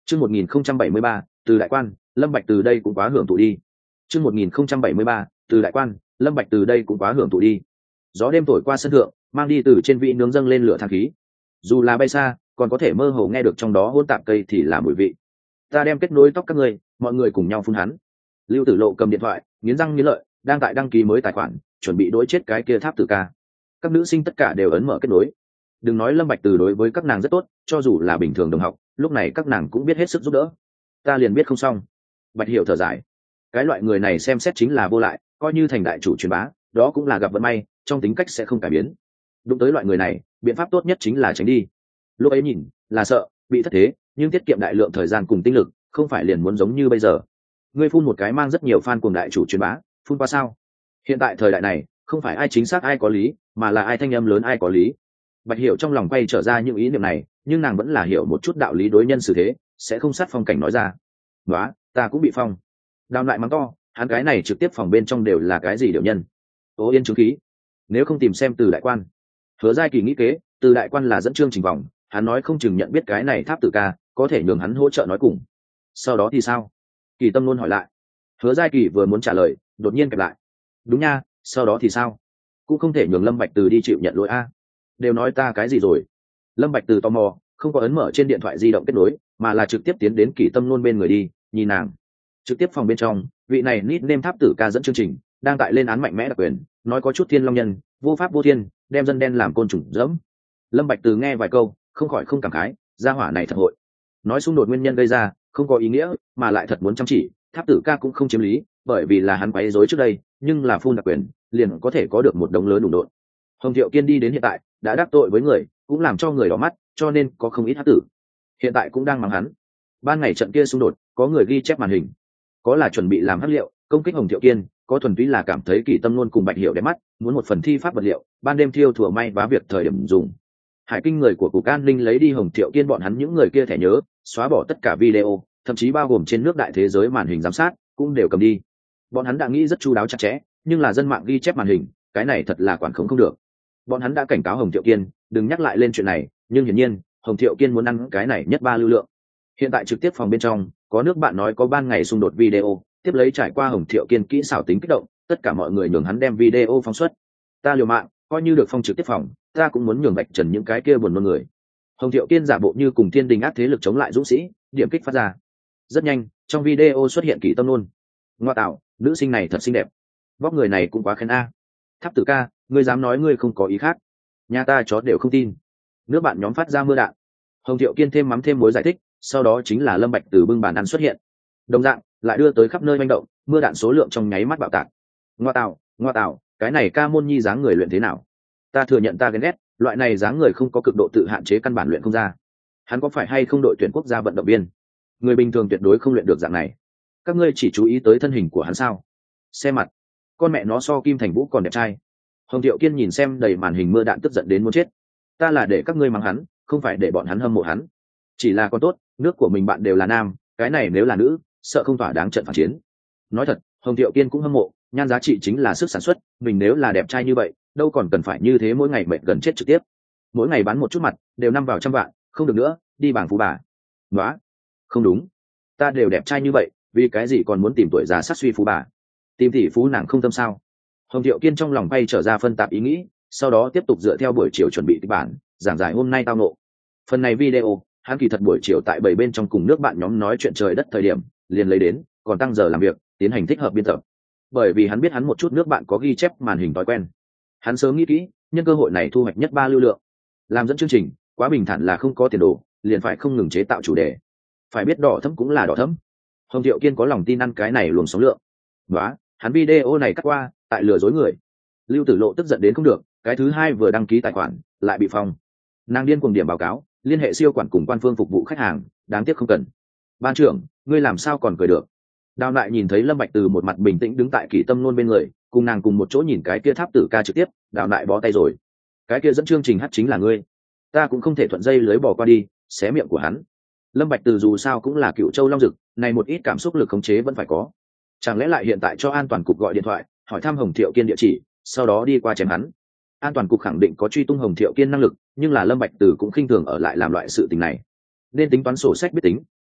Chương 1073, từ đại quan, Lâm Bạch từ đây cũng quá hưởng thụ đi. Chương 1073, từ đại quan, Lâm Bạch từ đây cũng quá hưởng thụ đi. Gió đêm thổi qua sân thượng, mang đi từ trên vị nướng dâng lên lửa than khí. Dù là bay xa, còn có thể mơ hồ nghe được trong đó hỗn tạp cây thì là mùi vị. Ta đem kết nối tóc các ngươi, mọi người cùng nhau phun hắn. Lưu Tử Lộ cầm điện thoại, nghiến răng nghiến lợi, đang tại đăng ký mới tài khoản, chuẩn bị đối chết cái kia Tháp Tử Ca. Các nữ sinh tất cả đều ấn mở kết nối. Đừng nói Lâm Bạch từ đối với các nàng rất tốt, cho dù là bình thường đồng học, lúc này các nàng cũng biết hết sức giúp đỡ. Ta liền biết không xong. Bạch Hiểu thở dài. Cái loại người này xem xét chính là vô lại, coi như thành đại chủ truyền bá, đó cũng là gặp vận may, trong tính cách sẽ không cải biến. Đụng tới loại người này, biện pháp tốt nhất chính là tránh đi. Lúc ấy nhìn, là sợ bị thất thế, nhưng tiết kiệm đại lượng thời gian cùng tinh lực, không phải liền muốn giống như bây giờ. Ngươi phun một cái mang rất nhiều fan cùng đại chủ truyền bá, phun qua sao? Hiện tại thời đại này, không phải ai chính xác ai có lý, mà là ai thanh âm lớn ai có lý. Bạch Hiểu trong lòng quay trở ra những ý niệm này, nhưng nàng vẫn là hiểu một chút đạo lý đối nhân xử thế, sẽ không sát phong cảnh nói ra. "Nóa, ta cũng bị phong." Đào lại mắng to, hắn cái này trực tiếp phòng bên trong đều là cái gì điều nhân? Ô yên chứng khí. Nếu không tìm xem từ đại quan. Hứa Giai Kỳ nghĩ kế, từ đại quan là dẫn chương trình vòng, hắn nói không chừng nhận biết cái này Tháp Tử Ca, có thể nhường hắn hỗ trợ nói cùng. Sau đó thì sao? Kỳ Tâm luôn hỏi lại. Hứa Giai Kỳ vừa muốn trả lời, đột nhiên kẹp lại. Đúng nha, sau đó thì sao? Cũng không thể nhường Lâm Bạch Từ đi chịu nhận lỗi a. Đều nói ta cái gì rồi? Lâm Bạch Từ tò mò, không có ấn mở trên điện thoại di động kết nối, mà là trực tiếp tiến đến Kỳ Tâm luôn bên người đi, nhìn nàng. Trực tiếp phòng bên trong, vị này nickname Tháp Tử Ca dẫn chương trình, đang tại lên án mạnh mẽ đặc quyền, nói có chút thiên long nhân, vô pháp vô thiên, đem dân đen làm côn trùng dẫm. Lâm Bạch Từ nghe vài câu, không khỏi không cảm khái, gia hỏa này thật hội. Nói xung đột nguyên nhân gây ra, không có ý nghĩa, mà lại thật muốn chăm chỉ, Tháp Tử Ca cũng không chiếm lý, bởi vì là hắn quấy rối trước đây, nhưng là phun đặc quyền, liền có thể có được một đống lớn đủ độn. Hồng Thiệu Kiên đi đến hiện tại, đã đắc tội với người, cũng làm cho người đỏ mắt, cho nên có không ít hắc tử. Hiện tại cũng đang mắng hắn. Ban ngày trận kia xung đột, có người ghi chép màn hình, có là chuẩn bị làm hắc liệu, công kích Hồng Thiệu Kiên, có thuần túy là cảm thấy Kỳ Tâm luôn cùng Bạch Hiểu đẹp mắt, muốn một phần thi pháp vật liệu, ban đêm thiêu thủa may vá việc thời điểm dùng. Hải Kinh người của cục an ninh lấy đi Hồng Thiệu Kiên bọn hắn những người kia thẻ nhớ, xóa bỏ tất cả video, thậm chí bao gồm trên nước đại thế giới màn hình giám sát, cũng đều cầm đi. Bọn hắn đã nghĩ rất chu đáo chặt chẽ, nhưng là dân mạng ghi chép màn hình, cái này thật là quản khống không được. Bọn hắn đã cảnh cáo Hồng Thiệu Kiên, đừng nhắc lại lên chuyện này, nhưng hiển nhiên, Hồng Thiệu Kiên muốn ăn cái này nhất ba lưu lượng. Hiện tại trực tiếp phòng bên trong, có nước bạn nói có ban ngày xung đột video, tiếp lấy trải qua Hồng Thiệu Kiên kỹ xảo tính kích động, tất cả mọi người nhường hắn đem video phóng xuất. Ta liều mạng, coi như được phong trực tiếp phòng, ta cũng muốn nhường vạch trần những cái kia buồn nôn người. Hồng Thiệu Kiên giả bộ như cùng thiên đình ác thế lực chống lại dũng sĩ, điểm kích phát ra. Rất nhanh, trong video xuất hiện Kỳ Tâm luôn. Ngoa tạo, nữ sinh này thật xinh đẹp. Vóc người này cũng quá khen a. Tháp Tử Ca, ngươi dám nói ngươi không có ý khác? Nhà ta chó đều không tin. Nước bạn nhóm phát ra mưa đạn. Hồng Thiệu Kiên thêm mắm thêm muối giải thích, sau đó chính là Lâm Bạch từ bưng bàn ăn xuất hiện. Đồng dạng, lại đưa tới khắp nơi manh động, mưa đạn số lượng trong nháy mắt bạo tạc. Ngoa tạo, cái này ca môn nhi dáng người luyện thế nào? Ta thừa nhận ta ghen ghét, loại này dáng người không có cực độ tự hạn chế căn bản luyện không ra. Hắn có phải hay không đội tuyển quốc gia vận động viên? Người bình thường tuyệt đối không luyện được dạng này. Các ngươi chỉ chú ý tới thân hình của hắn sao? Xe mặt, con mẹ nó so Kim Thành Vũ còn đẹp trai. Hồng Thiệu Kiên nhìn xem đầy màn hình mưa đạn tức giận đến muốn chết. Ta là để các ngươi mắng hắn, không phải để bọn hắn hâm mộ hắn. Chỉ là con tốt, nước của mình bạn đều là nam, cái này nếu là nữ, sợ không thỏa đáng trận phản chiến. Nói thật, Hồng Thiệu Kiên cũng hâm mộ, nhan giá trị chính là sức sản xuất, mình nếu là đẹp trai như vậy, đâu còn cần phải như thế mỗi ngày mệt gần chết trực tiếp. Mỗi ngày bán một chút mặt, đều năm vào trăm vạn, không được nữa, đi bảng phú bà. Nóa, không đúng, ta đều đẹp trai như vậy, vì cái gì còn muốn tìm tuổi già sát suy phú bà? Tìm tỷ phú nàng không tâm sao? Hồng Thiệu Kiên trong lòng bay trở ra phân tạp ý nghĩ, sau đó tiếp tục dựa theo buổi chiều chuẩn bị kịch bản, giảng giải hôm nay tao ngộ. Phần này video, hắn kỳ thật buổi chiều tại 7 bên trong cùng nước bạn nhóm nói chuyện trời đất thời điểm, liền lấy đến, còn tăng giờ làm việc, tiến hành thích hợp biên tập. Bởi vì hắn biết hắn một chút nước bạn có ghi chép màn hình thói quen. Hắn sớm nghĩ kỹ, nhân cơ hội này thu hoạch nhất ba lưu lượng. Làm dẫn chương trình, quá bình thản là không có tiền đồ, liền phải không ngừng chế tạo chủ đề. Phải biết đỏ thẫm cũng là đỏ thẫm. Hồng Thiệu Kiên có lòng tin ăn cái này luồng sóng lượng. Đó, hắn video này cắt qua, tại lừa dối người. Lưu Tử Lộ tức giận đến không được, cái thứ hai vừa đăng ký tài khoản, lại bị phong. Nàng điên cuồng điểm báo cáo, liên hệ siêu quản cùng quan phương phục vụ khách hàng, đáng tiếc không cần. Ban trưởng, ngươi làm sao còn cười được? Đào lại nhìn thấy Lâm Bạch Từ một mặt bình tĩnh đứng tại Kỳ Tâm luôn bên người, cùng nàng cùng một chỗ nhìn cái kia Tháp Tử Ca trực tiếp, Đào lại bó tay rồi. Cái kia dẫn chương trình hát chính là ngươi, ta cũng không thể thuận dây lưới bỏ qua đi, xé miệng của hắn. Lâm Bạch Từ dù sao cũng là cựu châu long dực, này một ít cảm xúc lực khống chế vẫn phải có. Chẳng lẽ lại hiện tại cho an toàn cục gọi điện thoại, hỏi thăm Hồng Thiệu Kiên địa chỉ, sau đó đi qua chém hắn? An toàn cục khẳng định có truy tung Hồng Thiệu Kiên năng lực, nhưng là Lâm Bạch Từ cũng khinh thường ở lại làm loại sự tình này. Nên tính toán sổ sách biết tính,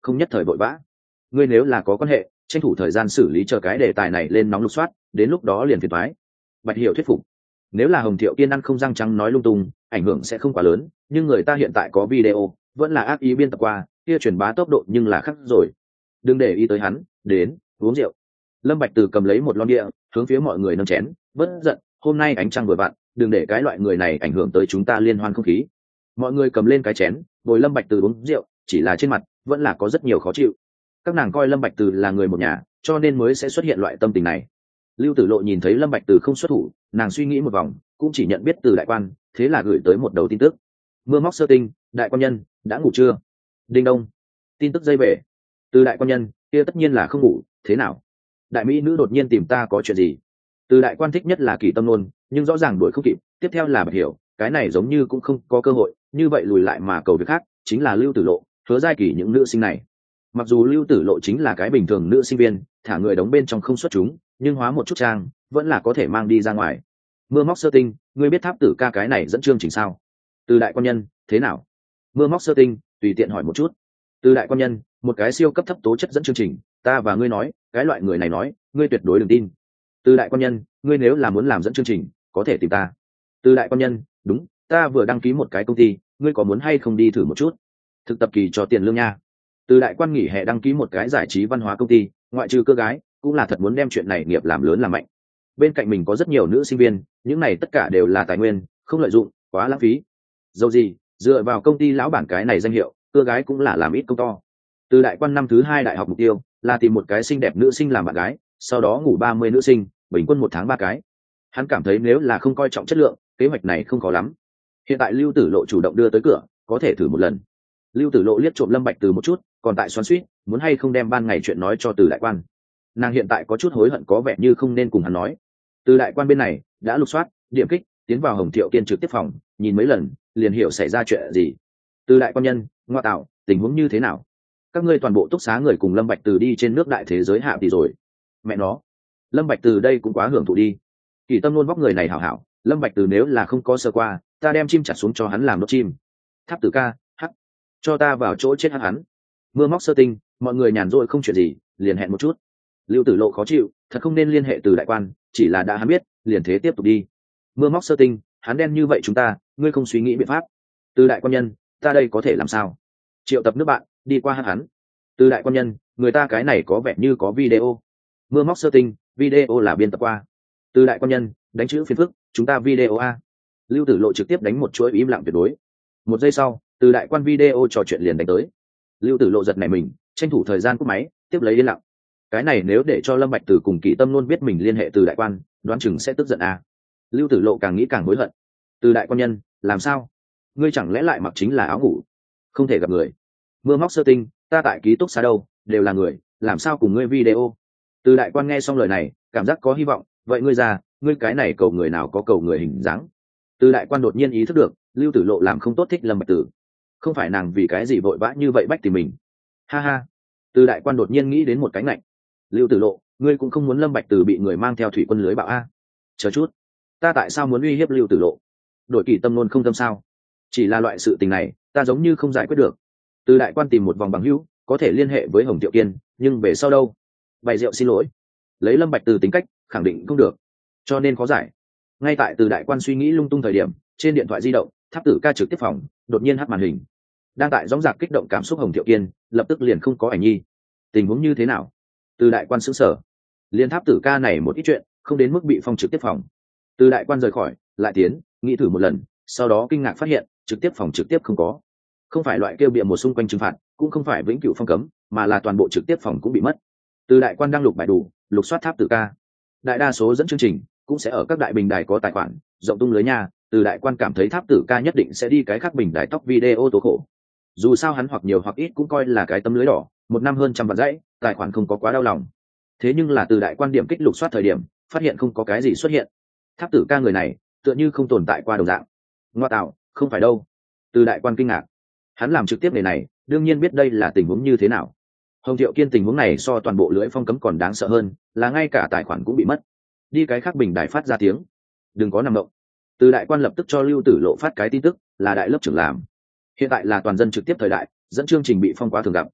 không nhất thời vội vã. Ngươi nếu là có quan hệ, tranh thủ thời gian xử lý chờ cái đề tài này lên nóng lục soát, đến lúc đó liền phiền toái. Bạch Hiểu thuyết phục. Nếu là Hồng Thiệu Kiên ăn không răng trắng nói lung tung, ảnh hưởng sẽ không quá lớn, nhưng người ta hiện tại có video, vẫn là ác ý biên tập qua, kia truyền bá tốc độ nhưng là khắc rồi. Đừng để ý tới hắn, đến, uống rượu. Lâm Bạch Từ cầm lấy một lon bia, hướng phía mọi người nâng chén, bất giận, hôm nay ánh trăng vừa vặn, đừng để cái loại người này ảnh hưởng tới chúng ta liên hoan không khí. Mọi người cầm lên cái chén, bồi Lâm Bạch Từ uống rượu, chỉ là trên mặt vẫn là có rất nhiều khó chịu. Các nàng coi Lâm Bạch Từ là người một nhà, cho nên mới sẽ xuất hiện loại tâm tình này. Lưu Tử Lộ nhìn thấy Lâm Bạch Từ không xuất thủ, nàng suy nghĩ một vòng, cũng chỉ nhận biết Từ đại quan, thế là gửi tới một đầu tin tức. Mưa móc sơ tinh, đại quan nhân, đã ngủ chưa? Đinh đông. Tin tức dây về. Từ đại quan nhân, kia tất nhiên là không ngủ, thế nào? Đại mỹ nữ đột nhiên tìm ta có chuyện gì? Từ đại quan thích nhất là Kỳ Tâm Nôn, nhưng rõ ràng đuổi không kịp, tiếp theo là Bạch Hiểu, cái này giống như cũng không có cơ hội, như vậy lùi lại mà cầu việc khác, chính là Lưu Tử Lộ, Hứa Giai Kỳ những nữ sinh này. Mặc dù Lưu Tử Lộ chính là cái bình thường nữ sinh viên, thả người đóng bên trong không xuất chúng, nhưng hóa một chút trang, vẫn là có thể mang đi ra ngoài. Mưa móc sơ tinh, ngươi biết Tháp Tử ca cái này dẫn chương trình sao? Từ đại quan nhân, thế nào? Mưa móc sơ tinh, tùy tiện hỏi một chút. Từ đại quan nhân, một cái siêu cấp thấp tố chất dẫn chương trình, ta và ngươi nói, cái loại người này nói, ngươi tuyệt đối đừng tin. Từ đại quan nhân, ngươi nếu là muốn làm dẫn chương trình, có thể tìm ta. Từ đại quan nhân, đúng, ta vừa đăng ký một cái công ty, ngươi có muốn hay không đi thử một chút? Thực tập kỳ cho tiền lương nha. Từ đại quan nghỉ hè đăng ký một cái giải trí văn hóa công ty, ngoại trừ cơ gái, cũng là thật muốn đem chuyện này nghiệp làm lớn làm mạnh. Bên cạnh mình có rất nhiều nữ sinh viên, những này tất cả đều là tài nguyên, không lợi dụng, quá lãng phí. Dầu gì, dựa vào công ty lão bản cái này danh hiệu, cơ gái cũng là làm ít công to. Từ đại quan năm thứ 2 đại học mục tiêu là tìm một cái xinh đẹp nữ sinh làm bạn gái, sau đó ngủ 30 nữ sinh, bình quân 1 tháng 3 cái. Hắn cảm thấy nếu là không coi trọng chất lượng, kế hoạch này không khó lắm. Hiện tại Lưu Tử Lộ chủ động đưa tới cửa, có thể thử một lần. Lưu Tử Lộ liếc trộm Lâm Bạch Từ một chút, còn tại xoắn xuýt, muốn hay không đem ban ngày chuyện nói cho Từ đại quan. Nàng hiện tại có chút hối hận, có vẻ như không nên cùng hắn nói. Từ đại quan bên này đã lục soát, điểm kích, tiến vào Hồng Thiệu Kiên trực tiếp phòng, nhìn mấy lần, liền hiểu xảy ra chuyện gì. Từ đại quan nhân, ngoa tạo, tình huống như thế nào? Các ngươi toàn bộ túc xá người cùng Lâm Bạch Từ đi trên nước đại thế giới hạ thì rồi. Mẹ nó, Lâm Bạch Từ đây cũng quá hưởng thụ đi. Kỳ Tâm luôn vóc người này hảo hảo, Lâm Bạch Từ nếu là không có sơ qua, ta đem chim chặt xuống cho hắn làm nốt chim. Tháp Tử ca, hắc, cho ta vào chỗ chết hắn. Mưa móc sơ tinh, mọi người nhàn rỗi không chuyện gì, liền hẹn một chút. Lưu Tử Lộ khó chịu, thật không nên liên hệ Từ đại quan, chỉ là đã hắn biết, liền thế tiếp tục đi. Mưa móc sơ tinh, hắn đen như vậy chúng ta, ngươi không suy nghĩ biện pháp. Từ đại quan nhân, ta đây có thể làm sao? Triệu tập nước bạn, đi qua hắn. Từ đại quan nhân, người ta cái này có vẻ như có video. Mưa móc sơ tinh, video là biên tập qua. Từ đại quan nhân, đánh chữ phiền phức, chúng ta video a. Lưu Tử Lộ trực tiếp đánh một chuỗi im lặng tuyệt đối. Một giây sau, Từ đại quan video trò chuyện liền đánh tới. Lưu Tử Lộ giật nảy mình, tranh thủ thời gian cúp máy, tiếp lấy yên lặng. Cái này nếu để cho Lâm Bạch Từ cùng Kỳ Tâm luôn biết mình liên hệ Từ đại quan, đoán chừng sẽ tức giận a. Lưu Tử Lộ càng nghĩ càng hối hận. Từ đại quan nhân, làm sao? Ngươi chẳng lẽ lại mặc chính là áo ngủ? Không thể gặp người. Mưa móc sơ tinh, ta tại ký túc xá đâu, đều là người, làm sao cùng ngươi video? Từ đại quan nghe xong lời này, cảm giác có hy vọng, vậy ngươi già, ngươi cái này cầu người nào có cầu người hình dáng? Từ đại quan đột nhiên ý thức được, Lưu Tử Lộ làm không tốt thích Lâm Bạch Từ. Không phải nàng vì cái gì vội vã như vậy bách tìm mình. Ha ha. Từ đại quan đột nhiên nghĩ đến một cái ngạnh. Lưu Tử Lộ, ngươi cũng không muốn Lâm Bạch Từ bị người mang theo thủy quân lưới bạo a? Chờ chút, ta tại sao muốn uy hiếp Lưu Tử Lộ? Đội Kỳ Tâm luôn không tâm sao? Chỉ là loại sự tình này, ta giống như không giải quyết được. Từ đại quan tìm một vòng bằng hữu, có thể liên hệ với Hồng Thiệu Kiên, nhưng về sau đâu? Bày rượu xin lỗi. Lấy Lâm Bạch Từ tính cách, khẳng định không được. Cho nên khó giải. Ngay tại Từ đại quan suy nghĩ lung tung thời điểm, trên điện thoại di động, Tháp Tử ca trực tiếp phòng, đột nhiên hắt màn hình. Đang tại dõng dạc kích động cảm xúc Hồng Thiệu Kiên, lập tức liền không có ảnh nhi. Tình huống như thế nào? Từ đại quan sững sờ. Liên Tháp Tử ca này một ít chuyện, không đến mức bị phong trực tiếp phòng. Từ đại quan rời khỏi, lại tiến, nghĩ thử một lần, sau đó kinh ngạc phát hiện, trực tiếp phòng trực tiếp không có. Không phải loại kêu bịa một xung quanh trừng phạt, cũng không phải vĩnh cửu phong cấm, mà là toàn bộ trực tiếp phòng cũng bị mất. Từ đại quan đang lục bài đủ, lục soát Tháp Tử ca. Đại đa số dẫn chương trình cũng sẽ ở các đại bình đài có tài khoản, rộng tung lưới nha. Từ đại quan cảm thấy Tháp Tử ca nhất định sẽ đi cái khác bình đài tóc video tố khổ. Dù sao hắn hoặc nhiều hoặc ít cũng coi là cái tấm lưới đỏ, một năm hơn trăm vạn dãy, tài khoản không có quá đau lòng. Thế nhưng là Từ đại quan điểm kích lục soát thời điểm, phát hiện không có cái gì xuất hiện. Tháp Tử ca người này tựa như không tồn tại qua đồng dạng. Ngoa tạo, không phải đâu. Từ đại quan kinh ngạc. Hắn làm trực tiếp nghề này, đương nhiên biết đây là tình huống như thế nào. Hồng Thiệu Kiên tình huống này so toàn bộ lưỡi phong cấm còn đáng sợ hơn, là ngay cả tài khoản cũng bị mất. Đi cái khác bình đài phát ra tiếng, đừng có nằm động. Từ đại quan lập tức cho Lưu Tử Lộ phát cái tin tức, là đại lớp trưởng làm. Hiện tại là toàn dân trực tiếp thời đại, dẫn chương trình bị phong quá thường gặp.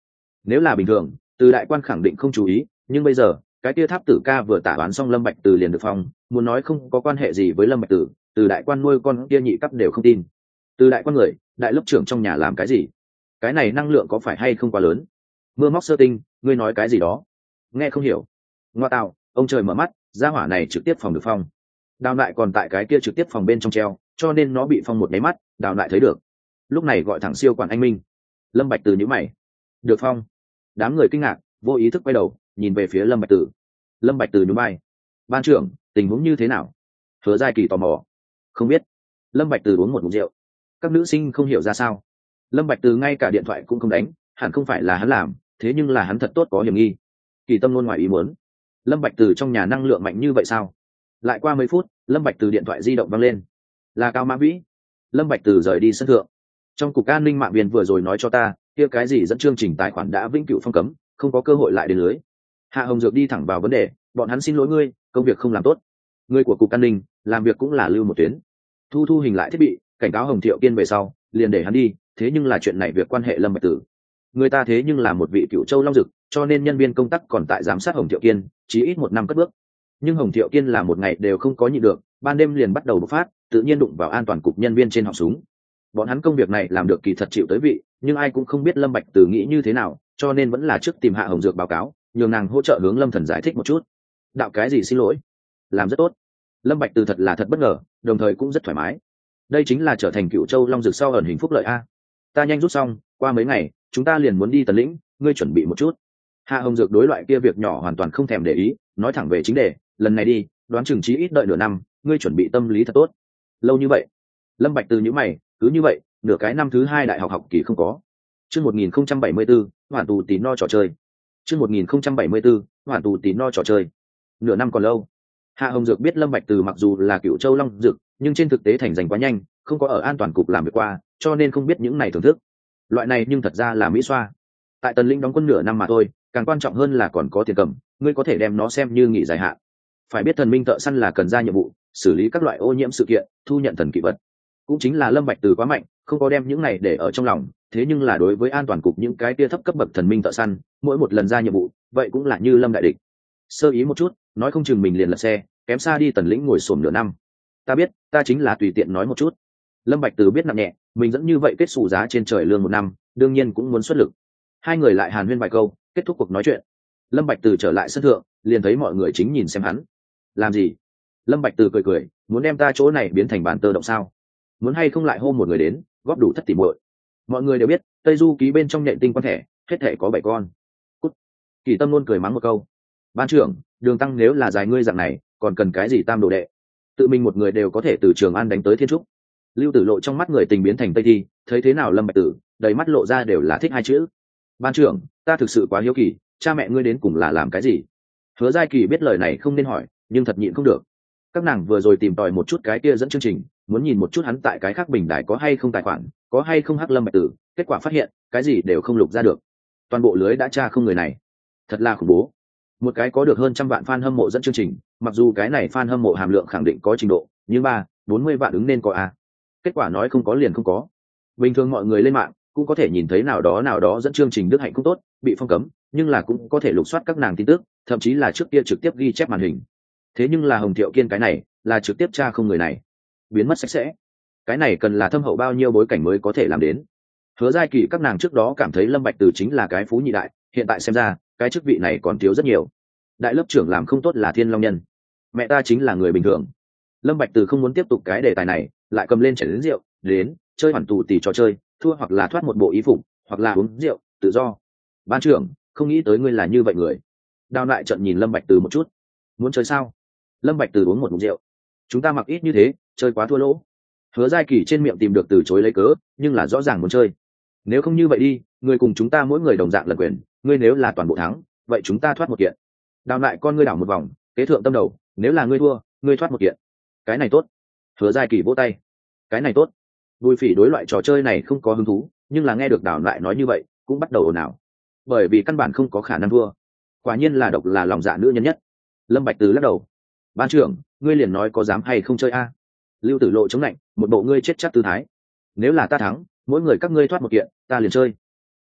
Nếu là bình thường từ đại quan khẳng định không chú ý, nhưng bây giờ cái kia tháp tử ca vừa tả đoán xong lâm bạch từ liền được phong, muốn nói không có quan hệ gì với lâm bạch từ, từ đại quan nuôi con kia nhị cấp đều không tin. Từ đại quan người đại lớp trưởng trong nhà làm cái gì? Cái này năng lượng có phải hay không quá lớn? Mưa móc sơ tinh, ngươi nói cái gì đó nghe không hiểu. Ngoa tạo, ông trời mở mắt, gia hỏa này trực tiếp phòng được phong. Đào lại còn tại cái kia trực tiếp phòng bên trong treo, cho nên nó bị phong một máy mắt, đào lại thấy được. Lúc này gọi thẳng siêu quản anh minh. Lâm bạch từ nhíu mày. Được phong. Đám người kinh ngạc vô ý thức quay đầu nhìn về phía lâm bạch từ. Lâm bạch từ nhún vai. Ban trưởng, tình huống như thế nào? Hứa Giai Kỳ tò mò. Không biết. Lâm bạch từ uống một ngụm rượu. Các nữ sinh không hiểu ra sao. Lâm bạch từ ngay cả điện thoại cũng không đánh, hẳn không phải là hắn làm, thế nhưng là hắn thật tốt có hiểm nghi. Kỳ Tâm luôn ngoài ý muốn. Lâm bạch từ trong nhà năng lượng mạnh như vậy sao? Lại qua mấy phút, Lâm bạch từ điện thoại di động vang lên. Là Cao Mã Vĩ. Lâm bạch từ rời đi sân thượng. Trong cục an ninh mạng viên vừa rồi nói cho ta, kia cái gì dẫn chương trình tài khoản đã vĩnh cửu phong cấm, không có cơ hội lại đến lưới. Hạ Hồng Dược đi thẳng vào vấn đề, bọn hắn xin lỗi ngươi, công việc không làm tốt. Người của cục an ninh làm việc cũng là lưu một tuyến. Thu hình lại thiết bị, cảnh cáo Hồng Thiệu Kiên về sau, liền để hắn đi, thế nhưng là chuyện này việc quan hệ Lâm bạch tử. Người ta thế nhưng là một vị cựu châu long dực, cho nên nhân viên công tác còn tại giám sát Hồng Thiệu Kiên, chí ít 1 năm cất bước. Nhưng Hồng Thiệu Kiên là một ngày đều không có nhịn được, ban đêm liền bắt đầu bộc phát, tự nhiên đụng vào an toàn cục nhân viên trên họng súng. Bọn hắn công việc này làm được kỳ thật chịu tới vị, nhưng ai cũng không biết Lâm bạch tử nghĩ như thế nào, cho nên vẫn là trước tìm Hạ Hồng Dược báo cáo, nhường nàng hỗ trợ hướng Lâm Thần giải thích một chút. Đạo cái gì xin lỗi? Làm rất tốt. Lâm bạch tử thật là thật bất ngờ, đồng thời cũng rất thoải mái. Đây chính là trở thành cựu châu long dược sau ẩn hình phúc lợi a. Ta nhanh rút xong, qua mấy ngày chúng ta liền muốn đi Tần Lĩnh, ngươi chuẩn bị một chút. Hạ Hồng Dược đối loại kia việc nhỏ hoàn toàn không thèm để ý, nói thẳng về chính đề, lần này đi đoán chừng chí ít đợi nửa năm, ngươi chuẩn bị tâm lý thật tốt. Lâu như vậy? Lâm bạch từ nhíu mày, cứ như vậy nửa cái năm thứ 2 đại học học kỳ không có. Chương 1074, hoàn tù tí no trò chơi. Chương 1074, hoàn tù tí no trò chơi. Nửa năm còn lâu. Hạ Hồng Dược biết Lâm bạch từ mặc dù là cựu châu long dược, nhưng trên thực tế thành danh quá nhanh, không có ở an toàn cục làm việc qua, cho nên không biết những này thưởng thức. Loại này nhưng thật ra là mỹ xoa. Tại Tần Lĩnh đóng quân nửa năm mà thôi, càng quan trọng hơn là còn có tiền cầm, ngươi có thể đem nó xem như nghỉ dài hạn. Phải biết thần minh thợ săn là cần ra nhiệm vụ, xử lý các loại ô nhiễm sự kiện, thu nhận thần kỵ vật. Cũng chính là Lâm bạch từ quá mạnh, không có đem những này để ở trong lòng, thế nhưng là đối với an toàn cục những cái tia thấp cấp bậc thần minh thợ săn, mỗi một lần ra nhiệm vụ, vậy cũng là như Lâm đại địch. Sơ ý một chút, nói không chừng mình liền lật xe, kém xa đi Tần Lĩnh ngồi xổm nửa năm. Ta biết, ta chính là tùy tiện nói một chút. Lâm bạch từ biết nặng nhẹ, mình dẫn như vậy kết sủ giá trên trời lương 1 năm, đương nhiên cũng muốn xuất lực. Hai người lại hàn huyên vài câu, kết thúc cuộc nói chuyện. Lâm bạch từ trở lại sân thượng, liền thấy mọi người chính nhìn xem hắn. Làm gì? Lâm bạch từ cười cười, muốn đem ta chỗ này biến thành bàn tơ động sao? Muốn hay không lại hô một người đến, góp đủ thất tỷ muội. Mọi người đều biết, Tây Du ký bên trong nhện tinh quan thẻ, hết thảy có 7 con. Cút. Kỳ Tâm luôn cười mắng một câu. Ban trưởng, Đường Tăng nếu là dài ngươi dạng này, còn cần cái gì tam đồ đệ? Tự mình một người đều có thể từ Trường An đánh tới Thiên Trúc. Lưu Tử Lộ trong mắt người tình biến thành Tây Thi, thấy thế nào Lâm bạch tử, đầy mắt lộ ra đều là thích 2 chữ. Ban trưởng, ta thực sự quá hiếu kỳ, cha mẹ ngươi đến cùng là làm cái gì? Hứa Giai Kỳ biết lời này không nên hỏi, nhưng thật nhịn không được. Các nàng vừa rồi tìm tòi một chút cái kia dẫn chương trình, muốn nhìn một chút hắn tại cái khác bình đài có hay không tài khoản, có hay không hắc Lâm bạch tử, kết quả phát hiện cái gì đều không lục ra được. Toàn bộ lưới đã tra không người này, thật là khủng bố. Một cái có được hơn 100 vạn fan hâm mộ dẫn chương trình, mặc dù cái này fan hâm mộ hàm lượng khẳng định có trình độ, nhưng 40 vạn ứng nên có a. Kết quả nói không có liền không có. Bình thường mọi người lên mạng cũng có thể nhìn thấy nào đó dẫn chương trình đức hạnh không tốt, bị phong cấm, nhưng là cũng có thể lục soát các nàng tin tức, thậm chí là trước kia trực tiếp ghi chép màn hình. Thế nhưng là Hồng Thiệu Kiên cái này, là trực tiếp tra không người này, biến mất sạch sẽ. Cái này cần là thâm hậu bao nhiêu bối cảnh mới có thể làm đến. Hứa Giai Kỳ các nàng trước đó cảm thấy Lâm bạch từ chính là cái phú nhị đại, hiện tại xem ra cái chức vị này còn thiếu rất nhiều. Đại lớp trưởng làm không tốt là Thiên Long Nhân, mẹ ta chính là người bình thường. Lâm bạch từ không muốn tiếp tục cái đề tài này, lại cầm lên chén rượu đến chơi hoàn tù tì trò chơi, thua hoặc là thoát một bộ y phục, hoặc là uống rượu tự do. Ban trưởng, không nghĩ tới ngươi là như vậy người. Đào lại trận nhìn Lâm bạch từ một chút. Muốn chơi sao? Lâm bạch từ uống một ngụm rượu. Chúng ta mặc ít như thế, chơi quá thua lỗ. Hứa Giai Kỳ trên miệng tìm được từ chối lấy cớ, nhưng là rõ ràng muốn chơi. Nếu không như vậy đi, người cùng chúng ta mỗi người đồng dạng lần quyền, ngươi nếu là toàn bộ thắng, vậy chúng ta thoát một kiện. Đào lại con ngươi đảo một vòng, kế thượng tâm đầu, nếu là ngươi thua, ngươi thoát một kiện. Cái này tốt. Hứa Giai Kỳ vỗ tay. Cái này tốt. Bùi Phỉ đối loại trò chơi này không có hứng thú, nhưng là nghe được Đào lại nói như vậy, cũng bắt đầu ồn ào. Bởi vì căn bản không có khả năng thua. Quả nhiên là độc là lòng dạ nữ nhân nhất. Lâm bạch từ lắc đầu. Ban trưởng, ngươi liền nói có dám hay không chơi a? Lưu Tử Lộ chống lạnh, một bộ ngươi chết chắc tư thái. Nếu là ta thắng, mỗi người các ngươi thoát một kiện, ta liền chơi.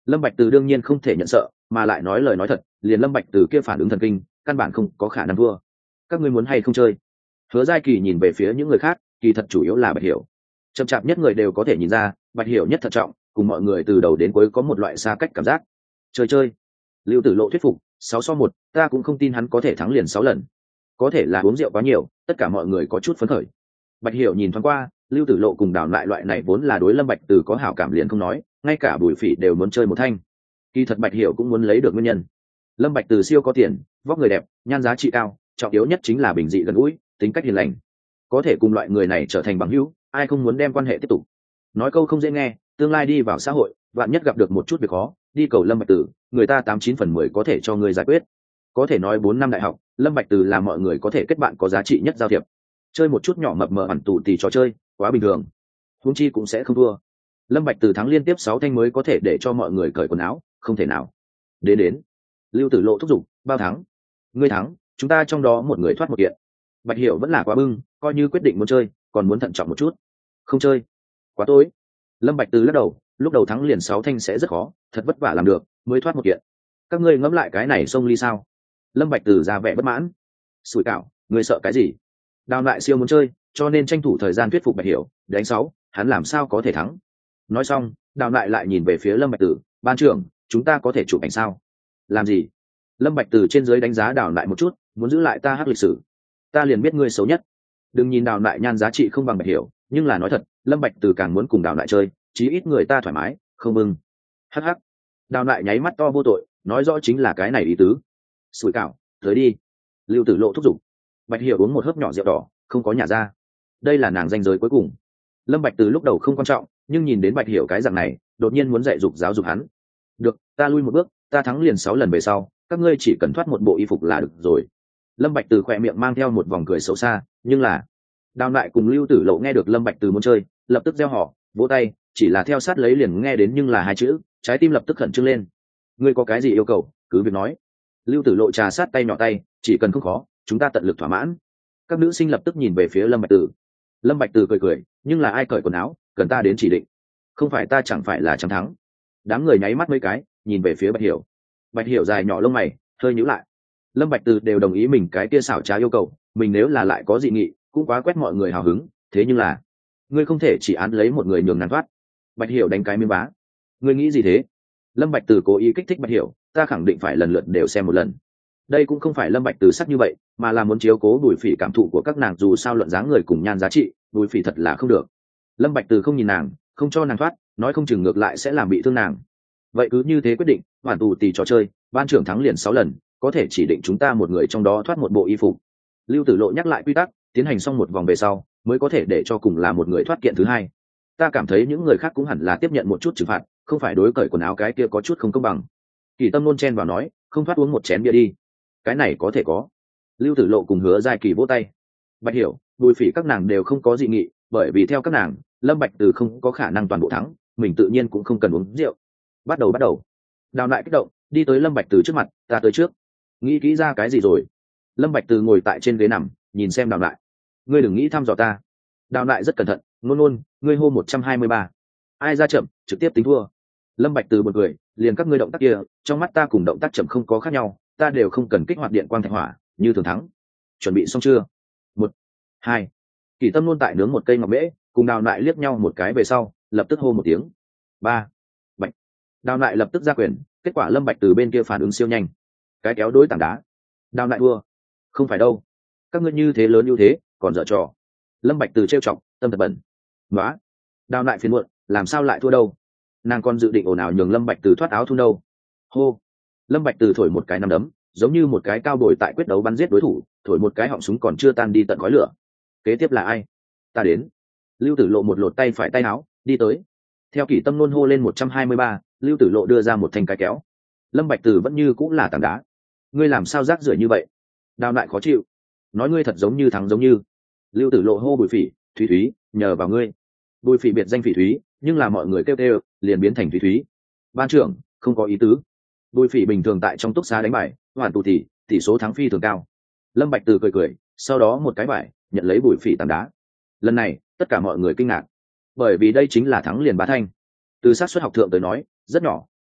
Lâm Bạch Từ đương nhiên không thể nhận sợ, mà lại nói lời nói thật, liền Lâm Bạch Từ kia phản ứng thần kinh, căn bản không có khả năng thua. Các ngươi muốn hay không chơi? Hứa Giai Kỳ nhìn về phía những người khác, kỳ thật chủ yếu là Bạch Hiểu. Chậm chạp nhất người đều có thể nhìn ra, Bạch Hiểu nhất thận trọng, cùng mọi người từ đầu đến cuối có một loại xa cách cảm giác. Chơi chơi. Lưu Tử Lộ thuyết phục, 6-1, ta cũng không tin hắn có thể thắng liền 6 lần. Có thể là uống rượu quá nhiều, tất cả mọi người có chút phấn khởi. Bạch Hiểu nhìn thoáng qua, Lưu Tử Lộ cùng Đào Lại loại này vốn là đối Lâm Bạch Từ có hảo cảm liền không nói, ngay cả Bùi Phỉ đều muốn chơi một thanh. Kỳ thật Bạch Hiểu cũng muốn lấy được nguyên nhân. Lâm Bạch Từ siêu có tiền, vóc người đẹp, nhan giá trị cao, trọng yếu nhất chính là bình dị gần gũi, tính cách hiền lành. Có thể cùng loại người này trở thành bằng hữu, ai không muốn đem quan hệ tiếp tục. Nói câu không dễ nghe, tương lai đi vào xã hội, vạn nhất gặp được một chút việc khó, đi cầu Lâm Bạch Từ, người ta 89/10 có thể cho người giải quyết. Có thể nói 4 năm đại học, Lâm Bạch Từ là mọi người có thể kết bạn có giá trị nhất giao thiệp. Chơi một chút nhỏ mập mờ ẩn tù tì trò chơi, quá bình thường. Huống chi cũng sẽ không thua. Lâm Bạch Từ thắng liên tiếp 6 thanh mới có thể để cho mọi người cởi quần áo, không thể nào. Đến. Lưu Tử Lộ thúc giục, bao thắng? Ngươi thắng, chúng ta trong đó một người thoát một kiện. Bạch Hiểu vẫn là quá bưng, coi như quyết định muốn chơi, còn muốn thận trọng một chút. Không chơi. Quá tối. Lâm Bạch Từ lắc đầu, lúc đầu thắng liền 6 thanh sẽ rất khó, thật vất vả làm được, mới thoát một kiện. Các ngươi ngẫm lại cái này xông ly sao? Lâm Bạch Từ ra vẻ bất mãn. Sủi cảo, ngươi sợ cái gì? Đào Lại siêu muốn chơi, cho nên tranh thủ thời gian thuyết phục Bạch Hiểu, đánh 6, hắn làm sao có thể thắng? Nói xong, Đào lại nhìn về phía Lâm Bạch Từ, ban trưởng, chúng ta có thể chụp ảnh sao? Làm gì? Lâm Bạch Từ trên dưới đánh giá Đào Lại một chút, muốn giữ lại ta hắc lịch sử. Ta liền biết ngươi xấu nhất. Đừng nhìn Đào Lại nhan giá trị không bằng Bạch Hiểu, nhưng là nói thật, Lâm Bạch Từ càng muốn cùng Đào Lại chơi, chí ít người ta thoải mái, không mừng. Hắc hắc. Đào Lại nháy mắt to vô tội, nói rõ chính là cái này ý tứ. Sủi cảo, tới đi. Lưu Tử Lộ thúc giục. Bạch Hiểu uống một hớp nhỏ rượu đỏ, không có nhả ra. Đây là nàng danh giới cuối cùng. Lâm Bạch Từ lúc đầu không quan trọng, nhưng nhìn đến Bạch Hiểu cái dạng này, đột nhiên muốn dạy dục giáo dục hắn. Được, ta lui một bước, ta thắng liền 6 lần về sau, các ngươi chỉ cần thoát một bộ y phục là được rồi. Lâm Bạch Từ khỏe miệng mang theo một vòng cười xấu xa, nhưng là Đào Lại cùng Lưu Tử Lộ nghe được Lâm Bạch Từ muốn chơi, lập tức reo hò, vỗ tay, chỉ là theo sát lấy liền nghe đến nhưng là hai chữ, trái tim lập tức khẩn trương lên. Ngươi có cái gì yêu cầu, cứ việc nói. Lưu Tử Lộ trà sát tay nhỏ tay, chỉ cần không khó, chúng ta tận lực thỏa mãn. Các nữ sinh lập tức nhìn về phía Lâm Bạch Từ. Lâm Bạch Từ cười, nhưng là ai cởi quần áo, cần ta đến chỉ định. Không phải ta chẳng phải là chẳng thắng. Đám người nháy mắt mấy cái, nhìn về phía Bạch Hiểu. Bạch Hiểu dài nhỏ lông mày, hơi nhíu lại. Lâm Bạch Từ đều đồng ý mình cái kia xảo trá yêu cầu, mình nếu là lại có dị nghị, cũng quá quét mọi người hào hứng, thế nhưng là, ngươi không thể chỉ án lấy một người nhường nàng thoát. Bạch Hiểu đánh cái miếng bá. Ngươi nghĩ gì thế? Lâm Bạch Từ cố ý kích thích Bạch Hiểu, ta khẳng định phải lần lượt đều xem một lần. Đây cũng không phải Lâm Bạch Từ sắc như vậy, mà là muốn chiếu cố Bùi Phỉ cảm thụ của các nàng, dù sao luận dáng người cùng nhan giá trị, Bùi Phỉ thật là không được. Lâm Bạch Từ không nhìn nàng, không cho nàng thoát, nói không chừng ngược lại sẽ làm bị thương nàng. Vậy cứ như thế quyết định, hoàn tù tì trò chơi, ban trưởng thắng liền 6 lần, có thể chỉ định chúng ta một người trong đó thoát một bộ y phục. Lưu Tử Lộ nhắc lại quy tắc, tiến hành xong một vòng về sau, mới có thể để cho cùng là một người thoát kiện thứ hai. Ta cảm thấy những người khác cũng hẳn là tiếp nhận một chút trừng phạt, không phải đối cởi quần áo cái kia có chút không công bằng. Kỳ Tâm nôn chen vào nói, không thoát uống một chén bia đi. Cái này có thể có. Lưu Tử Lộ cùng Hứa Giai Kỳ vỗ tay. Bạch Hiểu, Bùi Phỉ các nàng đều không có dị nghị, bởi vì theo các nàng, Lâm Bạch Từ không có khả năng toàn bộ thắng, mình tự nhiên cũng không cần uống rượu. Bắt đầu. Đào Lại kích động, đi tới Lâm Bạch Từ trước mặt, ta tới trước. Nghĩ kỹ ra cái gì rồi? Lâm Bạch Từ ngồi tại trên ghế nằm, nhìn xem Đào Lại. Ngươi đừng nghĩ thăm dò ta. Đào Lại rất cẩn thận, nôn, ngươi hô 123. Ai ra chậm, trực tiếp tính thua. Lâm Bạch Từ buồn cười, liền các ngươi động tác kia, trong mắt ta cùng động tác chậm không có khác nhau, ta đều không cần kích hoạt điện quang thạch hỏa, như thường thắng. Chuẩn bị xong chưa? 1, 2. Kỳ Tâm nôn tại nướng một cây ngọc mễ, cùng Đào Lại liếc nhau một cái về sau, lập tức hô một tiếng. 3. Bạch. Đào Lại lập tức ra quyền, kết quả Lâm Bạch Từ bên kia phản ứng siêu nhanh. Cái kéo đối tảng đá. Đào Lại thua. Không phải đâu. Các ngươi như thế lớn ưu thế, còn dở trò. Lâm Bạch Từ trêu chọc, tâm thật bẩn. Nóa. Đào Lại phiền muộn, làm sao lại thua đâu? Nàng còn dự định ồn ào nhường Lâm Bạch Từ thoát áo thun đâu. Hô. Lâm Bạch Từ thổi một cái nắm đấm, giống như một cái cao bồi tại quyết đấu bắn giết đối thủ, thổi một cái họng súng còn chưa tan đi tận khói lửa. Kế tiếp là ai? Ta đến. Lưu Tử Lộ một lột tay phải tay áo, đi tới. Theo Kỷ Tâm nôn hô lên 123, Lưu Tử Lộ đưa ra một thanh cái kéo. Lâm Bạch Từ vẫn như cũng là tảng đá. Ngươi làm sao rác rưởi như vậy? Đào Lại khó chịu. Nói ngươi thật giống như thắng giống như. Lưu Tử Lộ hô Bùi Phỉ, Thúy Thúy, nhờ vào ngươi. Bùi Phỉ biệt danh Phỉ Thúy, nhưng là mọi người kêu liền biến thành Thúy Thúy. Ban trưởng, không có ý tứ. Bùi Phỉ bình thường tại trong túc xá đánh bài, hoàn tù tỷ số thắng phi thường cao. Lâm Bạch Từ cười, sau đó một cái bài, nhận lấy Bùi Phỉ tảng đá. Lần này, tất cả mọi người kinh ngạc, bởi vì đây chính là thắng liền bá thanh. Từ xác suất học thượng tới nói, rất nhỏ,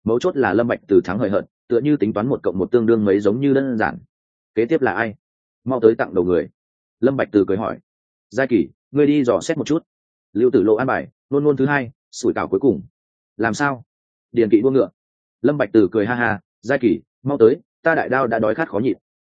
mấu chốt là Lâm Bạch Từ thắng hời hợt, tựa như tính toán 1+1 tương đương mấy giống như đơn giản. Kế tiếp là ai? Mau tới tặng đầu người. Lâm Bạch Từ cười hỏi. Giai Kỳ, ngươi đi dò xét một chút. Lưu Tử Lộ an bài, nôn thứ hai, sủi cảo cuối cùng. Làm sao? Điền Kỵ đua ngựa. Lâm Bạch Từ cười ha ha, Giai Kỳ, mau tới, ta đại đao đã đói khát khó nhịn.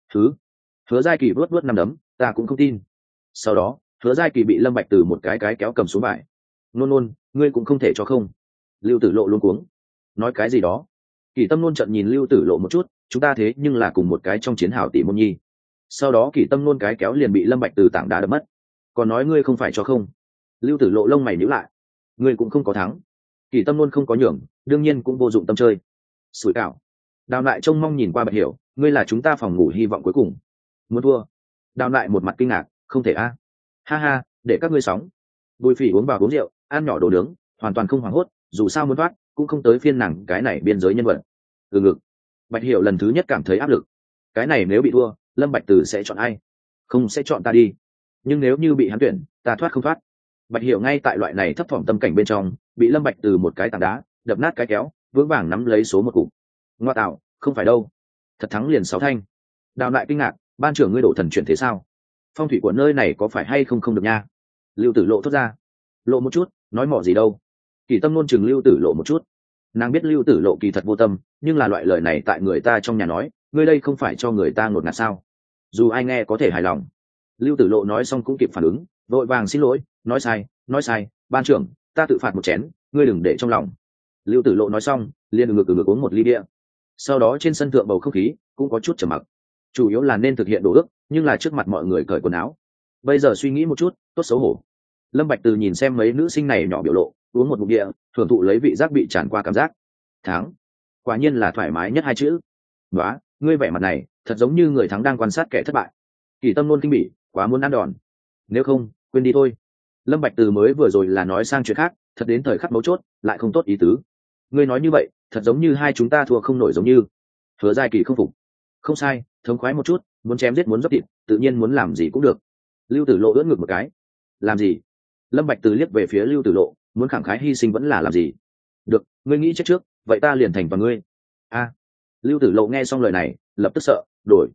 Hứa Giai Kỳ vuốt nắm đấm, ta cũng không tin. Sau đó, Hứa Giai Kỳ bị Lâm Bạch Từ một cái kéo cầm xuống vải. Nôn, ngươi cũng không thể cho không. Lưu Tử Lộ luống cuống. Nói cái gì đó? Kỷ Tâm Nôn trợn nhìn Lưu Tử Lộ một chút, chúng ta thế nhưng là cùng một cái trong chiến hào tỷ môn nhi. Sau đó Kỷ Tâm Nôn cái kéo liền bị Lâm Bạch Từ tảng đá đập mất. Còn nói ngươi không phải cho không? Lưu Tử Lộ lông mày nhíu lại. Ngươi cũng không có thắng. Kỷ Tâm Nôn không có nhường, đương nhiên cũng vô dụng tâm chơi. Sủi cảo. Đào Lại trông mong nhìn qua Bạch Hiểu, ngươi là chúng ta phòng ngủ hy vọng cuối cùng. Muốn thua? Đào Lại một mặt kinh ngạc, không thể a. Ha ha, để các ngươi sóng. Bùi Phỉ uống vào uống rượu, ăn nhỏ đồ nướng, hoàn toàn không hoảng hốt, dù sao muốn thoát, cũng không tới phiên nàng cái này biên giới nhân vật. Từ ngực. Bạch Hiểu lần thứ nhất cảm thấy áp lực. Cái này nếu bị thua, Lâm Bạch Từ sẽ chọn ai? Không sẽ chọn ta đi. Nhưng nếu như bị hắn tuyển, ta thoát không thoát? Bạch Hiểu ngay tại loại này thấp thỏm tâm cảnh bên trong, bị Lâm Bạch Từ một cái tảng đá đập nát cái kéo, vững vàng nắm lấy số một cục. Ngoa tạo, không phải đâu. Thật thắng liền 6 thanh. Đào Lại kinh ngạc, ban trưởng ngươi đổ thần chuyển thế sao? Phong thủy của nơi này có phải hay không không được nha? Lưu Tử Lộ thốt ra. Lộ một chút, nói mỏ gì đâu. Kỷ Tâm Nôn chừng Lưu Tử Lộ một chút. Nàng biết Lưu Tử Lộ kỳ thật vô tâm, nhưng là loại lời này tại người ta trong nhà nói, ngươi đây không phải cho người ta ngột ngạt sao? Dù ai nghe có thể hài lòng. Lưu Tử Lộ nói xong cũng kịp phản ứng, vội vàng xin lỗi, nói sai, ban trưởng, ta tự phạt một chén, ngươi đừng để trong lòng. Lưu Tử Lộ nói xong, liền ngược uống một ly bia. Sau đó trên sân thượng bầu không khí cũng có chút trầm mặc. Chủ yếu là nên thực hiện đồ ước, nhưng là trước mặt mọi người cởi quần áo. Bây giờ suy nghĩ một chút, tốt xấu hổ. Lâm Bạch Từ nhìn xem mấy nữ sinh này nhỏ biểu lộ, uống một ngụm bia, thưởng thụ lấy vị giác bị tràn qua cảm giác. Thắng, quả nhiên là thoải mái nhất hai chữ. Nóa, ngươi vẻ mặt này, thật giống như người thắng đang quan sát kẻ thất bại. Kỷ Tâm Nôn kinh bỉ, quá muốn ăn đòn. Nếu không, quên đi thôi. Lâm Bạch Từ mới vừa rồi là nói sang chuyện khác, thật đến thời khắc mấu chốt, lại không tốt ý tứ. Ngươi nói như vậy, thật giống như hai chúng ta thua không nổi giống như. Hứa Giai Kỳ không phục. Không sai, thống khoái một chút, muốn chém giết muốn dốc thịt, tự nhiên muốn làm gì cũng được. Lưu Tử Lộ ưỡn ngực một cái. Làm gì? Lâm Bạch Từ liếc về phía Lưu Tử Lộ, muốn khẳng khái hy sinh vẫn là làm gì? Được, ngươi nghĩ chết trước, vậy ta liền thành vào ngươi. A. Lưu Tử Lộ nghe xong lời này, lập tức sợ,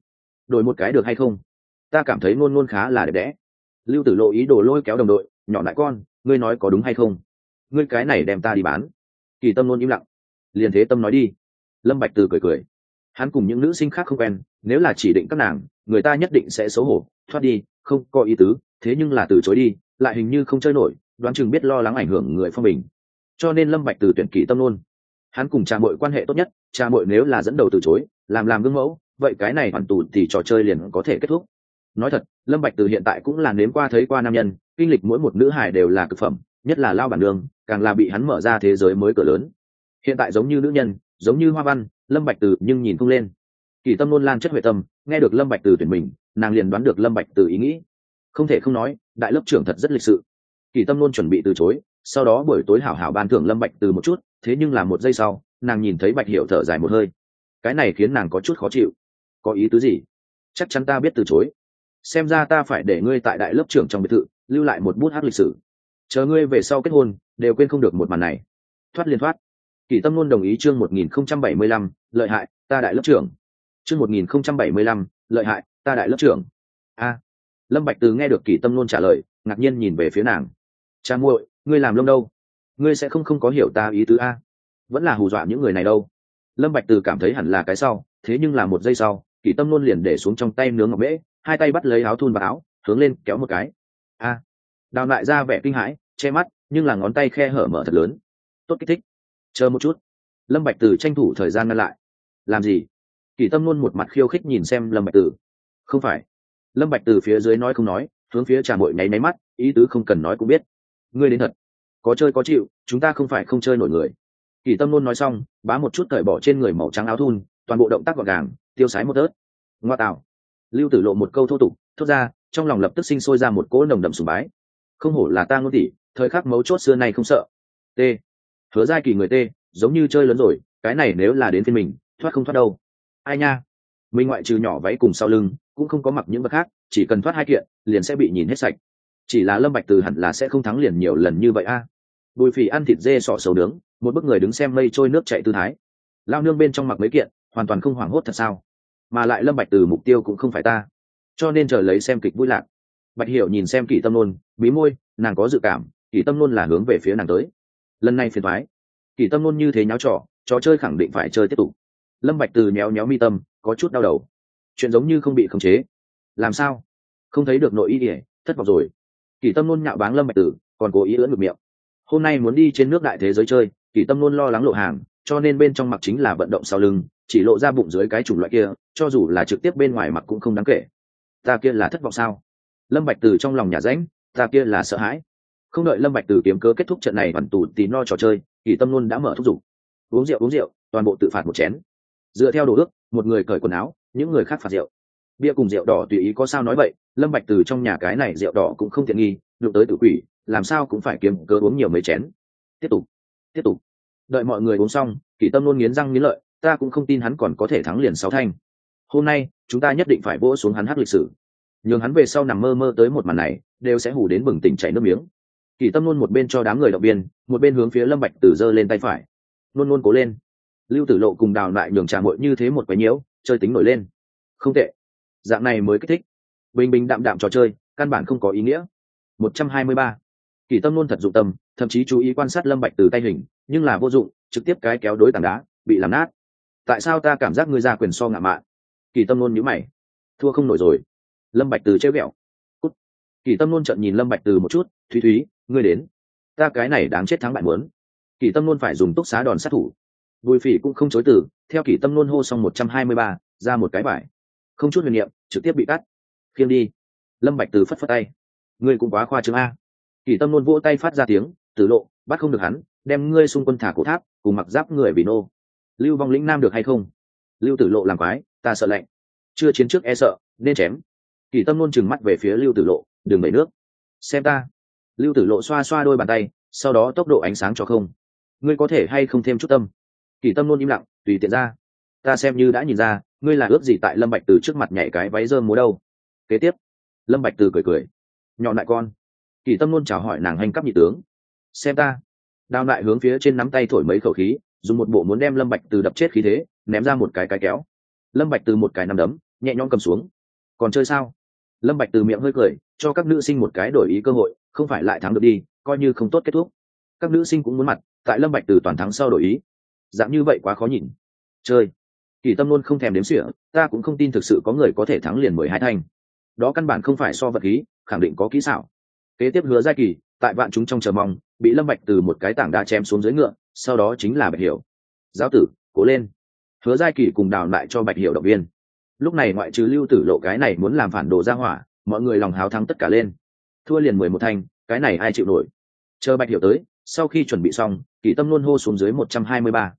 đổi một cái được hay không? Ta cảm thấy Nôn khá là đẹp đẽ. Lưu Tử Lộ ý đồ lôi kéo đồng đội, nhỏ lại con, ngươi nói có đúng hay không? Ngươi cái này đem ta đi bán. Kỳ Tâm Nôn im lặng. Liền Thế Tâm nói đi. Lâm Bạch Từ cười. Hắn cùng những nữ sinh khác không quen, nếu là chỉ định các nàng, người ta nhất định sẽ xấu hổ, thoát đi, không có ý tứ, thế nhưng là từ chối đi, lại hình như không chơi nổi, đoán chừng biết lo lắng ảnh hưởng người phong bình. Cho nên Lâm Bạch Từ tuyển Kỳ Tâm Nôn. Hắn cùng Trà Muội quan hệ tốt nhất, Trà Muội nếu là dẫn đầu từ chối, làm gương mẫu, vậy cái này hoàn tù thì trò chơi liền có thể kết thúc. Nói thật, Lâm Bạch Từ hiện tại cũng là nếm qua thấy qua nam nhân, kinh lịch mỗi một nữ hài đều là cực phẩm, nhất là Lao Bản Nương, càng là bị hắn mở ra thế giới mới cửa lớn. Hiện tại giống như nữ nhân, giống như hoa văn, Lâm Bạch Từ nhưng nhìn không lên. Kỳ Tâm Nôn lan chất huệ tâm, nghe được Lâm Bạch Từ tuyển mình, nàng liền đoán được Lâm Bạch Từ ý nghĩ. Không thể không nói, đại lớp trưởng thật rất lịch sự. Kỳ Tâm Nôn chuẩn bị từ chối, sau đó buổi tối hảo hảo ban thưởng Lâm Bạch Từ một chút, thế nhưng là một giây sau, nàng nhìn thấy Bạch Hiểu thở dài một hơi. Cái này khiến nàng có chút khó chịu. Có ý tứ gì? Chắc chắn ta biết từ chối. Xem ra ta phải để ngươi tại đại lớp trưởng trong biệt thự, lưu lại một bút hắc lịch sử. Chờ ngươi về sau kết hôn, đều quên không được một màn này. Thoát liền thoát. Kỳ Tâm Nôn đồng ý chương 1075, lợi hại, ta đại lớp trưởng. Chương 1075, lợi hại, ta đại lớp trưởng. A. Lâm Bạch Từ nghe được Kỳ Tâm Nôn trả lời, ngạc nhiên nhìn về phía nàng. Cha muội, ngươi làm lông đâu? Ngươi sẽ không có hiểu ta ý tứ a? Vẫn là hù dọa những người này đâu? Lâm Bạch Từ cảm thấy hẳn là cái sau, thế nhưng là một giây sau, Kỳ Tâm Nôn liền để xuống trong tay nướng ngọc mễ, hai tay bắt lấy áo thun và áo, hướng lên kéo một cái. A. Đào Lại ra vẻ kinh hãi, che mắt, nhưng là ngón tay khe hở mở thật lớn. Tốt kích thích. Chờ một chút. Lâm Bạch Từ tranh thủ thời gian ngăn lại. Làm gì? Kỳ Tâm Nôn một mặt khiêu khích nhìn xem Lâm Bạch Từ. Không phải. Lâm Bạch Từ phía dưới nói không nói, hướng phía Trà Muội nháy máy mắt, ý tứ không cần nói cũng biết. Ngươi đến thật. Có chơi có chịu, chúng ta không phải không chơi nổi người. Kỳ Tâm Nôn nói xong, bá một chút cởi bỏ trên người màu trắng áo thun, toàn bộ động tác gọn gàng, tiêu sái một tớt. Ngoa tạo. Lưu Tử Lộ một câu thô tục, thốt ra, trong lòng lập tức sinh sôi ra một cỗ nồng đậm sùng bái. Không hổ là ta Ngôn tỷ, thời khắc mấu chốt xưa nay không sợ. T. Hứa Giai Kỳ người T, giống như chơi lớn rồi, cái này nếu là đến phiên mình, thoát không thoát đâu. Ai nha. Mình ngoại trừ nhỏ váy cùng sau lưng, cũng không có mặc những vật khác, chỉ cần thoát hai kiện, liền sẽ bị nhìn hết sạch. Chỉ là Lâm Bạch Từ hẳn là sẽ không thắng liền nhiều lần như vậy a. Bùi Phỉ ăn thịt dê sọ sầu nướng, một bức người đứng xem mây trôi nước chảy tư thái. lao nương bên trong mặc mấy kiện hoàn toàn không hoảng hốt thật sao? Mà lại Lâm Bạch Từ mục tiêu cũng không phải ta, cho nên chờ lấy xem kịch vui lạc. Bạch Hiểu nhìn xem Kỷ Tâm Nôn, bí môi, nàng có dự cảm Kỷ Tâm Nôn là hướng về phía nàng tới. Lần này phiền toái. Kỷ Tâm Nôn như thế nháo trò chơi khẳng định phải chơi tiếp tục. Lâm Bạch Từ nhéo nhéo mi tâm, có chút đau đầu. Chuyện giống như không bị khống chế. Làm sao? Không thấy được nội ý ỉa, thất vọng rồi. Kỷ Tâm Nôn nhạo báng Lâm Bạch Từ, còn cố ý ưỡn ngực miệng. Hôm nay muốn đi trên nước đại thế giới chơi, Kỷ Tâm Nôn lo lắng lộ hàng, cho nên bên trong mặc chính là vận động sau lưng, chỉ lộ ra bụng dưới cái chủng loại kia, cho dù là trực tiếp bên ngoài mặc cũng không đáng kể. Ta kia là thất vọng sao? Lâm Bạch Từ trong lòng nhà rãnh, ta kia là sợ hãi. Không đợi Lâm Bạch Từ kiếm cớ kết thúc trận này hoàn tù tí no trò chơi, Kỷ Tâm Nôn đã mở thúc giục. Uống rượu, toàn bộ tự phạt một chén. Dựa theo đồ ước, một người cởi quần áo, những người khác phạt rượu. Bia cùng rượu đỏ tùy ý có sao nói vậy, Lâm Bạch Từ trong nhà cái này rượu đỏ cũng không tiện nghi, đụng tới tử quỷ, làm sao cũng phải kiếm cớ uống nhiều mấy chén. Tiếp tục. Đợi mọi người uống xong, Kỷ Tâm Nôn nghiến răng nghiến lợi, ta cũng không tin hắn còn có thể thắng liền 6 thanh. Hôm nay, chúng ta nhất định phải vỗ xuống hắn hắc lịch sử. Nhường hắn về sau nằm mơ mơ tới một màn này, đều sẽ hù đến bừng tỉnh chảy nước miếng. Kỷ Tâm Nôn một bên cho đám người động viên, một bên hướng phía Lâm Bạch Từ giơ lên tay phải. Nôn cố lên. Lưu Tử Lộ cùng Đào lại nhường trà muội như thế một quấy nhiễu, chơi tính nổi lên. Không tệ, dạng này mới kích thích. Bình bình đạm đạm trò chơi, căn bản không có ý nghĩa. 123. Kỷ Tâm Nôn thật dụng tâm, thậm chí chú ý quan sát Lâm Bạch Từ tay hình, nhưng là vô dụng, trực tiếp cái kéo đối tảng đá, bị làm nát. Tại sao ta cảm giác ngươi ra quyền so ngạ mạn? Kỷ Tâm Nôn nhíu mày. Thua không nổi rồi. Lâm Bạch Từ trêu ghẹo. Cút. Kỷ Tâm Nôn trợn nhìn Lâm Bạch Từ một chút, Thúy, ngươi đến. Ta cái này đáng chết thắng bại muốn. Kỷ Tâm Nôn phải dùng túc xá đòn sát thủ. Bùi Phỉ cũng không chối từ, theo Kỷ Tâm Nôn hô xong 123, ra một cái bài. Không chút huyền niệm, trực tiếp bị cắt. Khiêng đi. Lâm Bạch Từ phất phất tay. Ngươi cũng quá khoa trương a. Kỷ Tâm Nôn vỗ tay phát ra tiếng, Tử Lộ, bắt không được hắn, đem ngươi xung quân thả cổ tháp, cùng mặc giáp người vì nô. Lưu Vong lĩnh nam được hay không? Lưu Tử Lộ làm quái, ta sợ lạnh. Chưa chiến trước e sợ, nên chém. Kỷ Tâm Nôn trừng mắt về phía Lưu Tử Lộ, đừng đẩy nước. Xem ta. Lưu Tử Lộ xoa xoa đôi bàn tay, sau đó tốc độ ánh sáng cho không. Ngươi có thể hay không thêm chút tâm? Kỷ Tâm Nôn im lặng, tùy tiện ra. Ta xem như đã nhìn ra, ngươi là ước gì tại Lâm Bạch Từ trước mặt nhảy cái váy rơm múa đâu. Kế tiếp, Lâm Bạch Từ cười, nhỏ lại con. Kỷ Tâm Nôn chào hỏi nàng hành cấp nhị tướng. Xem ta. Đao lại hướng phía trên nắm tay thổi mấy khẩu khí, dùng một bộ muốn đem Lâm Bạch Từ đập chết khí thế, ném ra một cái kéo. Lâm Bạch Từ một cái nắm đấm, nhẹ nhõm cầm xuống. Còn chơi sao? Lâm Bạch Từ miệng hơi cười, cho các nữ sinh một cái đổi ý cơ hội, không phải lại thắng được đi, coi như không tốt kết thúc. Các nữ sinh cũng muốn mặt, tại Lâm Bạch Từ toàn thắng sau đổi ý. Dạng như vậy quá khó nhìn. Chơi. Kỷ Tâm Nôn không thèm đếm xỉa, ta cũng không tin thực sự có người có thể thắng liền 12 thanh. Đó căn bản không phải so vật khí, khẳng định có kỹ xảo. Kế tiếp Hứa Giai Kỳ, tại vạn chúng trong chờ mong, bị Lâm Bạch Từ một cái tảng đá chém xuống dưới ngựa, sau đó chính là Bạch Hiểu. Giáo tử, cố lên. Hứa Giai Kỳ cùng Đào lại cho Bạch Hiểu động viên. Lúc này ngoại trừ Lưu Tử Lộ cái này muốn làm phản đồ ra hỏa, mọi người lòng háo thắng tất cả lên. Thua liền 11 thanh, cái này ai chịu nổi. Chờ Bạch Hiểu tới, sau khi chuẩn bị xong, Kỷ Tâm luôn hô xuống dưới 123.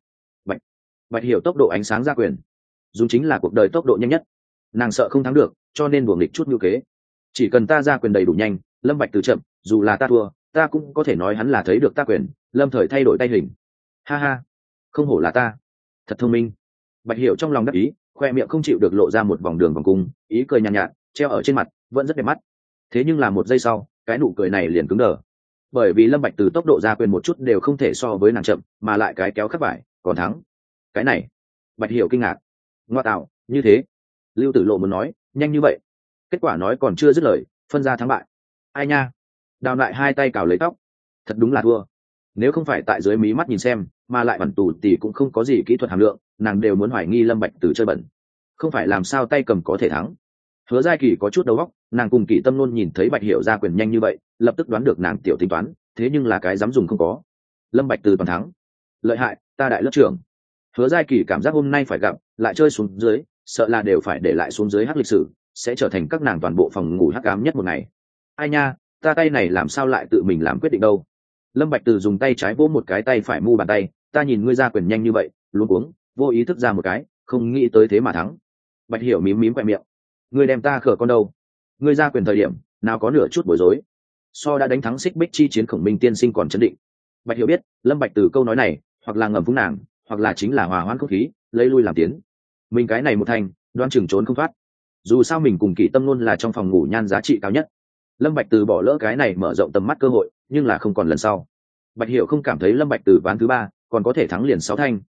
Bạch Hiểu tốc độ ánh sáng ra quyền, dùng chính là cuộc đời tốc độ nhanh nhất. Nàng sợ không thắng được, cho nên buồng địch chút nhu kế. Chỉ cần ta ra quyền đầy đủ nhanh, Lâm Bạch Từ chậm, dù là ta thua, ta cũng có thể nói hắn là thấy được ta quyền, lâm thời thay đổi tay hình. Ha ha, không hổ là ta, thật thông minh. Bạch Hiểu trong lòng đắc ý, khoe miệng không chịu được lộ ra một vòng đường vòng cung, ý cười nhàn nhạt, treo ở trên mặt, vẫn rất đẹp mắt. Thế nhưng là một giây sau, cái nụ cười này liền cứng đờ, bởi vì Lâm Bạch Từ tốc độ ra quyền một chút đều không thể so với nàng chậm, mà lại cái kéo khắc vải, còn thắng. Cái này, Bạch Hiểu kinh ngạc. Ngoa tạo, như thế? Lưu Tử Lộ muốn nói, nhanh như vậy. Kết quả nói còn chưa dứt lời, phân ra thắng bại. Ai nha? Đào lại hai tay cào lấy tóc. Thật đúng là thua. Nếu không phải tại dưới mí mắt nhìn xem, mà lại bản tù thì cũng không có gì kỹ thuật hàm lượng, nàng đều muốn hoài nghi Lâm Bạch Từ chơi bẩn. Không phải làm sao tay cầm có thể thắng. Hứa Giai Kỳ có chút đầu óc, nàng cùng Kỷ Tâm luôn nhìn thấy Bạch Hiểu ra quyền nhanh như vậy, lập tức đoán được nàng tiểu tính toán, thế nhưng là cái dám dùng không có. Lâm Bạch Từ toàn thắng. Lợi hại, ta đại lớp trưởng. Hứa Giai Kỳ cảm giác hôm nay phải gặp, lại chơi xuống dưới, sợ là đều phải để lại xuống dưới hắc lịch sử, sẽ trở thành các nàng toàn bộ phòng ngủ hắc ám nhất một ngày. Ai nha, ta tay này làm sao lại tự mình làm quyết định đâu? Lâm Bạch Từ dùng tay trái vỗ một cái tay phải mu bàn tay, ta nhìn ngươi ra quyền nhanh như vậy, luống cuống, vô ý thức ra một cái, không nghĩ tới thế mà thắng. Bạch Hiểu mím mím quẹt miệng, ngươi đem ta khở con đâu? Ngươi ra quyền thời điểm, nào có nửa chút bối rối. So đã đánh thắng Xích Bích chi chiến Khổng Minh tiên sinh còn chấn định. Bạch Hiểu biết, Lâm Bạch Từ câu nói này, hoặc là ngầm phúng nàng, hoặc là chính là hòa hoãn không khí, lấy lui làm tiến. Mình cái này một thành, đoan chừng trốn không thoát. Dù sao mình cùng Kỷ Tâm luôn là trong phòng ngủ nhan giá trị cao nhất. Lâm Bạch Từ bỏ lỡ cái này mở rộng tầm mắt cơ hội, nhưng là không còn lần sau. Bạch Hiểu không cảm thấy Lâm Bạch Từ ván thứ ba còn có thể thắng liền 6 thanh,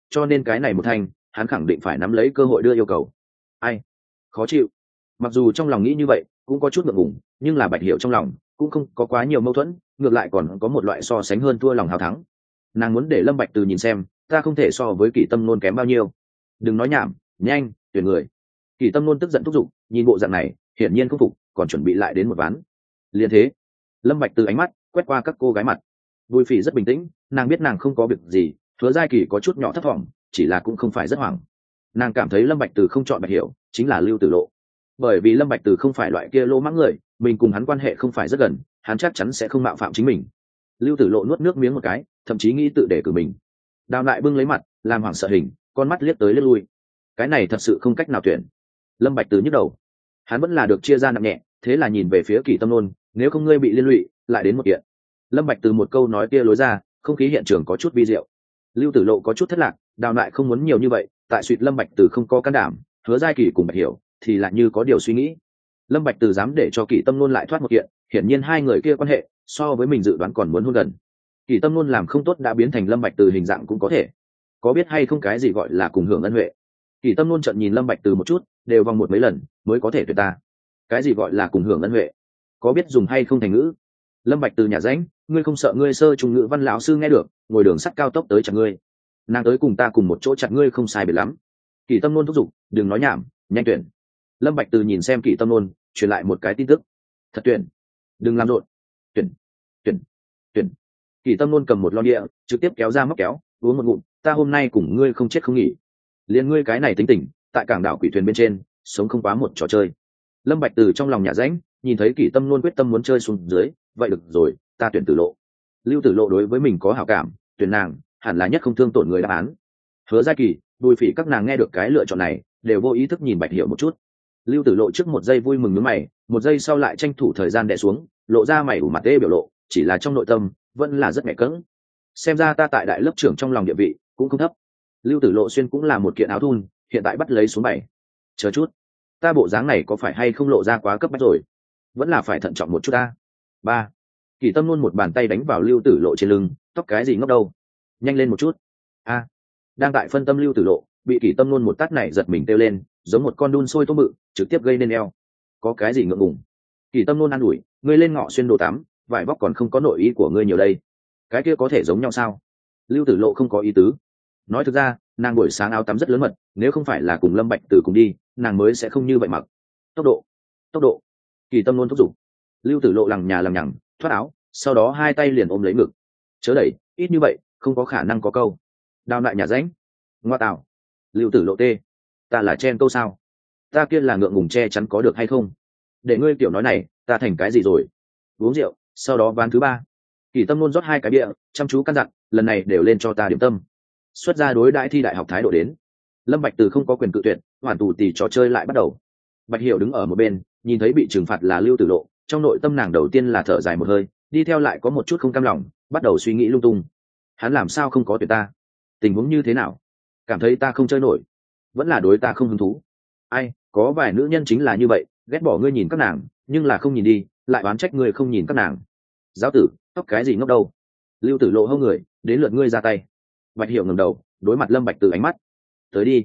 cho nên cái này một thanh hắn khẳng định phải nắm lấy cơ hội đưa yêu cầu. Ai khó chịu. Mặc dù trong lòng nghĩ như vậy cũng có chút ngượng ngùng, nhưng là Bạch Hiểu trong lòng cũng không có quá nhiều mâu thuẫn, ngược lại còn có một loại so sánh hơn thua lòng hào thắng. Nàng muốn để Lâm Bạch Từ nhìn xem ta không thể so với Kỷ Tâm Nôn kém bao nhiêu. Đừng nói nhảm, nhanh tuyển người. Kỷ Tâm Nôn tức giận thúc giục, nhìn bộ dạng này hiển nhiên không phục, còn chuẩn bị lại đến một ván. Liên thế Lâm Bạch Từ ánh mắt quét qua các cô gái mặt. Bùi Phỉ rất bình tĩnh, nàng biết nàng không có việc gì. Hứa Giai Kỳ có chút nhỏ thất vọng, chỉ là cũng không phải rất hoảng. Nàng cảm thấy Lâm Bạch Từ không chọn Bạch Hiểu chính là Lưu Tử Lộ, bởi vì Lâm Bạch Từ không phải loại kia lỗ mãng người, mình cùng hắn quan hệ không phải rất gần, hắn chắc chắn sẽ không mạo phạm chính mình. Lưu Tử Lộ nuốt nước miếng một cái, thậm chí nghĩ tự để cử mình. Đào lại bưng lấy mặt làm hoảng sợ hình, con mắt liếc tới liếc lui. Cái này thật sự không cách nào tuyển. Lâm Bạch Từ nhức đầu, hắn vẫn là được chia ra nặng nhẹ, thế là nhìn về phía Kỷ Tâm Nôn, nếu không ngươi bị liên lụy lại đến một kiện. Lâm Bạch Từ một câu nói kia lối ra, không khí hiện trường có chút vi diệu. Lưu Tử Lộ có chút thất lạc, Đào lại không muốn nhiều như vậy, tại suýt Lâm Bạch Từ không có can đảm, Hứa Giai Kỳ cùng Bạch Hiểu thì lại như có điều suy nghĩ. Lâm Bạch Từ dám để cho Kỷ Tâm Nôn lại thoát một kiện, hiển nhiên hai người kia quan hệ so với mình dự đoán còn muốn hôn gần. Kỷ Tâm Nôn làm không tốt đã biến thành Lâm Bạch Từ hình dạng cũng có thể. Có biết hay không cái gì gọi là cùng hưởng ân huệ? Kỷ Tâm Nôn trợn nhìn Lâm Bạch Từ một chút, đều vòng một mấy lần mới có thể tuyệt ta. Cái gì gọi là cùng hưởng ân huệ? Có biết dùng hay không thành ngữ? Lâm Bạch Từ nhà ránh, ngươi không sợ ngươi sơ trung ngữ văn lão sư nghe được, ngồi đường sắt cao tốc tới chặt ngươi. Nàng tới cùng ta cùng một chỗ chặt ngươi không sai biệt lắm. Kỷ Tâm Nôn thúc giục, đừng nói nhảm, nhanh tuyển. Lâm Bạch Từ nhìn xem Kỷ Tâm Nôn, truyền lại một cái tin tức. Thật tuyển, đừng làm rộn. Tuyển, tuyển, tuyển. Kỷ Tâm Nôn cầm một lon địa, trực tiếp kéo ra móc kéo, uống một ngụm, ta hôm nay cùng ngươi không chết không nghỉ. Liên ngươi cái này tính tình, tại cảng đảo quỷ thuyền bên trên, sống không quá một trò chơi. Lâm Bạch Từ trong lòng nhả rãnh, nhìn thấy Kỷ Tâm Nôn quyết tâm muốn chơi xuống dưới, vậy được rồi, ta tuyển Tử Lộ. Lưu Tử Lộ đối với mình có hảo cảm, tuyển nàng hẳn là nhất không thương tổn người đáp án. Hứa Giai Kỳ, Bùi Phỉ các nàng nghe được cái lựa chọn này, đều vô ý thức nhìn Bạch Hiểu một chút. Lưu Tử Lộ trước một giây vui mừng nhướng mày, một giây sau lại tranh thủ thời gian đè xuống, lộ ra mày ủ mặt tê biểu lộ, chỉ là trong nội tâm vẫn là rất nhẹ cẫng. Xem ra ta tại đại lớp trưởng trong lòng địa vị cũng không thấp. Lưu Tử Lộ xuyên cũng là một kiện áo thun, hiện tại bắt lấy xuống 7. Chờ chút, ta bộ dáng này có phải hay không lộ ra quá cấp bách rồi? Vẫn là phải thận trọng một chút ta. 3. Kỷ Tâm Nôn một bàn tay đánh vào Lưu Tử Lộ trên lưng, tóc cái gì ngốc đâu? Nhanh lên một chút. A. Đang tại phân tâm Lưu Tử Lộ, bị Kỷ Tâm Nôn một tát này giật mình kêu lên, giống một con đun sôi tôm mự, trực tiếp gây nên eo. Có cái gì ngượng ngùng? Kỷ Tâm Nôn an ủi, ngươi lên ngọ xuyên đồ tắm, vải vóc còn không có nội ý của ngươi nhiều đây. Cái kia có thể giống nhau sao? Lưu Tử Lộ không có ý tứ. Nói thực ra, nàng buổi sáng áo tắm rất lớn mật, nếu không phải là cùng Lâm Bạch Từ cùng đi, nàng mới sẽ không như vậy mặc. Tốc độ. Kỷ Tâm Nôn thúc giục. Lưu Tử Lộ lằng nhà lằng nhằng thoát áo, sau đó hai tay liền ôm lấy ngực. Chớ đẩy, ít như vậy, không có khả năng có câu. Đào lại nhà rãnh. Ngoa tạo. Lưu Tử Lộ tê. Ta là chen câu sao? Ta kia là ngượng ngùng che chắn có được hay không? Để ngươi kiểu nói này, ta thành cái gì rồi? Uống rượu, sau đó ván thứ 3. Kỷ Tâm Nôn rót 2 cái bia, chăm chú căn dặn, lần này đều lên cho ta điểm tâm. Xuất ra đối đãi thi đại học thái độ đến. Lâm Bạch Từ không có quyền cự tuyệt, hoàn tù tì trò chơi lại bắt đầu. Bạch Hiểu đứng ở một bên, nhìn thấy bị trừng phạt là Lưu Tử Lộ, trong nội tâm nàng đầu tiên là thở dài một hơi, đi theo lại có một chút không cam lòng, bắt đầu suy nghĩ lung tung. Hắn làm sao không có tuyệt ta? Tình huống như thế nào? Cảm thấy ta không chơi nổi, vẫn là đối ta không hứng thú. Ai, có vài nữ nhân chính là như vậy, ghét bỏ ngươi nhìn các nàng, nhưng là không nhìn đi, lại oán trách ngươi không nhìn các nàng. Giáo tử, tóc cái gì ngốc đâu? Lưu Tử Lộ hâu người, đến lượt ngươi ra tay. Bạch Hiểu ngẩng đầu, đối mặt Lâm Bạch Từ ánh mắt. Tới đi.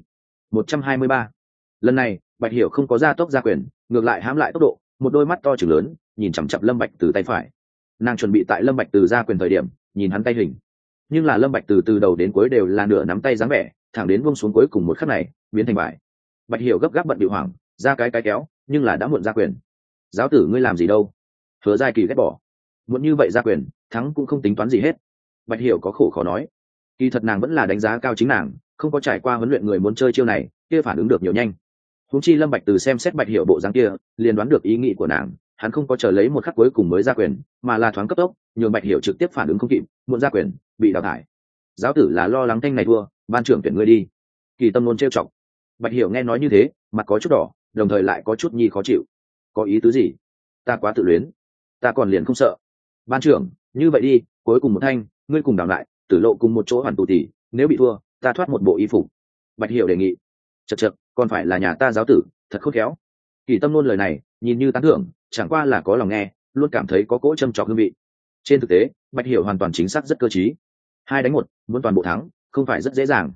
123. Lần này, Bạch Hiểu không có ra tốc ra quyền, ngược lại hãm lại tốc độ, một đôi mắt to trừng lớn, nhìn chằm chằm Lâm Bạch Từ tay phải. Nàng chuẩn bị tại Lâm Bạch Từ ra quyền thời điểm, nhìn hắn tay hình. Nhưng là Lâm Bạch từ đầu đến cuối đều là nửa nắm tay dáng vẻ, thẳng đến buông xuống cuối cùng một khắc này, biến thành bại. Bạch Hiểu gấp gáp bận bịu hoảng, ra cái kéo, nhưng là đã muộn ra quyền. Giáo tử ngươi làm gì đâu? Hứa Giai Kỳ ghét bỏ. Muộn như vậy ra quyền, thắng cũng không tính toán gì hết. Bạch Hiểu có khổ khó nói. Kỳ thật nàng vẫn là đánh giá cao chính nàng, không có trải qua huấn luyện người muốn chơi chiêu này, kia phản ứng được nhiều nhanh. Huống chi Lâm Bạch từ xem xét Bạch Hiểu bộ dáng kia, liền đoán được ý nghĩ của nàng, hắn không có chờ lấy một khắc cuối cùng mới ra quyền, mà là thoáng cấp tốc, nhường Bạch Hiểu trực tiếp phản ứng không kịp, muộn ra quyền, bị đào thải. Giáo tử là lo lắng thanh này thua, ban trưởng tuyển ngươi đi. Kỳ Tâm Nôn trêu chọc. Bạch Hiểu nghe nói như thế, mặt có chút đỏ, đồng thời lại có chút nhi khó chịu. Có ý tứ gì? Ta quá tự luyến, ta còn liền không sợ. Ban trưởng, như vậy đi, cuối cùng một thanh, ngươi cùng đàm lại, Tử Lộ cùng một chỗ hoàn tù tỷ, nếu bị thua, ta thoát một bộ y phục. Bạch Hiểu đề nghị. Chậc, còn phải là nhà ta giáo tử, thật khôn khéo. Kỳ Tâm Nôn lời này, nhìn như tán thưởng, chẳng qua là có lòng nghe, luôn cảm thấy có cỗ châm chọc hương vị. Trên thực tế, Bạch Hiểu hoàn toàn chính xác rất cơ trí. 2 đánh 1, muốn toàn bộ thắng, không phải rất dễ dàng.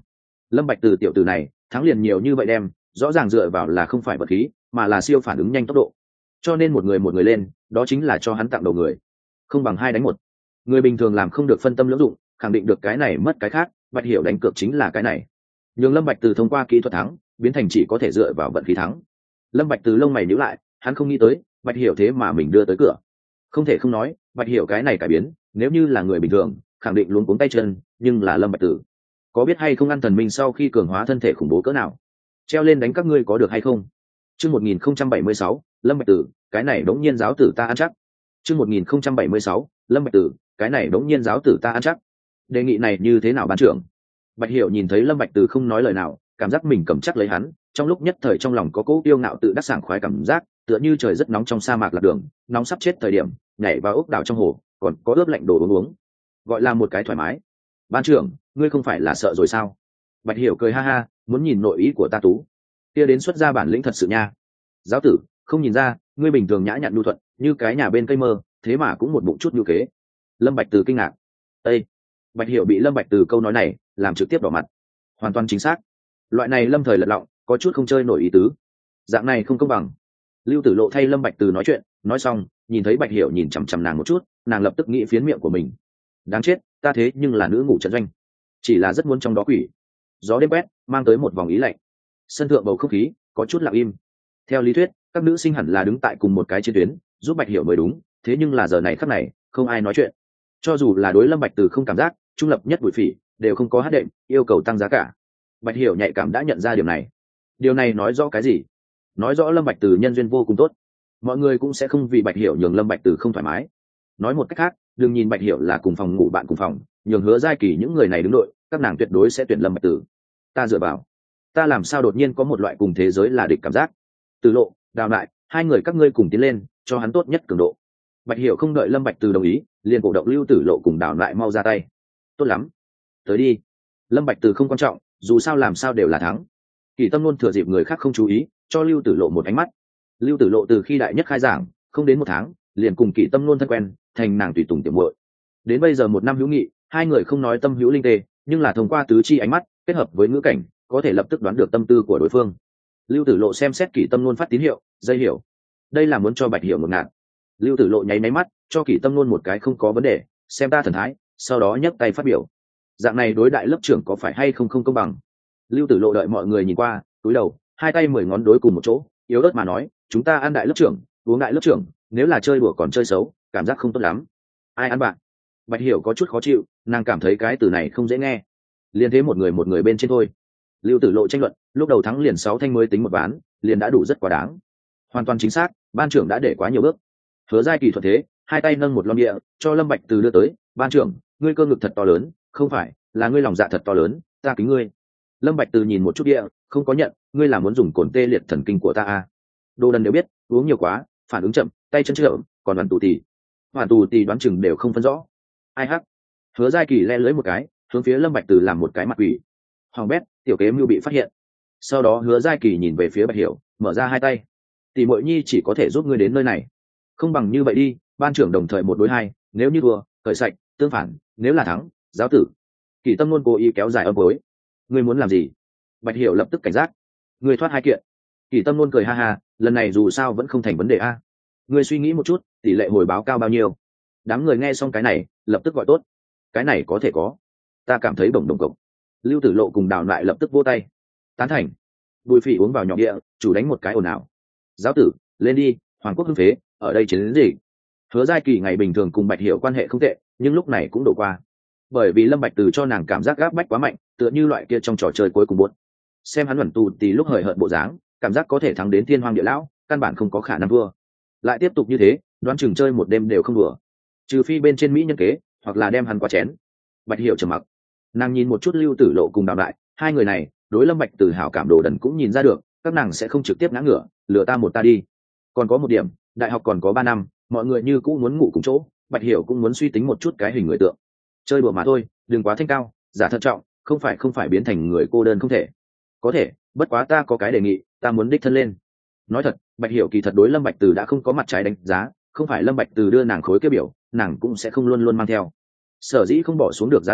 Lâm Bạch Từ tiểu tử này thắng liền nhiều như vậy đem, rõ ràng dựa vào là không phải vật khí mà là siêu phản ứng nhanh tốc độ, cho nên một người lên đó chính là cho hắn tặng đầu người, không bằng hai đánh một. Người bình thường làm không được phân tâm lưỡng dụng, khẳng định được cái này mất cái khác. Bạch Hiểu đánh cược chính là cái này, nhưng Lâm Bạch Từ thông qua kỹ thuật thắng biến thành chỉ có thể dựa vào vận khí thắng. Lâm Bạch Từ lông mày nhíu lại, hắn không nghĩ tới Bạch Hiểu thế mà mình đưa tới cửa. Không thể không nói Bạch Hiểu cái này cải biến, nếu như là người bình thường khẳng định luống cuống tay chân, nhưng là Lâm Bạch Từ có biết hay không ăn thần minh sau khi cường hóa thân thể khủng bố cỡ nào. Treo lên đánh các ngươi có được hay không? Chương 1076, Lâm Bạch Tử, cái này đống nhiên giáo tử ta ăn chắc. Chương 1076, Lâm Bạch Tử, cái này đống nhiên giáo tử ta ăn chắc. Đề nghị này như thế nào ban trưởng? Bạch Hiểu nhìn thấy Lâm Bạch Tử không nói lời nào, cảm giác mình cầm chắc lấy hắn, trong lúc nhất thời trong lòng có cỗ tiêu ngạo tự đắc sảng khoái cảm giác, tựa như trời rất nóng trong sa mạc lạc đường, nóng sắp chết thời điểm, nhảy vào ốc đảo trong hồ, còn có ướp lạnh đồ uống, gọi là một cái thoải mái. Ban trưởng, ngươi không phải là sợ rồi sao? Bạch Hiểu cười ha ha, muốn nhìn nội ý của ta tú, kia đến xuất ra bản lĩnh thật sự nha. Giáo tử, không nhìn ra, ngươi bình thường nhã nhặn nhu thuận, như cái nhà bên cây mơ, thế mà cũng một bụng chút nhu kế. Lâm Bạch Từ kinh ngạc. Ê! Bạch Hiểu bị Lâm Bạch Từ câu nói này làm trực tiếp đỏ mặt. Hoàn toàn chính xác. Loại này lâm thời lật lọng, có chút không chơi nổi ý tứ. Dạng này không công bằng. Lưu Tử Lộ thay Lâm Bạch Từ nói chuyện, nói xong, nhìn thấy Bạch Hiểu nhìn chằm chằm nàng một chút, nàng lập tức nghĩ phiến miệng của mình. Đáng chết, ta thế nhưng là nữ ngủ trận doanh, chỉ là rất muốn trong đó quỷ. Gió đêm quét, mang tới một vòng ý lạnh. Sân thượng bầu không khí có chút lặng im. Theo lý thuyết, các nữ sinh hẳn là đứng tại cùng một cái chiến tuyến, giúp Bạch Hiểu mới đúng, thế nhưng là giờ này khắc này, không ai nói chuyện. Cho dù là đối Lâm Bạch Từ không cảm giác, trung lập nhất Bùi Phỉ đều không có hát đệm, yêu cầu tăng giá cả. Bạch Hiểu nhạy cảm đã nhận ra điều này. Điều này nói rõ cái gì? Nói rõ Lâm Bạch Từ nhân duyên vô cùng tốt. Mọi người cũng sẽ không vì Bạch Hiểu nhường Lâm Bạch Từ không thoải mái. Nói một cách khác, đừng nhìn Bạch Hiểu là cùng phòng ngủ bạn cùng phòng, nhường Hứa Giai Kỳ những người này đứng đội, các nàng tuyệt đối sẽ tuyển Lâm Bạch Từ. Ta dựa vào, ta làm sao đột nhiên có một loại cùng thế giới là địch cảm giác. Từ Lộ, Đào lại, hai người các ngươi cùng tiến lên, cho hắn tốt nhất cường độ. Bạch Hiểu không đợi Lâm Bạch Từ đồng ý, liền cổ động Lưu Tử Lộ cùng Đào lại mau ra tay. Tốt lắm, tới đi. Lâm Bạch Từ không quan trọng, dù sao làm sao đều là thắng. Kỳ Tâm luôn thừa dịp người khác không chú ý, cho Lưu Tử Lộ một ánh mắt. Lưu Tử Lộ từ khi đại nhất khai giảng, không đến một tháng, liền cùng Kỳ Tâm luôn thân quen, thành nàng tùy tùng tiểu muội. Đến bây giờ một năm hữu nghị, hai người không nói tâm hữu linh tê, nhưng là thông qua tứ chi ánh mắt kết hợp với ngữ cảnh, có thể lập tức đoán được tâm tư của đối phương. Lưu Tử Lộ xem xét Kỷ Tâm luôn phát tín hiệu, dây hiểu, đây là muốn cho Bạch Hiểu một ngạt. Lưu Tử Lộ nháy máy mắt, cho Kỷ Tâm luôn một cái không có vấn đề, xem ta thần thái, sau đó nhấc tay phát biểu. Dạng này đối đại lớp trưởng có phải hay không không công bằng? Lưu Tử Lộ đợi mọi người nhìn qua, cúi đầu, hai tay 10 ngón đối cùng một chỗ, yếu ớt mà nói, chúng ta ăn đại lớp trưởng, uống đại lớp trưởng, nếu là chơi đùa còn chơi xấu, cảm giác không tốt lắm. Ai ăn bạn? Bạch Hiểu có chút khó chịu, nàng cảm thấy cái từ này không dễ nghe. Liên thế một người bên trên thôi. Lưu Tử Lộ tranh luận, lúc đầu thắng liền 6 thanh mới tính một ván, liền đã đủ rất quá đáng. Hoàn toàn chính xác, ban trưởng đã để quá nhiều bước. Hứa Giai Kỳ thuận thế, hai tay nâng một lon bia, cho Lâm Bạch Từ đưa tới, ban trưởng, ngươi cơ ngực thật to lớn, không phải, là ngươi lòng dạ thật to lớn, ta kính ngươi. Lâm Bạch Từ nhìn một chút bia, không có nhận, ngươi là muốn dùng cồn tê liệt thần kinh của ta à? Đồ đần đều biết, uống nhiều quá, phản ứng chậm, tay chân chậm, còn đoàn tù tì. Hoàn tù tì đoán chừng đều không phân rõ. Ai hắc? Hứa Giai Kỳ le lưỡi một cái, hướng phía Lâm Bạch Từ làm một cái mặt quỷ. Hoàng bét, tiểu kế mưu bị phát hiện. Sau đó Hứa Giai Kỳ nhìn về phía Bạch Hiểu, mở ra hai tay. Tỷ muội nhi chỉ có thể giúp ngươi đến nơi này. Không bằng như vậy đi, ban trưởng đồng thời 1 đối 2, nếu như thua, cởi sạch, tương phản, nếu là thắng, giáo tử. Kỳ Tâm luôn cố ý kéo dài âm cuối. Ngươi muốn làm gì? Bạch Hiểu lập tức cảnh giác. Ngươi thoát 2 kiện. Kỳ Tâm luôn cười ha ha, lần này dù sao vẫn không thành vấn đề a. Ngươi suy nghĩ một chút, tỷ lệ hồi báo cao bao nhiêu? Đám người nghe xong cái này, lập tức gọi tốt. Cái này có thể có. Ta cảm thấy bổng đồng cộng. Lưu Tử Lộ cùng Đào lại lập tức vỗ tay. Tán thành. Bùi Phỉ uống vào nhỏ địa, chủ đánh một cái ồn ào. Giáo tử, lên đi, Hoàng Quốc hưng phế, ở đây chiến đến gì? Hứa Giai Kỳ ngày bình thường cùng Bạch Hiểu quan hệ không tệ, nhưng lúc này cũng đổ qua. Bởi vì Lâm Bạch Từ cho nàng cảm giác gáp bách quá mạnh, tựa như loại kia trong trò chơi cuối cùng buốt. Xem hắn luẩn tù tí lúc hời hợt bộ dáng, cảm giác có thể thắng đến Thiên Hoang Địa Lão, căn bản không có khả năng thua. Lại tiếp tục như thế, đoán chừng chơi một đêm đều không đùa. Trừ phi bên trên mỹ nhân kế, hoặc là đem hắn qua chén. Bạch Hiểu trầm mặc. Nàng nhìn một chút Lưu Tử Lộ cùng Đào lại, hai người này, đối Lâm Bạch Từ hảo cảm đồ đần cũng nhìn ra được, các nàng sẽ không trực tiếp ngã ngửa, lừa ta một ta đi. Còn có một điểm, đại học còn có 3 năm, mọi người như cũng muốn ngủ cùng chỗ, Bạch Hiểu cũng muốn suy tính một chút cái hình người tượng. Chơi đùa mà thôi, đừng quá thanh cao, giả thận trọng, không phải biến thành người cô đơn không thể. Có thể, bất quá ta có cái đề nghị, ta muốn đích thân lên. Nói thật, Bạch Hiểu kỳ thật đối Lâm Bạch Từ đã không có mặt trái đánh giá, không phải Lâm Bạch Từ đưa nàng khối kia biểu, nàng cũng sẽ không luôn luôn mang theo. Sở dĩ không bỏ xuống được giá đỡ,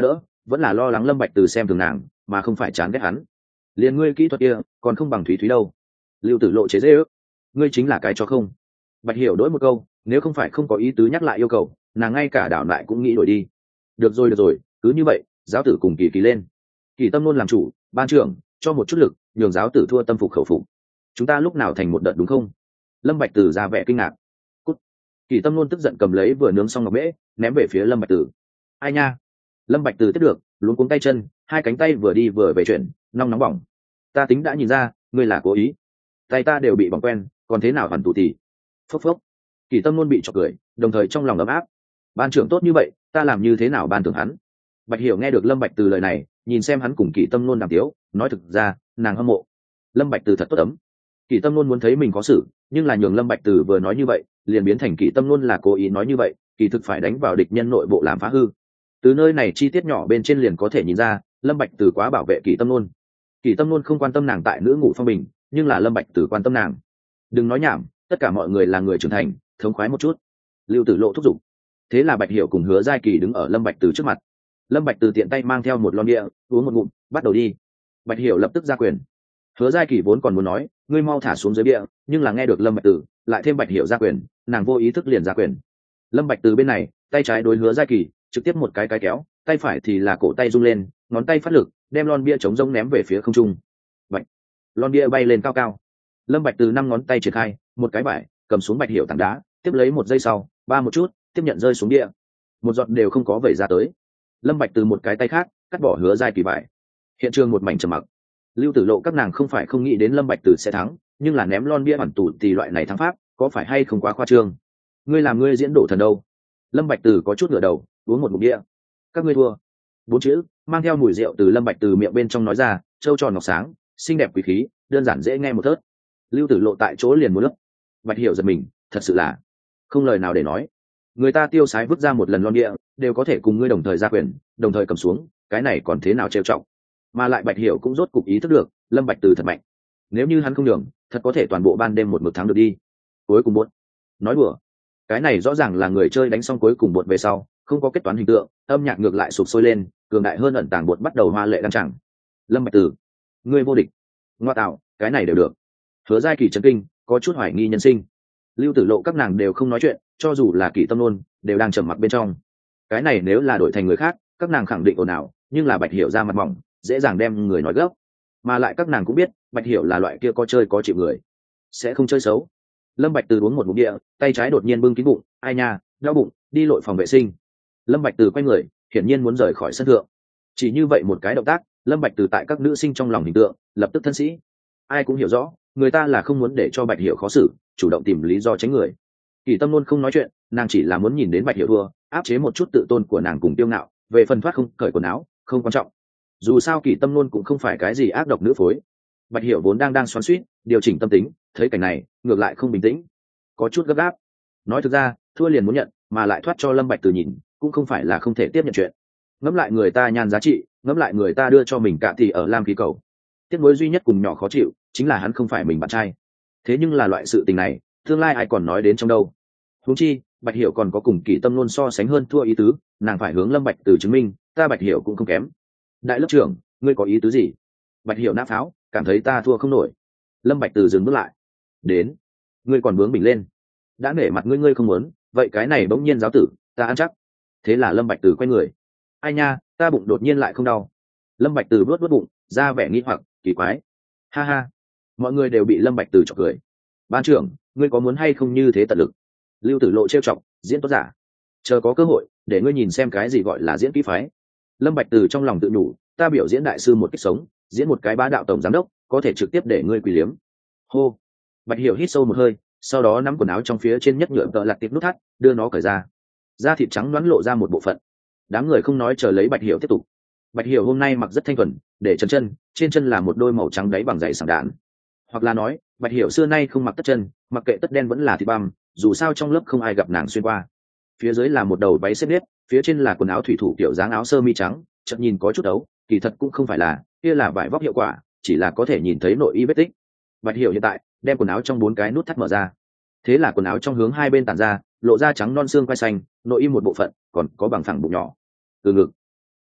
vẫn là lo lắng Lâm Bạch Từ xem thường nàng mà không phải chán ghét hắn. Liền ngươi kỹ thuật kia còn không bằng Thúy Thúy đâu. Lưu Tử Lộ chế giễu, ngươi chính là cái cho không. Bạch Hiểu đổi một câu, nếu không phải không có ý tứ nhắc lại yêu cầu, nàng ngay cả đảo lại cũng nghĩ đổi đi. Được rồi, cứ như vậy, giáo tử cùng Kỳ Kỳ lên. Kỳ Tâm luôn làm chủ, ban trưởng, cho một chút lực, nhường giáo tử thua tâm phục khẩu phục. Chúng ta lúc nào thành một đợt đúng không? Lâm Bạch Từ ra vẻ kinh ngạc. Cút. Kỳ Tâm luôn tức giận cầm lấy vừa nướng xong ngọc bễ, ném về phía Lâm Bạch Từ. Ai nha? Lâm Bạch Từ tiếp được, luống cuống tay chân, hai cánh tay vừa đi vừa về chuyển, nóng bỏng. Ta tính đã nhìn ra, ngươi là cố ý. Tay ta đều bị bỏng quen, còn thế nào hoàn tụ tỉ. Phốc phốc. Kỳ Tâm luôn bị chọc cười, đồng thời trong lòng ấm áp. Ban trưởng tốt như vậy, ta làm như thế nào ban thưởng hắn? Bạch Hiểu nghe được Lâm Bạch Từ lời này, nhìn xem hắn cùng Kỳ Tâm luôn đàm tiếu, nói thực ra, nàng hâm mộ. Lâm Bạch Từ thật tốt ấm. Kỳ Tâm luôn muốn thấy mình có xử, nhưng là nhường Lâm Bạch Từ vừa nói như vậy, liền biến thành Kỳ Tâm luôn là cố ý nói như vậy, kỳ thực phải đánh vào địch nhân nội bộ làm phá hư. Từ nơi này chi tiết nhỏ bên trên liền có thể nhìn ra, Lâm Bạch Từ quá bảo vệ Kỳ Tâm luôn. Kỳ Tâm luôn không quan tâm nàng tại nữ ngủ phong bình, nhưng là Lâm Bạch Từ quan tâm nàng. Đừng nói nhảm, tất cả mọi người là người trưởng thành, thống khoái một chút. Lưu Tử Lộ thúc giục. Thế là Bạch Hiểu cùng Hứa Giai Kỳ đứng ở Lâm Bạch Từ trước mặt. Lâm Bạch Từ tiện tay mang theo một lon bia, uống một ngụm, bắt đầu đi. Bạch Hiểu lập tức ra quyền. Hứa Giai Kỳ vốn còn muốn nói, ngươi mau thả xuống dưới bia, nhưng là nghe được Lâm Bạch Từ, lại thêm Bạch Hiểu ra quyền, nàng vô ý thức liền ra quyền. Lâm Bạch Từ bên này, tay trái đối Hứa Giai Kỳ, trực tiếp một cái kéo, tay phải thì là cổ tay rung lên, ngón tay phát lực, đem lon bia chống rỗng ném về phía không trung. Bạch, lon bia bay lên cao cao. Lâm Bạch Từ năm ngón tay triển khai, một cái bải, cầm xuống Bạch Hiểu tảng đá, tiếp lấy một giây sau, ba một chút, tiếp nhận rơi xuống địa. Một giọt đều không có vẩy ra tới. Lâm Bạch Từ một cái tay khác, cắt bỏ Hứa Giai Kỳ bải. Hiện trường một mảnh trầm mặc. Lưu Tử Lộ các nàng không phải không nghĩ đến Lâm Bạch Từ sẽ thắng, nhưng là ném lon bia hoàn tụ tỷ loại này thắng pháp, có phải hay không quá khoa trương? Ngươi làm ngươi diễn đổ thần đâu? Lâm Bạch Từ có chút ngửa đầu, uống một ngụm bia. Các ngươi thua. Bốn chữ mang theo mùi rượu từ Lâm Bạch Từ miệng bên trong nói ra, trâu tròn ngọc sáng, xinh đẹp quý khí, đơn giản dễ nghe một thớt. Lưu Tử Lộ tại chỗ liền muốn nước. Bạch Hiểu giật mình, thật sự là không lời nào để nói. Người ta tiêu sái vứt ra một lần lon bia, đều có thể cùng ngươi đồng thời ra quyền, đồng thời cầm xuống, cái này còn thế nào trêu trọng? Mà lại Bạch Hiểu cũng rốt cục ý thức được, Lâm Bạch Từ thật mạnh. Nếu như hắn không nhường, thật có thể toàn bộ ban đêm một mực thắng được đi. Cuối cùng buốt. Nói đùa. Cái này rõ ràng là người chơi đánh xong cuối cùng buốt về sau, không có kết toán hình tượng, âm nhạc ngược lại sụp sôi lên, cường đại hơn ẩn tàng buốt bắt đầu hoa lệ đăng chẳng. Lâm Bạch Từ, ngươi vô địch. Ngoa tạo, cái này đều được. Hứa Giai Kỳ chấn kinh, có chút hoài nghi nhân sinh. Lưu Tử Lộ các nàng đều không nói chuyện, cho dù là Kỳ Tâm luôn, đều đang trầm mặc bên trong. Cái này nếu là đổi thành người khác, các nàng khẳng định ồn ào, nhưng là Bạch Hiểu ra mặt mỏng, dễ dàng đem người nói gấp. Mà lại các nàng cũng biết, Bạch Hiểu là loại kia có chơi có chịu người, sẽ không chơi xấu. Lâm Bạch Từ uống một ngụm địa, tay trái đột nhiên bưng kín bụng, ai nha, đau bụng, đi lội phòng vệ sinh. Lâm Bạch Từ quay người, hiển nhiên muốn rời khỏi sân thượng. Chỉ như vậy một cái động tác, Lâm Bạch Từ tại các nữ sinh trong lòng hình tượng, lập tức thân sĩ. Ai cũng hiểu rõ, người ta là không muốn để cho Bạch Hiểu khó xử, chủ động tìm lý do tránh người. Kỳ Tâm luôn không nói chuyện, nàng chỉ là muốn nhìn đến Bạch Hiểu thua, áp chế một chút tự tôn của nàng cùng tiêu ngạo, về phần thoát không cởi quần áo, không quan trọng. Dù sao Kỳ Tâm luôn cũng không phải cái gì ác độc nữ phối. Bạch Hiểu vốn đang xoắn xuýt, điều chỉnh tâm tính, thấy cảnh này, ngược lại không bình tĩnh, có chút gấp gáp. Nói thực ra, thua liền muốn nhận, mà lại thoát cho Lâm Bạch Từ nhìn, cũng không phải là không thể tiếp nhận chuyện. Ngẫm lại người ta nhan giá trị, ngẫm lại người ta đưa cho mình cả tỷ ở Lam khí cầu. Tiếc nuối duy nhất cùng nhỏ khó chịu, chính là hắn không phải mình bạn trai. Thế nhưng là loại sự tình này, tương lai ai còn nói đến trong đâu. Huống chi, Bạch Hiểu còn có cùng Kỳ Tâm luôn so sánh hơn thua ý tứ, nàng phải hướng Lâm Bạch Từ chứng minh, ta Bạch Hiểu cũng không kém. Đại lớp trưởng, ngươi có ý tứ gì? Bạch Hiểu nã pháo, cảm thấy ta thua không nổi. Lâm Bạch Từ dừng bước lại. Đến, ngươi còn bướng bỉnh lên. Đã nể mặt ngươi, ngươi không muốn, vậy cái này bỗng nhiên giáo tử, ta ăn chắc. Thế là Lâm Bạch Từ quay người. Ai nha, ta bụng đột nhiên lại không đau. Lâm Bạch Từ vuốt bụng, ra vẻ nghi hoặc, kỳ quái. Ha ha, mọi người đều bị Lâm Bạch Từ chọc cười. Ban trưởng, ngươi có muốn hay không như thế tận lực? Lưu Tử Lộ trêu chọc, diễn tốt giả. Chờ có cơ hội, để ngươi nhìn xem cái gì gọi là diễn kỹ phái. Lâm Bạch Từ trong lòng tự nhủ, ta biểu diễn đại sư một kích sống, diễn một cái bá đạo tổng giám đốc, có thể trực tiếp để ngươi quỳ liếm. Hô. Bạch Hiểu hít sâu một hơi, sau đó nắm quần áo trong phía trên nhất nhựa tợ lặt tiếp nút thắt, đưa nó cởi ra. Da thịt trắng nõn lộ ra một bộ phận. Đám người không nói, chờ lấy Bạch Hiểu tiếp tục. Bạch Hiểu hôm nay mặc rất thanh thuần, để trần chân, trên chân là một đôi màu trắng đáy bằng giày sảng đạn. Hoặc là nói, Bạch Hiểu xưa nay không mặc tất chân, mặc kệ tất đen vẫn là thịt băm, dù sao trong lớp không ai gặp nàng xuyên qua. Phía dưới là một đầu váy xếp nếp, phía trên là quần áo thủy thủ kiểu dáng áo sơ mi trắng, chợt nhìn có chút ấu, kỳ thật cũng không phải là, kia là vải vóc hiệu quả, chỉ là có thể nhìn thấy nội y vết tích. Bạch Hiểu hiện tại đem quần áo trong 4 cái nút thắt mở ra, thế là quần áo trong hướng hai bên tản ra, lộ ra trắng non xương quai xanh, nội y một bộ phận, còn có bằng phẳng bụng nhỏ. Từ ngực,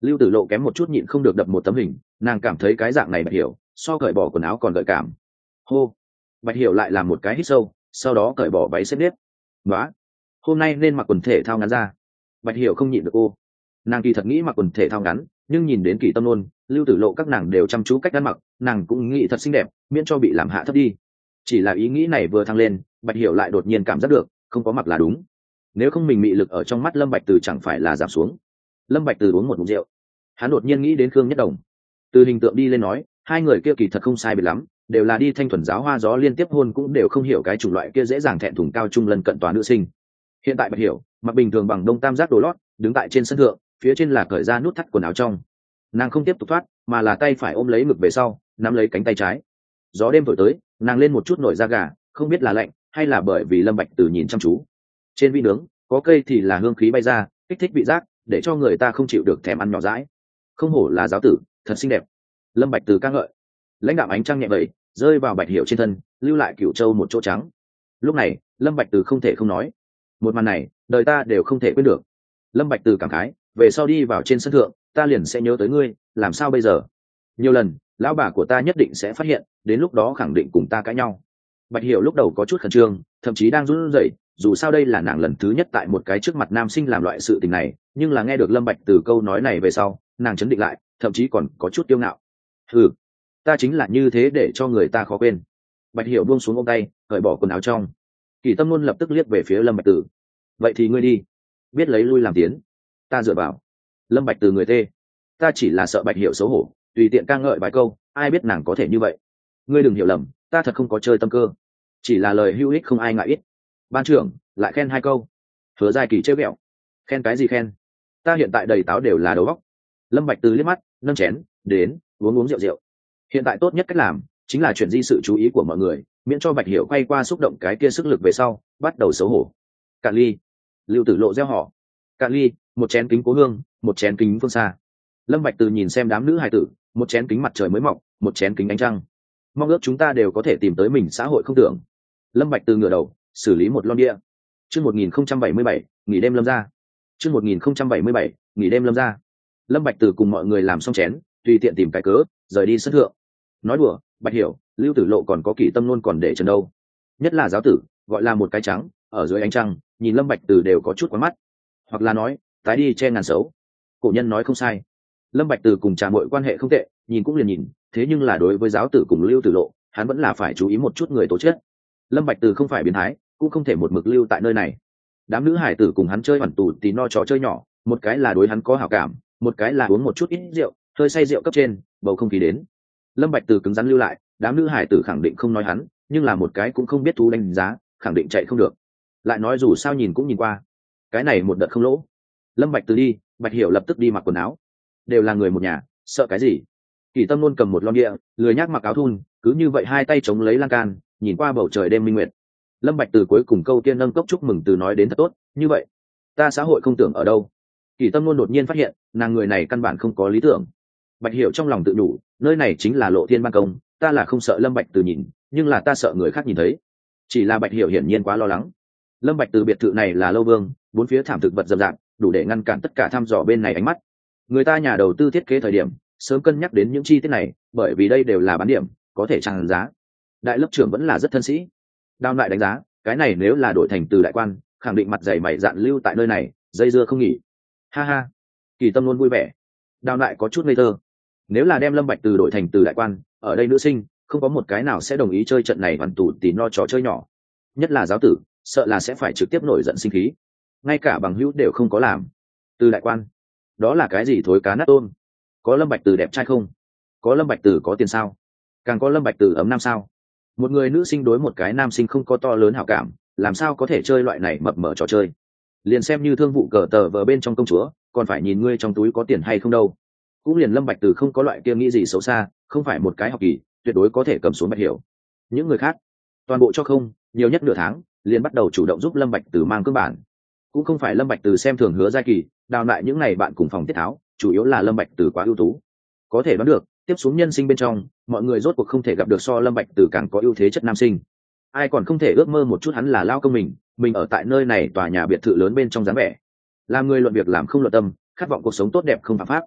Lưu Tử Lộ kém một chút nhịn không được đập một tấm hình, nàng cảm thấy cái dạng này Bạch Hiểu so cởi bỏ quần áo còn gợi cảm. Hô. Bạch Hiểu lại làm một cái hít sâu, sau đó cởi bỏ váy xếp nếp. Nóa, hôm nay nên mặc quần thể thao ngắn ra. Bạch Hiểu không nhịn được cô. Nàng kỳ thật nghĩ mặc quần thể thao ngắn, nhưng nhìn đến Kỳ Tâm Nôn, Lưu Tử Lộ các nàng đều chăm chú cách ăn mặc, nàng cũng nghĩ thật xinh đẹp, miễn cho bị làm hạ thấp đi. Chỉ là ý nghĩ này vừa thăng lên, Bạch Hiểu lại đột nhiên cảm giác được không có mặc là đúng. Nếu không mình mị lực ở trong mắt Lâm Bạch Từ chẳng phải là giảm xuống. Lâm Bạch Từ uống một ngụm rượu, hắn đột nhiên nghĩ đến Khương Nhất Đồng. Từ hình tượng đi lên nói, hai người kia kỳ thật không sai biệt lắm, đều là đi thanh thuần giáo hoa gió liên tiếp hôn cũng đều không hiểu cái chủng loại kia dễ dàng thẹn thùng cao trung lân cận tòa nữ sinh. Hiện tại Bạch Hiểu mặc bình thường bằng đông tam giác đồ lót, đứng tại trên sân thượng, phía trên là cởi ra nút thắt quần áo trong. Nàng không tiếp tục thoát, mà là tay phải ôm lấy ngực về sau, nắm lấy cánh tay trái. Gió đêm thổi tới, nàng lên một chút nổi da gà, không biết là lạnh hay là bởi vì Lâm Bạch Từ nhìn chăm chú. Trên vị nướng có cây thì là hương khí bay ra, kích thích vị giác, để cho người ta không chịu được thèm ăn nhỏ dãi. Không hổ là giáo tử, thật xinh đẹp. Lâm Bạch Từ ca ngợi. Lãnh đạo ánh trăng nhẹ vậy rơi vào Bạch Hiểu trên thân, lưu lại Cửu Châu một chỗ trắng. Lúc này Lâm Bạch Từ không thể không nói, một màn này đời ta đều không thể quên được. Lâm Bạch Từ cảm khái, về sau đi vào trên sân thượng, ta liền sẽ nhớ tới ngươi, làm sao bây giờ? Nhiều lần lão bà của ta nhất định sẽ phát hiện, đến lúc đó khẳng định cùng ta cãi nhau. Bạch Hiểu lúc đầu có chút khẩn trương, thậm chí đang run rẩy, dù sao đây là nàng lần thứ nhất tại một cái trước mặt nam sinh làm loại sự tình này, nhưng là nghe được Lâm Bạch Từ câu nói này về sau, nàng chấn định lại, thậm chí còn có chút kiêu ngạo. Ừ, ta chính là như thế để cho người ta khó quên. Bạch Hiểu buông xuống ôm tay, cởi bỏ quần áo trong. Kỳ Tâm Luân lập tức liếc về phía Lâm Bạch Từ. Vậy thì ngươi đi, biết lấy lui làm tiến, ta dựa vào. Lâm Bạch Từ người tê, ta chỉ là sợ Bạch Hiểu xấu hổ, tùy tiện ca ngợi vài câu, ai biết nàng có thể như vậy. Ngươi đừng hiểu lầm, ta thật không có chơi tâm cơ, chỉ là lời hữu ích không ai ngại ít. Ban trưởng lại khen hai câu. Hứa Giai Kỳ trêu ghẹo, khen cái gì khen, ta hiện tại đầy táo đều là đầu óc. Lâm Bạch Từ liếc mắt, nâng chén đến uống rượu. Hiện tại tốt nhất cách làm chính là chuyển di sự chú ý của mọi người, miễn cho Bạch Hiểu quay qua xúc động cái kia sức lực về sau bắt đầu xấu hổ. Cạn ly. Lưu Tử Lộ reo hò. Cạn ly, một chén kính cố hương, một chén kính phương xa. Lâm Bạch Từ nhìn xem đám nữ hài tử, một chén kính mặt trời mới mọc, một chén kính ánh trăng. Mong ước chúng ta đều có thể tìm tới mình xã hội không tưởng. Lâm Bạch Từ ngửa đầu xử lý một lon bia. Chương 1077, nghỉ đêm Lâm gia. Chương 1077, nghỉ đêm Lâm gia. Lâm Bạch Từ cùng mọi người làm xong chén, tùy tiện tìm cái cớ rời đi sân thượng. Nói đùa, Bạch Hiểu, Lưu Tử Lộ còn có Kỳ Tâm Luân còn để chân đâu. Nhất là giáo tử, gọi là một cái trắng, ở dưới ánh trăng, nhìn Lâm Bạch Từ đều có chút quán mắt. Hoặc là nói, tái đi che ngàn xấu. Cổ nhân nói không sai. Lâm Bạch Từ cùng Trà Muội quan hệ không tệ, nhìn cũng liền nhìn, thế nhưng là đối với giáo tử cùng Lưu Tử Lộ, hắn vẫn là phải chú ý một chút người tố chất. Lâm Bạch Từ không phải biến thái, cũng không thể một mực lưu tại nơi này. Đám nữ hải tử cùng hắn chơi hoàn tù tí no trò chơi nhỏ, một cái là đối hắn có hảo cảm, một cái là uống một chút ít rượu, hơi say rượu cấp trên, bầu không khí đến. Lâm Bạch Từ cứng rắn lưu lại, đám nữ hải tử khẳng định không nói hắn, nhưng là một cái cũng không biết thú đánh giá, khẳng định chạy không được. Lại nói dù sao nhìn cũng nhìn qua, cái này một đợt không lỗ. Lâm Bạch Từ đi, Bạch Hiểu lập tức đi mặc quần áo. Đều là người một nhà, sợ cái gì? Kỳ Tâm luôn cầm một lon bia, lười nhác mặc áo thun, cứ như vậy hai tay chống lấy lan can, nhìn qua bầu trời đêm minh nguyệt. Lâm Bạch Từ cuối cùng câu tiên nâng cốc chúc mừng từ nói đến thật tốt, như vậy, ta xã hội không tưởng ở đâu. Kỳ Tâm luôn đột nhiên phát hiện, nàng người này căn bản không có lý tưởng. Bạch Hiểu trong lòng tự đủ, nơi này chính là Lộ Thiên ban công, ta là không sợ Lâm Bạch Từ nhìn, nhưng là ta sợ người khác nhìn thấy. Chỉ là Bạch Hiểu hiển nhiên quá lo lắng. Lâm Bạch Từ biệt thự này là lâu vương, bốn phía thảm thực vật rậm rạp, đủ để ngăn cản tất cả thăm dò bên này ánh mắt. Người ta nhà đầu tư thiết kế thời điểm, sớm cân nhắc đến những chi tiết này, bởi vì đây đều là bán điểm, có thể trang giá. Đại lớp trưởng vẫn là rất thân sĩ. Đao lại đánh giá, cái này nếu là đổi thành Từ đại quan, khẳng định mặt dày mày dạn lưu tại nơi này, dây dưa không nghỉ. Ha ha. Kỳ Tâm luôn vui vẻ. Đao lại có chút ngây thơ. Nếu là đem Lâm Bạch Từ đổi thành Từ đại quan, ở đây nữ sinh không có một cái nào sẽ đồng ý chơi trận này hoàn tù tí no trò chơi nhỏ. Nhất là giáo tử, sợ là sẽ phải trực tiếp nổi giận sinh khí. Ngay cả bằng hữu đều không có làm. Từ đại quan, đó là cái gì thối cá nát tôm? Có Lâm Bạch Từ đẹp trai không? Có Lâm Bạch Từ có tiền sao? Càng có Lâm Bạch Từ ấm nam sao? Một người nữ sinh đối một cái nam sinh không có to lớn hảo cảm, làm sao có thể chơi loại này mập mờ trò chơi? Liền xem như thương vụ cờ tờ vờ bên trong công chúa, còn phải nhìn ngươi trong túi có tiền hay không đâu. Cũng liền Lâm Bạch Từ không có loại kia nghĩ gì xấu xa, không phải một cái học kỳ, tuyệt đối có thể cầm xuống Bạch Hiểu. Những người khác, toàn bộ cho không, nhiều nhất nửa tháng, liền bắt đầu chủ động giúp Lâm Bạch Từ mang cương bản. Cũng không phải Lâm Bạch Từ xem thường Hứa Giai Kỳ, đào lại những này bạn cùng phòng tiết tháo, chủ yếu là Lâm Bạch Từ quá ưu tú. Có thể đoán được, tiếp xuống nhân sinh bên trong, mọi người rốt cuộc không thể gặp được so Lâm Bạch Từ càng có ưu thế chất nam sinh. Ai còn không thể ước mơ một chút hắn là lao công mình ở tại nơi này tòa nhà biệt thự lớn bên trong dáng vẻ. Làm người luận việc làm không luận tâm, khát vọng cuộc sống tốt đẹp không phạm pháp.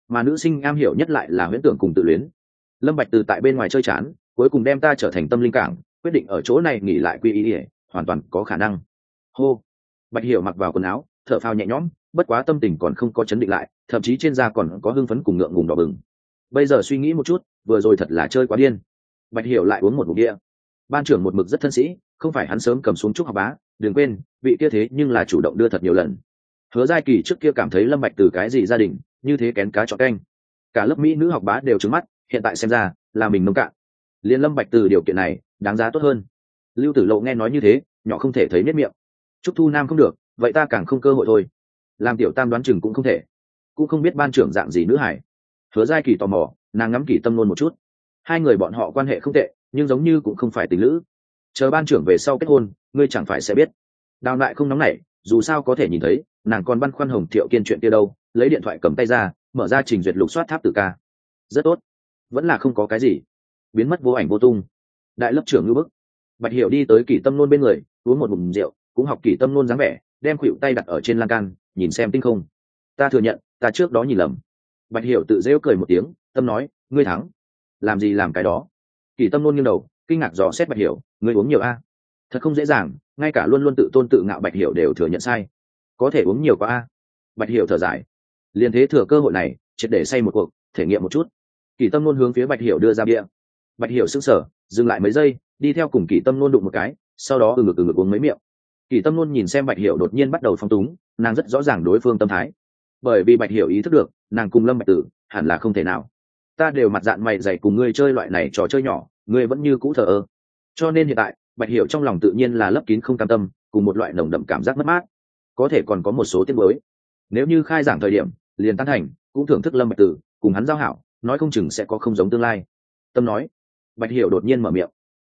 mà nữ sinh am hiểu nhất lại là huyễn tưởng cùng tự luyến. Lâm Bạch Từ tại bên ngoài chơi chán, cuối cùng đem ta trở thành tâm linh cảng, quyết định ở chỗ này nghỉ lại quy y, hoàn toàn có khả năng. Hô. Bạch Hiểu mặc vào quần áo, thở phào nhẹ nhõm, bất quá tâm tình còn không có chấn định lại, thậm chí trên da còn có hưng phấn cùng ngượng ngùng đỏ bừng. Bây giờ suy nghĩ một chút, vừa rồi thật là chơi quá điên. Bạch Hiểu lại uống một ngụm bia. Ban trưởng một mực rất thân sĩ, không phải hắn sớm cầm xuống chúc học bá, đừng quên, vị kia thế nhưng là chủ động đưa thật nhiều lần. Hứa Giai Kỳ trước kia cảm thấy Lâm Bạch Từ cái gì gia đình, như thế kén cá chọn canh. Cả lớp mỹ nữ học bá đều trừng mắt, hiện tại xem ra là mình nông cạn. Liên Lâm Bạch Từ điều kiện này, đáng giá tốt hơn. Lưu Tử Lộ nghe nói như thế, nhỏ không thể thấy nét miệng. Trúc Thu Nam không được, vậy ta càng không cơ hội thôi. Làm tiểu tam đoán chừng cũng không thể, cũng không biết ban trưởng dạng gì nữ hải. Hứa Giai Kỳ tò mò, nàng ngắm Kỳ Tâm Nôn một chút. Hai người bọn họ quan hệ không tệ, nhưng giống như cũng không phải tình lữ. Chờ ban trưởng về sau kết hôn, ngươi chẳng phải sẽ biết. Đào lại không nóng nảy, dù sao có thể nhìn thấy, nàng còn băn khoăn Hồng Thiệu Kiên chuyện kia đâu, lấy điện thoại cầm tay ra, mở ra trình duyệt lục soát tháp tử ca. Rất tốt, vẫn là không có cái gì, biến mất vô ảnh vô tung. Đại lớp trưởng ngư bức. Bạch Hiểu đi tới Kỳ Tâm Nôn bên người, uống một ngụm rượu, cũng học Kỳ Tâm Nôn dáng vẻ, đem khuỷu tay đặt ở trên lan can, nhìn xem tinh không. Ta thừa nhận, ta trước đó nhìn lầm. Bạch Hiểu tự giễu cười một tiếng, tâm nói, ngươi thắng. Làm gì làm cái đó. Kỳ Tâm Nôn nghiêng đầu, kinh ngạc dò xét Bạch Hiểu, ngươi uống nhiều a? Thật không dễ dàng, ngay cả luôn luôn tự tôn tự ngạo Bạch Hiểu đều thừa nhận sai. Có thể uống nhiều quá a. Bạch Hiểu thở dài. Liên thế thừa cơ hội này, triệt để say một cuộc, thể nghiệm một chút. Kỳ Tâm Nôn hướng phía Bạch Hiểu đưa ra bia. Bạch Hiểu sững sờ, dừng lại mấy giây, đi theo cùng Kỳ Tâm Nôn đụng một cái, sau đó ngực uống mấy miệng. Kỳ Tâm Nôn nhìn xem Bạch Hiểu đột nhiên bắt đầu phong túng, nàng rất rõ ràng đối phương tâm thái, bởi vì Bạch Hiểu ý thức được, nàng cùng Lâm Bạch Tử hẳn là không thể nào. Ta đều mặt dạn mày dày cùng ngươi chơi loại này trò chơi nhỏ, ngươi vẫn như cũ thờ ơ. Cho nên hiện tại, Bạch Hiểu trong lòng tự nhiên là lấp kín không cam tâm, cùng một loại nồng đậm cảm giác mất mát. Có thể còn có một số tiếc nuối. Nếu như khai giảng thời điểm, liền tán thành, cũng thưởng thức Lâm Bạch Tử, cùng hắn giao hảo, nói không chừng sẽ có không giống tương lai. Tâm nói. Bạch Hiểu đột nhiên mở miệng.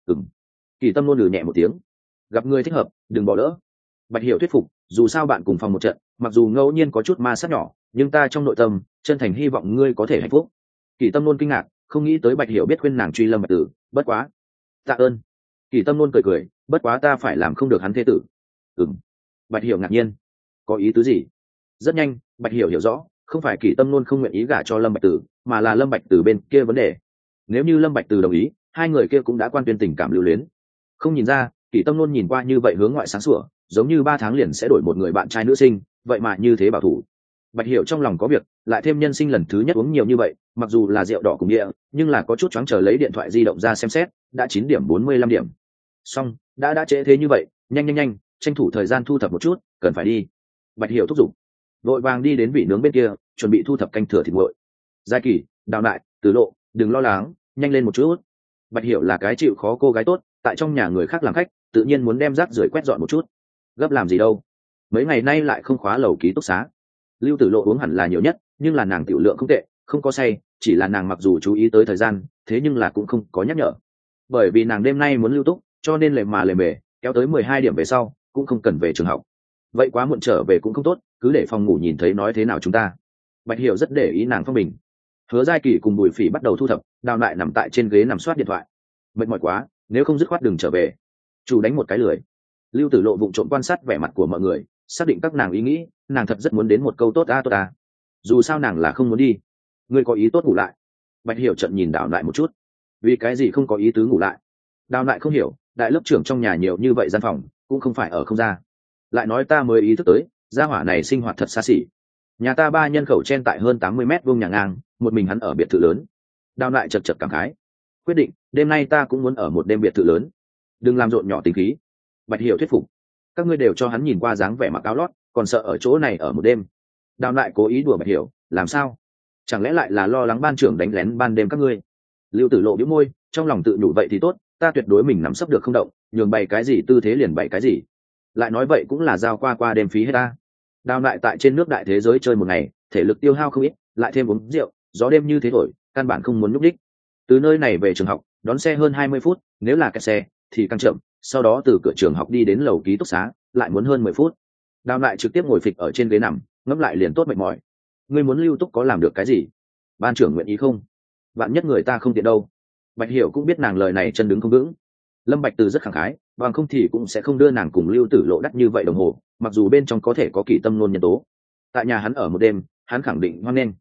Kỳ Tâm Nôn lừ nhẹ một tiếng. Gặp người thích hợp, đừng bỏ lỡ. Bạch Hiểu thuyết phục, dù sao bạn cùng phòng một trận, mặc dù ngẫu nhiên có chút ma sát nhỏ, nhưng ta trong nội tâm chân thành hy vọng ngươi có thể hạnh phúc. Kỳ Tâm Nôn kinh ngạc, không nghĩ tới Bạch Hiểu biết khuyên nàng truy Lâm Bạch Tử, bất quá. Tạ ơn. Kỳ Tâm Nôn cười, bất quá ta phải làm không được hắn thế tử. Bạch Hiểu ngạc nhiên, có ý tứ gì? Rất nhanh, Bạch Hiểu hiểu rõ, không phải Kỳ Tâm Nôn không nguyện ý gả cho Lâm Bạch Tử, mà là Lâm Bạch Tử bên kia vấn đề. Nếu như Lâm Bạch Tử đồng ý, hai người kia cũng đã quan tuyên tình cảm lưu luyến. Không nhìn ra, Kỳ Tâm Nôn nhìn qua như vậy hướng ngoại sáng sủa, giống như 3 tháng liền sẽ đổi một người bạn trai nữ sinh, vậy mà như thế bảo thủ. Bạch Hiểu trong lòng có việc, lại thêm nhân sinh lần thứ nhất uống nhiều như vậy, mặc dù là rượu đỏ cùng địa, nhưng là có chút choáng, chờ lấy điện thoại di động ra xem xét, đã 9:45 điểm. Xong, đã trễ thế như vậy, nhanh, tranh thủ thời gian thu thập một chút, cần phải đi. Bạch Hiểu thúc giục, vội vàng đi đến vị nướng bên kia, chuẩn bị thu thập canh thừa thịt nguội. Giai Kỳ, Đào Đại, Tử Lộ, đừng lo lắng, nhanh lên một chút. Bạch Hiểu là cái chịu khó cô gái tốt, tại trong nhà người khác làm khách, tự nhiên muốn đem rác rưởi quét dọn một chút. Gấp làm gì đâu, mấy ngày nay lại không khóa lầu ký túc xá. Lưu Tử Lộ uống hẳn là nhiều nhất, nhưng là nàng tiểu lượng không tệ, không có say, chỉ là nàng mặc dù chú ý tới thời gian, thế nhưng là cũng không có nhắc nhở. Bởi vì nàng đêm nay muốn lưu túc, cho nên lề mề, kéo tới 12 điểm về sau, cũng không cần về trường học. Vậy quá muộn trở về cũng không tốt, cứ để phòng ngủ nhìn thấy nói thế nào chúng ta. Bạch Hiểu rất để ý nàng phong bình. Hứa Giai Kỳ cùng Bùi Phỉ bắt đầu thu thập, Đào Lại nằm tại trên ghế nằm soát điện thoại. Mệt mỏi quá, nếu không dứt khoát đừng trở về. Chủ đánh một cái lười. Lưu Tử Lộ vụng trộm quan sát vẻ mặt của mọi người, xác định các nàng ý nghĩ, nàng thật rất muốn đến một câu tốt ta. Dù sao nàng là không muốn đi. Ngươi có ý tốt ngủ lại. Bạch Hiểu trận nhìn Đào Lại một chút. Vì cái gì không có ý tứ ngủ lại? Đào Lại không hiểu, đại lớp trưởng trong nhà nhiều như vậy gian phòng, cũng không phải ở không ra. Lại nói ta mới ý thức tới, gia hỏa này sinh hoạt thật xa xỉ. Nhà ta 3 nhân khẩu chen tại hơn 80 mét vuông nhà ngang, một mình hắn ở biệt thự lớn. Đào Lại chật cảm khái. Quyết định, đêm nay ta cũng muốn ở một đêm biệt thự lớn. Đừng làm rộn nhỏ tính khí. Bạch Hiểu thuyết phục. Các ngươi đều cho hắn nhìn qua dáng vẻ mặc áo lót, còn sợ ở chỗ này ở một đêm. Đào Lại cố ý đùa Bạch Hiểu, làm sao? Chẳng lẽ lại là lo lắng ban trưởng đánh lén ban đêm các ngươi? Lưu Tử Lộ bĩu môi, trong lòng tự nhủ vậy thì tốt, ta tuyệt đối mình nắm sấp được không động, nhường bày cái gì tư thế liền bày cái gì. Lại nói vậy cũng là giao qua đêm phí hết ta. Đào Lại tại trên nước đại thế giới chơi một ngày, thể lực tiêu hao không ít, lại thêm uống rượu, gió đêm như thế thổi, căn bản không muốn nhúc đích. Từ nơi này về trường học, đón xe hơn 20 phút, nếu là kẹt xe thì căng chậm, sau đó từ cửa trường học đi đến lầu ký túc xá, lại muốn hơn 10 phút. Đào Lại trực tiếp ngồi phịch ở trên ghế nằm, ngẫm lại liền tốt mệt mỏi. Ngươi muốn lưu túc có làm được cái gì? Ban trưởng nguyện ý không? Vạn nhất người ta không tiện đâu. Bạch Hiểu cũng biết nàng lời này chân đứng không vững. Lâm Bạch Từ rất khẳng khái, bằng không thì cũng sẽ không đưa nàng cùng Lưu Tử Lộ đắt như vậy đồng hồ, mặc dù bên trong có thể có Kỳ Tâm Nôn nhân tố. Tại nhà hắn ở một đêm, hắn khẳng định hoan nghênh.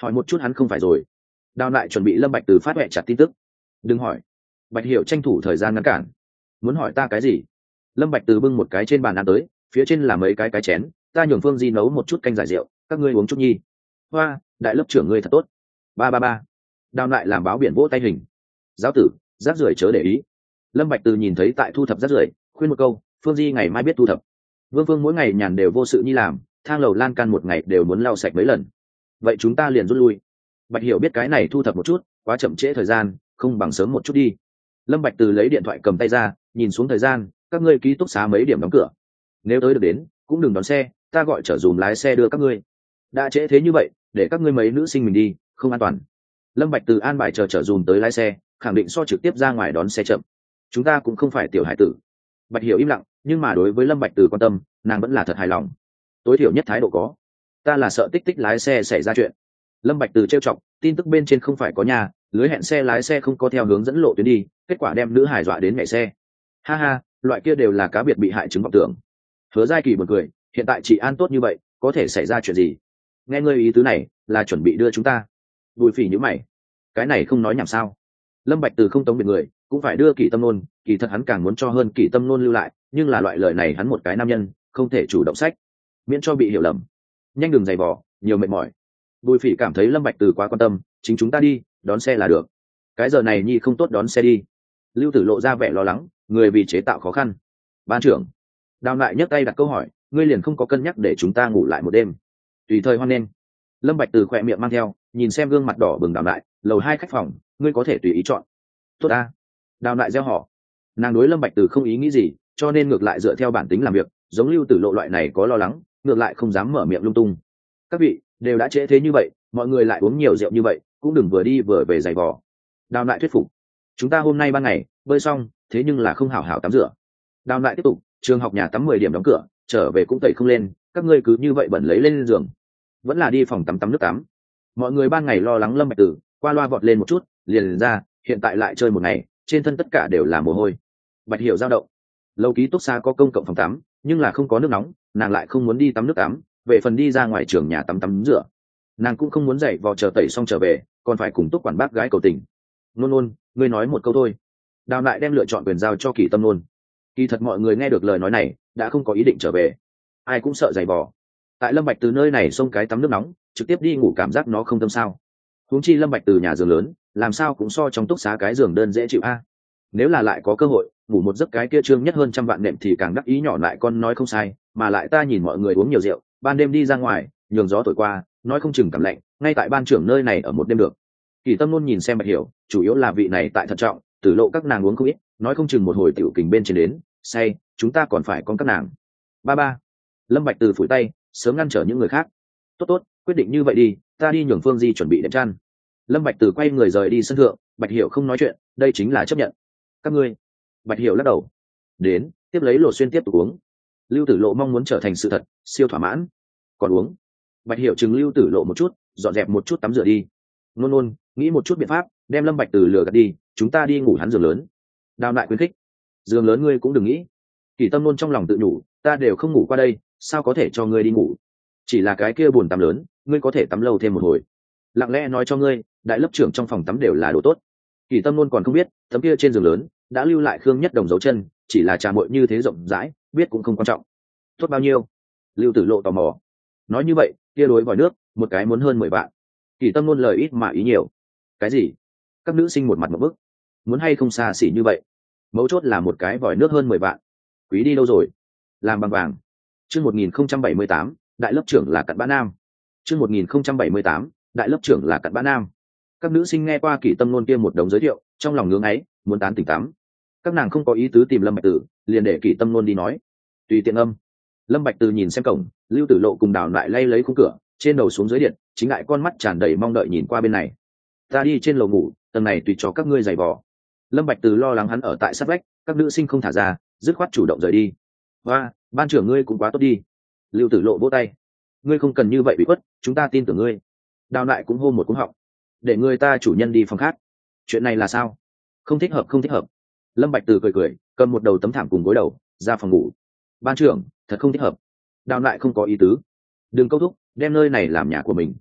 hỏi một chút hắn không phải rồi. Đào lại chuẩn bị Lâm Bạch Từ phát huệ chặt tin tức. Đừng hỏi. Bạch Hiểu tranh thủ thời gian ngăn cản. Muốn hỏi ta cái gì? Lâm Bạch Từ bưng một cái trên bàn ăn tới, phía trên là mấy cái chén, ta nhường Phương Di nấu một chút canh giải rượu, các ngươi uống chút nhi. Hoa, đại lớp trưởng ngươi thật tốt. Ba ba ba. Đào lại làm báo biển vỗ tay hình. Giáo tử, rác rưởi chớ để ý. Lâm Bạch Từ nhìn thấy tại thu thập rác rưởi, khuyên một câu, Phương Di ngày mai biết thu thập. Vương Phương mỗi ngày nhàn đều vô sự nhi làm, thang lầu lan can một ngày đều muốn lau sạch mấy lần. Vậy chúng ta liền rút lui. Bạch Hiểu biết cái này thu thập một chút, quá chậm trễ thời gian, không bằng sớm một chút đi. Lâm Bạch Từ lấy điện thoại cầm tay ra, nhìn xuống thời gian, các ngươi ký túc xá mấy điểm đóng cửa. Nếu tới được đến, cũng đừng đón xe, ta gọi chở dùm lái xe đưa các ngươi. Đã trễ thế như vậy, để các ngươi mấy nữ sinh mình đi, không an toàn. Lâm Bạch Từ an bài chở dùm tới lái xe, khẳng định so trực tiếp ra ngoài đón xe chậm. Chúng ta cũng không phải tiểu hải tử. Bạch Hiểu im lặng, nhưng mà đối với Lâm Bạch Từ quan tâm, nàng vẫn là thật hài lòng. Tối thiểu nhất thái độ có. Ta là sợ tích tích lái xe xảy ra chuyện. Lâm Bạch Từ trêu chọc, tin tức bên trên không phải có nhà, lưới hẹn xe lái xe không có theo hướng dẫn lộ tuyến đi, kết quả đem nữ hải dọa đến nhảy xe. Ha ha, loại kia đều là cá biệt bị hại chứng vọng tưởng. Hứa Giai Kỳ buồn cười, hiện tại chị an tốt như vậy, có thể xảy ra chuyện gì? Nghe ngươi ý tứ này, là chuẩn bị đưa chúng ta. Bùi Phỉ nhíu mày, cái này không nói nhảm sao? Lâm Bạch Từ không tống biệt người, cũng phải đưa Kỷ Tâm Nôn, kỳ thật hắn càng muốn cho hơn Kỷ Tâm Nôn lưu lại, nhưng là loại lời này hắn một cái nam nhân, không thể chủ động sách, miễn cho bị hiểu lầm. Nhanh đừng giày vò, nhiều mệt mỏi. Bùi Phỉ cảm thấy Lâm Bạch Từ quá quan tâm, chính chúng ta đi, đón xe là được. Cái giờ này nhi không tốt đón xe đi. Lưu Tử lộ ra vẻ lo lắng, người vì chế tạo khó khăn. Ban trưởng. Đào lại nhấc tay đặt câu hỏi, ngươi liền không có cân nhắc để chúng ta ngủ lại một đêm? Tùy thời hoan nghênh. Lâm Bạch Từ khỏe miệng mang theo, nhìn xem gương mặt đỏ bừng Đào lại, lầu 2 khách phòng, ngươi có thể tùy ý chọn. Tốt a. Đào lại gieo họ. Nàng đối Lâm Bạch Từ không ý nghĩ gì, cho nên ngược lại dựa theo bản tính làm việc, giống Lưu Tử lộ loại này có lo lắng, ngược lại không dám mở miệng lung tung. Các vị đều đã trễ thế như vậy, mọi người lại uống nhiều rượu như vậy, cũng đừng vừa đi vừa về giày vò. Đào lại thuyết phục, chúng ta hôm nay ban ngày bơi xong, thế nhưng là không hảo hảo tắm rửa. Đào lại tiếp tục, trường học nhà tắm 10 điểm đóng cửa, trở về cũng tẩy không lên, các ngươi cứ như vậy bẩn lấy lên giường, vẫn là đi phòng tắm tắm nước tắm. Mọi người ban ngày lo lắng Lâm Bạch Từ, qua loa vọt lên một chút, liền ra, hiện tại lại chơi một ngày, trên thân tất cả đều là mồ hôi. Bạch Hiểu dao động, lâu ký túc xá có công cộng phòng tắm, nhưng là không có nước nóng, nàng lại không muốn đi tắm nước tắm, về phần đi ra ngoài trường nhà tắm rửa, nàng cũng không muốn dậy vò chờ tẩy xong trở về, còn phải cùng túc quản bác gái cầu tình. Nôn, ngươi nói một câu thôi. Đào lại đem lựa chọn quyền giao cho Kỷ Tâm Nôn. Kỳ thật mọi người nghe được lời nói này, đã không có ý định trở về, ai cũng sợ giày vò. Tại Lâm Bạch Từ nơi này xông cái tắm nước nóng, trực tiếp đi ngủ cảm giác nó không tâm sao. Huống chi Lâm Bạch Từ nhà giường lớn, làm sao cũng so trong túc xá cái giường đơn dễ chịu a. Nếu là lại có cơ hội ngủ một giấc cái kia trương nhất hơn 100 vạn nệm thì càng đắc ý nhỏ lại con nói không sai, mà lại ta nhìn mọi người uống nhiều rượu, ban đêm đi ra ngoài, nhường gió thổi qua, nói không chừng cảm lạnh, ngay tại ban trưởng nơi này ở một đêm được. Kỷ Tâm Nôn nhìn xem Bạch Hiểu, chủ yếu là vị này tại thận trọng, Tử lộ các nàng uống không ít, nói không chừng một hồi tiểu kình bên trên đến, say, chúng ta còn phải con các nàng. Ba. Lâm Bạch Từ phủi tay, sớm ngăn trở những người khác. Tốt, quyết định như vậy đi, ta đi nhường Phương Di chuẩn bị đệm chăn. Lâm Bạch Từ quay người rời đi sân thượng, Bạch Hiểu không nói chuyện, đây chính là chấp nhận. Các ngươi. Bạch Hiểu lắc đầu. Đến, tiếp lấy Lộ Xuyên tiếp tục uống. Lưu Tử lộ mong muốn trở thành sự thật, siêu thỏa mãn. Còn uống. Bạch Hiểu chừng Lưu Tử lộ một chút, dọn dẹp một chút tắm rửa đi. Nôn, nghĩ một chút biện pháp, đem Lâm Bạch Từ lừa gạt đi, chúng ta đi ngủ hắn giường lớn. Đào lại khuyến khích. Giường lớn ngươi cũng đừng nghĩ. Kỷ Tâm Nôn trong lòng tự nhủ, ta đều không ngủ qua đây, sao có thể cho ngươi đi ngủ? Chỉ là cái kia buồn tắm lớn, ngươi có thể tắm lâu thêm một hồi. Lặng lẽ nói cho ngươi, đại lớp trưởng trong phòng tắm đều là đồ tốt. Kỷ Tâm Nôn còn không biết, tấm kia trên giường lớn đã lưu lại Khương Nhất Đồng dấu chân, chỉ là trà muội như thế rộng rãi, biết cũng không quan trọng. Tốt bao nhiêu? Lưu Tử lộ tò mò. Nói như vậy, kia đối vòi nước, một cái muốn hơn 10 vạn. Kỷ Tâm Nôn lời ít mà ý nhiều. Cái gì? Các nữ sinh một mặt một bức. Muốn hay không xa xỉ như vậy? Mấu chốt là một cái vòi nước hơn 10 vạn. Quý đi đâu rồi? Làm bằng vàng. Chương 1078, đại lớp trưởng là cặn bã nam. Chương 1078, đại lớp trưởng là cặn bã nam. Các nữ sinh nghe qua Kỷ Tâm Nôn kia một đống giới thiệu, trong lòng ngưỡng ấy, muốn tán tỉnh tắm. Các nàng không có ý tứ tìm Lâm Bạch Từ, liền để Kỷ Tâm Nôn đi nói. Tùy tiện âm. Lâm Bạch Từ nhìn xem cổng, Lưu Tử lộ cùng Đào lại lay lấy khung cửa, trên đầu xuống dưới điện, chính lại con mắt tràn đầy mong đợi nhìn qua bên này. Ta đi trên lầu ngủ, tầng này tùy cho các ngươi giày vò. Lâm Bạch Từ lo lắng hắn ở tại sát vách, các nữ sinh không thả ra, dứt khoát chủ động rời đi. Và, ban trưởng ngươi cũng quá tốt đi. Lưu Tử lộ vỗ tay. Ngươi không cần như vậy bị khuất, chúng ta tin tưởng ngươi. Đào lại cũng hô một cú họng. Để người ta chủ nhân đi phòng khác. Chuyện này là sao? Không thích hợp. Lâm Bạch Từ cười, cầm một đầu tấm thảm cùng gối đầu, ra phòng ngủ. Ban trưởng, thật không thích hợp. Đào lại không có ý tứ. Đừng câu thúc, đem nơi này làm nhà của mình.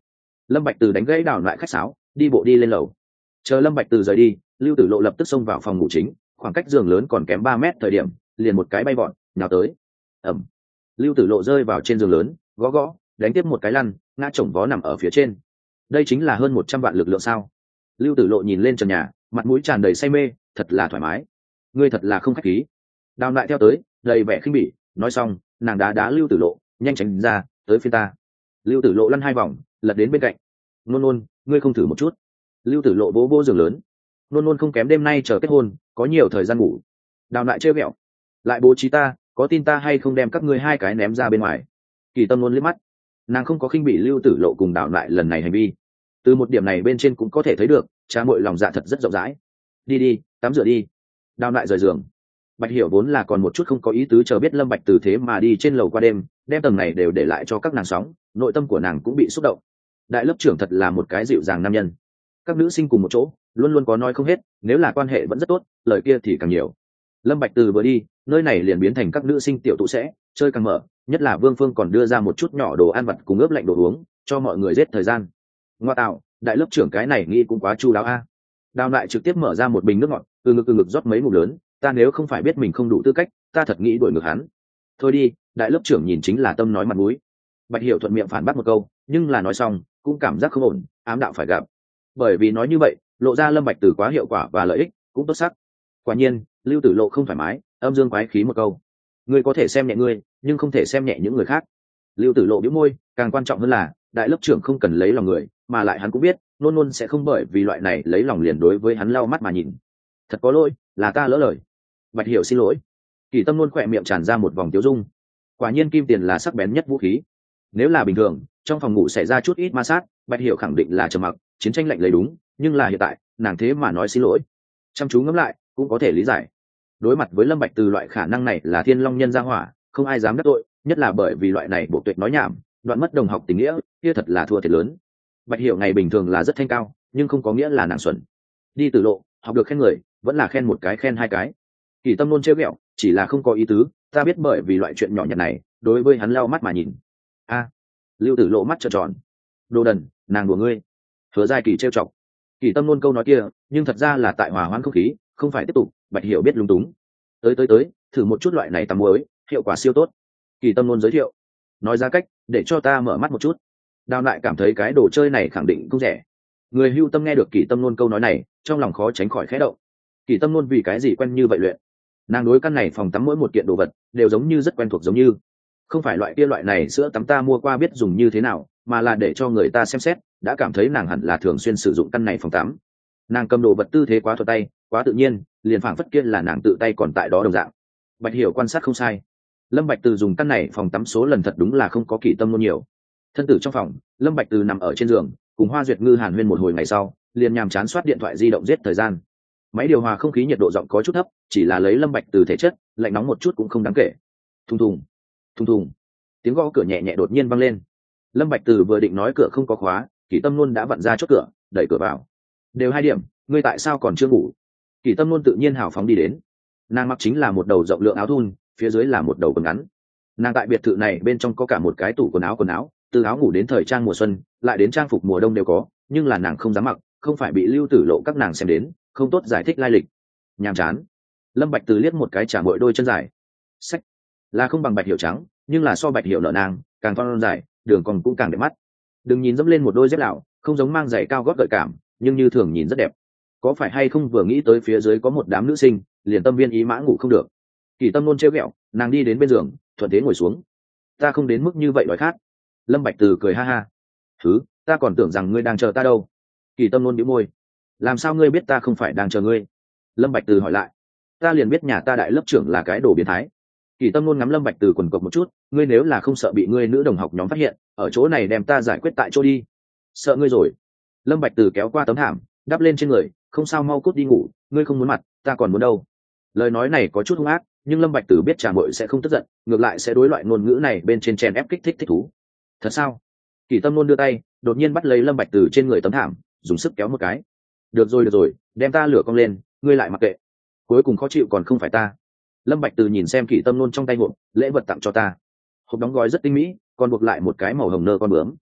Lâm Bạch Từ đánh gãy Đào lại khách sáo, đi bộ đi lên lầu. Chờ Lâm Bạch Từ rời đi, Lưu Tử Lộ lập tức xông vào phòng ngủ chính, khoảng cách giường lớn còn kém 3 mét thời điểm, liền một cái bay vọt, nhào tới. Ầm. Lưu Tử Lộ rơi vào trên giường lớn, gõ gõ, đánh tiếp một cái lăn, ngã chồng vó nằm ở phía trên. Đây chính là hơn 100 vạn lực lượng sao? Lưu Tử Lộ nhìn lên trần nhà, mặt mũi tràn đầy say mê, thật là thoải mái. Ngươi thật là không khách khí. Đào lại theo tới, đầy vẻ khinh bỉ, nói xong, nàng đá Lưu Tử Lộ, nhanh tránh ra, tới phía ta. Lưu Tử Lộ lăn 2 vòng, lật đến bên cạnh. Nôn nôn, ngươi không thử một chút? Lưu Tử Lộ vỗ giường lớn. Nôn nôn không kém đêm nay chờ kết hôn, có nhiều thời gian ngủ. Đào lại trêu ghẹo, lại bố trí ta, có tin ta hay không đem các ngươi 2 cái ném ra bên ngoài? Kỳ Tâm luôn liếc mắt, nàng không có khinh bỉ Lưu Tử Lộ cùng Đào lại lần này hành vi. Từ một điểm này bên trên cũng có thể thấy được, cha muội lòng dạ thật rất rộng rãi. Đi đi, tắm rửa đi. Đào lại rời giường. Bạch Hiểu vốn là còn một chút không có ý tứ chờ biết Lâm Bạch Từ thế mà đi trên lầu qua đêm, đem tầng này đều để lại cho các nàng sóng, nội tâm của nàng cũng bị xúc động. Đại lớp trưởng thật là một cái dịu dàng nam nhân. Các nữ sinh cùng một chỗ, luôn luôn có nói không hết, nếu là quan hệ vẫn rất tốt, lời kia thì càng nhiều. Lâm Bạch Từ vừa đi, nơi này liền biến thành các nữ sinh tiểu tụ sẽ, chơi càng mở, nhất là Vương Phương còn đưa ra một chút nhỏ đồ ăn vặt cùng ướp lạnh đồ uống, cho mọi người giết thời gian. Ngoa tạo, đại lớp trưởng cái này nghĩ cũng quá chu đáo a. Đào lại trực tiếp mở ra một bình nước ngọt, từ ngực rót mấy ngụm lớn, ta nếu không phải biết mình không đủ tư cách, ta thật nghĩ đuổi ngược hắn. Thôi đi, đại lớp trưởng nhìn chính là tâm nói mặt mũi. Bạch Hiểu thuận miệng phản bác một câu, nhưng là nói xong, cũng cảm giác không ổn, ám đạo phải gặp. Bởi vì nói như vậy, lộ ra Lâm Bạch Từ quá hiệu quả và lợi ích, cũng tốt sắc. Quả nhiên, Lưu Tử Lộ không thoải mái, âm dương quái khí một câu. Ngươi có thể xem nhẹ ngươi, nhưng không thể xem nhẹ những người khác. Lưu Tử Lộ bĩu môi, càng quan trọng hơn là, đại lớp trưởng không cần lấy lòng người, mà lại hắn cũng biết, nôn nôn sẽ không bởi vì loại này lấy lòng liền đối với hắn lau mắt mà nhìn. Thật có lỗi, là ta lỡ lời. Bạch Hiểu xin lỗi. Kỳ Tâm nôn khỏe miệng tràn ra một vòng tiêu dung. Quả nhiên kim tiền là sắc bén nhất vũ khí. Nếu là bình thường, trong phòng ngủ xảy ra chút ít ma sát, Bạch Hiểu khẳng định là trầm mặc, chiến tranh lạnh lấy đúng, nhưng là hiện tại, nàng thế mà nói xin lỗi. Chăm chú ngẫm lại, cũng có thể lý giải. Đối mặt với Lâm Bạch Từ loại khả năng này là thiên long nhân gia hỏa, không ai dám đắc tội, nhất là bởi vì loại này bộ tuyệt nói nhảm, đoạn mất đồng học tình nghĩa, kia thật là thua thiệt lớn. Bạch Hiểu ngày bình thường là rất thanh cao, nhưng không có nghĩa là nàng xuẩn. Đi Tử Lộ, học được khen người, vẫn là khen một cái khen 2 cái. Kỳ Tâm luôn trêu ghẹo, chỉ là không có ý tứ, ta biết bởi vì loại chuyện nhỏ nhặt này, đối với hắn lau mắt mà nhìn. A. Lưu Tử Lộ mắt trợn tròn. Đồ đần, nàng đùa ngươi. Hứa Giai Kỳ trêu chọc. Kỳ Tâm luôn câu nói kia, nhưng thật ra là tại hòa hoãn không khí, không phải tiếp tục. Bạch Hiểu biết lúng túng. Tới, thử một chút loại này tắm muối, hiệu quả siêu tốt. Kỳ Tâm luôn giới thiệu. Nói ra cách, để cho ta mở mắt một chút. Đào lại cảm thấy cái đồ chơi này khẳng định không rẻ. Người hưu tâm nghe được Kỳ Tâm luôn câu nói này, trong lòng khó tránh khỏi khẽ động. Kỳ Tâm luôn vì cái gì quen như vậy luyện? Nàng đối căn này phòng tắm mỗi một kiện đồ vật đều giống như rất quen thuộc giống như. Không phải loại này sữa tắm ta mua qua biết dùng như thế nào, mà là để cho người ta xem xét, đã cảm thấy nàng hẳn là thường xuyên sử dụng căn này phòng tắm. Nàng cầm đồ vật tư thế quá thuận tay, quá tự nhiên, liền phảng phất kia là nàng tự tay còn tại đó đồng dạng. Bạch Hiểu quan sát không sai. Lâm Bạch Từ dùng căn này phòng tắm số lần thật đúng là không có Kỳ Tâm luôn nhiều. Thân tử trong phòng, Lâm Bạch Từ nằm ở trên giường, cùng Hoa Duyệt Ngư hàn huyên một hồi ngày sau, liền nhàm chán soát điện thoại di động giết thời gian. Máy điều hòa không khí nhiệt độ giọng có chút thấp, chỉ là lấy Lâm Bạch Từ thể chất, lạnh nóng một chút cũng không đáng kể. Thùng thùng, tiếng gõ cửa nhẹ nhẹ đột nhiên vang lên. Lâm Bạch Từ vừa định nói cửa không có khóa, Kỳ Tâm luôn đã vặn ra chốt cửa, đẩy cửa vào. Đều 2 điểm, ngươi tại sao còn chưa ngủ? Kỳ Tâm luôn tự nhiên hào phóng đi đến. Nàng mặc chính là một đầu rộng lượng áo thun, phía dưới là một đầu quần ngắn. Nàng tại biệt thự này bên trong có cả một cái tủ quần áo, từ áo ngủ đến thời trang mùa xuân, lại đến trang phục mùa đông đều có, nhưng là nàng không dám mặc, không phải bị Lưu Tử Lộ các nàng xem đến, không tốt giải thích lai lịch. Nhàm chán. Lâm Bạch Từ liếc một cái trả mỗi đôi chân dài. Sách là không bằng Bạch Hiểu trắng, nhưng là so Bạch Hiểu nở nàng, càng thon dài, đường còn cũng càng đẹp mắt. Đừng nhìn dẫm lên một đôi dép lạo, không giống mang giày cao gót gợi cảm, nhưng như thường nhìn rất đẹp. Có phải hay không vừa nghĩ tới phía dưới có một đám nữ sinh, liền tâm viên ý mã ngủ không được. Kỳ Tâm luôn trêu ghẹo, nàng đi đến bên giường, thuận thế ngồi xuống. Ta không đến mức như vậy đói khát. Lâm Bạch Từ cười ha ha. Thứ, ta còn tưởng rằng ngươi đang chờ ta đâu. Kỳ Tâm luôn bĩu môi. Làm sao ngươi biết ta không phải đang chờ ngươi? Lâm Bạch Từ hỏi lại. Ta liền biết nhà ta đại lớp trưởng là cái đồ biến thái. Kỳ Tâm luôn ngắm Lâm Bạch Từ quần cộc một chút, ngươi nếu là không sợ bị ngươi nữ đồng học nhóm phát hiện, ở chỗ này đem ta giải quyết tại chỗ đi. Sợ ngươi rồi. Lâm Bạch Từ kéo qua tấm thảm, đắp lên trên người, không sao mau cút đi ngủ, ngươi không muốn mặt, ta còn muốn đâu. Lời nói này có chút hung ác, nhưng Lâm Bạch Từ biết Trà Muội sẽ không tức giận, ngược lại sẽ đối loại ngôn ngữ này bên trên chèn ép kích thích thích thú. Thật sao? Kỳ Tâm luôn đưa tay, đột nhiên bắt lấy Lâm Bạch Từ trên người tấm thảm, dùng sức kéo một cái. Được rồi, đem ta lửa cong lên, ngươi lại mặc kệ. Cuối cùng khó chịu còn không phải ta. Lâm Bạch Từ nhìn xem Kỳ Tâm luôn trong tay hộp, lễ vật tặng cho ta. Hộp đóng gói rất tinh mỹ, còn buộc lại một cái màu hồng nơ con bướm.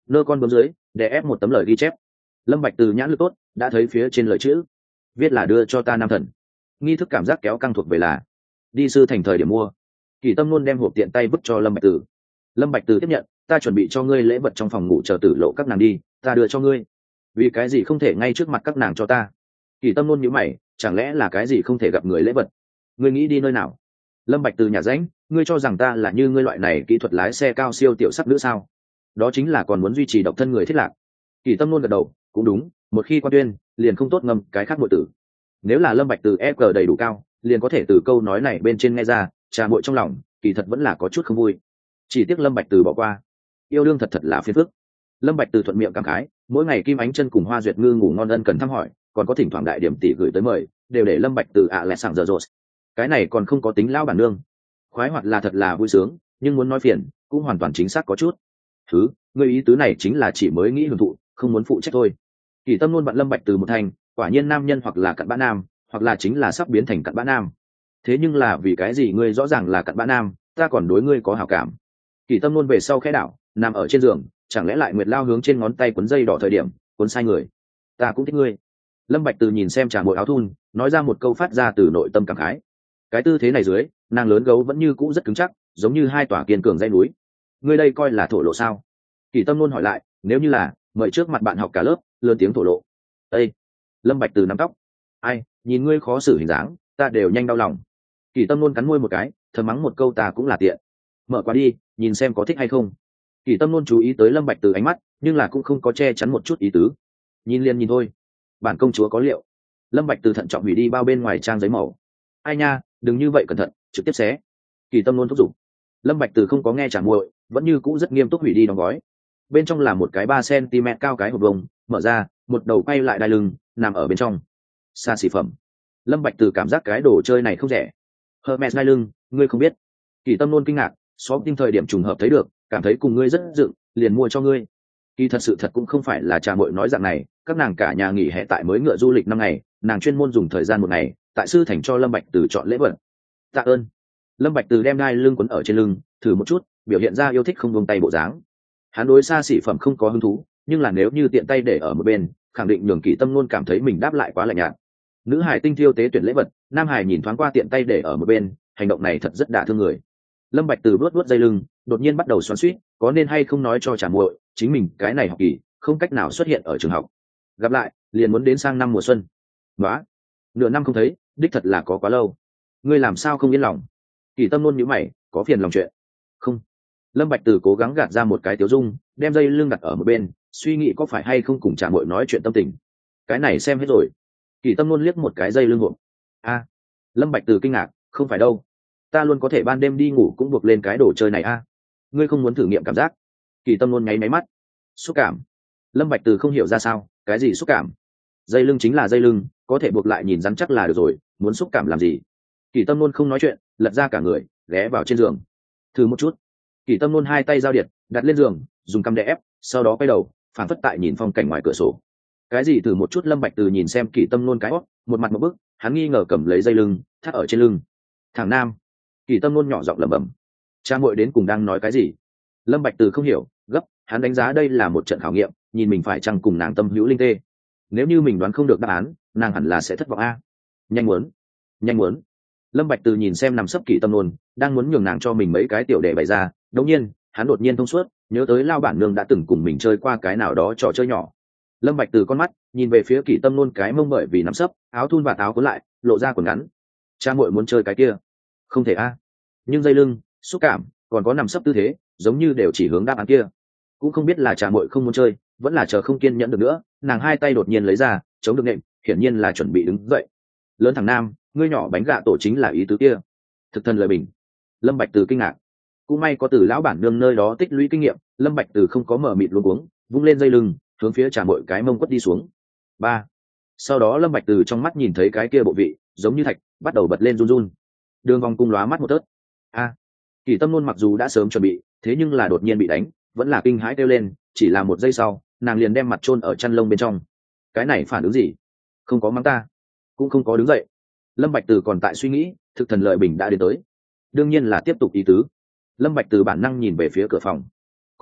nơ con bướm dưới để ép một tấm lời ghi chép. Lâm Bạch Từ nhãn lực tốt, đã thấy phía trên lời chữ viết là đưa cho ta nam thần. Nghi thức cảm giác kéo căng thuộc về là đi sư thành thời điểm mua. Kỳ Tâm luôn đem hộp tiện tay vứt cho Lâm Bạch Từ. Lâm Bạch Từ tiếp nhận, ta chuẩn bị cho ngươi lễ vật trong phòng ngủ chờ Tử Lộ các nàng đi, ta đưa cho ngươi. Vì cái gì không thể ngay trước mặt các nàng cho ta? Kỳ Tâm luôn nhíu mày, chẳng lẽ là cái gì không thể gặp người lễ vật? Ngươi nghĩ đi nơi nào? Lâm Bạch Từ nhà rãnh, ngươi cho rằng ta là như ngươi loại này kỹ thuật lái xe cao siêu tiểu sắc nữ sao? Đó chính là còn muốn duy trì độc thân người thiết lạc. Kỳ Tâm luôn gật đầu, cũng đúng, một khi quan tuyên, liền không tốt ngầm cái khác muội tử. Nếu là Lâm Bạch Từ EQ đầy đủ cao, liền có thể từ câu nói này bên trên nghe ra, trà muội trong lòng, kỳ thật vẫn là có chút không vui. Chỉ tiếc Lâm Bạch Từ bỏ qua. Yêu đương thật thật là phiền phức. Lâm Bạch Từ thuận miệng cảm khái, mỗi ngày Kim Ánh Chân cùng Hoa Duyệt Ngư ngủ ngon ân cần thăm hỏi, còn có thỉnh thoảng đại điểm tỷ gửi tới mời, đều để Lâm Bạch Từ lẹ sảng giờ rồi. Cái này còn không có tính lao bản nương. Khoái hoạt là thật là vui sướng, nhưng muốn nói phiền, cũng hoàn toàn chính xác có chút. Thứ, ngươi ý tứ này chính là chỉ mới nghĩ hưởng thụ, không muốn phụ trách thôi. Kỳ Tâm luôn bận Lâm Bạch Từ một thành, quả nhiên nam nhân hoặc là cặn bã nam, hoặc là chính là sắp biến thành cặn bã nam. Thế nhưng là vì cái gì ngươi rõ ràng là cặn bã nam, ta còn đối ngươi có hảo cảm? Kỳ Tâm luôn về sau khẽ đảo, nằm ở trên giường, chẳng lẽ lại Nguyệt Lao hướng trên ngón tay cuốn dây đỏ thời điểm, cuốn sai người. Ta cũng thích ngươi. Lâm Bạch Từ nhìn xem trà muội áo thun, nói ra một câu phát ra từ nội tâm cảm khái. Cái tư thế này dưới, nàng lớn gấu vẫn như cũ rất cứng chắc, giống như hai tòa kiên cường dãy núi. Ngươi đây coi là thổ lộ sao? Kỳ Tâm luôn hỏi lại, nếu như là, mời trước mặt bạn học cả lớp, lớn tiếng thổ lộ. Ê! Lâm Bạch Từ nắm tóc. Ai, nhìn ngươi khó xử hình dáng, ta đều nhanh đau lòng. Kỳ Tâm luôn cắn môi một cái, thầm mắng một câu ta cũng là tiện. Mở qua đi, nhìn xem có thích hay không. Kỳ Tâm luôn chú ý tới Lâm Bạch Từ ánh mắt, nhưng là cũng không có che chắn một chút ý tứ. Nhìn liền nhìn thôi. Bản công chúa có liệu. Lâm Bạch Từ thận trọng hủy đi bao bên ngoài trang giấy màu. Ai nha, đừng như vậy cẩn thận, trực tiếp xé. Kỳ Tâm luôn thúc giục. Lâm Bạch Từ không có nghe trả muội, vẫn như cũ rất nghiêm túc hủy đi đóng gói. Bên trong là một cái 3 cm cao cái hộp vông, mở ra, một đầu quay lại đai lưng, nằm ở bên trong. Xa xỉ phẩm. Lâm Bạch Từ cảm giác cái đồ chơi này không rẻ. Hermes đai lưng, ngươi không biết. Kỳ Tâm luôn kinh ngạc, xóm tin thời điểm trùng hợp thấy được, cảm thấy cùng ngươi rất dựng, liền mua cho ngươi. Kỳ thật sự thật cũng không phải là trà muội nói dạng này, các nàng cả nhà nghỉ hè tại mới ngựa du lịch 5 ngày, nàng chuyên môn dùng thời gian 1 ngày, tại sư thành cho Lâm Bạch Từ chọn lễ vật. Tạ ơn. Lâm Bạch Từ đem đai lưng quấn ở trên lưng, thử một chút, biểu hiện ra yêu thích không buông tay bộ dáng. Hắn đối xa xỉ phẩm không có hứng thú, nhưng là nếu như tiện tay để ở một bên, khẳng định nhường Kỳ Tâm luôn cảm thấy mình đáp lại quá lạnh nhạt. Nữ hải tinh thiêu tế tuyển lễ vật, nam hải nhìn thoáng qua tiện tay để ở một bên, hành động này thật rất đả thương người. Lâm Bạch Từ vuốt vuốt dây lưng, đột nhiên bắt đầu xoắn xuýt, có nên hay không nói cho trà muội, chính mình cái này học kỳ không cách nào xuất hiện ở trường học. Gặp lại, liền muốn đến sang năm mùa xuân. Nóa, nửa năm không thấy, đích thật là có quá lâu. Ngươi làm sao không yên lòng? Kỳ Tâm luôn nhíu mày, có phiền lòng chuyện. Không. Lâm Bạch Từ cố gắng gạt ra một cái tiểu dung, đem dây lưng đặt ở một bên, suy nghĩ có phải hay không cùng trà muội nói chuyện tâm tình. Cái này xem hết rồi. Kỳ Tâm luôn liếc một cái dây lưng hộp. A. Lâm Bạch Từ kinh ngạc, không phải đâu. Ta luôn có thể ban đêm đi ngủ cũng buộc lên cái đồ chơi này a. Ngươi không muốn thử nghiệm cảm giác? Kỳ Tâm luôn nháy máy mắt. Xúc cảm. Lâm Bạch Từ không hiểu ra sao, cái gì xúc cảm? Dây lưng chính là dây lưng, có thể buộc lại nhìn rắn chắc là được rồi, muốn xúc cảm làm gì? Kỳ Tâm luôn không nói chuyện, lật ra cả người, ghé vào trên giường. Thử một chút. Kỳ Tâm luôn hai tay giao điệt, đặt lên giường, dùng cằm đè ép, sau đó quay đầu, phản phất tại nhìn phong cảnh ngoài cửa sổ. Cái gì thử một chút? Lâm Bạch Từ nhìn xem Kỳ Tâm luôn cái hót, một mặt một bức, hắn nghi ngờ cầm lấy dây lưng, thắt ở trên lưng. Thằng nam. Kỳ Tâm luôn nhỏ giọng lẩm bẩm. Cha muội đến cùng đang nói cái gì? Lâm Bạch Từ không hiểu, gấp, hắn đánh giá đây là một trận khảo nghiệm, nhìn mình phải chăng cùng nàng tâm hữu linh tê. Nếu như mình đoán không được đáp án, nàng hẳn là sẽ thất vọng a. Nhanh muốn, nhanh muốn. Lâm Bạch Từ nhìn xem nằm sấp Kỳ Tâm luôn, đang muốn nhường nàng cho mình mấy cái tiểu đệ bày ra, đột nhiên, hắn đột nhiên thông suốt, nhớ tới lao bản nương đã từng cùng mình chơi qua cái nào đó trò chơi nhỏ. Lâm Bạch Từ con mắt nhìn về phía Kỳ Tâm luôn cái mông bởi vì nằm sấp, áo thun và áo cuốn lại, lộ ra quần ngắn. Cha muội muốn chơi cái kia, không thể a. Nhưng dây lưng, xúc cảm, còn có nằm sấp tư thế, giống như đều chỉ hướng đáp án kia. Cũng không biết là trà muội không muốn chơi, vẫn là chờ không kiên nhẫn được nữa, nàng hai tay đột nhiên lấy ra, chống được nệm, hiển nhiên là chuẩn bị đứng dậy. Lớn thằng nam, ngươi nhỏ bánh gạ tổ chính là ý tứ kia. Thực thân lời bình. Lâm Bạch Từ kinh ngạc. Cũng may có từ lão bản nương nơi đó tích lũy kinh nghiệm, Lâm Bạch Từ không có mở mịt luống cuống, vung lên dây lưng, hướng phía trà muội cái mông quất đi xuống. 3. Sau đó Lâm Bạch Từ trong mắt nhìn thấy cái kia bộ vị, giống như thạch, bắt đầu bật lên run run. Đường vòng cung lóa mắt một tớt. A. Kỳ Tâm luôn mặc dù đã sớm chuẩn bị, thế nhưng là đột nhiên bị đánh, vẫn là kinh hãi kêu lên, chỉ là một giây sau, nàng liền đem mặt chôn ở chăn lông bên trong. Cái này phản ứng gì? Không có mắng ta, cũng không có đứng dậy. Lâm Bạch Từ còn tại suy nghĩ, thực thần lợi bình đã đến tới. Đương nhiên là tiếp tục ý tứ. Lâm Bạch Từ bản năng nhìn về phía cửa phòng. Còn tốt,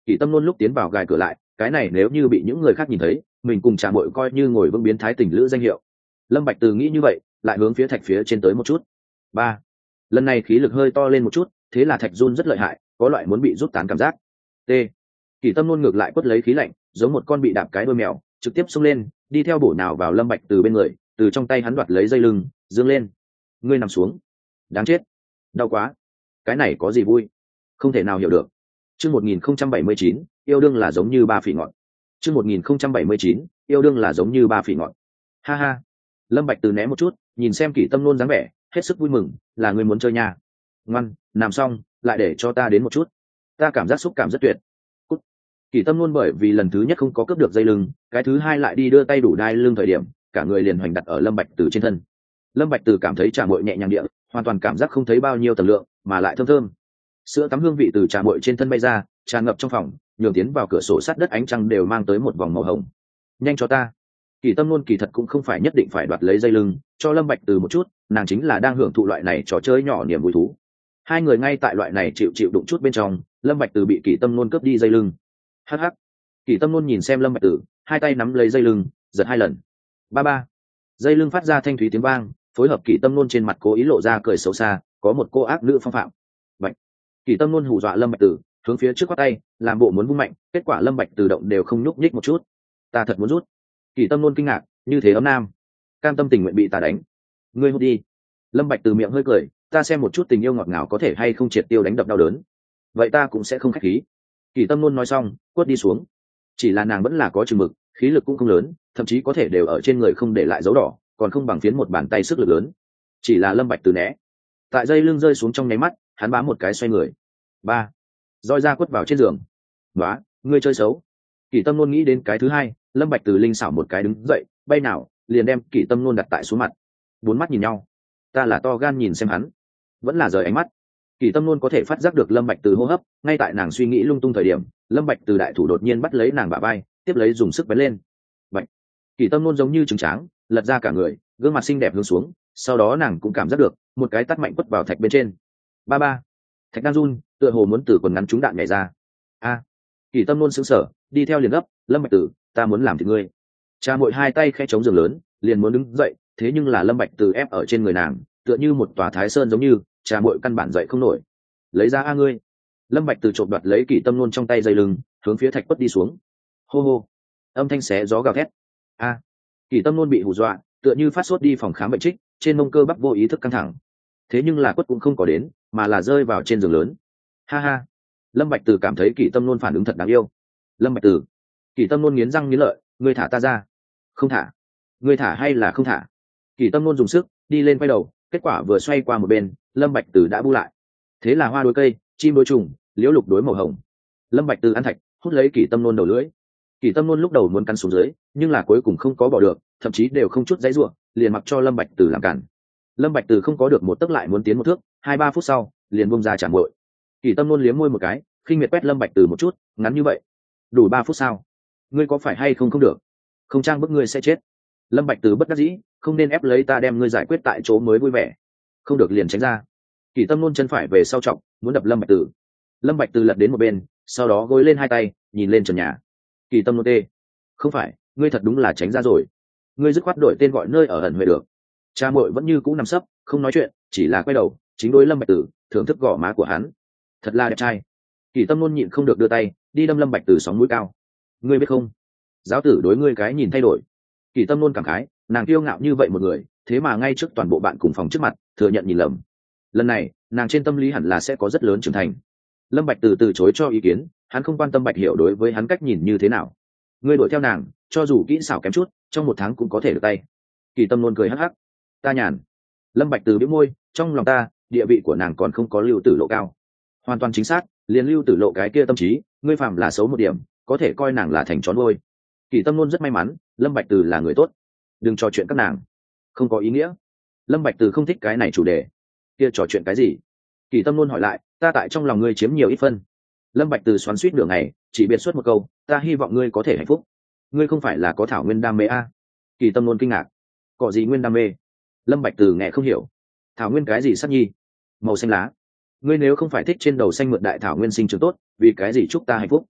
Kỷ Tâm Nôn lúc tiến vào gài cửa lại, cái này nếu như bị những người khác nhìn thấy, mình cùng Trà Muội coi như ngồi vững biến thái tình lữ danh hiệu. Lâm Bạch Từ nghĩ như vậy, lại hướng phía thạch phía trên tới một chút. Ba, lần này khí lực hơi to lên một chút, thế là thạch run rất lợi hại, có loại muốn bị rút tán cảm giác. T. Kỷ Tâm Nôn ngược lại quất lấy khí lạnh, giống một con bị đạp cái đuôi mèo, trực tiếp xông lên, đi theo bổ nào vào Lâm Bạch Từ bên người, từ trong tay hắn đoạt lấy dây lưng, dương lên. Ngươi nằm xuống. Đáng chết. Đau quá. Cái này có gì vui? Không thể nào hiểu được. Chương 1079, yêu đương là giống như ba phỉ ngọn. Chương 1079, yêu đương là giống như ba phỉ ngọn. Ha ha. Lâm Bạch Từ né một chút, nhìn xem Kỷ Tâm Nôn dáng vẻ, hết sức vui mừng, là ngươi muốn chơi nha. Ngoan, nằm xong, lại để cho ta đến một chút. Ta cảm giác xúc cảm rất tuyệt. Cút. Kỷ Tâm Nôn bởi vì lần thứ nhất không có cướp được dây lưng, cái thứ hai lại đi đưa tay đủ đai lưng thời điểm, cả người liền hoành đặt ở Lâm Bạch Từ trên thân. Lâm Bạch Từ cảm thấy trà muội nhẹ nhàng địa, hoàn toàn cảm giác không thấy bao nhiêu tầng lượng, mà lại thơm thơm. Sữa tắm hương vị từ trà muội trên thân bay ra, tràn ngập trong phòng, nhường tiến vào cửa sổ sát đất ánh trăng đều mang tới một vòng màu hồng. Nhanh cho ta. Kỷ Tâm Nôn kỳ thật cũng không phải nhất định phải đoạt lấy dây lưng, cho Lâm Bạch Từ một chút, nàng chính là đang hưởng thụ loại này trò chơi nhỏ niềm vui thú. Hai người ngay tại loại này chịu chịu đụng chút bên trong, Lâm Bạch Từ bị Kỷ Tâm Nôn cướp đi dây lưng. Hắc hắc. Kỷ Tâm Nôn nhìn xem Lâm Bạch Từ, hai tay nắm lấy dây lưng, giật hai lần. Ba ba. Dây lưng phát ra thanh thúy tiếng vang, phối hợp Kỷ Tâm Nôn trên mặt cố ý lộ ra cười xấu xa, có một cô ác nữ phong phạm. Bạch. Kỷ Tâm Nôn hù dọa Lâm Bạch Từ, hướng phía trước quát tay, làm bộ muốn vung mạnh, kết quả Lâm Bạch Từ động đều không nhúc nhích một chút. Ta thật muốn rút. Kỷ Tâm Nôn kinh ngạc, như thế ấm nam, cam tâm tình nguyện bị ta đánh. Ngươi hút đi. Lâm Bạch Từ miệng hơi cười, ta xem một chút tình yêu ngọt ngào có thể hay không triệt tiêu đánh đập đau đớn. Vậy ta cũng sẽ không khách khí. Kỷ Tâm Nôn nói xong, quất đi xuống. Chỉ là nàng vẫn là có chừng mực, khí lực cũng không lớn, thậm chí có thể đều ở trên người không để lại dấu đỏ, còn không bằng phiến một bàn tay sức lực lớn. Chỉ là Lâm Bạch Từ né. Tại dây lưng rơi xuống trong nháy mắt, hắn bám một cái xoay người. Ba. Roi ra quất vào trên giường. Nóa, ngươi chơi xấu. Kỷ Tâm Nôn nghĩ đến cái thứ hai, Lâm Bạch Từ linh xảo một cái đứng dậy, bay nào, liền đem Kỷ Tâm Nôn đặt tại xuống mặt. Bốn mắt nhìn nhau. Ta là to gan nhìn xem hắn, vẫn là rời ánh mắt. Kỷ Tâm Nôn có thể phát giác được Lâm Bạch Từ hô hấp, ngay tại nàng suy nghĩ lung tung thời điểm, Lâm Bạch Từ đại thủ đột nhiên bắt lấy nàng bả vai, tiếp lấy dùng sức bén lên. Bạch. Kỷ Tâm Nôn giống như trứng tráng, lật ra cả người, gương mặt xinh đẹp hướng xuống, sau đó nàng cũng cảm giác được một cái tát mạnh quất vào thạch bên trên. Ba ba. Thạch đang run, tựa hồ muốn từ quần ngắn trúng đạn nhảy ra. A. Kỷ Tâm Nôn sững sờ, đi theo liền gấp, Lâm Bạch Từ, ta muốn làm thịt ngươi. Cha muội hai tay khẽ chống giường lớn, liền muốn đứng dậy, thế nhưng là Lâm Bạch Từ ép ở trên người nàng, tựa như một tòa thái sơn giống như, cha muội căn bản dậy không nổi. Lấy ra a ngươi. Lâm Bạch Từ trộm đoạt lấy Kỷ Tâm Nôn trong tay dây lưng, hướng phía thạch quất đi xuống. Hô hô. Âm thanh xé gió gào thét. A. Kỷ Tâm Nôn bị hù dọa, tựa như phát sốt đi phòng khám bệnh trích, trên mông cơ bắp vô ý thức căng thẳng. Thế nhưng là quất cũng không có đến, mà là rơi vào trên giường lớn. Ha ha. Lâm Bạch Từ cảm thấy Kỷ Tâm Nôn phản ứng thật đáng yêu. Lâm Bạch Từ. Kỷ Tâm Nôn nghiến răng nghiến lợi, ngươi thả ta ra. Không thả. Ngươi thả hay là không thả? Kỷ Tâm Nôn dùng sức đi lên quay đầu, kết quả vừa xoay qua một bên, Lâm Bạch Từ đã bu lại. Thế là hoa đối cây, chim đối trùng, liễu lục đối màu hồng. Lâm Bạch Từ ăn thạch, hút lấy Kỷ Tâm Nôn đầu lưỡi. Kỷ Tâm Nôn lúc đầu muốn cắn xuống dưới, nhưng là cuối cùng không có bỏ được, thậm chí đều không chút dãy rủa, liền mặc cho Lâm Bạch Từ làm cản. Lâm Bạch Từ không có được một tấc lại muốn tiến một thước, 2-3 phút sau, liền buông ra chạm muội. Kỷ Tâm Nôn liếm môi một cái, khinh miệt quét Lâm Bạch Từ một chút, ngắn như vậy, đủ 3 phút sao? Ngươi có phải hay không không được? Không trang bức ngươi sẽ chết. Lâm Bạch Từ bất đắc dĩ, không nên ép lấy ta đem ngươi giải quyết tại chỗ mới vui vẻ. Không được liền tránh ra. Kỷ Tâm Nôn chân phải về sau trọng, muốn đập Lâm Bạch Từ. Lâm Bạch Từ lật đến một bên, sau đó gối lên hai tay, nhìn lên trần nhà. Kỷ Tâm Nôn tê. Không phải, ngươi thật đúng là tránh ra rồi. Ngươi dứt khoát đổi tên gọi nơi ở ẩn huệ được. Cha muội vẫn như cũ nằm sấp, không nói chuyện, chỉ là quay đầu, chính đối Lâm Bạch Từ, thưởng thức gò má của hắn. Thật là đẹp trai. Kỷ Tâm Nôn nhịn không được đưa tay, đi đâm Lâm Bạch Từ sóng mũi cao. Ngươi biết không? Giáo tử đối ngươi cái nhìn thay đổi. Kỷ Tâm Nôn cảm khái, nàng kiêu ngạo như vậy một người, thế mà ngay trước toàn bộ bạn cùng phòng trước mặt, thừa nhận nhìn lầm. Lần này, nàng trên tâm lý hẳn là sẽ có rất lớn trưởng thành. Lâm Bạch từ chối cho ý kiến, hắn không quan tâm Bạch Hiểu đối với hắn cách nhìn như thế nào. Ngươi đuổi theo nàng, cho dù kỹ xảo kém chút, trong 1 tháng cũng có thể được tay. Kỷ Tâm Nôn cười hắc hắc. Ta nhàn. Lâm Bạch từ bĩu môi, trong lòng ta, địa vị của nàng còn không có Lưu Tử Lộ cao. Hoàn toàn chính xác, liền Lưu Tử Lộ cái kia tâm trí, ngươi phạm là xấu một điểm, có thể coi nàng là thành chó nuôi. Kỷ Tâm Nôn rất may mắn, Lâm Bạch từ là người tốt. Đừng trò chuyện các nàng, không có ý nghĩa. Lâm Bạch từ không thích cái này chủ đề. Kia trò chuyện cái gì? Kỷ Tâm Nôn hỏi lại, ta tại trong lòng ngươi chiếm nhiều ít phân. Lâm Bạch từ xoắn xuýt nửa ngày, chỉ biệt xuất một câu, ta hy vọng ngươi có thể hạnh phúc. Ngươi không phải là có thảo nguyên đam mê à? Kỷ Tâm Nôn kinh ngạc, có gì nguyên đam mê? Lâm Bạch từ nghe không hiểu. Thảo nguyên cái gì sắc nhi? Màu xanh lá. Ngươi nếu không phải thích trên đầu xanh mượt đại thảo nguyên sinh trưởng tốt, vì cái gì chúc ta hạnh phúc?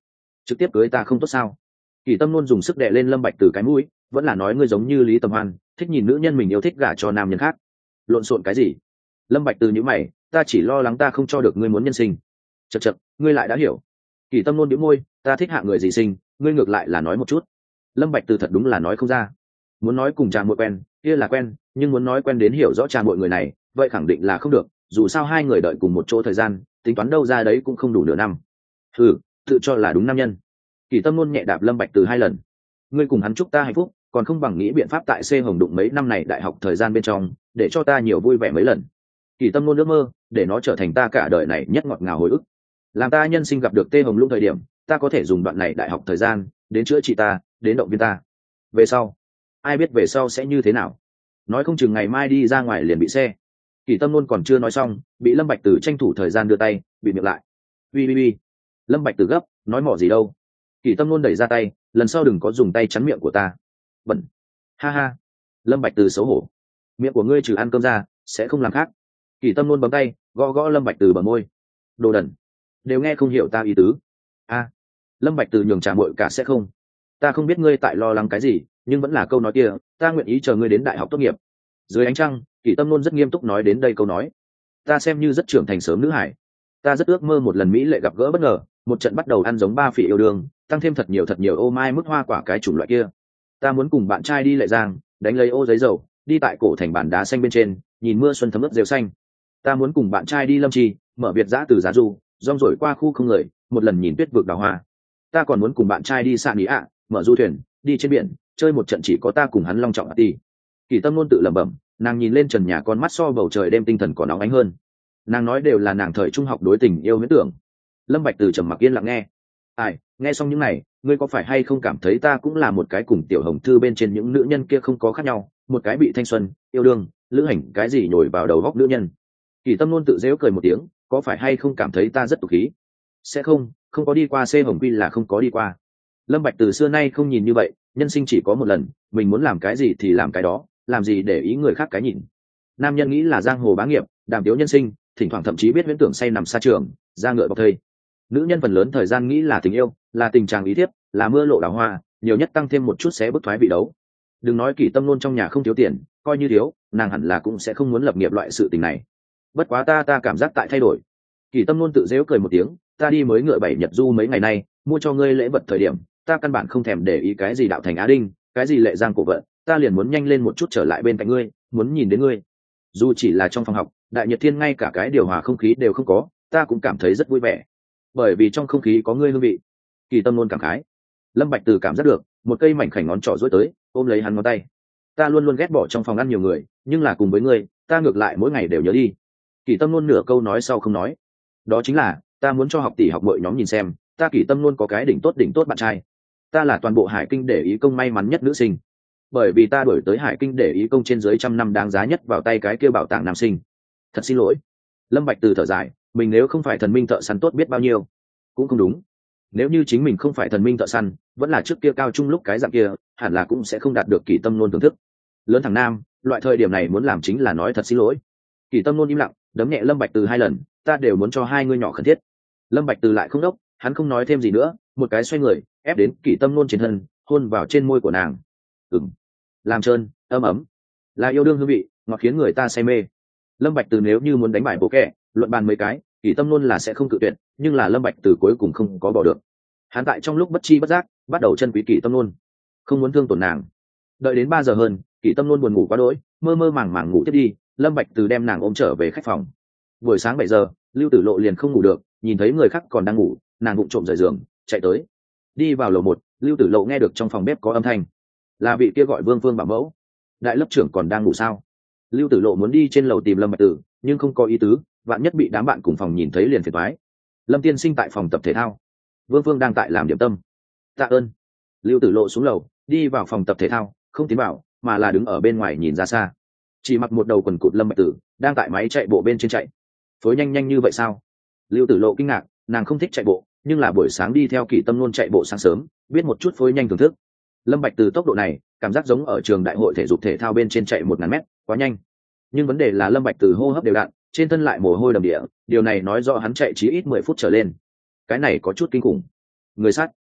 trực tiếp cưới ta không tốt sao? Kỳ Tâm luôn dùng sức đè lên Lâm Bạch Từ cái mũi, vẫn là nói ngươi giống như Lý Tầm Hoan, thích nhìn nữ nhân mình yêu thích gả cho nam nhân khác. Lộn xộn cái gì? Lâm Bạch Từ nhíu mày, ta chỉ lo lắng ta không cho được ngươi muốn nhân sinh. Chậc chậc, ngươi lại đã hiểu. Kỳ Tâm luôn nhíu môi, ta thích hạ người gì sinh, ngươi ngược lại là nói một chút. Lâm Bạch Từ thật đúng là nói không ra. Muốn nói cùng trà muội quen, kia là quen, nhưng muốn nói quen đến hiểu rõ trà muội người này, vậy khẳng định là không được, dù sao hai người đợi cùng một chỗ thời gian, tính toán đâu ra đấy cũng không đủ nửa năm. Tự cho là đúng nam nhân. Kỳ Tâm luôn nhẹ đạp Lâm Bạch Từ 2 lần. Ngươi cùng hắn chúc ta hạnh phúc, còn không bằng nghĩ biện pháp tại C Hồng đụng mấy năm này đại học thời gian bên trong, để cho ta nhiều vui vẻ mấy lần. Kỳ Tâm luôn ước mơ, để nó trở thành ta cả đời này nhất ngọt ngào hồi ức. Làm ta nhân sinh gặp được Tê Hồng lúc thời điểm, ta có thể dùng đoạn này đại học thời gian đến chữa trị ta, đến động viên ta. Về sau, ai biết về sau sẽ như thế nào? Nói không chừng ngày mai đi ra ngoài liền bị xe. Kỳ Tâm luôn còn chưa nói xong, bị Lâm Bạch Từ tranh thủ thời gian đưa tay, bị miệng lại. Ui. Lâm Bạch Từ gấp, nói mỏ gì đâu? Kỳ Tâm luôn đẩy ra tay, lần sau đừng có dùng tay chắn miệng của ta. Bẩn. Ha ha. Lâm Bạch Từ xấu hổ. Miệng của ngươi trừ ăn cơm ra, sẽ không làm khác. Kỳ Tâm luôn bấm tay, gõ gõ Lâm Bạch Từ bờ môi. Đồ đần, đều nghe không hiểu ta ý tứ. A. Lâm Bạch Từ nhường trà muội cả sẽ không. Ta không biết ngươi tại lo lắng cái gì, nhưng vẫn là câu nói kia, ta nguyện ý chờ ngươi đến đại học tốt nghiệp. Dưới ánh trăng, Kỳ Tâm luôn rất nghiêm túc nói đến đây câu nói. Ta xem như rất trưởng thành sớm nữ hải. Ta rất ước mơ một lần mỹ lệ gặp gỡ bất ngờ, một trận bắt đầu ăn giống ba phỉ yêu đương, tăng thêm thật nhiều ô mai mức hoa quả cái chủng loại kia. Ta muốn cùng bạn trai đi Lệ Giang, đánh lấy ô giấy dầu, đi tại cổ thành bản đá xanh bên trên, nhìn mưa xuân thấm ướt rêu xanh. Ta muốn cùng bạn trai đi Lâm Trì, mở biệt dã từ giá du, rong rổi qua khu không người, một lần nhìn tuyết vực đào hoa. Ta còn muốn cùng bạn trai đi Sạn Ý ạ, mở du thuyền, đi trên biển, chơi một trận chỉ có ta cùng hắn long trọng tỷ. Kỳ Tâm luôn tự lẩm bẩm, nàng nhìn lên trần nhà, con mắt so bầu trời đêm tinh thần còn nóng ánh hơn. Nàng nói đều là nàng thời trung học đối tình yêu huyễn tưởng. Lâm Bạch Từ trầm mặc yên lặng nghe. Ai, nghe xong những này, ngươi có phải hay không cảm thấy ta cũng là một cái cùng Tiểu Hồng Thư bên trên những nữ nhân kia không có khác nhau, một cái bị thanh xuân, yêu đương, lữ hành cái gì nhồi vào đầu góc nữ nhân. Kỳ Tâm luôn tự giễu cười một tiếng, có phải hay không cảm thấy ta rất tục khí? Sẽ không có đi qua C Hồng Quy là không có đi qua. Lâm Bạch từ xưa nay không nhìn như vậy, nhân sinh chỉ có một lần, mình muốn làm cái gì thì làm cái đó, làm gì để ý người khác cái nhìn. Nam nhân nghĩ là giang hồ bá nghiệp, đàm tiếu nhân sinh, thỉnh thoảng thậm chí biết viễn tưởng say nằm xa trường, ra ngựa bọc thây. Nữ nhân phần lớn thời gian nghĩ là tình yêu, là tình trạng ý thiếp, là mưa lộ đào hoa, nhiều nhất tăng thêm một chút sẽ bức thoái vị đấu. Đừng nói Kỳ Tâm luôn trong nhà không thiếu tiền, coi như thiếu, nàng hẳn là cũng sẽ không muốn lập nghiệp loại sự tình này. Bất quá ta cảm giác tại thay đổi. Kỳ Tâm luôn tự giễu cười một tiếng, ta đi mới ngựa 7 Nhật du mấy ngày nay, mua cho ngươi lễ vật thời điểm, ta căn bản không thèm để ý cái gì đạo thành Á Đinh, cái gì Lệ Giang cổ vận, ta liền muốn nhanh lên một chút trở lại bên cạnh ngươi, muốn nhìn đến ngươi. Dù chỉ là trong phòng học, Đại Nhật Thiên ngay cả cái điều hòa không khí đều không có, ta cũng cảm thấy rất vui vẻ, bởi vì trong không khí có ngươi hương vị. Kỳ Tâm luôn cảm khái. Lâm Bạch từ cảm giác được, một cây mảnh khảnh ngón trỏ duỗi tới, ôm lấy hắn ngón tay. Ta luôn luôn ghét bỏ trong phòng ăn nhiều người, nhưng là cùng với ngươi, ta ngược lại mỗi ngày đều nhớ đi. Kỳ Tâm luôn nửa câu nói sau không nói. Đó chính là, ta muốn cho học tỷ học mọi nhóm nhìn xem, ta Kỳ Tâm luôn có cái đỉnh tốt bạn trai. Ta là toàn bộ Hải Kinh để ý công may mắn nhất nữ sinh, bởi vì ta đổi tới Hải Kinh để ý công trên dưới trăm năm đáng giá nhất vào tay cái kia bảo tàng nam sinh. Thật xin lỗi. Lâm Bạch từ thở dài, mình nếu không phải thần minh thợ săn tốt biết bao nhiêu. Cũng không đúng. Nếu như chính mình không phải thần minh thợ săn, vẫn là trước kia cao trung lúc cái dạng kia, hẳn là cũng sẽ không đạt được Kỳ Tâm luôn thưởng thức. Lớn thằng nam, loại thời điểm này muốn làm chính là nói thật xin lỗi. Kỳ Tâm luôn im lặng, đấm nhẹ Lâm Bạch từ 2 lần, ta đều muốn cho hai ngươi nhỏ khẩn thiết. Lâm Bạch từ lại không đốc, hắn không nói thêm gì nữa, một cái xoay người, ép đến Kỳ Tâm luôn trên thân, hôn vào trên môi của nàng. Làm trơn, ấm ấm, là yêu đương hương vị, ngọt khiến người ta say mê. Lâm Bạch từ nếu như muốn đánh bại bộ kẹ, luận bàn mấy cái, Kỳ Tâm luôn là sẽ không cự tuyệt, nhưng là Lâm Bạch từ cuối cùng không có bỏ được. Hắn tại trong lúc bất chi bất giác, bắt đầu chân quý Kỳ Tâm luôn, không muốn thương tổn nàng. Đợi đến 3 giờ hơn, Kỳ Tâm luôn buồn ngủ quá đỗi, mơ mơ màng màng ngủ tiếp đi, Lâm Bạch từ đem nàng ôm trở về khách phòng. Buổi sáng 7 giờ, Lưu Tử Lộ liền không ngủ được, nhìn thấy người khác còn đang ngủ, nàng vụng trộm rời giường, chạy tới. Đi vào lầu 1, Lưu Tử Lộ nghe được trong phòng bếp có âm thanh. Là vị kia gọi Vương Phương bảo mẫu. Đại lớp trưởng còn đang ngủ sao? Lưu Tử Lộ muốn đi trên lầu tìm Lâm Bạch Tử, nhưng không có ý tứ, vạn nhất bị đám bạn cùng phòng nhìn thấy liền phiền toái. Lâm tiên sinh tại phòng tập thể thao. Vương Phương đang tại làm điểm tâm. Tạ ơn. Lưu Tử Lộ xuống lầu, đi vào phòng tập thể thao, không tiến vào, mà là đứng ở bên ngoài nhìn ra xa. Chỉ mặc một đầu quần cụt Lâm Bạch Tử, đang tại máy chạy bộ bên trên chạy. Phối nhanh như vậy sao? Lưu Tử Lộ kinh ngạc, nàng không thích chạy bộ, nhưng là buổi sáng đi theo Kỳ Tâm luôn chạy bộ sáng sớm, biết một chút phối nhanh thưởng thức. Lâm Bạch từ tốc độ này, cảm giác giống ở trường đại hội thể dục thể thao bên trên chạy 1000 mét, quá nhanh. Nhưng vấn đề là Lâm Bạch từ hô hấp đều đặn, trên thân lại mồ hôi đầm đìa, điều này nói rõ hắn chạy chí ít 10 phút trở lên. Cái này có chút kinh khủng. Người sát.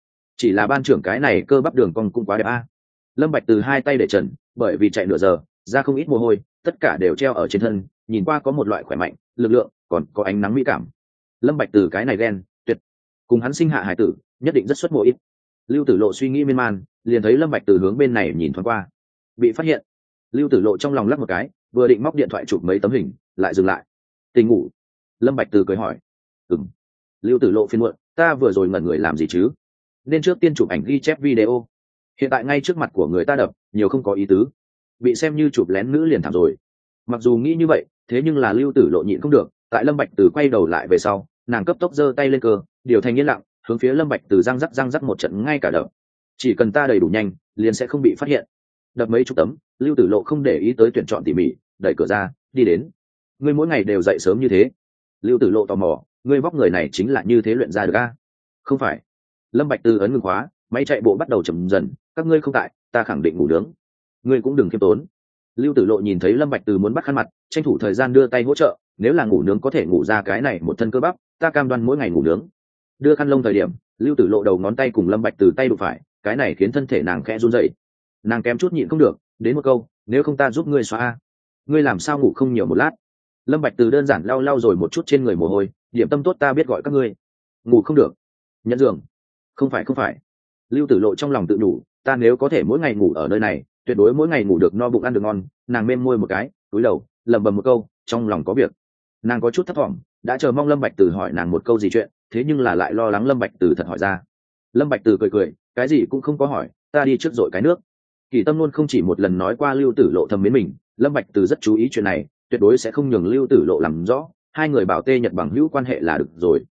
chỉ là ban trưởng cái này cơ bắp đường cong cũng quá đẹp a. Lâm Bạch Từ hai tay để trần, bởi vì chạy nửa giờ ra không ít mồ hôi, tất cả đều treo ở trên thân, nhìn qua có một loại khỏe mạnh, lực lượng, còn có ánh nắng mỹ cảm. Lâm Bạch Từ cái này ghen tuyệt, cùng hắn sinh hạ hải tử nhất định rất xuất mộ ít. Lưu Tử Lộ suy nghĩ miên man, liền thấy Lâm Bạch Từ hướng bên này nhìn thoáng qua, bị phát hiện. Lưu Tử Lộ trong lòng lắc một cái, vừa định móc điện thoại chụp mấy tấm hình, lại dừng lại. Tỉnh ngủ? Lâm Bạch Từ cười hỏi. Ừm. Lưu Tử Lộ phiền muộn, ta vừa rồi ngẩn người làm gì chứ? Nên trước tiên chụp ảnh ghi chép video. Hiện tại ngay trước mặt của người ta đập, nhiều không có ý tứ. Bị xem như chụp lén nữ liền thảm rồi. Mặc dù nghĩ như vậy, thế nhưng là Lưu Tử Lộ nhịn không được, tại Lâm Bạch Từ quay đầu lại về sau, nàng cấp tốc giơ tay lên cơ, điều thành yên lặng, hướng phía Lâm Bạch Từ răng rắc một trận ngay cả đập. Chỉ cần ta đầy đủ nhanh, liền sẽ không bị phát hiện. Đập mấy chục tấm, Lưu Tử Lộ không để ý tới tuyển chọn tỉ mỉ, đẩy cửa ra, đi đến. Ngươi mỗi ngày đều dậy sớm như thế? Lưu Tử Lộ tò mò, ngươi vóc người này chính là như thế luyện ra được a? Không phải. Lâm Bạch Từ ấn ngừng khóa, máy chạy bộ bắt đầu chậm dần, các ngươi không tại, ta khẳng định ngủ nướng. Ngươi cũng đừng khiêm tốn. Lưu Tử Lộ nhìn thấy Lâm Bạch Từ muốn bắt khăn mặt, tranh thủ thời gian đưa tay hỗ trợ, nếu là ngủ nướng có thể ngủ ra cái này một thân cơ bắp, ta cam đoan mỗi ngày ngủ nướng. Đưa khăn lông thời điểm, Lưu Tử Lộ đầu ngón tay cùng Lâm Bạch Từ tay đụng phải, cái này khiến thân thể nàng khẽ run rẩy. Nàng kém chút nhịn không được, đến một câu, nếu không ta giúp ngươi xóa. Ngươi làm sao ngủ không nhiều một lát? Lâm Bạch Từ đơn giản lau rồi một chút trên người mồ hôi, điểm tâm tốt ta biết gọi các ngươi. Ngủ không được. Nhận giường. Không phải. Lưu Tử Lộ trong lòng tự nhủ, ta nếu có thể mỗi ngày ngủ ở nơi này, tuyệt đối mỗi ngày ngủ được no bụng ăn được ngon. Nàng mêm môi một cái, cúi đầu, lẩm bẩm một câu, trong lòng có việc. Nàng có chút thất vọng, đã chờ mong Lâm Bạch Từ hỏi nàng một câu gì chuyện, thế nhưng là lại lo lắng Lâm Bạch Từ thật hỏi ra. Lâm Bạch Từ cười, cái gì cũng không có hỏi, ta đi trước dội cái nước. Kỳ Tâm luôn không chỉ một lần nói qua Lưu Tử Lộ thầm mến mình, Lâm Bạch Từ rất chú ý chuyện này, tuyệt đối sẽ không nhường Lưu Tử Lộ làm rõ, hai người bảo tê nhật bằng hữu quan hệ là được rồi.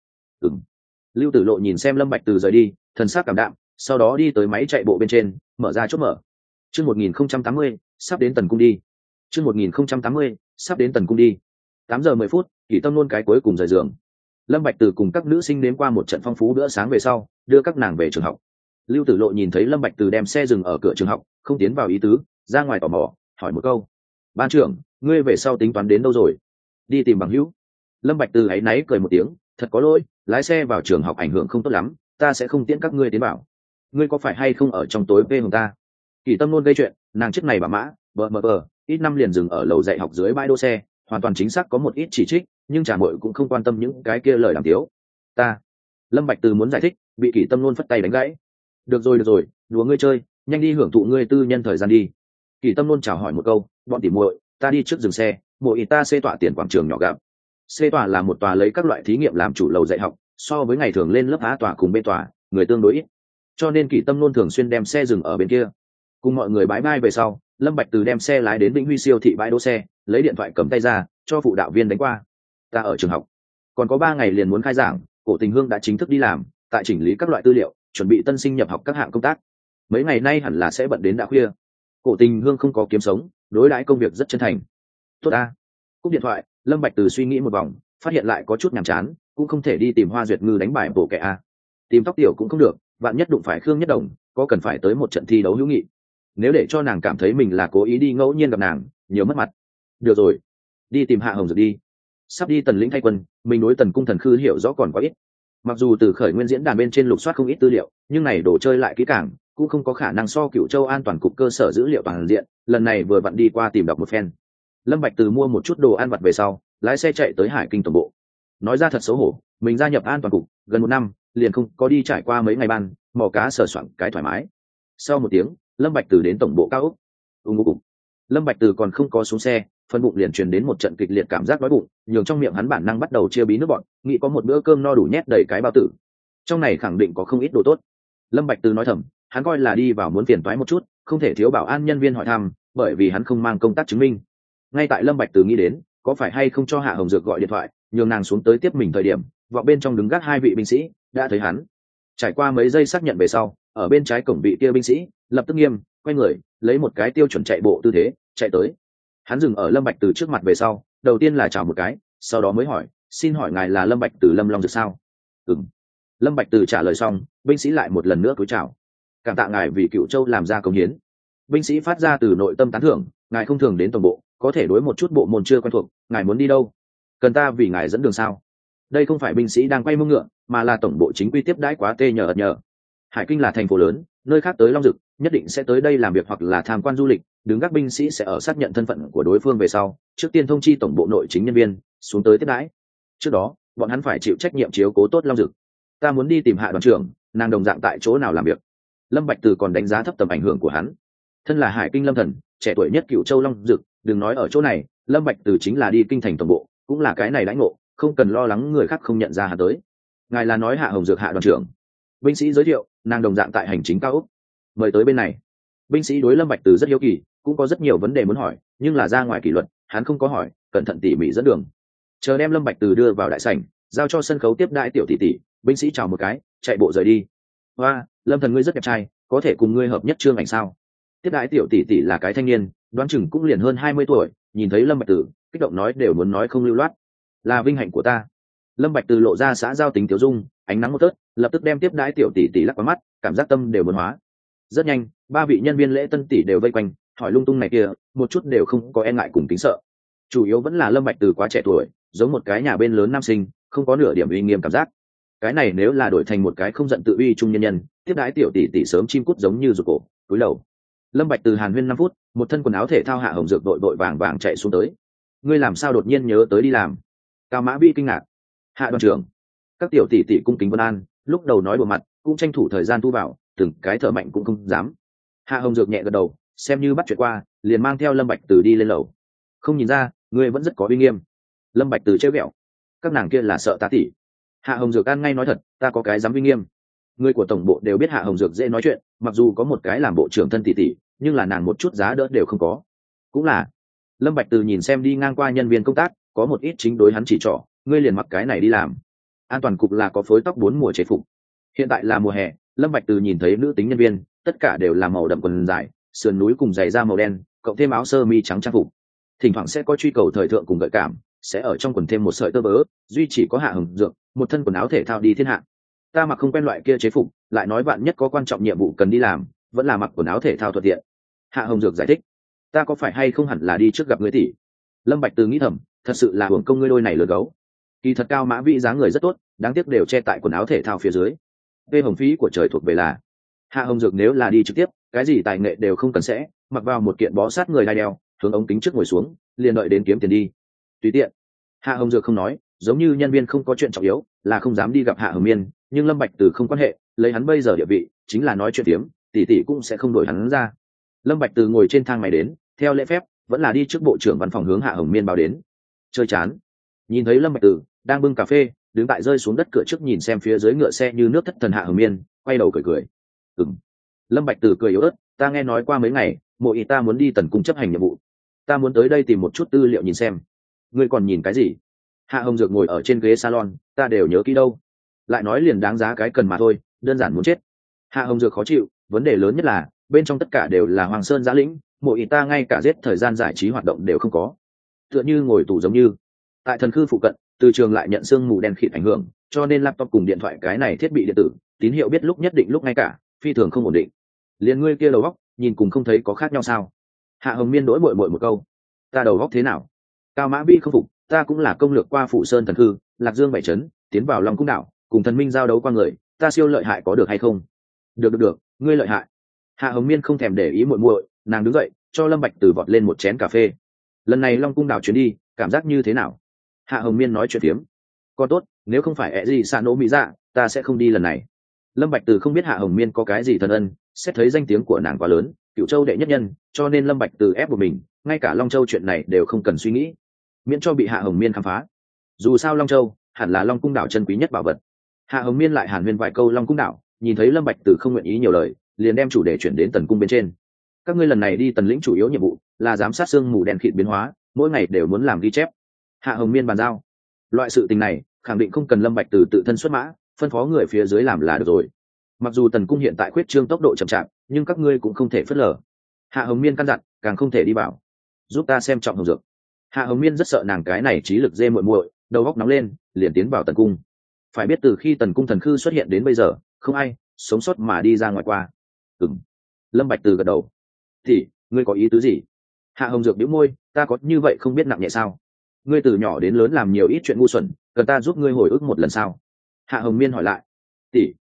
Lưu Tử Lộ nhìn xem Lâm Bạch Từ rời đi, thần sắc cảm đạm, sau đó đi tới máy chạy bộ bên trên, mở ra chốt mở. Chương 1080, sắp đến Tần Cung đi. Chương 1080, sắp đến Tần Cung đi. 8 giờ 10 phút, Kỳ Tâm luôn cái cuối cùng rời giường. Lâm Bạch Từ cùng các nữ sinh đến qua một trận phong phú bữa sáng về sau, đưa các nàng về trường học. Lưu Tử Lộ nhìn thấy Lâm Bạch Từ đem xe dừng ở cửa trường học, không tiến vào ý tứ, ra ngoài tò mò, hỏi một câu: "Ban trưởng, ngươi về sau tính toán đến đâu rồi?" "Đi tìm bằng hữu." Lâm Bạch Từ áy náy cười một tiếng, "Thật có lỗi, lái xe vào trường học ảnh hưởng không tốt lắm, ta sẽ không tiễn các ngươi tiến vào. Ngươi có phải hay không ở trong tối về hùng ta?" Kỳ Tâm luôn gây chuyện, nàng chiếc này bà mã, bờ, ít năm liền dừng ở lầu dạy học dưới bãi đỗ xe, hoàn toàn chính xác có một ít chỉ trích, nhưng Trà Muội cũng không quan tâm những cái kia lời làm tiếu. "Ta." Lâm Bạch Từ muốn giải thích, bị Kỳ Tâm luôn phất tay đánh gãy. Được rồi, đùa ngươi chơi, nhanh đi hưởng thụ ngươi tư nhân thời gian đi." Kỳ Tâm luôn chào hỏi một câu, "Bọn tỉ muội, ta đi trước dừng xe, muội ta xê tọa tiền quảng trường nhỏ gặp." C tòa là một tòa lấy các loại thí nghiệm làm chủ lầu dạy học, so với ngày thường lên lớp A tòa cùng B tòa, người tương đối ít. Cho nên Kỳ Tâm luôn thường xuyên đem xe dừng ở bên kia. Cùng mọi người bái bai về sau, Lâm Bạch Từ đem xe lái đến Vĩnh Huy siêu thị bãi đỗ xe, lấy điện thoại cầm tay ra, cho phụ đạo viên đánh qua. "Ta ở trường học, còn có 3 ngày liền muốn khai giảng, Cổ Tình Hương đã chính thức đi làm, tại chỉnh lý các loại tư liệu, chuẩn bị tân sinh nhập học các hạng công tác. Mấy ngày nay hẳn là sẽ bận đến đã khuya. Cổ Tình Hương không có kiếm sống, đối đãi công việc rất chân thành." "Tốt a." Cúp điện thoại, Lâm Bạch Từ suy nghĩ một vòng, phát hiện lại có chút nhàm chán, cũng không thể đi tìm Hoa Duyệt Ngư đánh bài bộ kẻ a. Tìm Tóc Tiểu cũng không được, vạn nhất đụng phải Khương Nhất Đồng, có cần phải tới một trận thi đấu hữu nghị. Nếu để cho nàng cảm thấy mình là cố ý đi ngẫu nhiên gặp nàng, nhiều mất mặt. Được rồi, đi tìm Hạ Hồng Dược đi. Sắp đi Tần lĩnh thay quân, mình đối Tần cung thần khư hiểu rõ còn quá ít. Mặc dù từ khởi nguyên diễn đàn bên trên lục soát không ít tư liệu, nhưng này đồ chơi lại kỹ càng, cũng không có khả năng so Cửu Châu An toàn cục cơ sở dữ liệu toàn diện, lần này vừa vặn đi qua tìm đọc một phen. Lâm Bạch Từ mua một chút đồ ăn vặt về sau, lái xe chạy tới Hải Kinh tổng bộ. Nói ra thật xấu hổ, mình gia nhập an toàn cục gần 1 năm, liền không có đi trải qua mấy ngày ban, mò cá sờ soạng cái thoải mái. Sau 1 tiếng, Lâm Bạch Từ đến tổng bộ cao ốc. Cục. Lâm Bạch Từ còn không có xuống xe, phân bụng liền truyền đến một trận kịch liệt cảm giác đói bụng, nhường trong miệng hắn bản năng bắt đầu chia bí nước bọt, nghĩ có một bữa cơm no đủ nhét đầy cái bao tử. Trong này khẳng định có không ít đồ tốt. Lâm Bạch Từ nói thầm, hắn coi là đi vào muốn phiền toái một chút, không thể thiếu bảo an nhân viên hỏi thăm, bởi vì hắn không mang công tác chứng minh. Ngay tại Lâm Bạch Từ nghĩ đến, có phải hay không cho Hạ Hồng Dược gọi điện thoại, nhường nàng xuống tới tiếp mình thời điểm, vọng bên trong đứng gác 2 vị binh sĩ, đã thấy hắn. Trải qua mấy giây xác nhận về sau, ở bên trái cổng vị kia binh sĩ, lập tức nghiêm, quay người, lấy một cái tiêu chuẩn chạy bộ tư thế, chạy tới. Hắn dừng ở Lâm Bạch Từ trước mặt về sau, đầu tiên là chào một cái, sau đó mới hỏi, "Xin hỏi ngài là Lâm Bạch Từ Lâm Long Dược sao?" "Ừm." Lâm Bạch Từ trả lời xong, binh sĩ lại một lần nữa cúi chào. "Cảm tạ ngài vì Cửu Châu làm ra công hiến." Binh sĩ phát ra từ nội tâm tán thưởng, "Ngài không thường đến tổng bộ, có thể đối một chút bộ môn chưa quen thuộc, ngài muốn đi đâu? Cần ta vì ngài dẫn đường sao?" Đây không phải binh sĩ đang quay mông ngựa, mà là tổng bộ chính quy tiếp đãi quá tê nhờ ật nhờ. Hải Kinh là thành phố lớn, nơi khác tới Long Dực nhất định sẽ tới đây làm việc hoặc là tham quan du lịch, đứng gác binh sĩ sẽ ở xác nhận thân phận của đối phương về sau trước tiên thông chi tổng bộ nội chính nhân viên xuống tới tiếp đãi. Trước đó bọn hắn phải chịu trách nhiệm chiếu cố tốt Long Dực. Ta muốn đi tìm Hạ đoàn trưởng, nàng đồng dạng tại chỗ nào làm việc. Lâm Bạch Từ còn đánh giá thấp tầm ảnh hưởng của hắn. Thân là Hải Kinh lâm thần, trẻ tuổi nhất Cửu Châu Long Dực, đừng nói ở chỗ này, Lâm Bạch Từ chính là đi kinh thành tổng bộ, cũng là cái này đãi ngộ, không cần lo lắng người khác không nhận ra hắn tới. Ngài là nói Hạ Hồng Dược Hạ đoàn trưởng? Binh sĩ giới thiệu, nàng đồng dạng tại hành chính cao ốc. Mời tới bên này. Binh sĩ đối Lâm Bạch Từ rất hiếu kỳ, cũng có rất nhiều vấn đề muốn hỏi, nhưng là ra ngoài kỷ luật, hắn không có hỏi, cẩn thận tỉ mỉ dẫn đường. Chờ đem Lâm Bạch Từ đưa vào đại sảnh, giao cho sân khấu tiếp đãi tiểu tỷ tỷ, binh sĩ chào một cái, chạy bộ rời đi. Hoa, Lâm thần ngươi rất đẹp trai, có thể cùng ngươi hợp nhất trương ảnh sao? Tiếp đãi tiểu tỷ tỷ là cái thanh niên, đoán chừng cũng liền hơn 20 tuổi, nhìn thấy Lâm Bạch Từ, kích động nói đều muốn nói không lưu loát. Là vinh hạnh của ta. Lâm Bạch Từ lộ ra xã giao tính tiểu dung, ánh nắng một tớt, lập tức đem tiếp đãi tiểu tỷ tỷ lắc qua mắt, cảm giác tâm đều muốn hóa. Rất nhanh, ba vị nhân viên lễ tân tỷ đều vây quanh, hỏi lung tung này kia, một chút đều không có e ngại cùng kính sợ. Chủ yếu vẫn là Lâm Bạch Từ quá trẻ tuổi, giống một cái nhà bên lớn nam sinh, không có nửa điểm uy nghiêm cảm giác. Cái này nếu là đổi thành một cái không giận tự uy trung nhân nhân, tiếp đãi tiểu tỷ tỷ sớm chim cút giống như rụt cổ, cúi đầu. Lâm Bạch Từ hàn huyên 5 phút, một thân quần áo thể thao Hạ Hồng Dược đội vàng vàng chạy xuống tới. Ngươi làm sao đột nhiên nhớ tới đi làm? Cao Mã Vĩ kinh ngạc. Hạ đoàn trưởng. Các tiểu tỷ tỷ cung kính vân an, lúc đầu nói bộ mặt, cũng tranh thủ thời gian thu vào, từng cái thở mạnh cũng không dám. Hạ Hồng Dược nhẹ gật đầu, xem như bắt chuyện qua, liền mang theo Lâm Bạch Từ đi lên lầu. Không nhìn ra, ngươi vẫn rất có uy nghiêm. Lâm Bạch Từ trêu ghẹo. Các nàng kia là sợ ta tỷ. Hạ Hồng Dược ăn ngay nói thật, ta có cái dám uy nghiêm. Người của tổng bộ đều biết Hạ Hồng Dược dễ nói chuyện, mặc dù có một cái làm bộ trưởng thân tỷ tỷ, nhưng là nàng một chút giá đỡ đều không có. Cũng là. Lâm Bạch Từ nhìn xem đi ngang qua nhân viên công tác, có một ít chính đối hắn chỉ trỏ, ngươi liền mặc cái này đi làm. An toàn cục là có phối tóc 4 mùa chế phục. Hiện tại là mùa hè, Lâm Bạch Từ nhìn thấy nữ tính nhân viên, tất cả đều là màu đậm quần dài, sườn núi cùng giày da màu đen, cộng thêm áo sơ mi trắng trang phục. Thỉnh thoảng sẽ có truy cầu thời thượng cùng gợi cảm, sẽ ở trong quần thêm một sợi tơ vớ, duy chỉ có Hạ Hồng Dược, một thân quần áo thể thao đi thiên hạ. Ta mặc không quen loại kia chế phục, lại nói bạn nhất có quan trọng nhiệm vụ cần đi làm, vẫn là mặc quần áo thể thao thuận tiện. Hạ Hồng Dược giải thích, ta có phải hay không hẳn là đi trước gặp ngươi tỷ? Lâm Bạch Từ nghĩ thầm, thật sự là hưởng công ngươi đôi này lừa gấu. Kỳ thật Cao Mã Vĩ dáng người rất tốt, đáng tiếc đều che tại quần áo thể thao phía dưới. Vê hồng phí của trời thuộc về là Hạ Hồng Dược, nếu là đi trực tiếp, cái gì tài nghệ đều không cần sẽ, mặc vào một kiện bó sát người đai đeo, hướng ống kính trước ngồi xuống, liền đợi đến kiếm tiền đi. Tùy tiện. Hạ Hồng Dược không nói, giống như nhân viên không có chuyện trọng yếu, là không dám đi gặp Hạ Hồng Miên, nhưng Lâm Bạch Từ không quan hệ, lấy hắn bây giờ địa vị, chính là nói chuyện tiếm, tỷ tỷ cũng sẽ không đổi hắn ra. Lâm Bạch Từ ngồi trên thang máy đến, theo lễ phép, vẫn là đi trước bộ trưởng văn phòng hướng Hạ Hồng Miên báo đến. Chơi chán. Nhìn thấy Lâm Bạch Từ đang bưng cà phê, đứng tại rơi xuống đất cửa trước nhìn xem phía dưới ngựa xe như nước thất thần Hạ Hồng Miên, quay đầu cười cười. Lâm Bạch Từ cười yếu ớt, ta nghe nói qua mấy ngày, Mộ Ý ta muốn đi Tần Cung chấp hành nhiệm vụ, ta muốn tới đây tìm một chút tư liệu nhìn xem. Ngươi còn nhìn cái gì? Hạ Hồng Dược ngồi ở trên ghế salon, ta đều nhớ kỹ đâu. Lại nói liền đáng giá cái cần mà thôi, đơn giản muốn chết. Hạ Hồng Dược khó chịu, vấn đề lớn nhất là bên trong tất cả đều là Hoàng Sơn Giã Lĩnh, Mộ Ý ta ngay cả giết thời gian giải trí hoạt động đều không có, tựa như ngồi tù giống như. Tại thần khư phụ cận, từ trường lại nhận sương mù đen khịt ảnh hưởng, cho nên laptop cùng điện thoại cái này thiết bị điện tử, tín hiệu biết lúc nhất định lúc ngay cả, phi thường không ổn định. Liền ngươi kia đầu óc, nhìn cùng không thấy có khác nhau sao? Hạ Hồng Miên đối bội một câu. Ta đầu óc thế nào? Cao Mã Vĩ không phục, ta cũng là công lược qua Phụ Sơn thần khư, Lạc Dương bảy trấn, tiến vào Long Cung đảo, cùng thần minh giao đấu qua người, ta siêu lợi hại có được hay không? Được, ngươi lợi hại. Hạ Hồng Miên không thèm để ý muội, nàng đứng dậy, cho Lâm Bạch Từ vọt lên một chén cà phê. Lần này Long Cung đảo chuyến đi, cảm giác như thế nào? Hạ Hồng Miên nói chuyện phiếm. Còn tốt, nếu không phải ẹ gì xa nỗ mỹ dạ, ta sẽ không đi lần này. Lâm Bạch Từ không biết Hạ Hồng Miên có cái gì thần ân, xét thấy danh tiếng của nàng quá lớn, Cửu Châu đệ nhất nhân, cho nên Lâm Bạch Từ ép buộc mình, ngay cả Long Châu chuyện này đều không cần suy nghĩ, miễn cho bị Hạ Hồng Miên khám phá. Dù sao Long Châu hẳn là Long Cung đảo chân quý nhất bảo vật. Hạ Hồng Miên lại hàn huyên vài câu Long Cung đảo, nhìn thấy Lâm Bạch Từ không nguyện ý nhiều lời, liền đem chủ đề chuyển đến Tần Cung bên trên. Các ngươi lần này đi Tần lĩnh chủ yếu nhiệm vụ là giám sát sương mù đen khịt biến hóa, mỗi ngày đều muốn làm ghi chép. Hạ Hồng Miên bàn giao. Loại sự tình này khẳng định không cần Lâm Bạch Từ tự thân xuất mã, phân phó người phía dưới làm là được rồi. Mặc dù Tần Cung hiện tại khuyết trương tốc độ chậm chạp, nhưng các ngươi cũng không thể phớt lờ. Hạ Hồng Miên căn dặn, càng không thể đi bảo. Giúp ta xem trọng Hồng Dược. Hạ Hồng Miên rất sợ nàng cái này trí lực dê muội, đầu óc nóng lên, liền tiến vào Tần Cung. Phải biết từ khi Tần Cung thần khư xuất hiện đến bây giờ, không ai sống sót mà đi ra ngoài qua. Lâm Bạch Từ gật đầu. Thì ngươi có ý tứ gì? Hạ Hồng Dược bĩu môi, ta có như vậy không biết nặng nhẹ sao? Ngươi từ nhỏ đến lớn làm nhiều ít chuyện ngu xuẩn, cần ta giúp ngươi hồi ức một lần sao? Hạ Hồng Miên hỏi lại. Tỷ,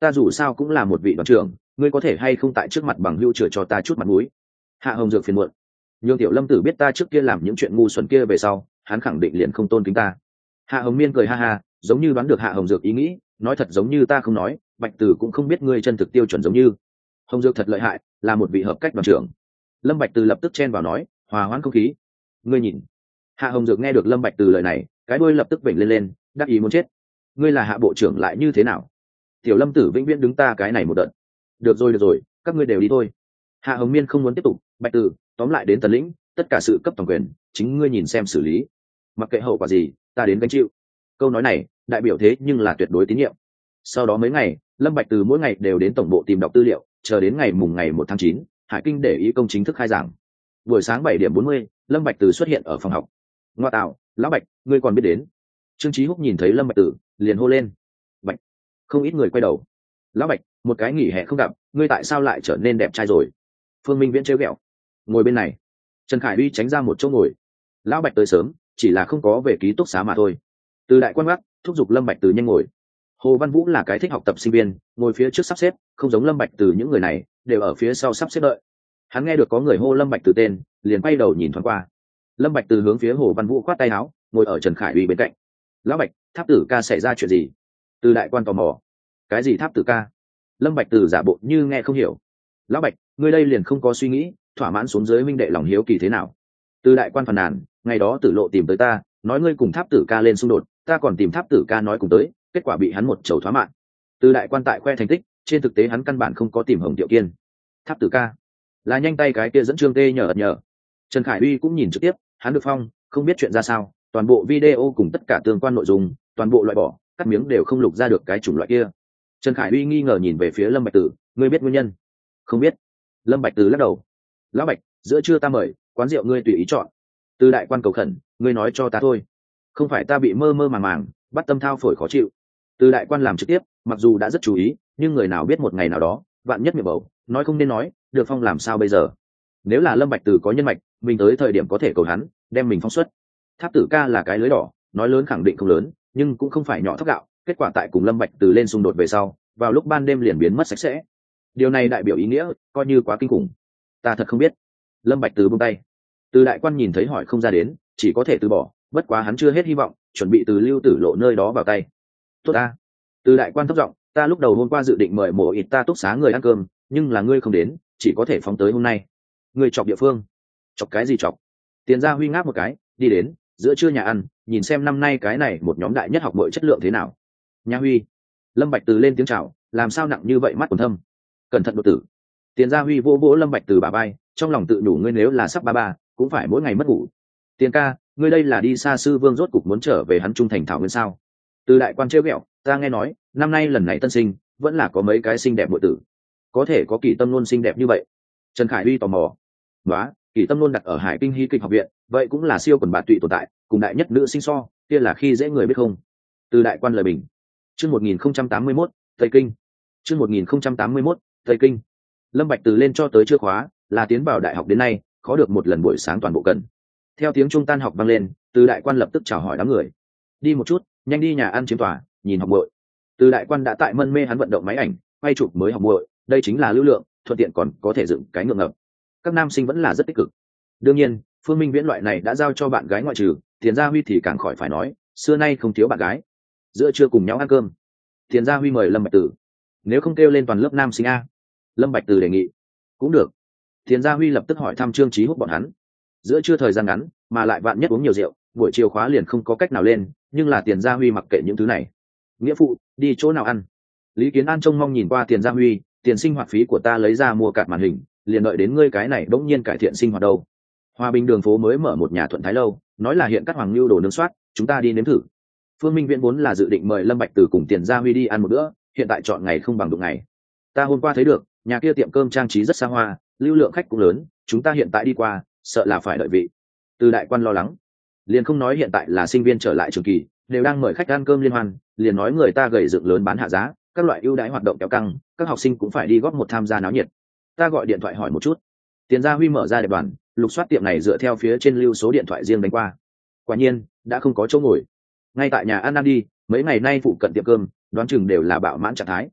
ta dù sao cũng là một vị đoàn trưởng, ngươi có thể hay không tại trước mặt bằng hữu chừa cho ta chút mặt mũi. Hạ Hồng Dược phiền muộn. Nhưng Tiểu Lâm Tử biết ta trước kia làm những chuyện ngu xuẩn kia về sau, hắn khẳng định liền không tôn kính ta. Hạ Hồng Miên cười ha ha, giống như đoán được Hạ Hồng Dược ý nghĩ, nói thật giống như ta không nói, Bạch Tử cũng không biết ngươi chân thực tiêu chuẩn giống như. Hồng Dược thật lợi hại, là một vị hợp cách đoàn trưởng. Lâm Bạch Từ lập tức chen vào nói, hòa hoãn không khí. Ngươi nhìn. Hạ Hồng Dược nghe được Lâm Bạch Từ lời này, cái đuôi lập tức vểnh lên, đắc ý muốn chết. Ngươi là Hạ bộ trưởng lại như thế nào? Tiểu Lâm Tử vĩnh viễn đứng ta cái này một đợt. Được rồi, các ngươi đều đi thôi. Hạ Hồng Miên không muốn tiếp tục, Bạch Từ, tóm lại đến Tần lĩnh, tất cả sự cấp toàn quyền, chính ngươi nhìn xem xử lý. Mặc kệ hậu quả gì, ta đến gánh chịu. Câu nói này, đại biểu thế nhưng là tuyệt đối tín nhiệm. Sau đó mấy ngày, Lâm Bạch Từ mỗi ngày đều đến tổng bộ tìm đọc tư liệu, chờ đến ngày mùng ngày 1 tháng 9, Hải Kinh để ý công chính thức khai giảng. Buổi sáng 7:40, Lâm Bạch Từ xuất hiện ở phòng học. Ngoa tạo, lão Bạch, ngươi còn biết đến? Trương Chí Húc nhìn thấy Lâm Bạch Từ, liền hô lên. Bạch. Không ít người quay đầu. Lão Bạch, một cái nghỉ hè không gặp, ngươi tại sao lại trở nên đẹp trai rồi? Phương Minh Viễn trêu ghẹo. Ngồi bên này. Trần Khải Uy tránh ra một chỗ ngồi. Lão Bạch tới sớm, chỉ là không có về ký túc xá mà thôi. Từ đại quan gác thúc giục Lâm Bạch Từ nhanh ngồi. Hồ Văn Vũ là cái thích học tập sinh viên, ngồi phía trước sắp xếp, không giống Lâm Bạch Từ những người này, đều ở phía sau sắp xếp đợi. Hắn nghe được có người hô Lâm Bạch Từ tên, liền quay đầu nhìn thoáng qua. Lâm Bạch Từ hướng phía Hồ Văn Vũ khoát tay áo, ngồi ở Trần Khải Uy bên cạnh. Lão Bạch, Tháp Tử ca xảy ra chuyện gì? Từ đại quan tò mò. Cái gì Tháp Tử ca? Lâm Bạch Từ giả bộ như nghe không hiểu. Lão Bạch, ngươi đây liền không có suy nghĩ, thỏa mãn xuống dưới minh đệ lòng hiếu kỳ thế nào? Từ đại quan phàn nàn, ngày đó Tử Lộ tìm tới ta, nói ngươi cùng Tháp Tử ca lên xung đột, ta còn tìm Tháp Tử ca nói cùng tới, kết quả bị hắn một chầu thoá mạng. Từ đại quan tại khoe thành tích, trên thực tế hắn căn bản không có tìm Hồng Tiểu Kiên. Tháp Tử ca là nhanh tay cái kia dẫn Trương Tê nhờ. Trần Khải Uy cũng nhìn trực tiếp, hắn được phong, không biết chuyện ra sao, toàn bộ video cùng tất cả tương quan nội dung, toàn bộ loại bỏ, cắt miếng đều không lục ra được cái chủng loại kia. Trần Khải Uy nghi ngờ nhìn về phía Lâm Bạch Từ, ngươi biết nguyên nhân? Không biết. Lâm Bạch Từ lắc đầu. Lão Bạch, giữa trưa ta mời, quán rượu ngươi tùy ý chọn. Từ đại quan cầu khẩn, ngươi nói cho ta thôi. Không phải ta bị mơ mơ màng màng, bắt tâm thao phổi khó chịu. Từ đại quan làm trực tiếp, mặc dù đã rất chú ý, nhưng người nào biết một ngày nào đó, vạn nhất miệng bầu, nói không nên nói, được phong làm sao bây giờ? Nếu là Lâm Bạch Từ có nhân mạch, mình tới thời điểm có thể cầu hắn, đem mình phóng xuất. Tháp Tử ca là cái lưới đỏ, nói lớn khẳng định không lớn, nhưng cũng không phải nhỏ thóc gạo. Kết quả tại cùng Lâm Bạch Từ lên xung đột về sau, vào lúc ban đêm liền biến mất sạch sẽ. Điều này đại biểu ý nghĩa, coi như quá kinh khủng. Ta thật không biết. Lâm Bạch Từ buông tay. Từ đại quan nhìn thấy hỏi không ra đến, chỉ có thể từ bỏ. Bất quá hắn chưa hết hy vọng, chuẩn bị từ Lưu Tử Lộ nơi đó vào tay. Tốt ta. Từ đại quan thấp giọng, ta lúc đầu hôm qua dự định mời mộ ít ta túc xá người ăn cơm, nhưng là ngươi không đến, chỉ có thể phóng tới hôm nay. Ngươi chọc địa phương. Chọc cái gì chọc? Tiền Gia Huy ngáp một cái, đi đến, giữa trưa nhà ăn, nhìn xem năm nay cái này một nhóm đại nhất học bội chất lượng thế nào. Nha Huy. Lâm Bạch Từ lên tiếng chào, làm sao nặng như vậy mắt còn thâm. Cẩn thận đột tử. Tiền Gia Huy vỗ vỗ Lâm Bạch Từ bả vai, trong lòng tự nhủ ngươi nếu là sắp ba cũng phải mỗi ngày mất ngủ. Tiền ca, ngươi đây là đi xa sư vương rốt cục muốn trở về hắn trung thành thảo nguyên sao? Từ đại quan trêu ghẹo, ta nghe nói năm nay lần này tân sinh vẫn là có mấy cái xinh đẹp muội tử, có thể có Kỳ Tâm Luân xinh đẹp như vậy. Trần Khải Uy tò mò. Đó, Kỳ Tâm Luân đặt ở Hải Kinh Hí Kịch học viện, vậy cũng là siêu quần bạt tụy tồn tại, cùng đại nhất nữ sinh so, kia là khi dễ người biết không? Từ đại quan lời bình. Chương 1081, Tây Kinh. Chương 1081, Tây Kinh. Lâm Bạch Từ lên cho tới chưa khóa, là tiến vào đại học đến nay, khó được một lần buổi sáng toàn bộ cần. Theo tiếng trung tan học vang lên, Từ đại quan lập tức chào hỏi đám người. Đi một chút, nhanh đi nhà ăn chiếm tòa, nhìn học muội. Từ đại quan đã tại mân mê hắn vận động máy ảnh, quay chụp mới học muội, đây chính là lưu lượng, thuận tiện còn có thể dựng cái ngượng ngập. Các nam sinh vẫn là rất tích cực. Đương nhiên, Phương Minh Viễn loại này đã giao cho bạn gái ngoại trừ, Tiền Gia Huy thì càng khỏi phải nói, xưa nay không thiếu bạn gái. Giữa trưa cùng nhau ăn cơm. Tiền Gia Huy mời Lâm Bạch Từ. Nếu không kêu lên toàn lớp nam sinh a. Lâm Bạch Từ đề nghị. Cũng được. Tiền Gia Huy lập tức hỏi thăm Trương Chí Húc bọn hắn. Giữa trưa thời gian ngắn, mà lại vạn nhất uống nhiều rượu, buổi chiều khóa liền không có cách nào lên, nhưng là Tiền Gia Huy mặc kệ những thứ này. Nghĩa phụ, đi chỗ nào ăn? Lý Kiến An trông mong nhìn qua Tiền Gia Huy, tiền sinh hoạt phí của ta lấy ra mua card màn hình, liền đợi đến ngươi cái này bỗng nhiên cải thiện sinh hoạt đâu. Hòa Bình đường phố mới mở một nhà Thuận Thái lâu, nói là hiện cắt hoàng lưu đồ nướng soát, chúng ta đi nếm thử. Phương Minh Viễn vốn là dự định mời Lâm Bạch Từ cùng Tiền Gia Huy đi ăn một bữa, hiện tại chọn ngày không bằng đụng ngày. Ta hôm qua thấy được, nhà kia tiệm cơm trang trí rất xa hoa, lưu lượng khách cũng lớn, chúng ta hiện tại đi qua, sợ là phải đợi vị. Từ đại quan lo lắng, liền không nói hiện tại là sinh viên trở lại trường kỳ, đều đang mời khách ăn cơm liên hoan, liền nói người ta gầy dựng lớn bán hạ giá, các loại ưu đãi hoạt động kéo căng, các học sinh cũng phải đi góp một tham gia náo nhiệt. Ta gọi điện thoại hỏi một chút. Tiền Gia Huy mở ra đẹp đoàn, lục soát tiệm này dựa theo phía trên lưu số điện thoại riêng đánh qua. Quả nhiên, đã không có chỗ ngồi. Ngay tại nhà ăn đi, mấy ngày nay phụ cận tiệm cơm, đoán chừng đều là bạo mãn trạng thái.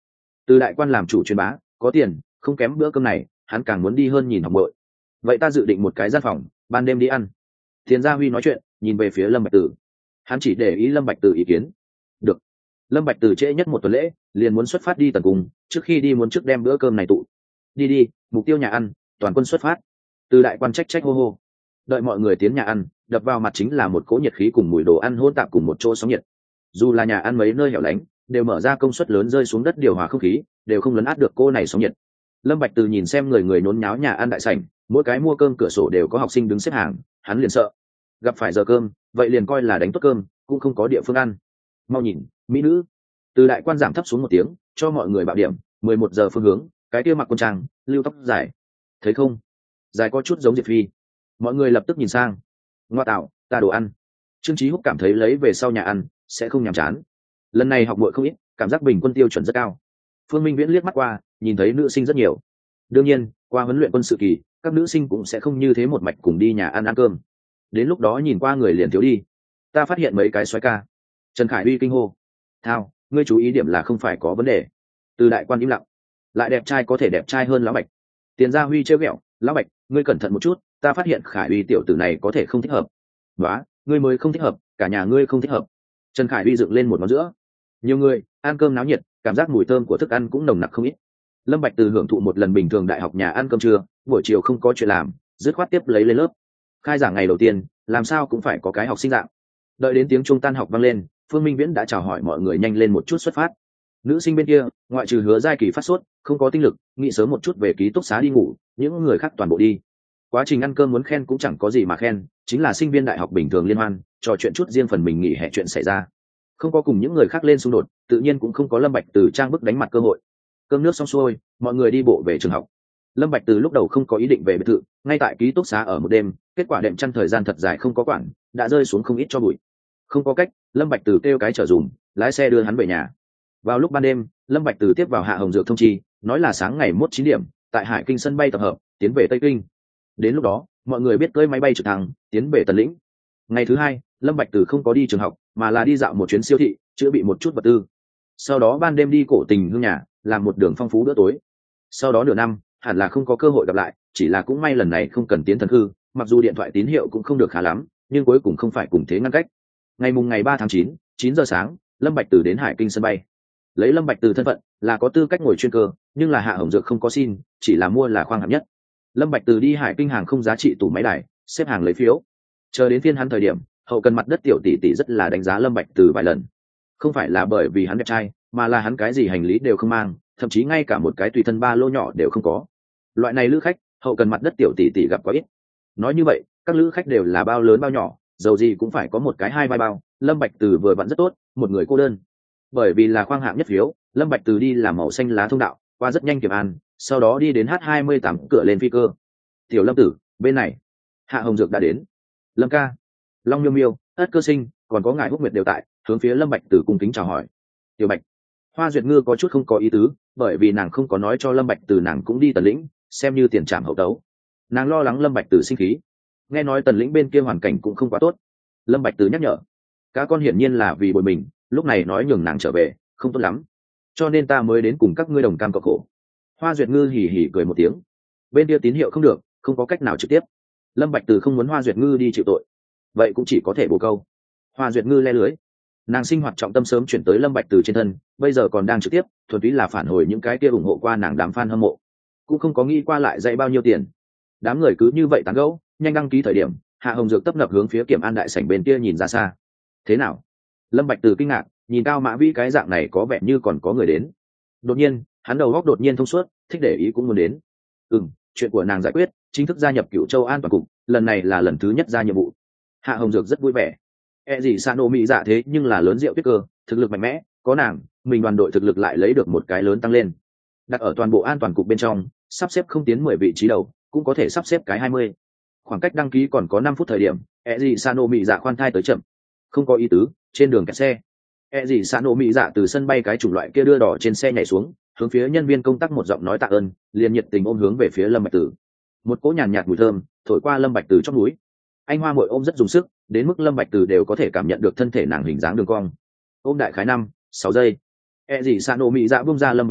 Từ đại quan làm chủ truyền bá, có tiền không kém bữa cơm này, hắn càng muốn đi hơn nhìn học bội. Vậy ta dự định một cái gian phòng, ban đêm đi ăn. Tiền Gia Huy nói chuyện, nhìn về phía Lâm Bạch Tử. Hắn chỉ để ý Lâm Bạch Tử ý kiến. Được. Lâm Bạch Tử trễ nhất một tuần lễ, liền muốn xuất phát đi tần cung, trước khi đi muốn trước đem bữa cơm này tụ. Đi đi, mục tiêu nhà ăn, toàn quân xuất phát. Từ đại quan trách hô hô. Đợi mọi người tiến nhà ăn, đập vào mặt chính là một cỗ nhiệt khí cùng mùi đồ ăn hỗn tạp cùng một chỗ sóng nhiệt. Dù là nhà ăn mấy nơi hẻo lánh, đều mở ra công suất lớn rơi xuống đất điều hòa không khí, đều không lấn át được cô này sóng nhiệt. Lâm Bạch Từ nhìn xem người người nhốn nháo nhà ăn đại sảnh, mỗi cái mua cơm cửa sổ đều có học sinh đứng xếp hàng, hắn liền sợ. Gặp phải giờ cơm, vậy liền coi là đánh tốt cơm, cũng không có địa phương ăn. Mau nhìn, mỹ nữ. Từ đại quan giảm thấp xuống một tiếng, cho mọi người bảo điểm, 11 giờ phương hướng, cái kia mặc quần trang, lưu tóc dài. Thấy không? Dài có chút giống Diệp Phi. Mọi người lập tức nhìn sang. Ngoa tạo, ta đồ ăn. Trương Chí Húc cảm thấy lấy về sau nhà ăn sẽ không nhàm chán. Lần này học muội không ít, cảm giác bình quân tiêu chuẩn rất cao. Phương Minh Viễn liếc mắt qua, nhìn thấy nữ sinh rất nhiều. Đương nhiên, qua huấn luyện quân sự kỳ, các nữ sinh cũng sẽ không như thế một mạch cùng đi nhà ăn ăn cơm. Đến lúc đó nhìn qua người liền thiếu đi. Ta phát hiện mấy cái xoáy ca. Trần Khải Uy kinh hô. Thao, ngươi chú ý điểm là không phải có vấn đề. Từ đại quan im lặng. Lại đẹp trai có thể đẹp trai hơn lão Bạch. Tiền Gia Huy trêu ghẹo, lão Bạch, ngươi cẩn thận một chút, ta phát hiện Khải Uy tiểu tử này có thể không thích hợp. Đó, ngươi mới không thích hợp, cả nhà ngươi không thích hợp. Trần Khải Uy dựng lên một ngón giữa. Nhiều người ăn cơm náo nhiệt, cảm giác mùi thơm của thức ăn cũng nồng nặc không ít. Lâm Bạch Từ hưởng thụ một lần bình thường đại học nhà ăn cơm trưa, buổi chiều không có chuyện làm, dứt khoát tiếp lấy lên lớp. Khai giảng ngày đầu tiên, làm sao cũng phải có cái học sinh dạng. Đợi đến tiếng chuông tan học vang lên, Phương Minh Viễn đã chào hỏi mọi người nhanh lên một chút xuất phát. Nữ sinh bên kia, ngoại trừ Hứa Giai Kỳ phát sốt, không có tinh lực, nghĩ sớm một chút về ký túc xá đi ngủ, những người khác toàn bộ đi. Quá trình ăn cơm muốn khen cũng chẳng có gì mà khen, chính là sinh viên đại học bình thường liên hoan, trò chuyện chút riêng phần mình nghỉ hè chuyện xảy ra. Không có cùng những người khác lên xung đột, tự nhiên cũng không có Lâm Bạch Từ trang bức đánh mặt cơ hội. Cơm nước xong xuôi, mọi người đi bộ về trường học. Lâm Bạch Từ lúc đầu không có ý định về biệt thự, ngay tại ký túc xá ở một đêm, kết quả đệm chăn thời gian thật dài không có quản, đã rơi xuống không ít cho bụi. Không có cách, Lâm Bạch Từ kêu cái chở dùm, lái xe đưa hắn về nhà. Vào lúc ban đêm, Lâm Bạch Từ tiếp vào Hạ Hồng Dược thông chi, nói là sáng ngày mốt 9 điểm, tại Hải Kinh sân bay tập hợp, tiến về Tây Kinh. Đến lúc đó, mọi người biết cưỡi máy bay trực thăng, tiến về Tần Lĩnh. Ngày thứ hai, Lâm Bạch Từ không có đi trường học, mà là đi dạo một chuyến siêu thị, chữa bị một chút vật tư. Sau đó ban đêm đi cổ tình hương nhà, làm một đường phong phú bữa tối. Sau đó nửa năm, hẳn là không có cơ hội gặp lại, chỉ là cũng may lần này không cần tiến thần hư, mặc dù điện thoại tín hiệu cũng không được khá lắm, nhưng cuối cùng không phải cùng thế ngăn cách. Ngày 3 tháng 9, 9 giờ sáng, Lâm Bạch Từ đến Hải Kinh sân bay. Lấy Lâm Bạch Từ thân phận, là có tư cách ngồi chuyên cơ, nhưng là Hạ Hồng Dược không có xin, chỉ là mua là khoang hạng nhất. Lâm Bạch Từ đi Hải Kinh hàng không giá trị tủ máy đài, xếp hàng lấy phiếu. Chờ đến phiên hắn thời điểm, hậu cần mặt đất tiểu tỷ tỷ rất là đánh giá Lâm Bạch Từ vài lần. Không phải là bởi vì hắn đẹp trai, mà là hắn cái gì hành lý đều không mang, thậm chí ngay cả một cái tùy thân ba lô nhỏ đều không có. Loại này lữ khách, hậu cần mặt đất tiểu tỷ tỷ gặp quá ít. Nói như vậy, các lữ khách đều là bao lớn bao nhỏ, dầu gì cũng phải có một cái hai vai bao. Lâm Bạch Từ vừa vặn rất tốt, một người cô đơn. Bởi vì là khoang hạng nhất phiếu, Lâm Bạch Từ đi làm màu xanh lá thông đạo, qua rất nhanh kiểm an, sau đó đi đến H28 cửa lên phi cơ. Tiểu Lâm tử, bên này. Hạ Hồng Dược đã đến. Lâm ca, Long Miêu Miêu, Ất Cơ Sinh, còn có ngài Húc Nguyệt đều tại, hướng phía Lâm Bạch Từ cung kính chào hỏi. Tiểu Bạch. Hoa Duyệt Ngư có chút không có ý tứ, bởi vì nàng không có nói cho Lâm Bạch Từ nàng cũng đi Tần Lĩnh, xem như tiền trảm hậu tấu. Nàng lo lắng Lâm Bạch Từ sinh khí. Nghe nói Tần Lĩnh bên kia hoàn cảnh cũng không quá tốt. Lâm Bạch Từ nhắc nhở. Cá con hiển nhiên là vì bồi mình, lúc này nói nhường nàng trở về, không tốt lắm. Cho nên ta mới đến cùng các ngươi đồng cam cộng khổ. Hoa Duyệt Ngư hỉ hỉ cười một tiếng. Bên kia tín hiệu không được, không có cách nào trực tiếp. Lâm Bạch Từ không muốn Hoa Duyệt Ngư đi chịu tội, vậy cũng chỉ có thể bổ câu. Hoa Duyệt Ngư le lưới. Nàng sinh hoạt trọng tâm sớm chuyển tới Lâm Bạch Từ trên thân, bây giờ còn đang trực tiếp, thuần túy là phản hồi những cái kia ủng hộ qua nàng đám fan hâm mộ, cũng không có nghĩ qua lại dạy bao nhiêu tiền. Đám người cứ như vậy tán gẫu, nhanh đăng ký thời điểm, Hạ Hồng Dược tấp nập hướng phía Kiểm An đại sảnh bên kia nhìn ra xa. Thế nào? Lâm Bạch Từ kinh ngạc, nhìn Cao Mã Vĩ cái dạng này có vẻ như còn có người đến. Đột nhiên, hắn đầu óc đột nhiên thông suốt, thích để ý cũng muốn đến. Chuyện của nàng giải quyết, chính thức gia nhập Cửu Châu An toàn cục, lần này là lần thứ nhất ra nhiệm vụ. Hạ Hồng Dược rất vui vẻ. Gì Sano Mỹ dạ thế nhưng là lớn rượu tuyết cơ, thực lực mạnh mẽ, có nàng, mình đoàn đội thực lực lại lấy được một cái lớn tăng lên. Đặt ở toàn bộ an toàn cục bên trong, sắp xếp không tiến 10 vị trí đầu, cũng có thể sắp xếp cái 20. Khoảng cách đăng ký còn có 5 phút thời điểm, gì Sano Mỹ dạ khoan thai tới chậm. Không có ý tứ, trên đường kẹt xe. Gì Sano Mỹ dạ từ sân bay cái chủng loại kia đưa đỏ trên xe nhảy xuống, hướng phía nhân viên công tác một giọng nói tạ ơn, liền nhiệt tình ôm hướng về phía Lâm Bạch Từ. Một cỗ nhàn nhạt mùi thơm thổi qua Lâm Bạch Từ trong núi. Anh Hoa Muội ôm rất dùng sức, đến mức Lâm Bạch Từ đều có thể cảm nhận được thân thể nàng hình dáng đường cong. Ôm đại khái 5, 6 giây. Gì Sano Mỹ dạ buông ra Lâm Bạch Từ,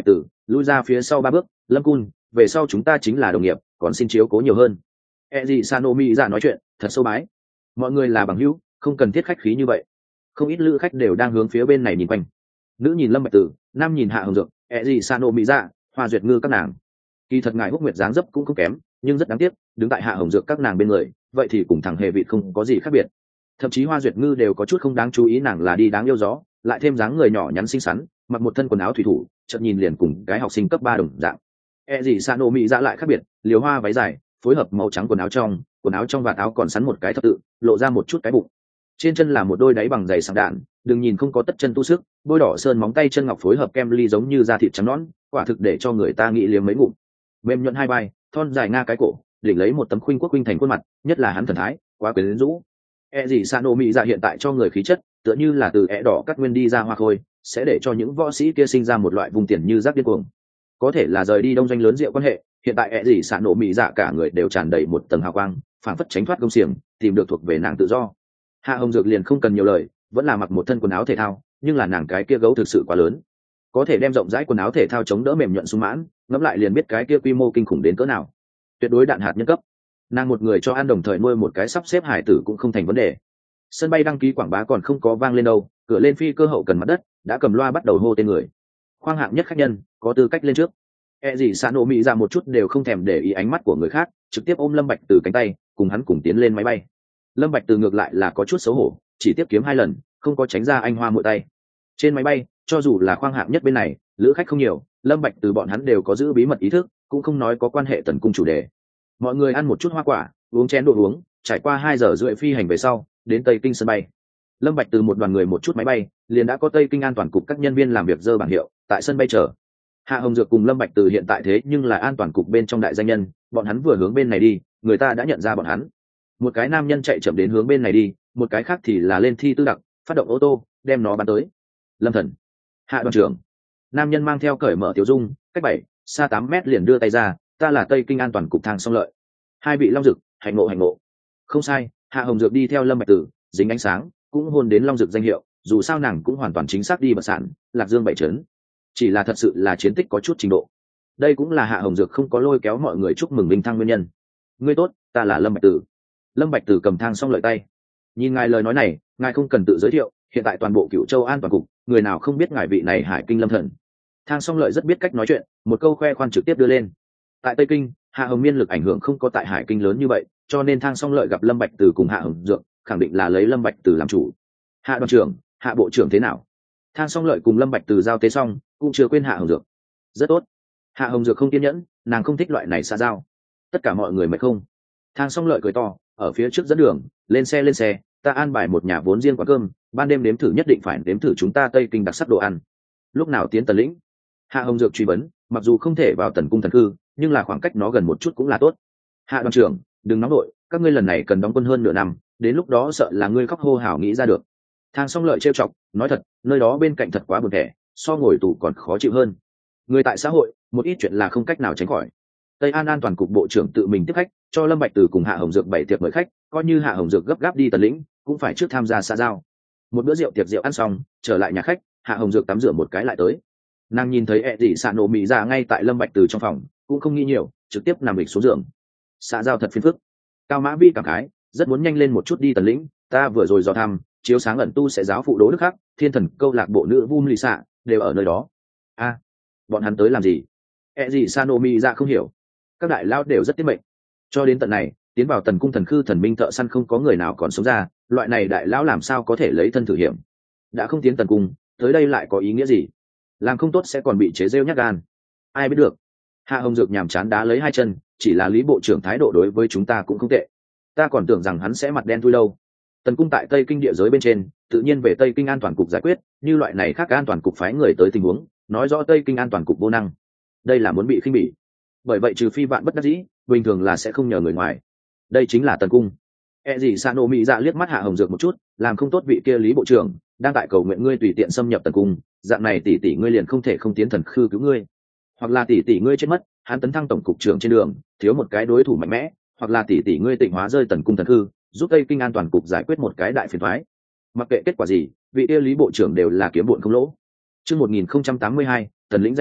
lui ra phía sau 3 bước. Lâm Cun, về sau chúng ta chính là đồng nghiệp, còn xin chiếu cố nhiều hơn. Eji Sano Mỹ Dạ nói chuyện thật sâu bái. Mọi người là bằng hữu, không cần thiết khách khí như vậy. Không ít lữ khách đều đang hướng phía bên này nhìn quanh. Nữ nhìn Lâm Bạch Tử, nam nhìn Hạ Hồng Dược, Eji Sano Mỹ Dạ, Hoa Duyệt Ngư các nàng. Kỳ thật ngài Húc Nguyệt dáng dấp cũng không kém, nhưng rất đáng tiếc, đứng tại Hạ Hồng Dược các nàng bên người, vậy thì cùng thằng hề vị không có gì khác biệt. Thậm chí Hoa Duyệt Ngư đều có chút không đáng chú ý, nàng là đi đáng yêu gió, lại thêm dáng người nhỏ nhắn xinh xắn, mặc một thân quần áo thủy thủ, chợt nhìn liền cùng cái học sinh cấp 3 đồng dạng. Eji Sano Mỹ Dạ lại khác biệt, liều hoa váy dài, phối hợp màu trắng quần áo trong và áo còn sắn một cái thập tự, lộ ra một chút cái bụng. Trên chân là một đôi đáy bằng giày sảng đạn, đừng nhìn không có tất chân tu sức, bôi đỏ sơn móng tay chân ngọc phối hợp kem ly giống như da thịt trắng nõn, quả thực để cho người ta nghĩ liếm mấy ngụm. Mềm nhuận hai vai, thon dài nga cái cổ, đỉnh lấy một tấm khuynh quốc khuynh thành khuôn mặt, nhất là hắn thần thái, quá quyến rũ. Gì Sano Mỹ Dạ hiện tại cho người khí chất, tựa như là từ đỏ cắt nguyên đi ra hoa khôi, sẽ để cho những võ sĩ kia sinh ra một loại vùng tiền như rác điên cuồng. Có thể là rời đi đông doanh lớn rượu quan hệ, hiện tại gì Sano Mỹ Dạ cả người đều tràn đầy một tầng hào quang, phảng phất tránh thoát công xiềng, tìm được thuộc về nàng tự do. Hạ Hồng Dược liền không cần nhiều lời, vẫn là mặc một thân quần áo thể thao, nhưng là nàng cái kia gấu thực sự quá lớn, có thể đem rộng rãi quần áo thể thao chống đỡ mềm nhuận sung mãn, ngẫm lại liền biết cái kia quy mô kinh khủng đến cỡ nào. Tuyệt đối đạn hạt nhân cấp. Nàng một người cho ăn đồng thời nuôi một cái sắp xếp hải tử cũng không thành vấn đề. Sân bay đăng ký quảng bá còn không có vang lên đâu, cửa lên phi cơ hậu cần mặt đất đã cầm loa bắt đầu hô tên người. Khoang hạng nhất khách nhân có tư cách lên trước. Gì Sano Mỹ ra một chút đều không thèm để ý ánh mắt của người khác, trực tiếp ôm Lâm Bạch Từ cánh tay, cùng hắn cùng tiến lên máy bay. Lâm Bạch Từ ngược lại là có chút xấu hổ, chỉ tiếp kiếm 2 lần, không có tránh ra anh hoa muội tay. Trên máy bay, cho dù là khoang hạng nhất bên này, lữ khách không nhiều, Lâm Bạch Từ bọn hắn đều có giữ bí mật ý thức, cũng không nói có quan hệ tần cung chủ đề. Mọi người ăn một chút hoa quả, uống chén đồ uống, trải qua 2 giờ rưỡi phi hành về sau, đến Tây Kinh sân bay. Lâm Bạch Từ một đoàn người một chút máy bay, liền đã có Tây Kinh an toàn cục các nhân viên làm việc dơ bảng hiệu, tại sân bay chờ. Hạ Hồng Dược cùng Lâm Bạch Từ hiện tại thế nhưng là an toàn cục bên trong đại danh nhân, bọn hắn vừa hướng bên này đi, người ta đã nhận ra bọn hắn. Một cái nam nhân chạy chậm đến hướng bên này đi, một cái khác thì là lên thi tư đặc, phát động ô tô, đem nó bắn tới. Lâm Thần, Hạ đoàn trưởng. Nam nhân mang theo cởi mở tiểu dung, cách 7, 8 mét liền đưa tay ra, ta là Tây Kinh an toàn cục Thang Song Lợi. Hai vị Long Dực, hành ngộ. Không sai, Hạ Hồng Dược đi theo Lâm Bạch Tử, dính ánh sáng, cũng hôn đến Long Dực danh hiệu, dù sao nàng cũng hoàn toàn chính xác đi bậc sản, Lạc Dương 7 trấn. Chỉ là thật sự là chiến tích có chút trình độ. Đây cũng là Hạ Hồng Dược không có lôi kéo mọi người chúc mừng vinh thăng nguyên nhân. Ngươi tốt, ta là Lâm Bạch Tử. Lâm Bạch Tử cầm Thang Song Lợi tay. Nhìn ngài lời nói này, ngài không cần tự giới thiệu, hiện tại toàn bộ Cửu Châu an toàn cục, người nào không biết ngài vị này Hải Kinh Lâm Thần. Thang Song Lợi rất biết cách nói chuyện, một câu khoe khoang trực tiếp đưa lên. Tại Tây Kinh, Hạ Hồng Miên lực ảnh hưởng không có tại Hải Kinh lớn như vậy, cho nên Thang Song Lợi gặp Lâm Bạch Tử cùng Hạ Hồng Dược, khẳng định là lấy Lâm Bạch Tử làm chủ. Hạ đoàn trưởng, Hạ bộ trưởng thế nào? Thang Song Lợi cùng Lâm Bạch Tử giao tế xong, cũng chưa quên Hạ Hồng Dược. Rất tốt. Hạ Hồng Dược không kiên nhẫn, nàng không thích loại này xa giao. Tất cả mọi người mệt không? Thang Song Lợi cười to, ở phía trước dẫn đường, lên xe, ta an bài một nhà vốn riêng quán cơm, ban đêm đếm thử nhất định phải đếm thử chúng ta Tây Kinh đặc sắc đồ ăn. Lúc nào tiến Tần lĩnh? Hạ Hồng Dược truy vấn, mặc dù không thể vào Tần cung thần cư, nhưng là khoảng cách nó gần một chút cũng là tốt. Hạ đoàn trưởng, đừng nóng nổi, các ngươi lần này cần đóng quân hơn nửa năm, đến lúc đó sợ là ngươi khóc hô hào nghĩ ra được. Thang Song Lợi trêu chọc, nói thật, nơi đó bên cạnh thật quá buồn tẻ, so ngồi tù còn khó chịu hơn. Người tại xã hội, một ít chuyện là không cách nào tránh khỏi. Tây An an toàn cục bộ trưởng tự mình tiếp khách, cho Lâm Bạch Từ cùng Hạ Hồng Dược 7 tiệc mời khách, coi như Hạ Hồng Dược gấp gáp đi Tần lĩnh, cũng phải trước tham gia xã giao. Một bữa rượu tiệc rượu ăn xong, trở lại nhà khách, Hạ Hồng Dược tắm rửa một cái lại tới. Nàng nhìn thấy gì Sano Mỹ ra ngay tại Lâm Bạch Từ trong phòng, cũng không nghĩ nhiều, trực tiếp nằm lịch xuống giường. Xã giao thật phiền phức. Cao Mã Vi cảm khái, rất muốn nhanh lên một chút đi Tần lĩnh, ta vừa rồi dò thăm, chiếu sáng ẩn tu sẽ giáo phụ Đỗ Đức Khắc, Thiên Thần câu lạc bộ nữ Vum Lì Xạ đều ở nơi đó. A, bọn hắn tới làm gì? Gì Sano Mỹ ra không hiểu. Các đại lão đều rất tiết mệnh. Cho đến tận này, tiến vào Tần cung thần khư thần minh thợ săn không có người nào còn sống ra, loại này đại lão làm sao có thể lấy thân thử hiểm? Đã không tiến Tần cung, tới đây lại có ý nghĩa gì? Làm không tốt sẽ còn bị chế rêu nhát gan. Ai biết được. Hạ Hồng Dược nhàm chán đá lấy 2 chân, chỉ là Lý bộ trưởng thái độ đối với chúng ta cũng không tệ. Ta còn tưởng rằng hắn sẽ mặt đen thui lâu. Tần cung tại Tây Kinh địa giới bên trên, tự nhiên về Tây Kinh an toàn cục giải quyết, như loại này khác an toàn cục phái người tới tình huống, nói rõ Tây Kinh an toàn cục vô năng. Đây là muốn bị khinh bỉ. Bởi vậy trừ phi vạn bất đắc dĩ, bình thường là sẽ không nhờ người ngoài. Đây chính là Tần cung. Gì Sano Mỹ dạ liếc mắt Hạ Hồng Dược một chút, làm không tốt vị kia Lý bộ trưởng đang tại cầu nguyện ngươi tùy tiện xâm nhập Tần cung, dạng này tỷ tỷ ngươi liền không thể không tiến thần khư cứu ngươi. Hoặc là tỷ tỷ ngươi chết mất, hắn tấn thăng tổng cục trưởng trên đường, thiếu một cái đối thủ mạnh mẽ, hoặc là tỷ tỷ ngươi tịnh hóa rơi Tần cung thần khư, giúp Tây Kinh an toàn cục giải quyết một cái đại phiền toái. Mặc kệ kết quả gì, vị kia Lý bộ trưởng đều là kiếm bộn không lỗ. Chương 1082, Tần lĩnh dãy núi,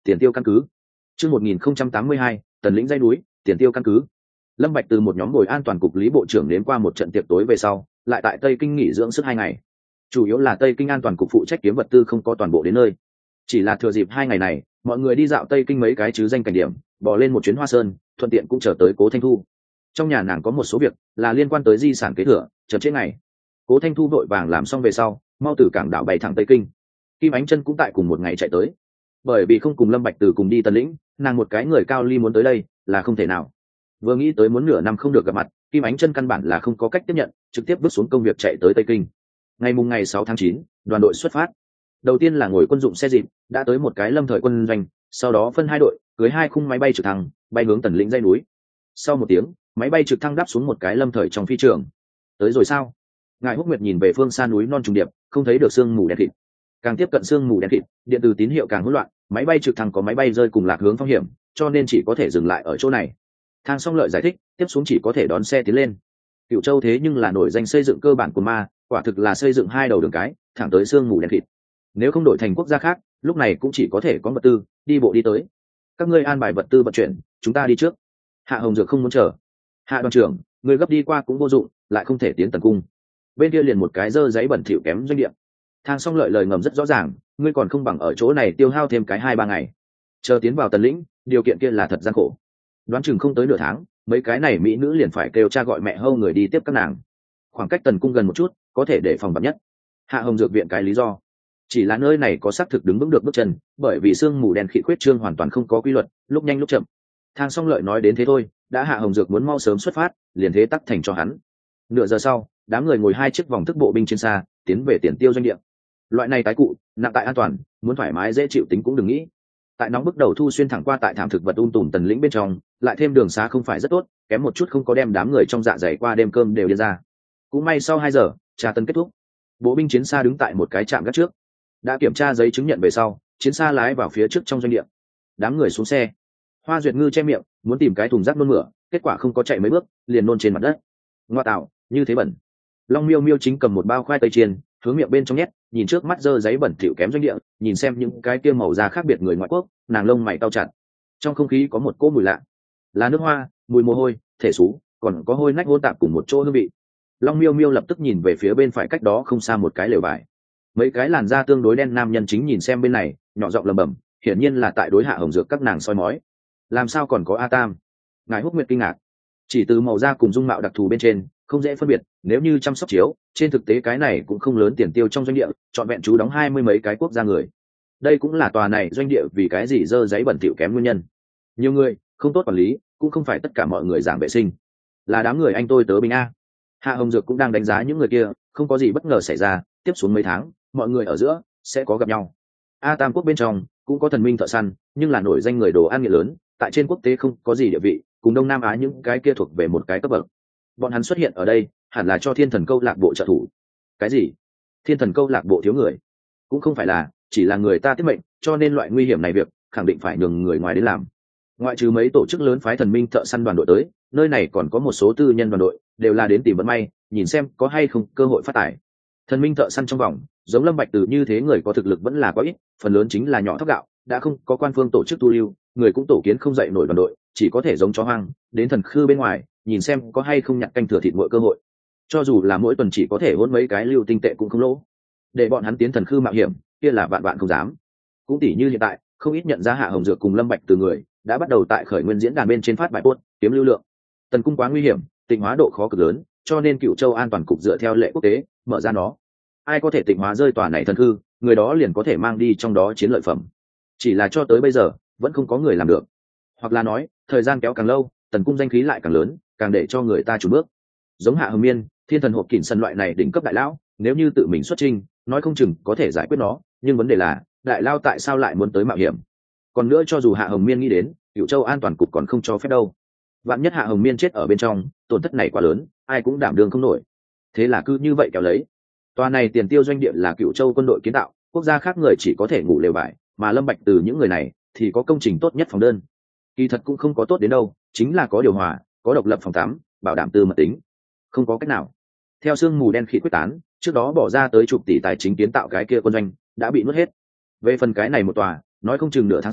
tiền tiêu căn cứ. Chương 1082, Tần lĩnh dãy núi, tiền tiêu căn cứ. Lâm Bạch từ một nhóm ngồi an toàn cục lý bộ trưởng đến qua một trận tiệc tối về sau, lại tại Tây Kinh nghỉ dưỡng sức 2 ngày. Chủ yếu là Tây Kinh an toàn cục phụ trách kiếm vật tư không có toàn bộ đến nơi. Chỉ là thừa dịp 2 ngày này, mọi người đi dạo Tây Kinh mấy cái chứ danh cảnh điểm, bỏ lên một chuyến Hoa Sơn, thuận tiện cũng chờ tới Cố Thanh Thu. Trong nhà nàng có một số việc là liên quan tới di sản kế thừa, chậm trễ ngày. Cố Thanh Thu vội vàng làm xong về sau, mau từ cảng đảo bay thẳng Tây Kinh. Kim Ánh Chân cũng tại cùng một ngày chạy tới. Bởi vì không cùng Lâm Bạch Từ cùng đi Tần lĩnh, nàng một cái người cao ly muốn tới đây là không thể nào. Vừa nghĩ tới muốn nửa năm không được gặp mặt, Kim Ánh Chân căn bản là không có cách tiếp nhận, trực tiếp bước xuống công việc chạy tới Tây Kinh. Ngày 6 tháng 9, đoàn đội xuất phát. Đầu tiên là ngồi quân dụng xe dịp, đã tới một cái lâm thời quân doanh, sau đó phân 2 đội, cưới 2 khung máy bay trực thăng, bay hướng Tần lĩnh dãy núi. Sau 1 tiếng, máy bay trực thăng đáp xuống một cái lâm thời trong phi trường. Tới rồi sao? Ngài Húc Nguyệt nhìn về phương xa núi non trùng điệp, không thấy được sương mù đen kịt. Càng tiếp cận sương mù đen kịt, điện từ tín hiệu càng hỗn loạn, máy bay trực thăng có máy bay rơi cùng lạc hướng phong hiểm, cho nên chỉ có thể dừng lại ở chỗ này. Thang Song Lợi giải thích, tiếp xuống chỉ có thể đón xe tiến lên. Cửu Châu thế nhưng là nổi danh xây dựng cơ bản của ma, quả thực là xây dựng 2 đầu đường cái, thẳng tới sương mù đen kịt. Nếu không đổi thành quốc gia khác, lúc này cũng chỉ có thể có vật tư, đi bộ đi tới. Các ngươi an bài vật tư vận chuyển, chúng ta đi trước. Hạ Hồng Dược không muốn chờ. Hạ đoàn trưởng, người gấp đi qua cũng vô dụng, lại không thể tiến Tần cung. Bên kia liền một cái dơ giấy bẩn thỉu kém doanh địa. Thang Song Lợi lời ngầm rất rõ ràng, ngươi còn không bằng ở chỗ này tiêu hao thêm cái 2-3 ngày. Chờ tiến vào Tần lĩnh, điều kiện kia là thật gian khổ. Đoán chừng không tới nửa tháng, mấy cái này mỹ nữ liền phải kêu cha gọi mẹ hâu người đi tiếp các nàng. Khoảng cách Tần cung gần một chút, có thể để phòng vạn nhất. Hạ Hồng Dược viện cái lý do, chỉ là nơi này có xác thực đứng vững được bước chân, bởi vì sương mù đen khịt khuyết trương hoàn toàn không có quy luật, lúc nhanh lúc chậm. Thang Song Lợi nói đến thế thôi, đã Hạ Hồng Dược muốn mau sớm xuất phát, liền thế tắc thành cho hắn. Nửa giờ sau, đám người ngồi 2 chiếc vòng thức bộ binh trên xa, tiến về tiền tiêu doanh địa. Loại này tái cụ, nặng tại an toàn, muốn thoải mái dễ chịu tính cũng đừng nghĩ. Tại nóng bức đầu thu xuyên thẳng qua tại thảm thực vật tùm Tần lĩnh bên trong, lại thêm đường xá không phải rất tốt, kém một chút không có đem đám người trong dạ dày qua đêm cơm đều đi ra. Cũng may sau 2 giờ, tra tấn kết thúc. Bộ binh chiến xa đứng tại một cái trạm gác trước. Đã kiểm tra giấy chứng nhận về sau, chiến xa lái vào phía trước trong doanh địa. Đám người xuống xe. Hoa Duyệt Ngư che miệng, muốn tìm cái thùng rác nôn mửa, kết quả không có chạy mấy bước, liền nôn trên mặt đất. Ngoa tạo, như thế bẩn. Long Miêu Miêu chính cầm một bao khoai tây chiên, hướng miệng bên trong nhét, nhìn trước mắt dơ giấy bẩn thỉu kém doanh địa, nhìn xem những cái kia màu da khác biệt người ngoại quốc, nàng lông mày cau chặt. Trong không khí có một cỗ mùi lạ, là nước hoa, mùi mồ hôi, thể sú, còn có hôi nách hỗn tạp cùng một chỗ hương vị. Long Miêu Miêu lập tức nhìn về phía bên phải cách đó không xa một cái lều vải. Mấy cái làn da tương đối đen nam nhân chính nhìn xem bên này, nhỏ giọng lẩm bẩm, hiển nhiên là tại đối Hạ Hồng Dược các nàng soi mói. Làm sao còn có A Tam? Ngài Húc Nguyệt kinh ngạc. Chỉ từ màu da cùng dung mạo đặc thù bên trên, không dễ phân biệt, nếu như chăm sóc chiếu, trên thực tế cái này cũng không lớn tiền tiêu trong doanh địa, trọn vẹn chú đóng 20 mấy cái quốc gia người. Đây cũng là tòa này doanh địa vì cái gì dơ giấy bẩn thỉu kém nguyên nhân. Nhiều người, không tốt quản lý, cũng không phải tất cả mọi người giảng vệ sinh. Là đám người anh tôi tớ bình a. Hạ Hồng Dược cũng đang đánh giá những người kia, không có gì bất ngờ xảy ra, tiếp xuống mấy tháng, mọi người ở giữa sẽ có gặp nhau. A Tam quốc bên trong cũng có thần minh thợ săn, nhưng là nổi danh người đồ ăn nghiện lớn, tại trên quốc tế không có gì địa vị, cùng Đông Nam Á những cái kia thuộc về một cái cấp bậc. Bọn hắn xuất hiện ở đây, hẳn là cho Thiên Thần Câu lạc bộ trợ thủ. Cái gì? Thiên Thần Câu lạc bộ thiếu người? Cũng không phải là, chỉ là người ta tiết mệnh, cho nên loại nguy hiểm này việc khẳng định phải nhường người ngoài đến làm. Ngoại trừ mấy tổ chức lớn phái thần minh thợ săn đoàn đội tới, nơi này còn có một số tư nhân đoàn đội, đều là đến tìm vận may, nhìn xem có hay không cơ hội phát tài. Thần minh thợ săn trong vòng, giống Lâm Bạch Từ như thế người có thực lực vẫn là có ít, phần lớn chính là nhỏ thóc gạo, đã không có quan phương tổ chức tu lưu, người cũng tổ kiến không dậy nổi đoàn đội, chỉ có thể giống chó hoang, đến thần khư bên ngoài, nhìn xem có hay không nhặt canh thừa thịt mọi cơ hội. Cho dù là mỗi tuần chỉ có thể hôn mấy cái lưu tinh tệ cũng không lỗ. Để bọn hắn tiến thần khư mạo hiểm, kia là vạn vạn không dám. Cũng tỷ như hiện tại, không ít nhận ra Hạ Hồng Dược cùng Lâm Bạch Từ người, đã bắt đầu tại khởi nguyên diễn đàn bên trên phát bài post, kiếm lưu lượng. Tần cung quá nguy hiểm, tịnh hóa độ khó cực lớn, cho nên Cựu Châu An toàn cục dựa theo lệ quốc tế, mở ra nó. Ai có thể tịnh hóa rơi tòa này thần hư, người đó liền có thể mang đi trong đó chiến lợi phẩm. Chỉ là cho tới bây giờ, vẫn không có người làm được. Hoặc là nói, thời gian kéo càng lâu, Tần cung danh khí lại càng lớn, càng để cho người ta chùn bước. Giống Hạ Hồng Miên, Thiên Thần Hộp Kình sân loại này đỉnh cấp đại lão, nếu như tự mình xuất trình, nói không chừng có thể giải quyết nó, nhưng vấn đề là, đại lao tại sao lại muốn tới mạo hiểm? Còn nữa cho dù Hạ Hồng Miên nghĩ đến, Cựu Châu An toàn cục còn không cho phép đâu. Vạn nhất Hạ Hồng Miên chết ở bên trong, tổn thất này quá lớn, ai cũng đảm đương không nổi. Thế là cứ như vậy kéo lấy. Tòa này tiền tiêu doanh địa là Cựu Châu quân đội kiến tạo, quốc gia khác người chỉ có thể ngủ lều vải, mà Lâm Bạch Từ những người này thì có công trình tốt nhất phòng đơn. Kỳ thật cũng không có tốt đến đâu, chính là có điều hòa, có độc lập phòng tắm, bảo đảm tư mật tính. Không có cách nào. Theo sương mù đen khỉ quyết tán, trước đó bỏ ra tới chục tỷ tài chính kiến tạo cái kia quân doanh đã bị nuốt hết. Về phần cái này một tòa, nói không chừng nửa tháng sau,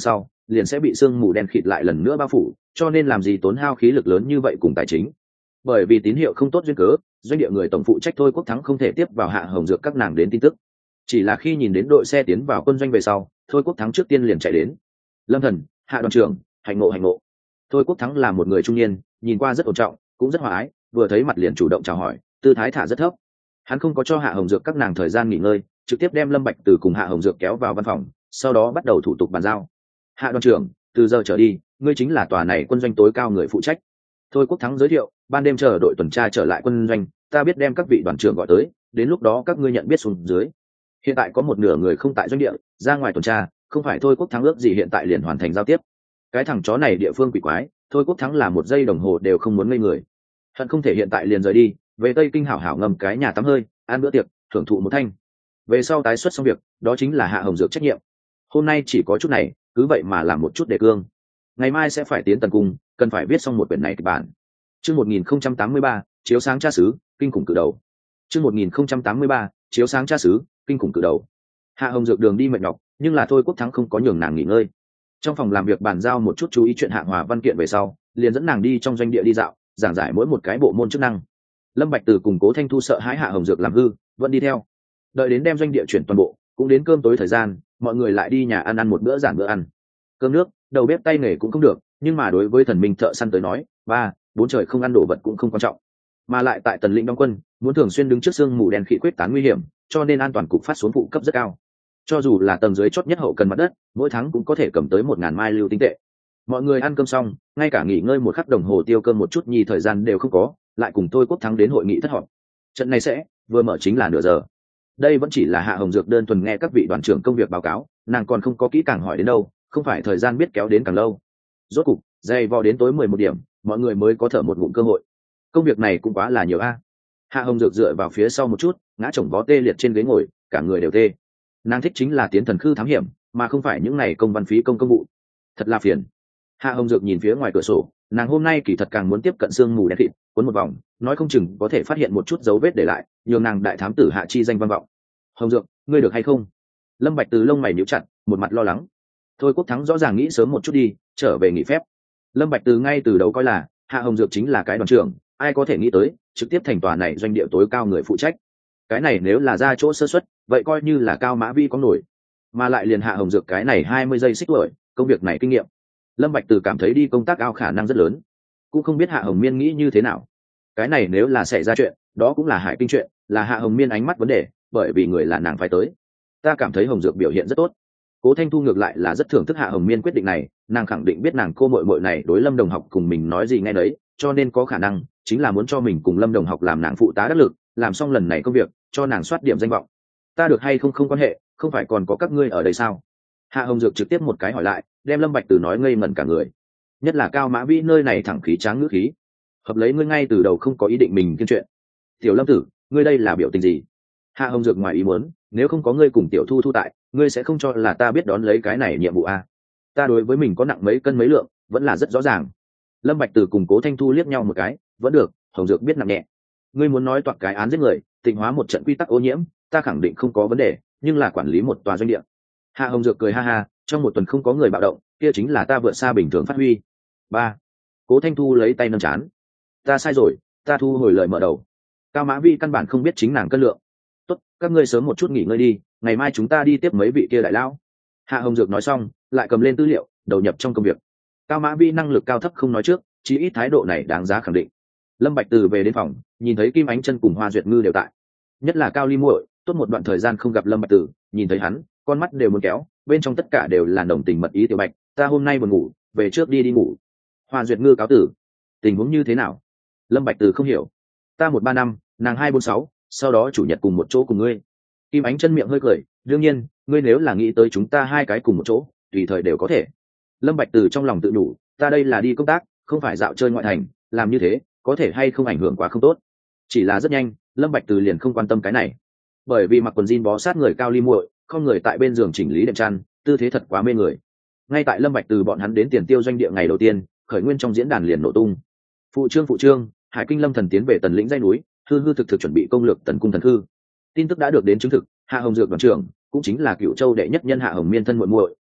liền sẽ bị sương mù đen khịt lại lần nữa bao phủ, cho nên làm gì tốn hao khí lực lớn như vậy cùng tài chính. Bởi vì tín hiệu không tốt duyên cớ, doanh địa người tổng phụ trách Thôi Quốc Thắng không thể tiếp vào Hạ Hồng Dược các nàng đến tin tức. Chỉ là khi nhìn đến đội xe tiến vào quân doanh về sau, Thôi Quốc Thắng trước tiên liền chạy đến. Lâm Thần, Hạ đoàn trưởng, hành ngộ hành ngộ. Thôi Quốc Thắng là một người trung niên, nhìn qua rất ổn trọng, cũng rất hòa ái, vừa thấy mặt liền chủ động chào hỏi, tư thái thả rất thấp. Hắn không có cho Hạ Hồng Dược các nàng thời gian nghỉ ngơi, trực tiếp đem Lâm Bạch Từ cùng Hạ Hồng Dược kéo vào văn phòng, sau đó bắt đầu thủ tục bàn giao. Hạ đoàn trưởng, từ giờ trở đi, ngươi chính là tòa này quân doanh tối cao người phụ trách. Thôi Quốc Thắng giới thiệu, ban đêm chờ đội tuần tra trở lại quân doanh, ta biết đem các vị đoàn trưởng gọi tới, đến lúc đó các ngươi nhận biết xuống dưới. Hiện tại có một nửa người không tại doanh địa, ra ngoài tuần tra, không phải Thôi Quốc Thắng ước gì hiện tại liền hoàn thành giao tiếp. Cái thằng chó này địa phương quỷ quái, Thôi Quốc Thắng là một giây đồng hồ đều không muốn ngây người. Hận không thể hiện tại liền rời đi, về Tây Kinh hảo hảo ngâm cái nhà tắm hơi, ăn bữa tiệc, thưởng thụ một thanh. Về sau tái xuất xong việc, đó chính là Hạ Hồng Dược trách nhiệm. Hôm nay chỉ có chút này, cứ vậy mà làm một chút đề cương. Ngày mai sẽ phải tiến tần cung, cần phải viết xong một quyển này kịch bản. Chương 1083, chiếu sáng cha xứ, kinh khủng cử đầu. Chương 1083, chiếu sáng cha xứ, kinh khủng cử đầu. Hạ Hồng Dược đường đi mệt nhọc, nhưng là Thôi Quốc Thắng không có nhường nàng nghỉ ngơi. Trong phòng làm việc bàn giao một chút chú ý chuyện hạng hòa văn kiện về sau, liền dẫn nàng đi trong doanh địa đi dạo, giảng giải mỗi một cái bộ môn chức năng. Lâm Bạch Từ cùng Cố Thanh Thu sợ hãi Hạ Hồng Dược làm hư, vẫn đi theo. Đợi đến đem doanh địa chuyển toàn bộ, cũng đến cơm tối thời gian, mọi người lại đi nhà ăn một bữa giản bữa ăn. Cơm nước, đầu bếp tay nghề cũng không được, nhưng mà đối với thần minh thợ săn tới nói, ba bốn trời không ăn đồ vật cũng không quan trọng. Mà lại tại Tần Lĩnh đóng quân, muốn thường xuyên đứng trước sương mù đen khỉ quyết tán nguy hiểm, cho nên an toàn cục phát xuống phụ cấp rất cao. Cho dù là tầng dưới chót nhất hậu cần mặt đất, mỗi tháng cũng có thể cầm tới 1000 mai lưu tinh tệ. Mọi người ăn cơm xong, ngay cả nghỉ ngơi một khắc đồng hồ tiêu cơm một chút nhi thời gian đều không có, lại cùng Thôi Quốc Thắng đến hội nghị thất họp. Trận này sẽ vừa mở chính là nửa giờ. Đây vẫn chỉ là Hạ Hồng Dược đơn thuần nghe các vị đoàn trưởng công việc báo cáo, nàng còn không có kỹ càng hỏi đến đâu, không phải thời gian biết kéo đến càng lâu. Rốt cục, dày vò đến tối 11 điểm, mọi người mới có thở một ngụm cơ hội. Công việc này cũng quá là nhiều a. Hạ Hồng Dược dựa vào phía sau một chút, ngã chồng vó tê liệt trên ghế ngồi, cả người đều tê. Nàng thích chính là tiến thần khư thám hiểm, mà không phải những này công văn phí công vụ. Thật là phiền. Hạ Hồng Dược nhìn phía ngoài cửa sổ, nàng hôm nay kỳ thật càng muốn tiếp cận sương mù đen thịt, cuốn một vòng, nói không chừng có thể phát hiện một chút dấu vết để lại, nhường nàng đại thám tử Hạ chi danh vang vọng. Hồng Dược, ngươi được hay không? Lâm Bạch Từ lông mày nhíu chặt, một mặt lo lắng. Thôi Quốc Thắng rõ ràng nghĩ sớm một chút đi, trở về nghỉ phép. Lâm Bạch Từ ngay từ đầu coi là Hạ Hồng Dược chính là cái đoàn trưởng, ai có thể nghĩ tới trực tiếp thành tòa này doanh địa tối cao người phụ trách. Cái này nếu là ra chỗ sơ suất, vậy coi như là Cao Mã Vi có nổi. Mà lại liền Hạ Hồng Dược cái này 20 giây xích tuổi, công việc này kinh nghiệm. Lâm Bạch Từ cảm thấy đi công tác ao khả năng rất lớn, cũng không biết Hạ Hồng Miên nghĩ như thế nào. Cái này nếu là xảy ra chuyện, đó cũng là Hải Kinh chuyện, là Hạ Hồng Miên ánh mắt vấn đề, bởi vì người là nàng phải tới. Ta cảm thấy Hồng Dược biểu hiện rất tốt. Cố Thanh Thu ngược lại là rất thưởng thức Hạ Hồng Miên quyết định này, nàng khẳng định biết nàng cô muội muội này đối Lâm Đồng Học cùng mình nói gì nghe đấy, cho nên có khả năng chính là muốn cho mình cùng Lâm Đồng Học làm nàng phụ tá đắc lực, làm xong lần này công việc, cho nàng soát điểm danh vọng. Ta được hay không không quan hệ, không phải còn có các ngươi ở đây sao? Hạ Hồng Dược trực tiếp một cái hỏi lại, đem Lâm Bạch Từ nói ngây ngẩn cả người. Nhất là Cao Mã Vĩ nơi này thẳng khí tráng ngữ khí. Hợp lấy ngươi ngay từ đầu không có ý định mình kiên chuyện. Tiểu Lâm tử, ngươi đây là biểu tình gì? Hạ Hồng Dược ngoài ý muốn, nếu không có ngươi cùng Tiểu Thu Thu tại, ngươi sẽ không cho là ta biết đón lấy cái này nhiệm vụ a. Ta đối với mình có nặng mấy cân mấy lượng, vẫn là rất rõ ràng. Lâm Bạch Từ cùng Cố Thanh Thu liếc nhau một cái, vẫn được, Hồng Dược biết nặng nhẹ. Ngươi muốn nói toạc cái án giết người, tịnh hóa một trận quy tắc ô nhiễm, ta khẳng định không có vấn đề, nhưng là quản lý một tòa doanh địa. Hạ Hồng Dược cười ha ha, trong một tuần không có người bạo động, kia chính là ta vượt xa bình thường phát huy. Ba. Cố Thanh Thu lấy tay nâng chán. Ta sai rồi, ta thu hồi lời mở đầu. Cao Mã Vi căn bản không biết chính nàng cân lượng. Tốt, các ngươi sớm một chút nghỉ ngơi đi, ngày mai chúng ta đi tiếp mấy vị kia đại lão. Hạ Hồng Dược nói xong, lại cầm lên tư liệu, đầu nhập trong công việc. Cao Mã Vi năng lực cao thấp không nói trước, chí ít thái độ này đáng giá khẳng định. Lâm Bạch Từ về đến phòng, nhìn thấy Kim Ánh Chân cùng Hoa Duyệt Ngư đều tại. Nhất là Cao Ly muội, tốt một đoạn thời gian không gặp Lâm Bạch Từ, nhìn thấy hắn, con mắt đều muốn kéo, bên trong tất cả đều là đồng tình mật ý. Tiểu Bạch, ta hôm nay buồn ngủ, về trước đi ngủ. Hoa Duyệt Ngư cáo tử. Tình huống như thế nào? Lâm Bạch Từ không hiểu. Ta 135, nàng 246, sau đó chủ nhật cùng một chỗ cùng ngươi. Kim Ánh Chân miệng hơi cười, đương nhiên, ngươi nếu là nghĩ tới chúng ta hai cái cùng một chỗ, tùy thời đều có thể. Lâm Bạch Từ trong lòng tự nhủ, ta đây là đi công tác, không phải dạo chơi ngoại thành, làm như thế có thể hay không ảnh hưởng quá không tốt. Chỉ là rất nhanh, Lâm Bạch Từ liền không quan tâm cái này, bởi vì mặc quần jean bó sát người Cao Ly muội, không người tại bên giường chỉnh lý đệm chăn, tư thế thật quá mê người. Ngay tại Lâm Bạch Từ bọn hắn đến Tiền Tiêu doanh địa ngày đầu tiên, khởi nguyên trong diễn đàn liền nổ tung. Phụ trương, Hải Kinh Lâm Thần tiến về Tần Lĩnh dãy núi, hư hư thực thực chuẩn bị công lược Tần cung thần hư. Tin tức đã được đến chứng thực, Hạ Hồng Dược đoàn trưởng, cũng chính là Cửu Châu đệ nhất nhân Hạ Hồng Miên thân muội muội,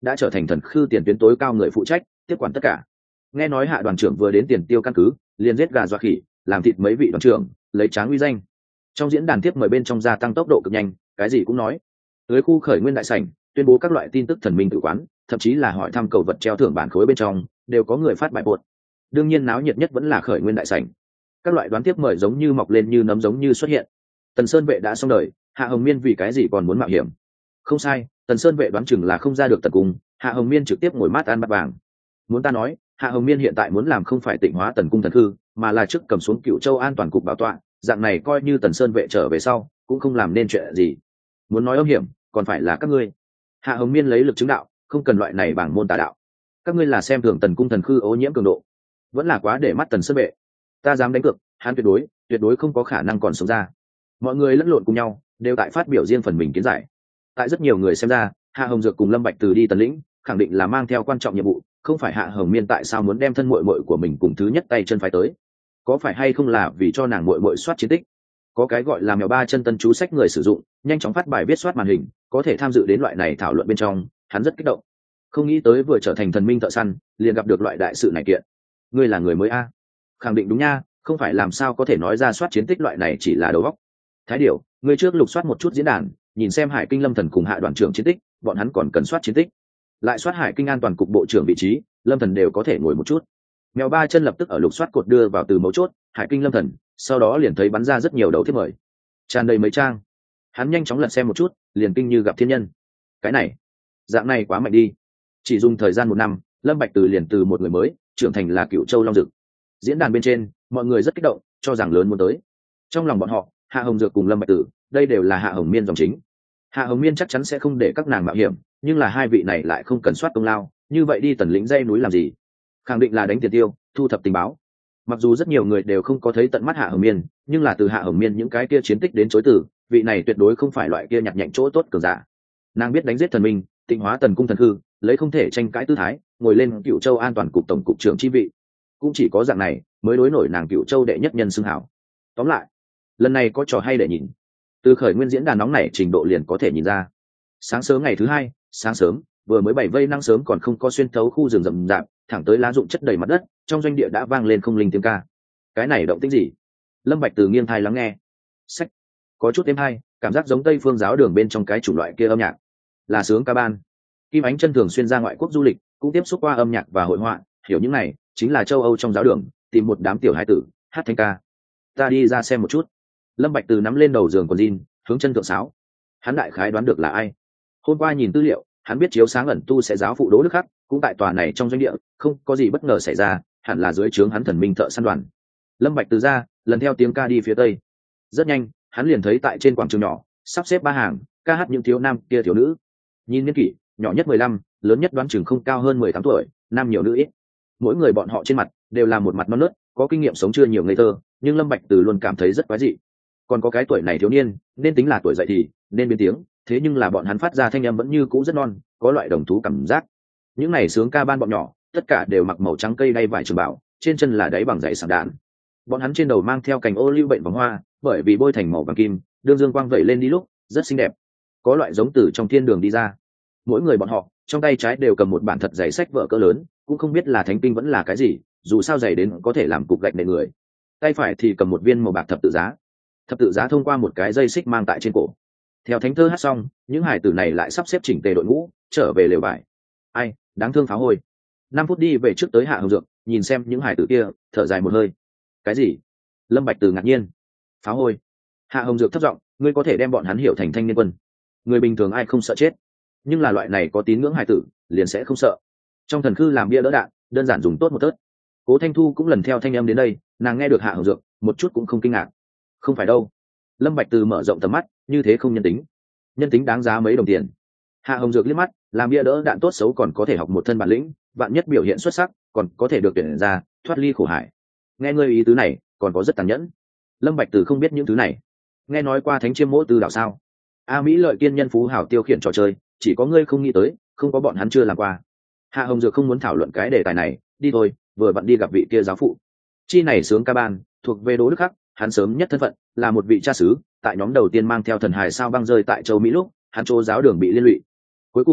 đã trở thành thần khư tiền tuyến tối cao người phụ trách tiếp quản tất cả. Nghe nói hạ đoàn trưởng vừa đến tiền tiêu căn cứ liền giết gà dọa khỉ, làm thịt mấy vị đoàn trưởng, lấy tráng uy danh. Trong diễn đàn tiếp mời bên trong gia tăng tốc độ cực nhanh, cái gì cũng nói. Tới khu khởi nguyên đại sảnh tuyên bố các loại tin tức thần minh tự quán, thậm chí là hỏi thăm cầu vật treo thưởng bản khối bên trong đều có người phát bài bột. Đương nhiên náo nhiệt nhất vẫn là khởi nguyên đại sảnh, các loại đoán tiếp mời giống như mọc lên như nấm giống như xuất hiện. Tần Sơn vệ đã xong đời, Hạ Hồng Miên vì cái gì còn muốn mạo hiểm? Không sai, Tần Sơn vệ đoán chừng là không ra được tận cung, Hạ Hồng Miên trực tiếp ngồi mát ăn bát vàng. Muốn ta nói, Hạ Hồng Miên hiện tại muốn làm không phải tịnh hóa tần cung thần hư, mà là trước cầm xuống Cựu Châu an toàn cục bảo tọa, dạng này coi như Tần Sơn vệ trở về sau cũng không làm nên chuyện gì. Muốn nói âm hiểm còn phải là các ngươi. Hạ Hồng Miên lấy lực chứng đạo, không cần loại này bảng môn tà đạo. Các ngươi là xem thường tần cung thần hư ô nhiễm cường độ, vẫn là quá để mắt Tần Sơn vệ. Ta dám đánh cược, hắn tuyệt đối không có khả năng còn sống ra. Mọi người lẫn lộn cùng nhau, đều tại phát biểu riêng phần mình kiến giải. Tại rất nhiều người xem ra, Hạ Hồng Dược cùng Lâm Bạch Từ đi Tần lĩnh, khẳng định là mang theo quan trọng nhiệm vụ, không phải Hạ Hồng Miên tại sao muốn đem thân muội muội của mình cùng thứ nhất tay chân phái tới? Có phải hay không là vì cho nàng muội muội soát chiến tích? Có cái gọi là mèo ba chân tân chú sách người sử dụng, nhanh chóng phát bài viết soát màn hình, có thể tham dự đến loại này thảo luận bên trong, hắn rất kích động. Không nghĩ tới vừa trở thành thần minh thợ săn, liền gặp được loại đại sự này kiện. Ngươi là người mới a? Khẳng định đúng nha, không phải làm sao có thể nói ra soát chiến tích loại này chỉ là đầu óc. Thái Điểu, ngươi trước lục soát một chút diễn đàn, nhìn xem Hải Kinh Lâm Thần cùng Hạ đoàn trưởng chiến tích, bọn hắn còn cần soát chiến tích. Lại soát Hải Kinh an toàn cục bộ trưởng vị trí, Lâm Thần đều có thể ngồi một chút. Mèo ba chân lập tức ở lục soát cột đưa vào từ mấu chốt, Hải Kinh Lâm Thần, sau đó liền thấy bắn ra rất nhiều đầu thiếp mời, tràn đầy mấy trang. Hắn nhanh chóng lật xem một chút, liền kinh như gặp thiên nhân. Cái này, dạng này quá mạnh đi. Chỉ dùng thời gian 1 năm, Lâm Bạch Từ liền từ một người mới trưởng thành là Cựu Châu Long Dực. Diễn đàn bên trên, mọi người rất kích động, cho rằng lớn muốn tới. Trong lòng bọn họ, Hạ Hồng Dược cùng Lâm Bạch Tử, đây đều là Hạ Hồng Miên dòng chính. Hạ Hồng Miên chắc chắn sẽ không để các nàng mạo hiểm, nhưng là hai vị này lại không cần soát công lao, như vậy đi Tần lĩnh dây núi làm gì? Khẳng định là đánh tiền tiêu, thu thập tình báo. Mặc dù rất nhiều người đều không có thấy tận mắt Hạ Hồng Miên, nhưng là từ Hạ Hồng Miên những cái kia chiến tích đến chối từ, vị này tuyệt đối không phải loại kia nhặt nhạnh chỗ tốt cường giả. Nàng biết đánh giết thần minh, tịnh hóa tần cung thần hư, lấy không thể tranh cãi tư thái, ngồi lên Cựu Châu an toàn cục tổng cục trưởng chi vị. Cũng chỉ có dạng này mới đối nổi nàng Cựu Châu đệ nhất nhân xưng hảo. Tóm lại, lần này có trò hay để nhìn. Từ khởi nguyên diễn đàn nóng này trình độ liền có thể nhìn ra. Sáng sớm ngày thứ hai, sáng sớm vừa mới 7 vây năng sớm còn không có xuyên thấu khu rừng rậm rạp, thẳng tới lá rụng chất đầy mặt đất, trong doanh địa đã vang lên không linh tiếng ca. Cái này động tĩnh gì? Lâm Bạch Từ nghiêng tai lắng nghe. Sách, có chút êm hay, cảm giác giống Tây Phương giáo đường bên trong cái chủng loại kia âm nhạc. Là sướng ca ban. Kim Ánh Chân thường xuyên ra ngoại quốc du lịch, cũng tiếp xúc qua âm nhạc và hội họa, hiểu những này chính là châu Âu trong giáo đường tìm một đám tiểu hải tử hát thanh ca. Ta đi ra xem một chút. Lâm Bạch Từ nắm lên đầu giường quần jean, hướng chân thượng sáo. Hắn đại khái đoán được là ai. Hôm qua nhìn tư liệu, hắn biết chiếu sáng ẩn tu sẽ giáo phụ Đỗ Đức Khắc, cũng tại tòa này trong doanh địa, không có gì bất ngờ xảy ra, hẳn là dưới trướng hắn thần minh thợ săn đoàn. Lâm Bạch Từ ra, lần theo tiếng ca đi phía tây. Rất nhanh, hắn liền thấy tại trên quảng trường nhỏ, sắp xếp 3 hàng, ca hát những thiếu nam kia thiếu nữ. Nhìn niên kỷ, nhỏ nhất 15, lớn nhất đoán chừng không cao hơn 18 tuổi, nam nhiều nữ ít. Mỗi người bọn họ trên mặt đều là một mặt non nớt, có kinh nghiệm sống chưa nhiều ngây thơ, nhưng Lâm Bạch Từ luôn cảm thấy rất quái dị. Còn có cái tuổi này thiếu niên, nên tính là tuổi dậy thì, nên biến tiếng, thế nhưng là bọn hắn phát ra thanh âm vẫn như cũ rất non, có loại đồng thú cảm giác. Những này sướng ca ban bọn nhỏ, tất cả đều mặc màu trắng cây đay vải trường bảo, trên chân là đáy bằng giày sảng đạn. Bọn hắn trên đầu mang theo cành ô liu bệnh vòng hoa, bởi vì bôi thành màu vàng kim, đương dương quang vẩy lên đi lúc, rất xinh đẹp. Có loại giống từ trong thiên đường đi ra. Mỗi người bọn họ, trong tay trái đều cầm một bản thật dày sách vở cỡ lớn, cũng không biết là thánh kinh vẫn là cái gì, dù sao dày đến có thể làm cục gạch nện người. Tay phải thì cầm một viên màu bạc thập tự giá. Thập tự giá thông qua một cái dây xích mang tại trên cổ. Theo thánh thơ hát xong, những hải tử này lại sắp xếp chỉnh tề đội ngũ, trở về lều vải. Ai, đáng thương phá hôi. 5 phút đi về trước tới Hạ Hồng Dược, nhìn xem những hải tử kia, thở dài một hơi. Cái gì? Lâm Bạch Từ ngạc nhiên. Phá hôi? Hạ Hồng Dược thấp giọng, ngươi có thể đem bọn hắn hiểu thành thanh niên quân. Người bình thường ai không sợ chết, nhưng là loại này có tín ngưỡng hải tử, liền sẽ không sợ. Trong thần khư làm bia đỡ đạn, đơn giản dùng tốt một tớt. Cố Thanh Thu cũng lần theo thanh âm đến đây, nàng nghe được Hạ Hồng Dược, một chút cũng không kinh ngạc. Không phải đâu. Lâm Bạch Từ mở rộng tầm mắt, như thế không nhân tính. Nhân tính đáng giá mấy đồng tiền. Hạ Hồng Dược liếc mắt, làm bia đỡ đạn tốt xấu còn có thể học một thân bản lĩnh, vạn nhất biểu hiện xuất sắc, còn có thể được tuyển ra, thoát ly khổ hải. Nghe ngươi ý tứ này, còn có rất tàn nhẫn. Lâm Bạch Từ không biết những thứ này. Nghe nói qua thánh chiêm mỗ tư đạo sao? A Mỹ lợi kiên nhân phú hảo tiêu khiển trò chơi, chỉ có ngươi không nghĩ tới, không có bọn hắn chưa làm qua. Hạ Hồng Dược không muốn thảo luận cái đề tài này, đi thôi, vừa vặn đi gặp vị kia giáo phụ. Chi này sướng ca ban, thuộc về Đỗ Đức Khắc, hắn sớm nhất thân phận là một vị cha xứ, tại nhóm đầu tiên mang theo thần hài sao băng rơi tại châu Mỹ lúc, hắn chỗ giáo đường bị liên lụy. Cuối cùng,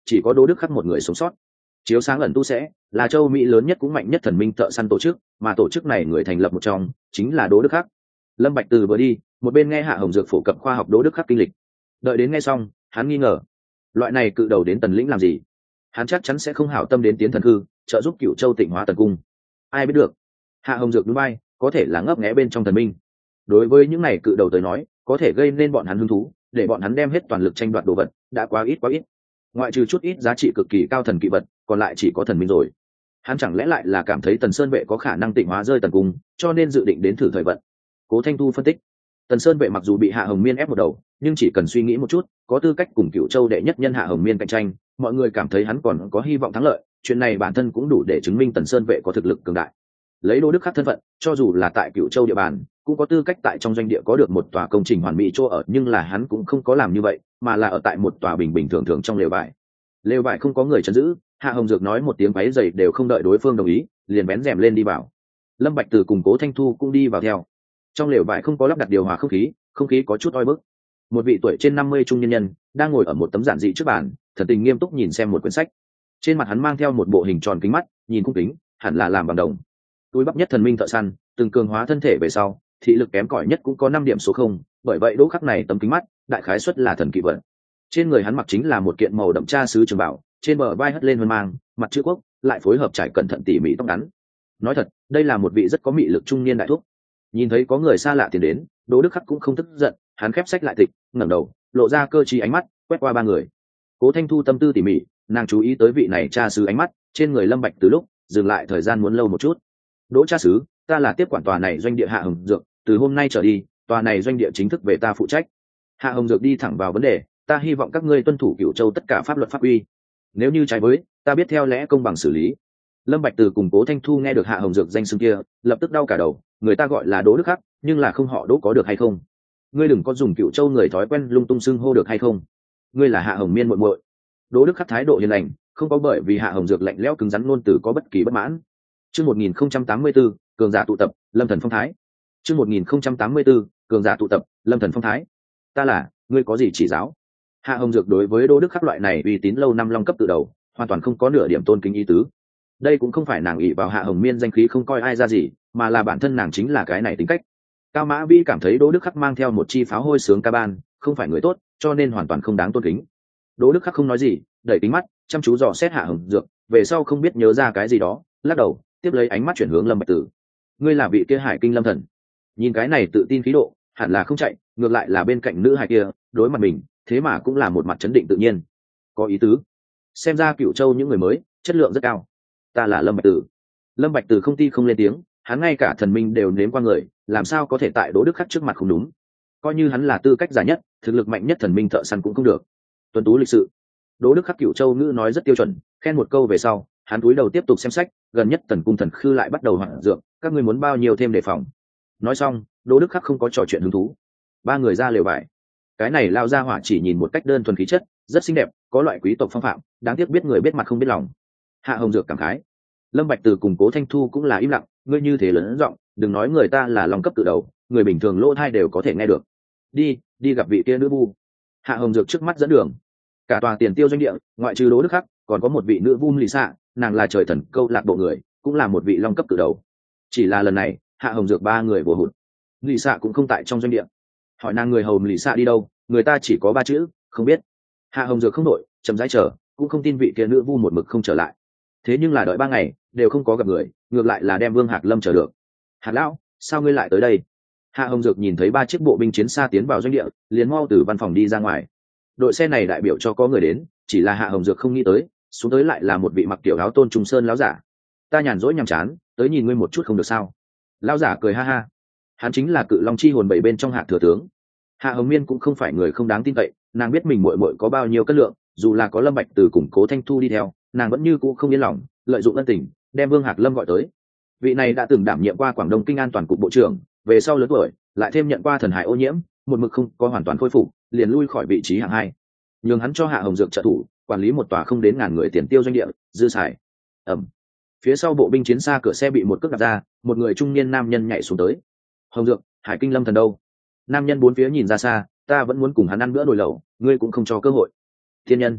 chỉ có Đỗ Đức Khắc một người sống sót. Chiếu sáng ẩn tu sẽ là châu Mỹ lớn nhất cũng mạnh nhất thần minh thợ săn tổ chức, mà tổ chức này người thành lập một trong chính là Đỗ Đức Khắc. Lâm Bạch Từ vừa đi, một bên nghe Hạ Hồng Dược phổ cập khoa học Đỗ Đức Khắc kinh lịch. Đợi đến nghe xong, hắn nghi ngờ, loại này cự đầu đến Tần lĩnh làm gì? Hắn chắc chắn sẽ không hảo tâm đến Tiến Thần Hư, trợ giúp Cửu Châu Tịnh Hóa Tần Cung. Ai biết được? Hạ Hồng Dược núi bay, có thể là ngấp nghé bên trong thần minh. Đối với những này cự đầu tới nói, có thể gây nên bọn hắn hứng thú, để bọn hắn đem hết toàn lực tranh đoạt đồ vật, đã quá ít quá ít. Ngoại trừ chút ít giá trị cực kỳ cao thần kỵ vật, còn lại chỉ có thần minh rồi. Hắn chẳng lẽ lại là cảm thấy Tần Sơn Vệ có khả năng tịnh hóa rơi Tần Cung, cho nên dự định đến thử thời vận. Cố Thanh Thu phân tích, Tần Sơn Vệ mặc dù bị Hạ Hồng Miên ép một đầu, nhưng chỉ cần suy nghĩ một chút, có tư cách cùng Cửu Châu đệ nhất nhân Hạ Hồng Miên cạnh tranh, mọi người cảm thấy hắn còn có hy vọng thắng lợi. Chuyện này bản thân cũng đủ để chứng minh Tần Sơn Vệ có thực lực cường đại. Lấy Đỗ Đức Khắc thân phận, cho dù là tại Cửu Châu địa bàn, cũng có tư cách tại trong doanh địa có được một tòa công trình hoàn mỹ chỗ ở, nhưng là hắn cũng không có làm như vậy, mà là ở tại một tòa bình bình thường thường trong lều vải. Lều vải không có người trấn giữ, Hạ Hồng Dược nói một tiếng váy dày đều không đợi đối phương đồng ý, liền vén rèm lên đi vào. Lâm Bạch Từ cùng Cố Thanh Thu cũng đi vào theo. Trong lều vải không có lắp đặt điều hòa không khí có chút oi bức. Một vị tuổi trên 50 trung nhân nhân đang ngồi ở một tấm giản dị trước bàn, thần tình nghiêm túc nhìn xem một quyển sách. Trên mặt hắn mang theo một bộ hình tròn kính mắt, nhìn khung kính, hẳn là làm bằng đồng. Túi bắp nhất thần minh thợ săn, từng cường hóa thân thể về sau, thị lực kém cỏi nhất cũng có 5 điểm số 0, bởi vậy Đỗ Khắc này tấm kính mắt, đại khái suất là thần kỵ vật. Trên người hắn mặc chính là một kiện màu đậm tra sứ trường bảo, trên bờ vai hất lên huân mang, mặt chữ quốc, lại phối hợp trải cẩn thận tỉ mỉ tóc ngắn. Nói thật, đây là một vị rất có mị lực trung niên đại thúc. Nhìn thấy có người xa lạ tiến đến, Đỗ Đức Khắc cũng không tức giận, hắn khép sách lại tịch, ngẩng đầu, lộ ra cơ trí ánh mắt, quét qua ba người. Cố Thanh Thu tâm tư tỉ mỉ, nàng chú ý tới vị này cha sứ ánh mắt trên người Lâm Bạch từ lúc dừng lại thời gian muốn lâu một chút. Đỗ cha sứ, ta là tiếp quản tòa này doanh địa Hạ Hồng Dược, từ hôm nay trở đi, tòa này doanh địa chính thức về ta phụ trách. Hạ Hồng Dược đi thẳng vào vấn đề, ta hy vọng các ngươi tuân thủ Cửu Châu tất cả pháp luật pháp quy. Nếu như trái với, ta biết theo lẽ công bằng xử lý. Lâm Bạch Từ cùng Cố Thanh Thu nghe được Hạ Hồng Dược danh xưng kia, lập tức đau cả đầu, người ta gọi là Đỗ Đức Khắc, nhưng là không họ Đỗ có được hay không? Ngươi đừng có dùng Cửu Châu người thói quen lung tung xưng hô được hay không? Ngươi là Hạ Hồng Miên muội muội. Đỗ Đức Khắc thái độ hiền lành, không có bởi vì Hạ Hồng Dược lạnh lẽo cứng rắn ngôn từ có bất kỳ bất mãn. Chương 1084, cường giả tụ tập, Lâm Thần Phong thái. Chương 1084, cường giả tụ tập, Lâm Thần Phong thái. Ta là, ngươi có gì chỉ giáo? Hạ Hồng Dược đối với Đỗ Đức Khắc loại này uy tín lâu năm long cấp từ đầu, hoàn toàn không có nửa điểm tôn kính ý tứ. Đây cũng không phải nàng ỷ vào Hạ Hồng Miên danh khí không coi ai ra gì, mà là bản thân nàng chính là cái này tính cách. Cao Mã Vĩ cảm thấy Đỗ Đức Khắc mang theo một chi pháo hôi sướng ca ban, không phải người tốt, cho nên hoàn toàn không đáng tôn kính. Đỗ Đức Khắc không nói gì, đẩy kính mắt, chăm chú dò xét Hạ Hồng Dược, về sau không biết nhớ ra cái gì đó, lắc đầu, tiếp lấy ánh mắt chuyển hướng Lâm Bạch Tử. Ngươi là vị kia Hải Kinh Lâm Thần. Nhìn cái này tự tin khí độ, hẳn là không chạy, ngược lại là bên cạnh nữ hài kia, đối mặt mình, thế mà cũng là một mặt chấn định tự nhiên. Có ý tứ. Xem ra Cửu Châu những người mới, chất lượng rất cao. Ta là Lâm Bạch Tử. Lâm Bạch Tử không ti không lên tiếng, hắn ngay cả thần minh đều nếm qua người, làm sao có thể tại Đỗ Đức Khắc trước mặt không đúng. Coi như hắn là tư cách giả nhất, thực lực mạnh nhất thần minh thợ săn cũng không được. Tuân tú lịch sự. Đỗ Đức Khắc Cửu Châu ngữ nói rất tiêu chuẩn, khen một câu về sau, hắn cúi đầu tiếp tục xem sách, gần nhất Tần Cung Thần Khư lại bắt đầu hoạt dược, các ngươi muốn bao nhiêu thêm đề phòng. Nói xong, Đỗ Đức Khắc không có trò chuyện hứng thú. Ba người ra lều vải. Cái này lao ra hỏa chỉ nhìn một cách đơn thuần khí chất, rất xinh đẹp, có loại quý tộc phong phạm, đáng tiếc biết người biết mặt không biết lòng. Hạ Hồng Dược cảm khái. Lâm Bạch Từ cùng Cố Thanh Thu cũng là im lặng, ngươi như thế lớn giọng, đừng nói người ta là long cấp tự đầu, người bình thường lỗ tai đều có thể nghe được. Đi gặp vị kia nữ vu. Hạ Hồng Dược trước mắt dẫn đường. Cả tòa Tiền Tiêu doanh địa, ngoại trừ Đỗ Đức Khắc, còn có một vị nữ vu Lì Xạ, nàng là trời thần câu lạc bộ người, cũng là một vị long cấp tự đầu. Chỉ là lần này, Hạ Hồng Dược ba người vô hụt. Lì Xạ cũng không tại trong doanh địa. Hỏi nàng người hầu Lì Xạ đi đâu, người ta chỉ có 3 chữ, không biết. Hạ Hồng Dược không đổi, chậm rãi chờ, cũng không tin vị kia nữ vu một mực không trở lại. Thế nhưng là đợi 3 ngày, đều không có gặp người, ngược lại là đem Vương Hạc Lâm chờ được. Hạt lão, sao ngươi lại tới đây? Hạ Hồng Dược nhìn thấy 3 chiếc bộ binh chiến xa tiến vào doanh địa, liền mau từ văn phòng đi ra ngoài. Đội xe này đại biểu cho có người đến, chỉ là Hạ Hồng Dược không nghĩ tới, xuống tới lại là một vị mặc tiểu áo tôn trùng sơn lão giả. Ta nhàn rỗi nhàm chán, tới nhìn ngươi một chút không được sao? Lão giả cười ha ha. Hắn chính là Cự Long chi hồn 7 bên trong Hạ thừa tướng. Hạ Hồng Miên cũng không phải người không đáng tin cậy, nàng biết mình muội muội có bao nhiêu cân lượng, dù là có Lâm Bạch từ củng Cố Thanh Thu đi theo, nàng vẫn như cũ không yên lòng, lợi dụng ân tình, đem Vương Hạc Lâm gọi tới. Vị này đã từng đảm nhiệm qua Quảng Đông Kinh An toàn cục bộ trưởng, về sau lớn tuổi, lại thêm nhận qua thần hải ô nhiễm, một mực không có hoàn toàn khôi phục, liền lui khỏi vị trí hạng 2. Nhường hắn cho Hạ Hồng Dược trợ thủ, quản lý một tòa không đến ngàn người Tiền Tiêu doanh địa, dư xài. Phía sau bộ binh chiến xa cửa xe bị một cước đạp ra, một người trung niên nam nhân nhảy xuống tới. Hồng Dược, Hải Kinh Lâm Thần đâu? Nam nhân bốn phía nhìn ra xa, ta vẫn muốn cùng hắn ăn bữa nồi lẩu, ngươi cũng không cho cơ hội. Thiên nhân.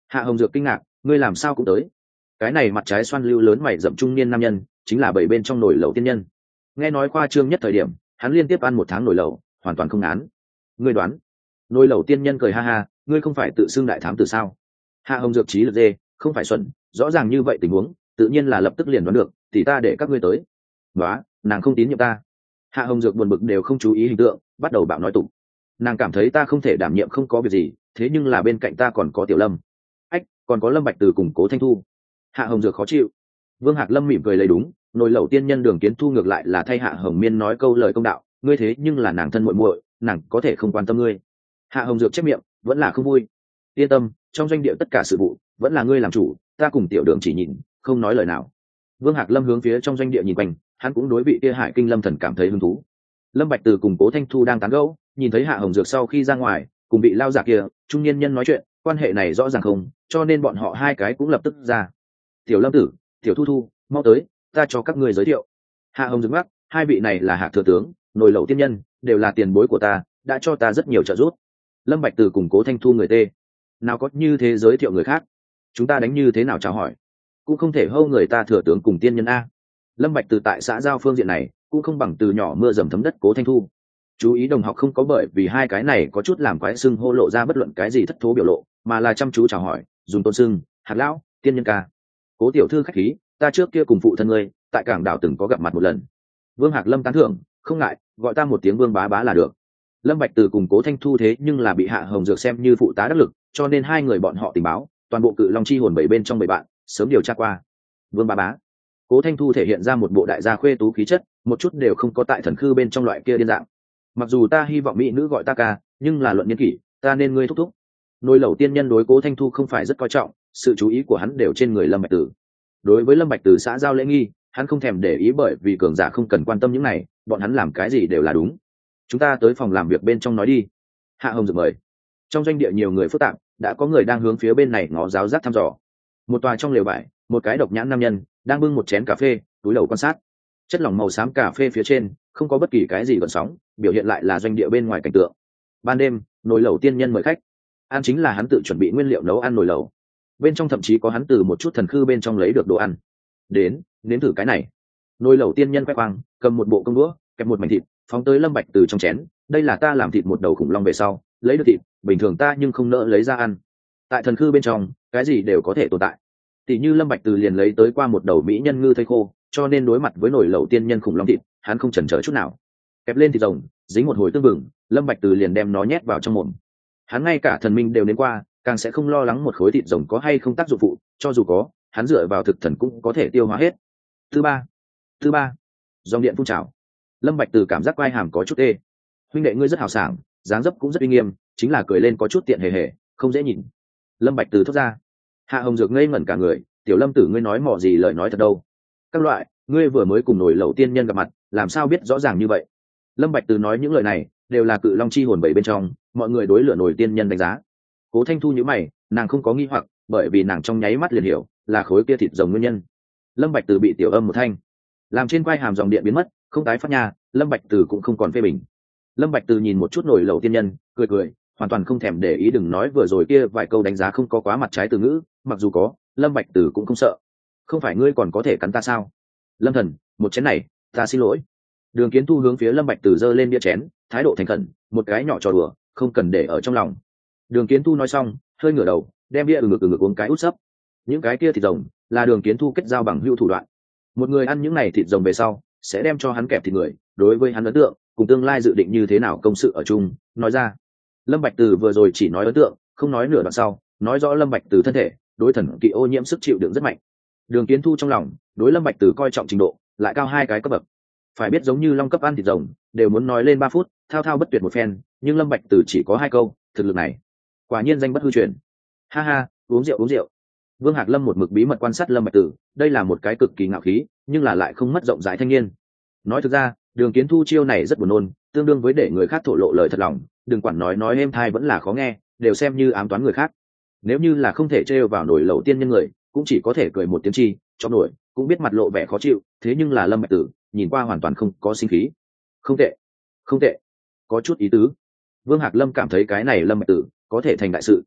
Hạ Hồng Dược kinh ngạc, ngươi làm sao cũng tới? Cái này mặt trái xoan lưu lớn mày rậm trung niên nam nhân chính là bảy bên trong nồi lẩu tiên nhân. Nghe nói khoa trương nhất thời điểm, hắn liên tiếp ăn một tháng nồi lẩu, hoàn toàn không ngán. Ngươi đoán? Nồi lẩu tiên nhân cười ha ha, ngươi không phải tự xưng đại thám tử sao? Hạ Hồng Dược trí lực dê, không phải xuẩn, rõ ràng như vậy tình huống, tự nhiên là lập tức liền đoán được, thì ta để các ngươi tới. Đó, nàng không tín nhiệm ta. Hạ Hồng Dược buồn bực đều không chú ý hình tượng, bắt đầu bạo nói tục. Nàng cảm thấy ta không thể đảm nhiệm không có việc gì, thế nhưng là bên cạnh ta còn có Tiểu Lâm. Ách, còn có Lâm Bạch Từ cùng Cố Thanh Thu. Hạ Hồng Dược khó chịu. Vương Hạc Lâm mỉm cười lấy đúng, nồi lẩu tiên nhân Đường Kiến Thu ngược lại là thay Hạ Hồng Miên nói câu lời công đạo, ngươi thế nhưng là nàng thân muội muội, nàng có thể không quan tâm ngươi. Hạ Hồng Dược chép miệng, vẫn là không vui. Yên tâm, trong doanh địa tất cả sự vụ vẫn là ngươi làm chủ, ta cùng Tiểu Đường chỉ nhìn, không nói lời nào. Vương Hạc Lâm hướng phía trong doanh địa nhìn quanh, hắn cũng đối vị kia Hải Kinh Lâm Thần cảm thấy hứng thú. Lâm Bạch Từ cùng Cố Thanh Thu đang tán gẫu, nhìn thấy Hạ Hồng Dược sau khi ra ngoài, cùng vị lao giả kia, trung niên nhân nói chuyện, quan hệ này rõ ràng không, cho nên bọn họ hai cái cũng lập tức ra. Tiểu Lâm Tử, Tiểu Thu Thu, mau tới, ta cho các ngươi giới thiệu. Hạ Hồng Dược mắt, hai vị này là Hạ thừa tướng, nồi lẩu tiên nhân, đều là tiền bối của ta, đã cho ta rất nhiều trợ giúp. Lâm Bạch Từ cùng Cố Thanh Thu người tê, nào có như thế giới thiệu người khác, chúng ta đánh như thế nào chào hỏi, cũng không thể hâu người ta thừa tướng cùng tiên nhân a. Lâm Bạch Từ tại xã giao phương diện này cũng không bằng từ nhỏ mưa dầm thấm đất Cố Thanh Thu. Chú ý đồng học không có bởi vì hai cái này có chút làm quái xưng hô lộ ra bất luận cái gì thất thố biểu lộ, mà là chăm chú chào hỏi, dùng tôn xưng Hạt lão, tiên nhân ca. Cố tiểu thư khách khí, ta trước kia cùng phụ thân ngươi tại cảng đảo từng có gặp mặt một lần. Vương Hạc Lâm tán thưởng, không ngại, gọi ta một tiếng Vương bá bá là được. Lâm Bạch Từ cùng Cố Thanh Thu thế nhưng là bị Hạ Hồng Dược xem như phụ tá đắc lực, cho nên hai người bọn họ tình báo, toàn bộ Cự Long chi hồn bảy bên trong bảy bạn, sớm điều tra qua. Vương bá bá. Cố Thanh Thu thể hiện ra một bộ đại gia khuê tú khí chất, một chút đều không có tại thần khư bên trong loại kia điên dạng. Mặc dù ta hy vọng mỹ nữ gọi ta ca, nhưng là luận niên kỷ, ta nên ngươi thúc thúc. Nồi lẩu tiên nhân đối Cố Thanh Thu không phải rất coi trọng, sự chú ý của hắn đều trên người Lâm Bạch Từ. Đối với Lâm Bạch Từ xã giao lễ nghi, hắn không thèm để ý bởi vì cường giả không cần quan tâm những này, bọn hắn làm cái gì đều là đúng. Chúng ta tới phòng làm việc bên trong nói đi. Hạ Hồng Dược mời. Trong doanh địa nhiều người phức tạp, đã có người đang hướng phía bên này ngó giáo giác thăm dò. Một tòa trong lều vải, một cái độc nhãn nam nhân đang bưng một chén cà phê, túi đầu quan sát. Chất lỏng màu xám cà phê phía trên không có bất kỳ cái gì gợn sóng, biểu hiện lại là doanh địa bên ngoài cảnh tượng. Ban đêm, nồi lẩu tiên nhân mời khách. Ăn chính là hắn tự chuẩn bị nguyên liệu nấu ăn nồi lẩu. Bên trong thậm chí có hắn từ một chút thần khư bên trong lấy được đồ ăn. Đến, nếm thử cái này. Nồi lẩu tiên nhân quay khoang, cầm một bộ công đũa, kẹp một mảnh thịt, phóng tới Lâm Bạch Từ trong chén. Đây là ta làm thịt một đầu khủng long về sau, lấy được thịt, bình thường ta nhưng không nỡ lấy ra ăn. Tại thần khư bên trong, cái gì đều có thể tồn tại. Tỷ như Lâm Bạch Từ liền lấy tới qua một đầu mỹ nhân ngư thây khô, cho nên đối mặt với nồi lẩu tiên nhân khủng long thịt, hắn không chần chờ chút nào. Kẹp lên thịt rồng, dính một hồi tương vừng, Lâm Bạch Từ liền đem nó nhét vào trong mồm. Hắn ngay cả thần minh đều đến qua, càng sẽ không lo lắng một khối thịt rồng có hay không tác dụng phụ, cho dù có, hắn dựa vào thực thần cũng có thể tiêu hóa hết. Thứ ba, dòng điện phun trào. Lâm Bạch Từ cảm giác quai hàm có chút ê. Huynh đệ ngươi rất hào sảng, dáng dấp cũng rất uy nghiêm, chính là cười lên có chút tiện hề hề, không dễ nhìn. Lâm Bạch Từ thốt ra. Hạ Hồng Dược ngây ngẩn cả người, Tiểu Lâm Tử ngươi nói mò gì lời nói thật đâu? Các loại, ngươi vừa mới cùng nổi lẩu tiên nhân gặp mặt, làm sao biết rõ ràng như vậy? Lâm Bạch Từ nói những lời này đều là Cự Long chi hồn bảy bên trong, mọi người đối lửa nổi tiên nhân đánh giá. Cố Thanh Thu nhíu mày, nàng không có nghi hoặc, bởi vì nàng trong nháy mắt liền hiểu, là khối kia thịt rồng nguyên nhân. Lâm Bạch Từ bị tiểu âm một thanh, làm trên quai hàm dòng điện biến mất, không tái phát nha, Lâm Bạch Từ cũng không còn phê bình. Lâm Bạch Từ nhìn một chút nổi lẩu tiên nhân, cười cười, hoàn toàn không thèm để ý, đừng nói vừa rồi kia vài câu đánh giá không có quá mặt trái từ ngữ, mặc dù có, Lâm Bạch Từ cũng không sợ. Không phải ngươi còn có thể cắn ta sao? Lâm thần, một chén này, ta xin lỗi. Đường Kiến Thu hướng phía Lâm Bạch Từ giơ lên bia chén, thái độ thành khẩn, một cái nhỏ trò đùa, không cần để ở trong lòng. Đường Kiến Thu nói xong, hơi ngửa đầu, đem bia ngực uống cái út sấp. Những cái kia thịt rồng là Đường Kiến Thu kết giao bằng hữu thủ đoạn. Một người ăn những này thịt rồng về sau, sẽ đem cho hắn kẹp thịt người, đối với hắn ấn tượng, cùng tương lai dự định như thế nào công sự ở chung, nói ra. Lâm Bạch Từ vừa rồi chỉ nói ấn tượng, không nói nửa đoạn sau, nói rõ Lâm Bạch Từ thân thể, đối thần kỵ ô nhiễm sức chịu đựng rất mạnh. Đường Kiến Thu trong lòng, đối Lâm Bạch Từ coi trọng trình độ, lại cao hai cái cấp bậc. Phải biết giống như long cấp ăn thịt rồng, đều muốn nói lên 3 phút, thao thao bất tuyệt một phen, nhưng Lâm Bạch Từ chỉ có 2 câu, thực lực này, quả nhiên danh bất hư truyền. Ha ha, uống rượu. Vương Hạc Lâm một mực bí mật quan sát Lâm Bạch Từ, đây là một cái cực kỳ ngạo khí, nhưng là lại không mất rộng rãi thanh niên. Nói thực ra, Đường Kiến Thu chiêu này rất buồn nôn, tương đương với để người khác thổ lộ lời thật lòng, đừng quản nói êm thai vẫn là khó nghe, đều xem như ám toán người khác. Nếu như là không thể trêu vào nổi lẩu tiên nhân người, cũng chỉ có thể cười một tiếng chi, cho nổi, cũng biết mặt lộ vẻ khó chịu, thế nhưng là Lâm Bạch Tử, nhìn qua hoàn toàn không có sinh khí. Không tệ, có chút ý tứ. Vương Hạc Lâm cảm thấy cái này Lâm Bạch Tử có thể thành đại sự.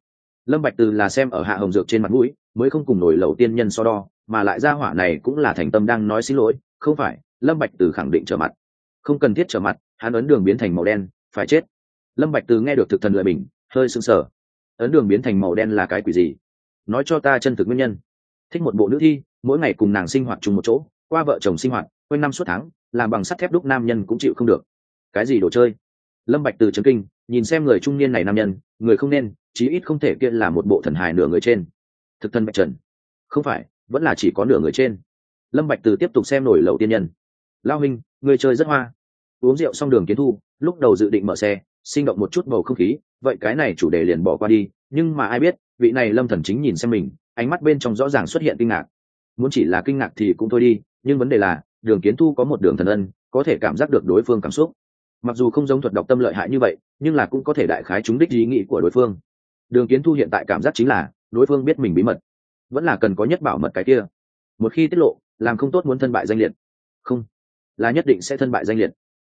Lâm Bạch Từ là xem ở Hạ Hồng Dược trên mặt mũi mới không cùng nổi lẩu tiên nhân so đo, mà lại gia hỏa này cũng là thành tâm đang nói xin lỗi, không phải. Lâm Bạch Từ khẳng định trở mặt. Không cần thiết trở mặt, hắn ấn đường biến thành màu đen, phải chết. Lâm Bạch Từ nghe được thực thần lợi mình, hơi sững sờ. Ấn đường biến thành màu đen là cái quỷ gì? Nói cho ta chân thực nguyên nhân. Thích một bộ nữ thi, mỗi ngày cùng nàng sinh hoạt chung một chỗ, qua vợ chồng sinh hoạt, quanh năm suốt tháng, làm bằng sắt thép đúc nam nhân cũng chịu không được. Cái gì đồ chơi? Lâm Bạch Từ chấn kinh, nhìn xem người trung niên này nam nhân, người không nên, chí ít không thể kia là một bộ thần hài nửa người trên. Thực thân Bạch Trần. Không phải, vẫn là chỉ có nửa người trên. Lâm Bạch Từ tiếp tục xem nổi lẩu tiên nhân. Lao huynh, người chơi rất hoa. Uống rượu xong Đường Kiến Thu, lúc đầu dự định mở xe, sinh động một chút bầu không khí, vậy cái này chủ đề liền bỏ qua đi, nhưng mà ai biết, vị này Lâm Thần chính nhìn xem mình, ánh mắt bên trong rõ ràng xuất hiện kinh ngạc. Muốn chỉ là kinh ngạc thì cũng thôi đi, nhưng vấn đề là, Đường Kiến Thu có một đường thần ân, có thể cảm giác được đối phương cảm xúc. Mặc dù không giống thuật đọc tâm lợi hại như vậy, nhưng là cũng có thể đại khái trúng đích ý nghĩ của đối phương. Đường Kiến Thu hiện tại cảm giác chính là, đối phương biết mình bí mật, vẫn là cần có nhất bảo mật cái kia. Một khi tiết lộ, làm không tốt muốn thân bại danh liệt. Không, là nhất định sẽ thân bại danh liệt.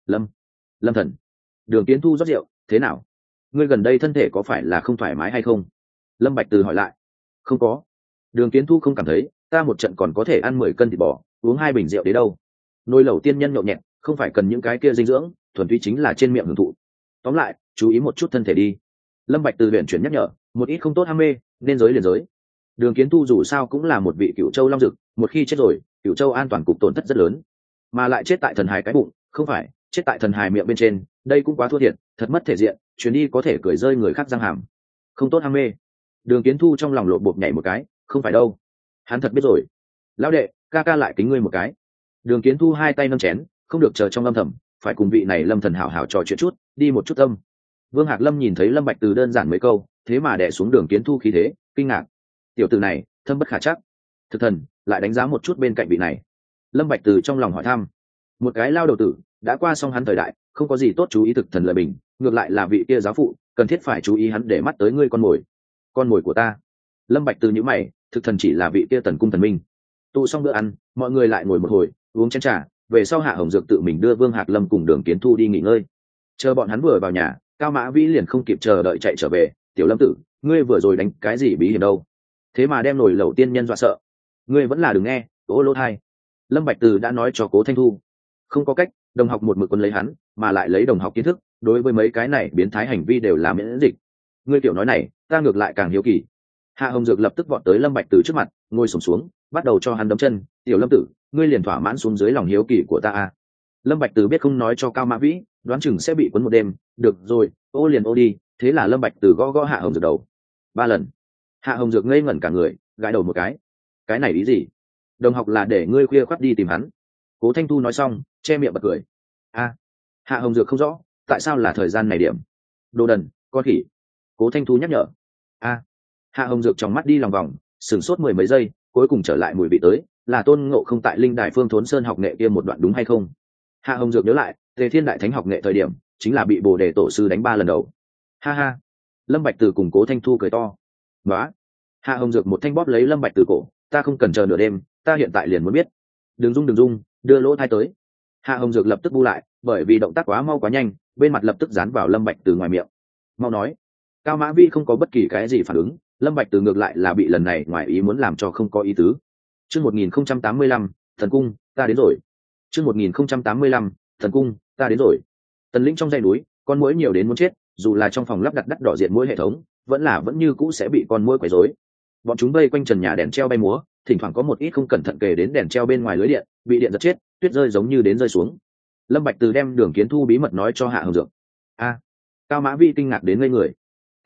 Lâm Thần. Đường Kiến Thu rót rượu, thế nào? Ngươi gần đây thân thể có phải là không thoải mái hay không? Lâm Bạch Từ hỏi lại. Không có. Đường Kiến Thu không cảm thấy, ta một trận còn có thể ăn 10 cân thịt bò, uống 2 bình rượu đấy đâu. Nồi lẩu tiên nhân nhộn nhẹt, không phải cần những cái kia dinh dưỡng, thuần túy chính là trên miệng hưởng thụ. Tóm lại, chú ý một chút thân thể đi. Lâm Bạch Từ huyền chuyển nhắc nhở, một ít không tốt ham mê, nên giới liền giới. Đường Kiến Thu dù sao cũng là một vị Cửu Châu long dực, một khi chết rồi, Cửu Châu an toàn cục tổn thất rất lớn, mà lại chết tại thần hài cái bụng, không phải chết tại thần hài miệng bên trên, đây cũng quá thua thiệt, thật mất thể diện, chuyến đi có thể cười rơi người khác răng hàm. Không tốt ham mê. Đường Kiến Thu trong lòng lộn bột nhảy một cái, không phải đâu, hắn thật biết rồi. Lão đệ, ca ca lại kính ngươi một cái. Đường Kiến Thu hai tay nâng chén, không được chờ trong âm thầm, phải cùng vị này Lâm Thần hảo hảo trò chuyện chút, đi một chút tâm. Vương Hạc Lâm nhìn thấy Lâm Bạch Từ đơn giản mấy câu, thế mà đè xuống Đường Kiến Thu khí thế, kinh ngạc. Tiểu tử này, thâm bất khả trắc. Thực thần, lại đánh giá một chút bên cạnh vị này. Lâm Bạch Từ trong lòng hỏi thăm. Một cái lao đầu tử, đã qua xong hắn thời đại, không có gì tốt chú ý thực thần lời bình, ngược lại là vị kia giáo phụ, cần thiết phải chú ý hắn để mắt tới ngươi con mồi. Con mồi của ta. Lâm Bạch Từ nhíu mày, thực thần chỉ là vị kia Tần cung thần minh. Tụ xong bữa ăn, mọi người lại ngồi một hồi, uống chén trà, về sau Hạ Hồng Dược tự mình đưa Vương Hạc Lâm cùng Đường Kiến Thu đi nghỉ ngơi. Chờ bọn hắn vừa vào nhà, Cao Mã Vĩ liền không kịp chờ đợi chạy trở về. Tiểu Lâm tử, ngươi vừa rồi đánh cái gì bí hiểm đâu? Thế mà đem nổi lẩu tiên nhân dọa sợ. Ngươi vẫn là đừng nghe, ô lỗ thai. Lâm Bạch Từ đã nói cho Cố Thanh Thu, không có cách, đồng học một mực quân lấy hắn, mà lại lấy đồng học kiến thức, đối với mấy cái này biến thái hành vi đều là miễn dịch. Ngươi tiểu nói này, ta ngược lại càng hiếu kỳ. Hạ Hồng Dược lập tức vọt tới Lâm Bạch Từ trước mặt, ngồi xổm xuống, bắt đầu cho hắn đấm chân. Tiểu Lâm tử, ngươi liền thỏa mãn xuống dưới lòng hiếu kỳ của ta à? Lâm Bạch Từ biết không nói cho Cao Mã Vĩ, đoán chừng sẽ bị quấn một đêm. Được rồi, ô liền ô đi. Thế là Lâm Bạch Từ gõ gõ Hạ Hồng Dược đầu 3 lần. Hạ Hồng Dược ngây ngẩn cả người, gãi đầu một cái. Cái này ý gì? Đồng học là để ngươi khuya khoắt đi tìm hắn. Cố Thanh Thu nói xong, che miệng bật cười. A, Hạ Hồng Dược không rõ, tại sao là thời gian này điểm? Đồ đần, con khỉ. Cố Thanh Thu nhắc nhở. A, Hạ Hồng Dược trong mắt đi lòng vòng, sửng sốt 10 mấy giây, cuối cùng trở lại mùi vị tới, là Tôn Ngộ Không tại Linh Đài Phương Thốn Sơn học nghệ kia một đoạn đúng hay không? Hạ Hồng Dược nhớ lại, Tề Thiên Đại Thánh học nghệ thời điểm, chính là bị Bồ Đề tổ sư đánh 3 lần đầu. Ha ha. Lâm Bạch Từ cùng Cố Thanh Thu cười to. Nóa. Hạ Hồng Dược một thanh bóp lấy Lâm Bạch Từ cổ, ta không cần chờ nửa đêm, ta hiện tại liền muốn biết. Đừng rung, đưa lỗ tai tới. Hạ Hồng Dược lập tức bu lại, bởi vì động tác quá mau quá nhanh, bên mặt lập tức dán vào Lâm Bạch Từ ngoài miệng. Mau nói. Cao Mã Vi không có bất kỳ cái gì phản ứng, Lâm Bạch Từ ngược lại là bị lần này ngoài ý muốn làm cho không có ý tứ. Chương 1085, Thần cung, ta đến rồi. Chương 1085, Thần cung, ta đến rồi. Tần Lĩnh trong dãy núi, con muỗi nhiều đến muốn chết, dù là trong phòng lắp đặt đắt đỏ diệt muỗi hệ thống, vẫn như cũ sẽ bị con muỗi quấy rối. Bọn chúng vây quanh trần nhà đèn treo bay múa, thỉnh thoảng có một ít không cẩn thận kề đến đèn treo bên ngoài lưới điện, bị điện giật chết, tuyết rơi giống như đến rơi xuống. Lâm Bạch Từ đem Đường Kiến Thu bí mật nói cho Hạ Hồng Dược. A, Cao Mã Vi kinh ngạc đến ngây người.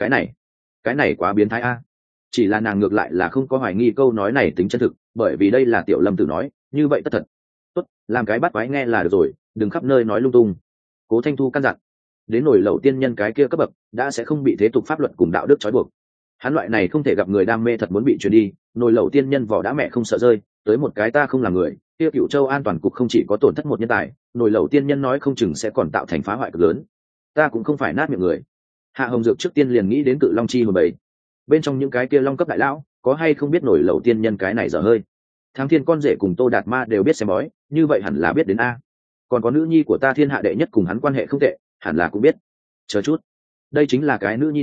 Cái này quá biến thái a. Chỉ là nàng ngược lại là không có hoài nghi câu nói này tính chân thực, bởi vì đây là Tiểu Lâm Tử nói, như vậy tất thật. Tốt, làm cái bắt quái nghe là được rồi, đừng khắp nơi nói lung tung. Cố Thanh Thu căn dặn. Đến nổi lẩu tiên nhân cái kia cấp bậc, đã sẽ không bị thế tục pháp luật cùng đạo đức trói buộc. Hắn loại này không thể gặp người đam mê thật muốn bị truyền đi, nổi lẩu tiên nhân vỏ đã mẹ không sợ rơi, tới một cái ta không làm người, kia Cửu Châu an toàn cục không chỉ có tổn thất một nhân tài, nổi lẩu tiên nhân nói không chừng sẽ còn tạo thành phá hoại cực lớn. Ta cũng không phải nát miệng người. Hạ Hồng Dược trước tiên liền nghĩ đến Cự Long chi hồn bầy, bên trong những cái kia long cấp đại lão, có hay không biết nổi lẩu tiên nhân cái này dở hơi. Thắng Thiên con rể cùng Tô Đạt Ma đều biết xem bói, như vậy hẳn là biết đến a. Còn có nữ nhi của ta Thiên Hạ đệ nhất cùng hắn quan hệ không tệ, hẳn là cũng biết. Chờ chút, đây chính là cái nữ nhi nô,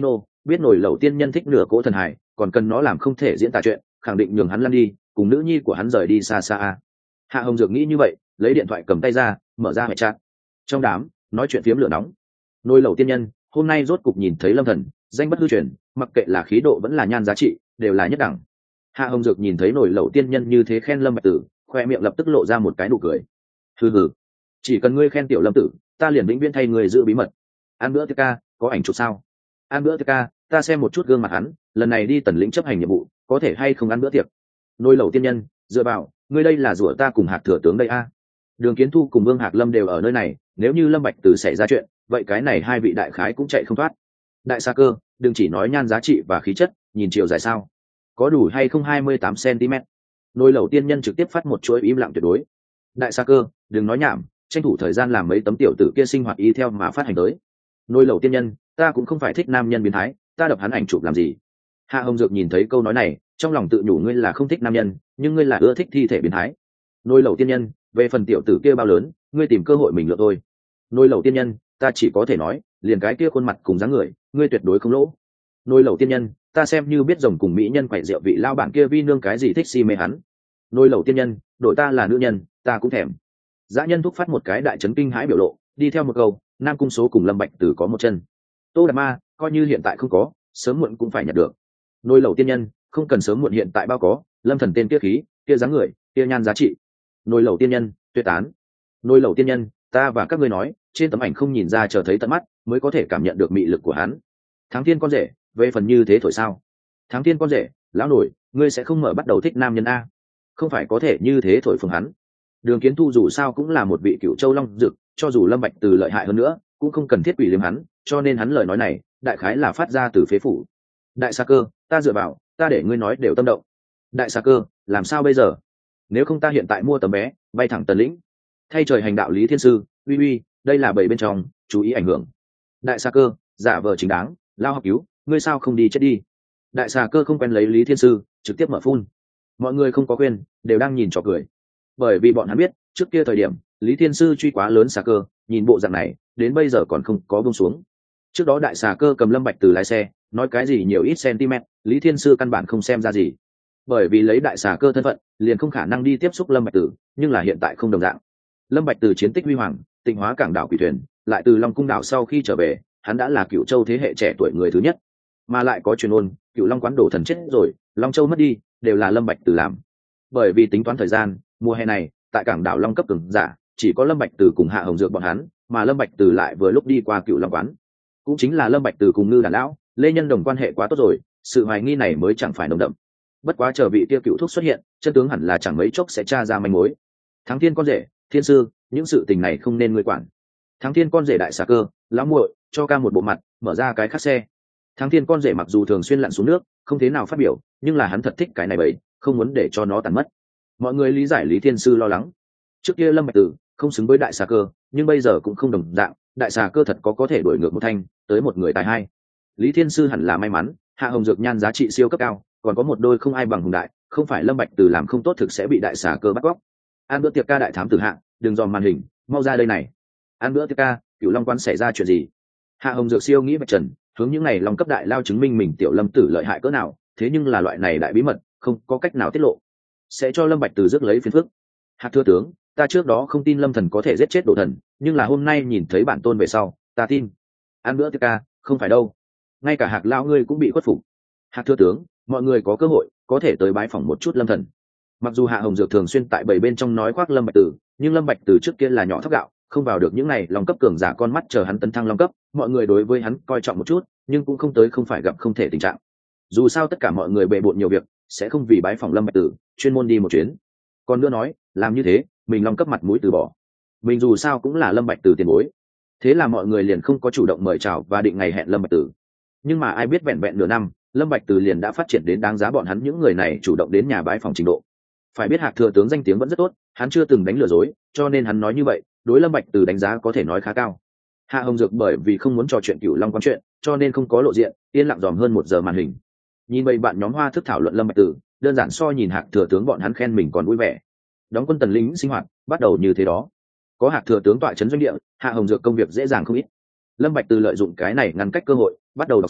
biết nổi lẩu tiên nhân thích nửa cỗ thần hài, còn cần nó làm không thể diễn tả chuyện, khẳng định nhường hắn lăn đi, cùng nữ nhi của hắn rời đi xa xa. Hạ Hồng Dược nghĩ như vậy, lấy điện thoại cầm tay ra, mở ra hệ chat. Trong đám nói chuyện phiếm lửa nóng. Nổi lẩu tiên nhân hôm nay rốt cục nhìn thấy Lâm Thần, danh bất hư truyền, mặc kệ là khí độ vẫn là nhan giá trị, đều là nhất đẳng. Hạ Hồng Dược nhìn thấy nổi lẩu tiên nhân như thế khen Lâm Bạch Tử, khoe miệng lập tức lộ ra một cái nụ cười. Hừ, chỉ cần ngươi khen tiểu Lâm tử, ta liền vĩnh viễn thay người giữ bí mật. Ăn bữa tiệc ca, có ảnh chụp sao? Ăn bữa tiệc ca, ta xem một chút gương mặt hắn, lần này đi Tần lĩnh chấp hành nhiệm vụ, có thể hay không ăn bữa tiệc? Nổi lẩu tiên nhân, dựa vào, ngươi đây là rủa ta cùng Hạc thừa tướng đây a. Đường Kiến Thu cùng Vương Hạc Lâm đều ở nơi này, nếu như Lâm Bạch Tử xảy ra chuyện, vậy cái này hai vị đại khái cũng chạy không thoát. Đại Sa Cơ, đừng chỉ nói nhan giá trị và khí chất, nhìn chiều dài sao? Có đủ hay không 28 cm? Nổi lẩu tiên nhân trực tiếp phát một chuỗi im lặng tuyệt đối. Đại Sa Cơ, đừng nói nhảm, tranh thủ thời gian làm mấy tấm tiểu tử kia sinh hoạt y theo mà phát hành tới. Nổi lẩu tiên nhân, ta cũng không phải thích nam nhân biến thái, ta đập hắn ảnh chụp làm gì? Hạ Hồng Dược nhìn thấy câu nói này, trong lòng tự nhủ ngươi là không thích nam nhân, nhưng ngươi là ưa thích thi thể biến thái. Nổi lẩu tiên nhân, về phần tiểu tử kia bao lớn, ngươi tìm cơ hội mình lựa thôi. Nổi lẩu tiên nhân, ta chỉ có thể nói, liền cái kia khuôn mặt cùng dáng người, ngươi tuyệt đối không lỗ. Nổi lẩu tiên nhân, ta xem như biết rồng cùng mỹ nhân quậy rượu vị lao bản kia vi nương cái gì thích si mê hắn. Nổi lẩu tiên nhân, đổi ta là nữ nhân, ta cũng thèm. Dã nhân thúc phát một cái đại chấn kinh hãi biểu lộ, đi theo một câu, Nam Cung Số cùng Lâm Bạch Tử có một chân. Tô Đạt Ma, coi như hiện tại không có, sớm muộn cũng phải nhặt được. Nổi lẩu tiên nhân, không cần sớm muộn hiện tại bao có, Lâm Thần tên kia khí, kia dáng người, kia nhan giá trị. Nổi lẩu tiên nhân, tuyệt tán. Nổi lẩu tiên nhân, ta và các ngươi nói, trên tấm ảnh không nhìn ra chờ thấy tận mắt, mới có thể cảm nhận được mị lực của hắn. Thắng Thiên con rể, về phần như thế thổi sao? Thắng Thiên con rể, lão nổi, ngươi sẽ không mở bắt đầu thích nam nhân a? Không phải có thể như thế thổi phồng hắn. Đường Kiến Thu dù sao cũng là một vị cựu châu long dực, cho dù Lâm Bạch Từ lợi hại hơn nữa, cũng không cần thiết quỷ liếm hắn, cho nên hắn lời nói này, đại khái là phát ra từ phế phủ. Đại Sa Cơ, ta dựa vào, ta để ngươi nói đều tâm động. Đại Sa Cơ, làm sao bây giờ? Nếu không ta hiện tại mua tấm vé, bay thẳng Tần lĩnh. Thay trời hành đạo Lý Thiên Sư, uy, đây là bầy bên trong, chú ý ảnh hưởng. Đại Sa Cơ, giả vờ chính đáng, lao học cứu, ngươi sao không đi chết đi? Đại Sa Cơ không quen lấy Lý Thiên Sư, trực tiếp mở phun. Mọi người không có quên, đều đang nhìn trò cười. Bởi vì bọn hắn biết, trước kia thời điểm, Lý Thiên Sư truy quá lớn Sa Cơ, nhìn bộ dạng này, đến bây giờ còn không có buông xuống. Trước đó Đại Sa Cơ cầm Lâm Bạch Từ lái xe, nói cái gì nhiều ít cm, Lý Thiên Sư căn bản không xem ra gì. Bởi vì lấy Đại Sa Cơ thân phận, liền không khả năng đi tiếp xúc Lâm Bạch Tử, nhưng là hiện tại không đồng dạng. Lâm Bạch Từ chiến tích huy hoàng, tịnh hóa cảng đảo quỷ thuyền, lại từ Long Cung đảo sau khi trở về, hắn đã là Cửu Châu thế hệ trẻ tuổi người thứ nhất, mà lại có truyền ôn, Cửu Long quán đổ thần chết rồi, Long Châu mất đi, đều là Lâm Bạch Từ làm. Bởi vì tính toán thời gian, mùa hè này, tại cảng đảo Long cấp cường giả, chỉ có Lâm Bạch Từ cùng Hạ Hồng Dược bọn hắn, mà Lâm Bạch Từ lại vừa lúc đi qua Cửu Long quán. Cũng chính là Lâm Bạch Từ cùng Ngư Đản lão, Lê Nhân Đồng quan hệ quá tốt rồi, sự hoài nghi này mới chẳng phải nồng đậm. Bất quá chờ vị kia cựu thúc xuất hiện, chân tướng hẳn là chẳng mấy chốc sẽ tra ra manh mối. Thắng Thiên con rể, Thiên Sư, những sự tình này không nên ngươi quản. Thắng Thiên con rể Đại Sa Cơ, lão muội, cho ca một bộ mặt, mở ra cái khắc xe. Thắng Thiên con rể mặc dù thường xuyên lặn xuống nước, không thế nào phát biểu, nhưng là hắn thật thích cái này bậy, không muốn để cho nó tàn mất. Mọi người lý giải Lý Thiên Sư lo lắng. Trước kia Lâm Bạch Tử không xứng với Đại Sa Cơ, nhưng bây giờ cũng không đồng dạng, Đại Sa Cơ thật có thể đuổi ngược một thanh, tới một người tài hai. Lý Thiên Sư hẳn là may mắn, Hạ Hồng Dược nhan giá trị siêu cấp cao, còn có một đôi không ai bằng hùng đại, không phải Lâm Bạch Tử làm không tốt thực sẽ bị Đại Sa Cơ bắt cóc. Ăn bữa tiệc ca đại thám tử Hạ, đừng dòm màn hình, mau ra đây này. Ăn bữa tiệc ca, Cửu Long quan xảy ra chuyện gì? Hạ Hồng Dược siêu nghĩ Bạch Trần, hướng những này Long cấp đại lao chứng minh mình tiểu Lâm tử lợi hại cỡ nào, thế nhưng là loại này đại bí mật, không có cách nào tiết lộ, sẽ cho Lâm Bạch Tử rước lấy phiền phức. Hạc thừa tướng, ta trước đó không tin Lâm thần có thể giết chết đồ thần, nhưng là hôm nay nhìn thấy bản tôn về sau, ta tin. Ăn bữa tiệc ca, không phải đâu, ngay cả Hạc lão ngươi cũng bị khuất phục. Hạc thừa tướng, mọi người có cơ hội có thể tới bái phỏng một chút Lâm thần. Mặc dù Hạ Hồng Dược thường xuyên tại bảy bên trong nói khoác Lâm Bạch Tử, nhưng Lâm Bạch Tử trước kia là nhỏ thóc gạo, không vào được những này Long cấp cường giả con mắt chờ hắn tấn thăng Long cấp, mọi người đối với hắn coi trọng một chút, nhưng cũng không tới không phải gặp không thể tình trạng. Dù sao tất cả mọi người bệ bội nhiều việc, sẽ không vì bái phỏng Lâm Bạch Tử chuyên môn đi một chuyến. Còn nữa nói, làm như thế, mình Long cấp mặt mũi từ bỏ. Mình dù sao cũng là Lâm Bạch Tử tiền bối. Thế là mọi người liền không có chủ động mời chào và định ngày hẹn Lâm Bạch Tử. Nhưng mà ai biết vẹn vẹn nửa năm, Lâm Bạch Tử liền đã phát triển đến đáng giá bọn hắn những người này chủ động đến nhà bái phỏng trình độ. Phải biết Hạc thừa tướng danh tiếng vẫn rất tốt, hắn chưa từng đánh lừa dối, cho nên hắn nói như vậy, đối Lâm Bạch Tử đánh giá có thể nói khá cao. Hạ Hồng Dược bởi vì không muốn trò chuyện Cửu Long quan chuyện, cho nên không có lộ diện, yên lặng dòm hơn 1 giờ màn hình. Nhìn bầy bạn nhóm hoa thức thảo luận Lâm Bạch Tử, đơn giản so nhìn Hạc thừa tướng bọn hắn khen mình còn vui vẻ. Đóng quân Tần lĩnh sinh hoạt bắt đầu như thế đó. Có Hạc thừa tướng tọa trấn doanh địa, Hạ Hồng Dược công việc dễ dàng không ít. Lâm Bạch Tử lợi dụng cái này ngăn cách cơ hội, bắt đầu đọc sách,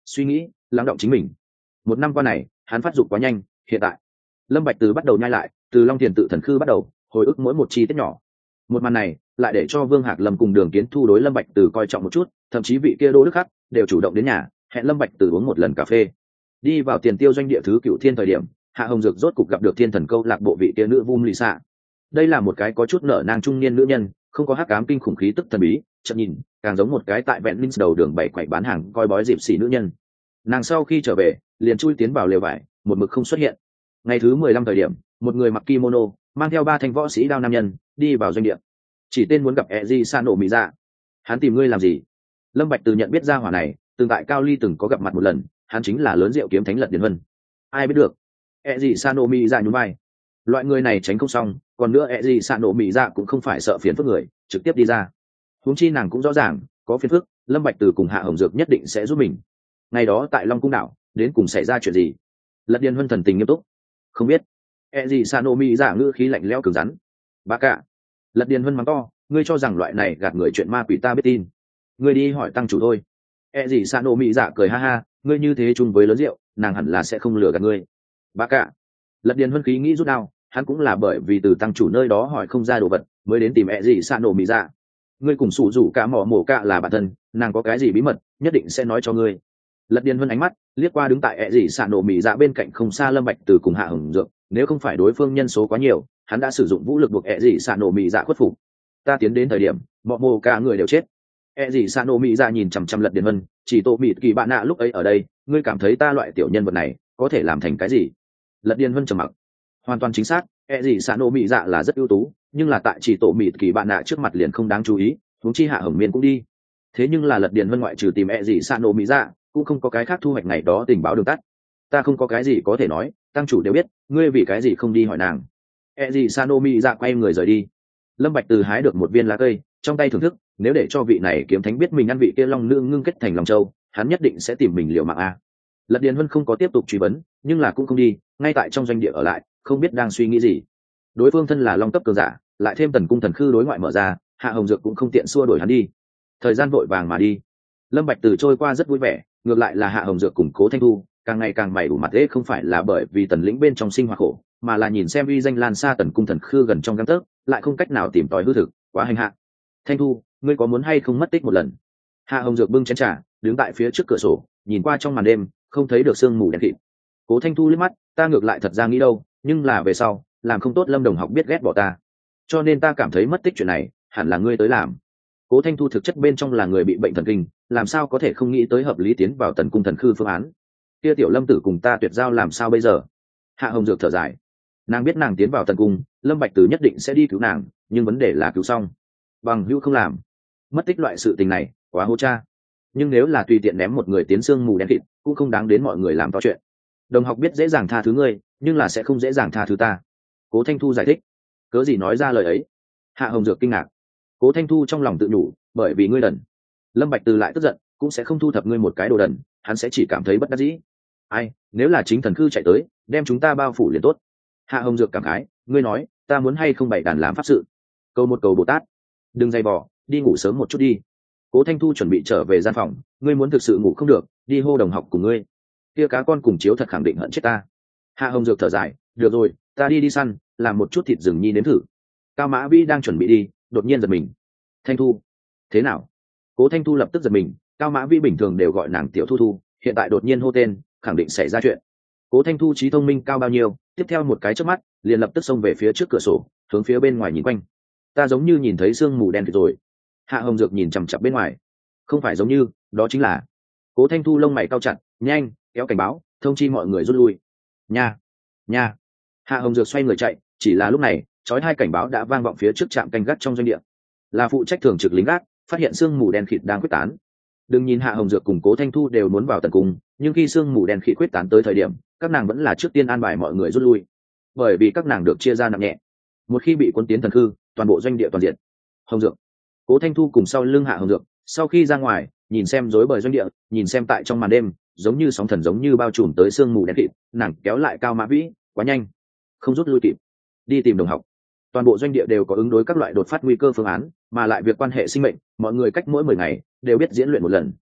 suy nghĩ lắng động chính mình. Một năm qua này hắn phát dục quá nhanh, hiện tại Lâm Bạch Từ bắt đầu nhai lại, từ Long Tiền Tự Thần Khư bắt đầu hồi ức mỗi một chi tiết nhỏ. Một màn này lại để cho Vương Hạc Lâm cùng Đường Kiến Thu đối Lâm Bạch Từ coi trọng một chút, thậm chí vị kia Đỗ Đức Khắc đều chủ động đến nhà hẹn Lâm Bạch Từ uống một lần cà phê. Đi vào Tiền Tiêu doanh địa thứ Cửu Thiên thời điểm, Hạ Hồng Dược rốt cục gặp được Thiên Thần Câu lạc bộ vị kia nữ Vum Lì Xạ. Đây là một cái có chút nở nang trung niên nữ nhân, không có hắc ám kinh khủng khí tức thần bí, chợt nhìn càng giống một cái tại vẹn linh đầu đường bảy quậy bán hàng coi bói dịp xỉ nữ nhân. Nàng sau khi trở về liền chui tiến vào lều vải, một mực không xuất hiện. Ngày thứ 15 thời điểm, một người mặc kimono mang theo 3 thanh võ sĩ đao nam nhân đi vào doanh địa, chỉ tên muốn gặp Eji Sano Mỹ Dạ. Hắn tìm ngươi làm gì? Lâm Bạch Từ nhận biết ra hỏa này, từng tại Cao Ly từng có gặp mặt một lần, hắn chính là lớn rượu kiếm thánh Lật Điền Vân. Ai biết được? Eji Sano Mỹ Dạ nhún vai. Loại người này tránh không xong, còn nữa Eji Sano Mỹ Dạ cũng không phải sợ phiền phức người, trực tiếp đi ra. Huống chi nàng cũng rõ ràng, có phiền phức, Lâm Bạch Từ cùng Hạ Hồng Dược nhất định sẽ giúp mình. Ngày đó tại Long Cung đảo, đến cùng xảy ra chuyện gì? Lật Điền Vân thần tình nghiêm túc. Không biết. Eji Sano Mỹ Dạ ngữ khí lạnh lẽo cứng rắn. Bá cả. Lật Điền Vân mắng to, ngươi cho rằng loại này gạt người chuyện ma quỷ ta biết tin? Ngươi đi hỏi tăng chủ thôi. Eji Sano Mỹ Dạ cười ha ha, ngươi như thế chung với lớn rượu, nàng hẳn là sẽ không lừa gạt ngươi. Bá cả. Lật Điền Vân khí nghĩ rút đao, hắn cũng là bởi vì từ tăng chủ nơi đó hỏi không ra đồ vật, mới đến tìm Eji Sano Mỹ Dạ. Ngươi cùng sủ rủ cả mỏ mổ cả là bạn thân, nàng có cái gì bí mật, nhất định sẽ nói cho ngươi. Lật Điền Vân ánh mắt liếc qua đứng tại Eji Sano Mỹ Dạ bên cạnh không xa Lâm Bạch Từ cùng Hạ Hồng Dược, nếu không phải đối phương nhân số quá nhiều, hắn đã sử dụng vũ lực buộc Eji Sano Mỹ Dạ khuất phục. Ta tiến đến thời điểm, mọ mồ cả người đều chết. Eji Sano Mỹ Dạ nhìn chằm chằm Lật Điền Vân, chỉ Tô Mịt Kỳ bạn nạ lúc ấy ở đây, ngươi cảm thấy ta loại tiểu nhân vật này có thể làm thành cái gì? Lật Điền Vân trầm mặc. Hoàn toàn chính xác, Eji Sano Mỹ Dạ là rất ưu tú, nhưng là tại chỉ Tô Mịt Kỳ bạn nạ trước mặt liền không đáng chú ý, huống chi Hạ Hồng Miên cũng đi. Thế nhưng là Lật Điền Vân ngoại trừ tìm Eji Sano Mỹ Dạ, cũng không có cái khác thu hoạch ngày đó tình báo đường tắt. Ta không có cái gì có thể nói, tăng chủ đều biết, ngươi vì cái gì không đi hỏi nàng? Eji Sano Mỹ Dạ quay người rời đi. Lâm Bạch Từ hái được một viên lá cây, trong tay thưởng thức, nếu để cho vị này kiếm thánh biết mình ăn vị kia long nương ngưng kết thành lòng châu, hắn nhất định sẽ tìm mình liều mạng a. Lật Điền Vân không có tiếp tục truy vấn, nhưng là cũng không đi, ngay tại trong doanh địa ở lại, không biết đang suy nghĩ gì. Đối phương thân là long cấp cường giả, lại thêm Tần Cung Thần Khư đối ngoại mở ra, Hạ Hồng Dược cũng không tiện xua đuổi hắn đi. Thời gian vội vàng mà đi. Lâm Bạch Từ trôi qua rất vui vẻ, ngược lại là Hạ Hồng Dược cùng Cố Thanh Thu càng ngày càng mày ủ mặt ế, không phải là bởi vì Tần lĩnh bên trong sinh hoạt khổ, mà là nhìn xem uy danh lan xa Tần Cung Thần Khư gần trong gang tấc, lại không cách nào tìm tòi hư thực, quá hành hạ. Thanh Thu, ngươi có muốn hay không mất tích một lần? Hạ Hồng Dược bưng chén trà, đứng tại phía trước cửa sổ, nhìn qua trong màn đêm, không thấy được sương mù đen kịt. Cố Thanh Thu liếc mắt, ta ngược lại thật ra nghĩ đâu, nhưng là về sau, làm không tốt Lâm Đồng học biết ghét bỏ ta, cho nên ta cảm thấy mất tích chuyện này, hẳn là ngươi tới làm. Cố Thanh Thu thực chất bên trong là người bị bệnh thần kinh, làm sao có thể không nghĩ tới hợp lý tiến vào Tần Cung Thần Khư phương án. Kia tiểu Lâm tử cùng ta tuyệt giao làm sao bây giờ? Hạ Hồng Dược thở dài, nàng biết nàng tiến vào Tần Cung, Lâm Bạch Từ nhất định sẽ đi cứu nàng, nhưng vấn đề là cứu xong bằng hữu không làm, mất tích loại sự tình này quá hô cha. Nhưng nếu là tùy tiện ném một người tiến sương mù đen kịt, cũng không đáng đến mọi người làm to chuyện. Đồng học biết dễ dàng tha thứ ngươi, nhưng là sẽ không dễ dàng tha thứ ta. Cố Thanh Thu giải thích. Cớ gì nói ra lời ấy? Hạ Hồng Dược kinh ngạc. Cố Thanh Thu trong lòng tự nhủ, bởi vì ngươi đần. Lâm Bạch Từ lại tức giận, cũng sẽ không thu thập ngươi một cái đồ đần, hắn sẽ chỉ cảm thấy bất đắc dĩ. Ai, nếu là chính thần khư chạy tới, đem chúng ta bao phủ liền tốt. Hạ Hồng Dược cảm khái, ngươi nói, ta muốn hay không bày đàn làm pháp sự? Cầu một cầu Bồ Tát. Đừng dày vò, đi ngủ sớm một chút đi. Cố Thanh Thu chuẩn bị trở về gian phòng, ngươi muốn thực sự ngủ không được, đi hô đồng học cùng ngươi. Kia cá con cùng chiếu thật khẳng định hận chết ta. Hạ Hồng Dược thở dài, được rồi, ta đi săn, làm một chút thịt rừng nhi nếm thử. Cao Mã Vĩ đang chuẩn bị đi, đột nhiên giật mình. Thanh Thu, thế nào? Cố Thanh Thu lập tức giật mình, Cao Mã Vĩ bình thường đều gọi nàng Tiểu Thu Thu, hiện tại đột nhiên hô tên, khẳng định xảy ra chuyện. Cố Thanh Thu trí thông minh cao bao nhiêu, tiếp theo một cái chớp mắt, liền lập tức xông về phía trước cửa sổ, hướng phía bên ngoài nhìn quanh. Ta giống như nhìn thấy sương mù đen kịt rồi. Hạ Hồng Dược nhìn chằm chằm bên ngoài. Không phải giống như, đó chính là. Cố Thanh Thu lông mày cau chặt, nhanh, kéo cảnh báo, thông chi mọi người rút lui. Nha, nha. Hạ Hồng Dược xoay người chạy, chỉ là lúc này, chói hai cảnh báo đã vang vọng phía trước trạm canh gác trong doanh địa. Là phụ trách thường trực lính gác, phát hiện sương mù đen kịt đang quyết tán. Đừng nhìn Hạ Hồng Dược cùng Cố Thanh Thu đều muốn vào tần cung, nhưng khi sương mù đen kịt quyết tán tới thời điểm, các nàng vẫn là trước tiên an bài mọi người rút lui, bởi vì các nàng được chia ra nặng nhẹ. Một khi bị quân tiến thần khư, toàn bộ doanh địa toàn diện. Hồng Dược, Cố Thanh Thu cùng sau lưng Hạ Hồng Dược, sau khi ra ngoài, nhìn xem rối bời doanh địa, nhìn xem tại trong màn đêm, giống như sóng thần giống như bao trùm tới sương mù đen kịt, nàng kéo lại Cao Mã Vĩ, quá nhanh, không rút lui kịp, đi tìm đồng học. Toàn bộ doanh địa đều có ứng đối các loại đột phát nguy cơ phương án, mà lại việc quan hệ sinh mệnh, mọi người cách mỗi 10 ngày đều biết diễn luyện một lần.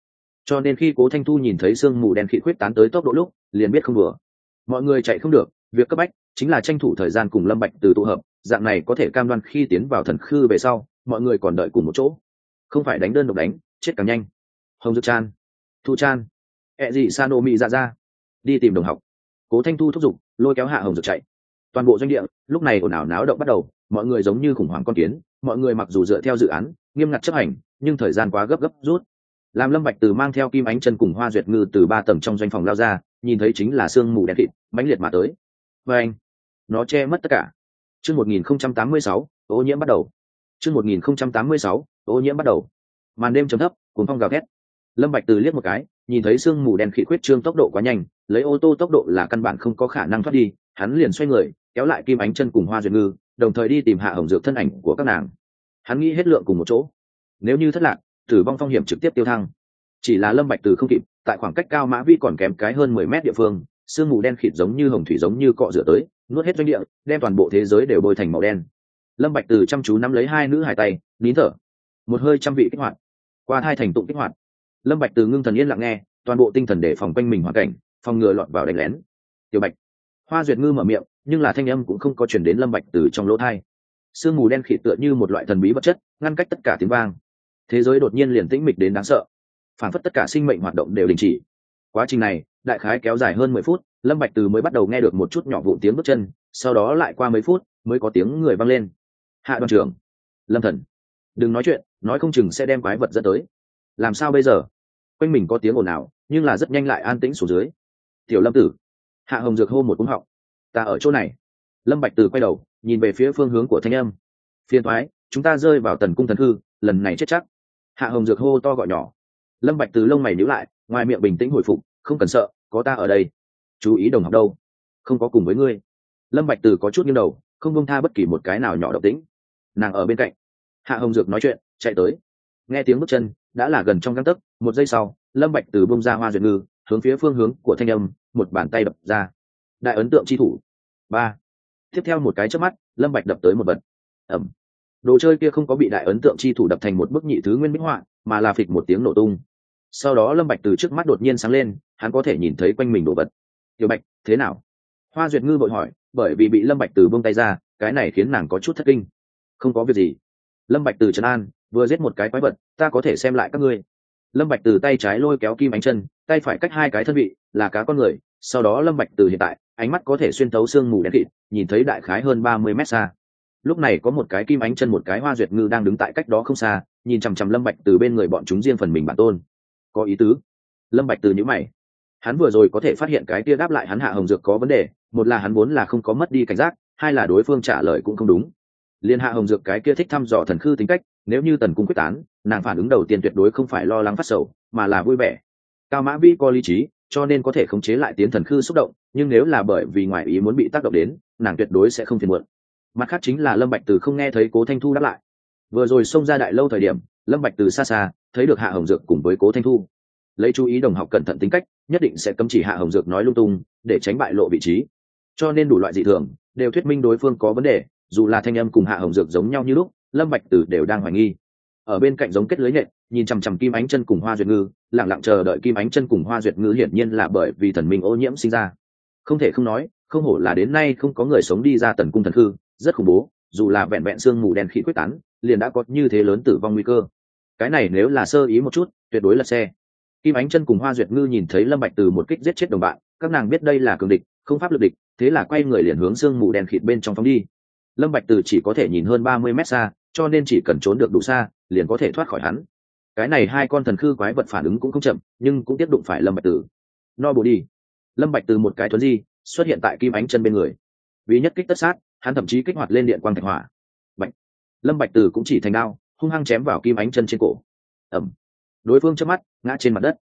cho nên khi Cố Thanh Thu nhìn thấy sương mù đen khịt khuyết tán tới tốc độ lúc liền biết không đùa. Mọi người chạy không được, việc cấp bách chính là tranh thủ thời gian cùng Lâm Bạch Từ tụ hợp, dạng này có thể cam đoan khi tiến vào thần khư về sau mọi người còn đợi cùng một chỗ, không phải đánh đơn độc đánh chết càng nhanh. Hồng Dược Chan, Thu Chan, gì Sano Mi ra đi tìm đồng học. Cố Thanh Thu thúc giục lôi kéo Hạ Hồng Dược chạy. Toàn bộ doanh địa lúc này ồn ào náo động bắt đầu, mọi người giống như khủng hoảng con kiến. Mọi người mặc dù dựa theo dự án nghiêm ngặt chấp hành, nhưng thời gian quá gấp rút. Làm Lâm Bạch Từ mang theo Kim Ánh Chân cùng Hoa Duyệt Ngư từ 3 tầng trong doanh phòng lao ra, nhìn thấy chính là sương mù đen kịt mãnh liệt mà tới. Và anh, nó che mất tất cả. Chương 1086, ô nhiễm bắt đầu. Chương 1086, ô nhiễm bắt đầu. Màn đêm trầm thấp, cuồng phong gào thét. Lâm Bạch Từ liếc một cái, nhìn thấy sương mù đen khịt khuyết trương tốc độ quá nhanh, lấy ô tô tốc độ là căn bản không có khả năng thoát đi, hắn liền xoay người, kéo lại Kim Ánh Chân cùng Hoa Duyệt Ngư, đồng thời đi tìm Hạ Hồng Dược thân ảnh của các nàng. Hắn nghĩ hết lượng cùng một chỗ, nếu như thất lạc, tử vong phong hiểm trực tiếp tiêu thăng. Chỉ là Lâm Bạch Từ không kịp, tại khoảng cách cao mã vi còn kém cái hơn 10 mét địa phương, sương mù đen khịt giống như hồng thủy giống như cọ rửa tới, nuốt hết doanh địa, đem toàn bộ thế giới đều bôi thành màu đen. Lâm Bạch Từ chăm chú nắm lấy hai nữ hài tay, nín thở. Một hơi trăm vị kích hoạt, qua hai thành tụng kích hoạt. Lâm Bạch Từ ngưng thần yên lặng nghe, toàn bộ tinh thần để phòng quanh mình hoàn cảnh, phòng ngừa lọt vào đánh lén. Tiểu Bạch, Hoa Duyệt Ngư mở miệng, nhưng là thanh âm cũng không có truyền đến Lâm Bạch Từ trong lỗ tai. Sương mù đen khịt tựa như một loại thần bí vật chất, ngăn cách tất cả tiếng vang. Thế giới đột nhiên liền tĩnh mịch đến đáng sợ, phản phất tất cả sinh mệnh hoạt động đều đình chỉ. Quá trình này đại khái kéo dài hơn 10 phút, Lâm Bạch Từ mới bắt đầu nghe được một chút nhỏ vụn tiếng bước chân, sau đó lại qua mấy phút mới có tiếng người vang lên. Hạ đoàn trưởng, Lâm Thần, đừng nói chuyện, nói không chừng sẽ đem quái vật dẫn tới. Làm sao bây giờ? Quanh mình có tiếng ồn ào, nhưng là rất nhanh lại an tĩnh xuống dưới. Tiểu Lâm Tử, Hạ Hồng Dược hô một cú họng. Ta ở chỗ này. Lâm Bạch Từ quay đầu, nhìn về phía phương hướng của thanh âm. Phiền toái, chúng ta rơi vào Tần Cung thần hư, lần này chết chắc. Hạ Hồng Dược hô to gọi nhỏ. Lâm Bạch Từ lông mày nhíu lại, ngoài miệng bình tĩnh hồi phục, không cần sợ, có ta ở đây. Chú ý đồng học đâu? Không có cùng với ngươi. Lâm Bạch Từ có chút nghiêng đầu, không buông tha bất kỳ một cái nào nhỏ động tĩnh. Nàng ở bên cạnh. Hạ Hồng Dược nói chuyện, chạy tới. Nghe tiếng bước chân, đã là gần trong gang tấc, một giây sau, Lâm Bạch Từ buông ra Hoa Duyệt Ngư, hướng phía phương hướng của thanh âm, một bàn tay đập ra. Đại ấn tượng chi thủ. 3. Tiếp theo một cái chớp mắt, Lâm Bạch đập tới một vật. Ầm. Đồ chơi kia không có bị đại ấn tượng chi thủ đập thành một bức nhị thứ nguyên minh họa, mà là phịch một tiếng nổ tung. Sau đó Lâm Bạch Từ trước mắt đột nhiên sáng lên, hắn có thể nhìn thấy quanh mình đồ vật. Tiểu Bạch, thế nào? Hoa Duyệt Ngư vội hỏi, bởi vì bị Lâm Bạch Từ buông tay ra, cái này khiến nàng có chút thất kinh. Không có việc gì. Lâm Bạch Từ trấn an, vừa giết một cái quái vật, ta có thể xem lại các ngươi. Lâm Bạch Từ tay trái lôi kéo Kim Ánh Chân, tay phải cách hai cái thân vị, là cá con người. Sau đó Lâm Bạch Từ hiện tại, ánh mắt có thể xuyên thấu sương mù đen kịt, nhìn thấy đại khái hơn 30 mét xa. Lúc này có một cái Kim Ánh Chân một cái Hoa Duyệt Ngư đang đứng tại cách đó không xa, nhìn chằm chằm Lâm Bạch Từ bên người bọn chúng riêng phần mình bản tôn. Có ý tứ. Lâm Bạch Từ nhíu mày. Hắn vừa rồi có thể phát hiện cái kia đáp lại hắn Hạ Hồng Dược có vấn đề, một là hắn vốn là không có mất đi cảnh giác, hai là đối phương trả lời cũng không đúng. Liên Hạ Hồng Dược cái kia thích thăm dò thần khư tính cách, nếu như Tần Cung quyết tán, nàng phản ứng đầu tiên tuyệt đối không phải lo lắng phát sầu, mà là vui vẻ. Cao Mã Vi có lý trí, cho nên có thể khống chế lại tiến thần khư xúc động, nhưng nếu là bởi vì ngoại ý muốn bị tác động đến, nàng tuyệt đối sẽ không phiền muộn. Mặt khác chính là Lâm Bạch Từ không nghe thấy Cố Thanh Thu đáp lại. Vừa rồi xông ra đại lâu thời điểm, Lâm Bạch Từ xa xa thấy được Hạ Hồng Dược cùng với Cố Thanh Thu. Lấy chú ý đồng học cẩn thận tính cách, nhất định sẽ cấm chỉ Hạ Hồng Dược nói lung tung, để tránh bại lộ vị trí. Cho nên đủ loại dị thường đều thuyết minh đối phương có vấn đề, dù là thanh âm cùng Hạ Hồng Dược giống nhau như lúc, Lâm Bạch Từ đều đang hoài nghi. Ở bên cạnh giống kết lưới nhện, nhìn chằm chằm Kim Ánh Chân cùng Hoa Duyệt Ngư, lặng lặng chờ đợi Kim Ánh Chân cùng Hoa Duyệt Ngư hiển nhiên là bởi vì thần minh ô nhiễm sinh ra. Không thể không nói, không hổ là đến nay không có người sống đi ra Tần Cung thần hư, rất khủng bố, dù là vẹn vẹn sương mù đen khí quyết tán, liền đã có như thế lớn tử vong nguy cơ. Cái này nếu là sơ ý một chút, tuyệt đối là xe. Kim Ánh Chân cùng Hoa Duyệt Ngư nhìn thấy Lâm Bạch Từ một kích giết chết đồng bạn, các nàng biết đây là cường địch, không pháp lực địch, thế là quay người liền hướng sương mù đen khịt bên trong phóng đi. Lâm Bạch Từ chỉ có thể nhìn hơn 30 mét xa, cho nên chỉ cần trốn được đủ xa, liền có thể thoát khỏi hắn. Cái này hai con thần khư quái vật phản ứng cũng không chậm, nhưng cũng tiếp đụng phải Lâm Bạch Từ. No bổ đi. Lâm Bạch Từ một cái thuấn di, xuất hiện tại Kim Ánh Chân bên người. Vì nhất kích tất sát, hắn thậm chí kích hoạt lên điện quang thạch hỏa. Bạch. Lâm Bạch Từ cũng chỉ thành đao, hung hăng chém vào Kim Ánh Chân trên cổ. Ầm. Đối phương chớp mắt, ngã trên mặt đất.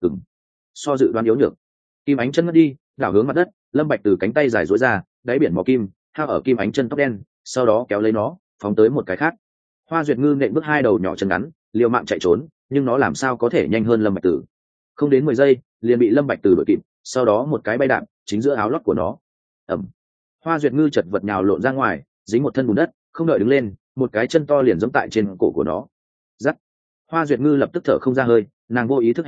So dự đoán yếu nhược. Kim Ánh Chân ngất đi, đảo hướng mặt đất, Lâm Bạch Từ cánh tay dài duỗi ra, đáy biển mò kim, hao ở Kim Ánh Chân tóc đen, sau đó kéo lấy nó, phóng tới một cái khác. Hoa Duyệt Ngư nện bước hai đầu nhỏ chân ngắn, liều mạng chạy trốn, nhưng nó làm sao có thể nhanh hơn Lâm Bạch Từ. Không đến 10 giây, liền bị Lâm Bạch Từ đuổi kịp, sau đó một cái bay đạp, chính giữa áo lót của nó. Ầm. Hoa Duyệt Ngư chật vật nhào lộn ra ngoài, dính một thân bùn đất, không đợi đứng lên, một cái chân to liền giẫm tại trên cổ của nó. Rắc. Hoa Duyệt Ngư lập tức thở không ra hơi, nàng vô ý thức hé miệng,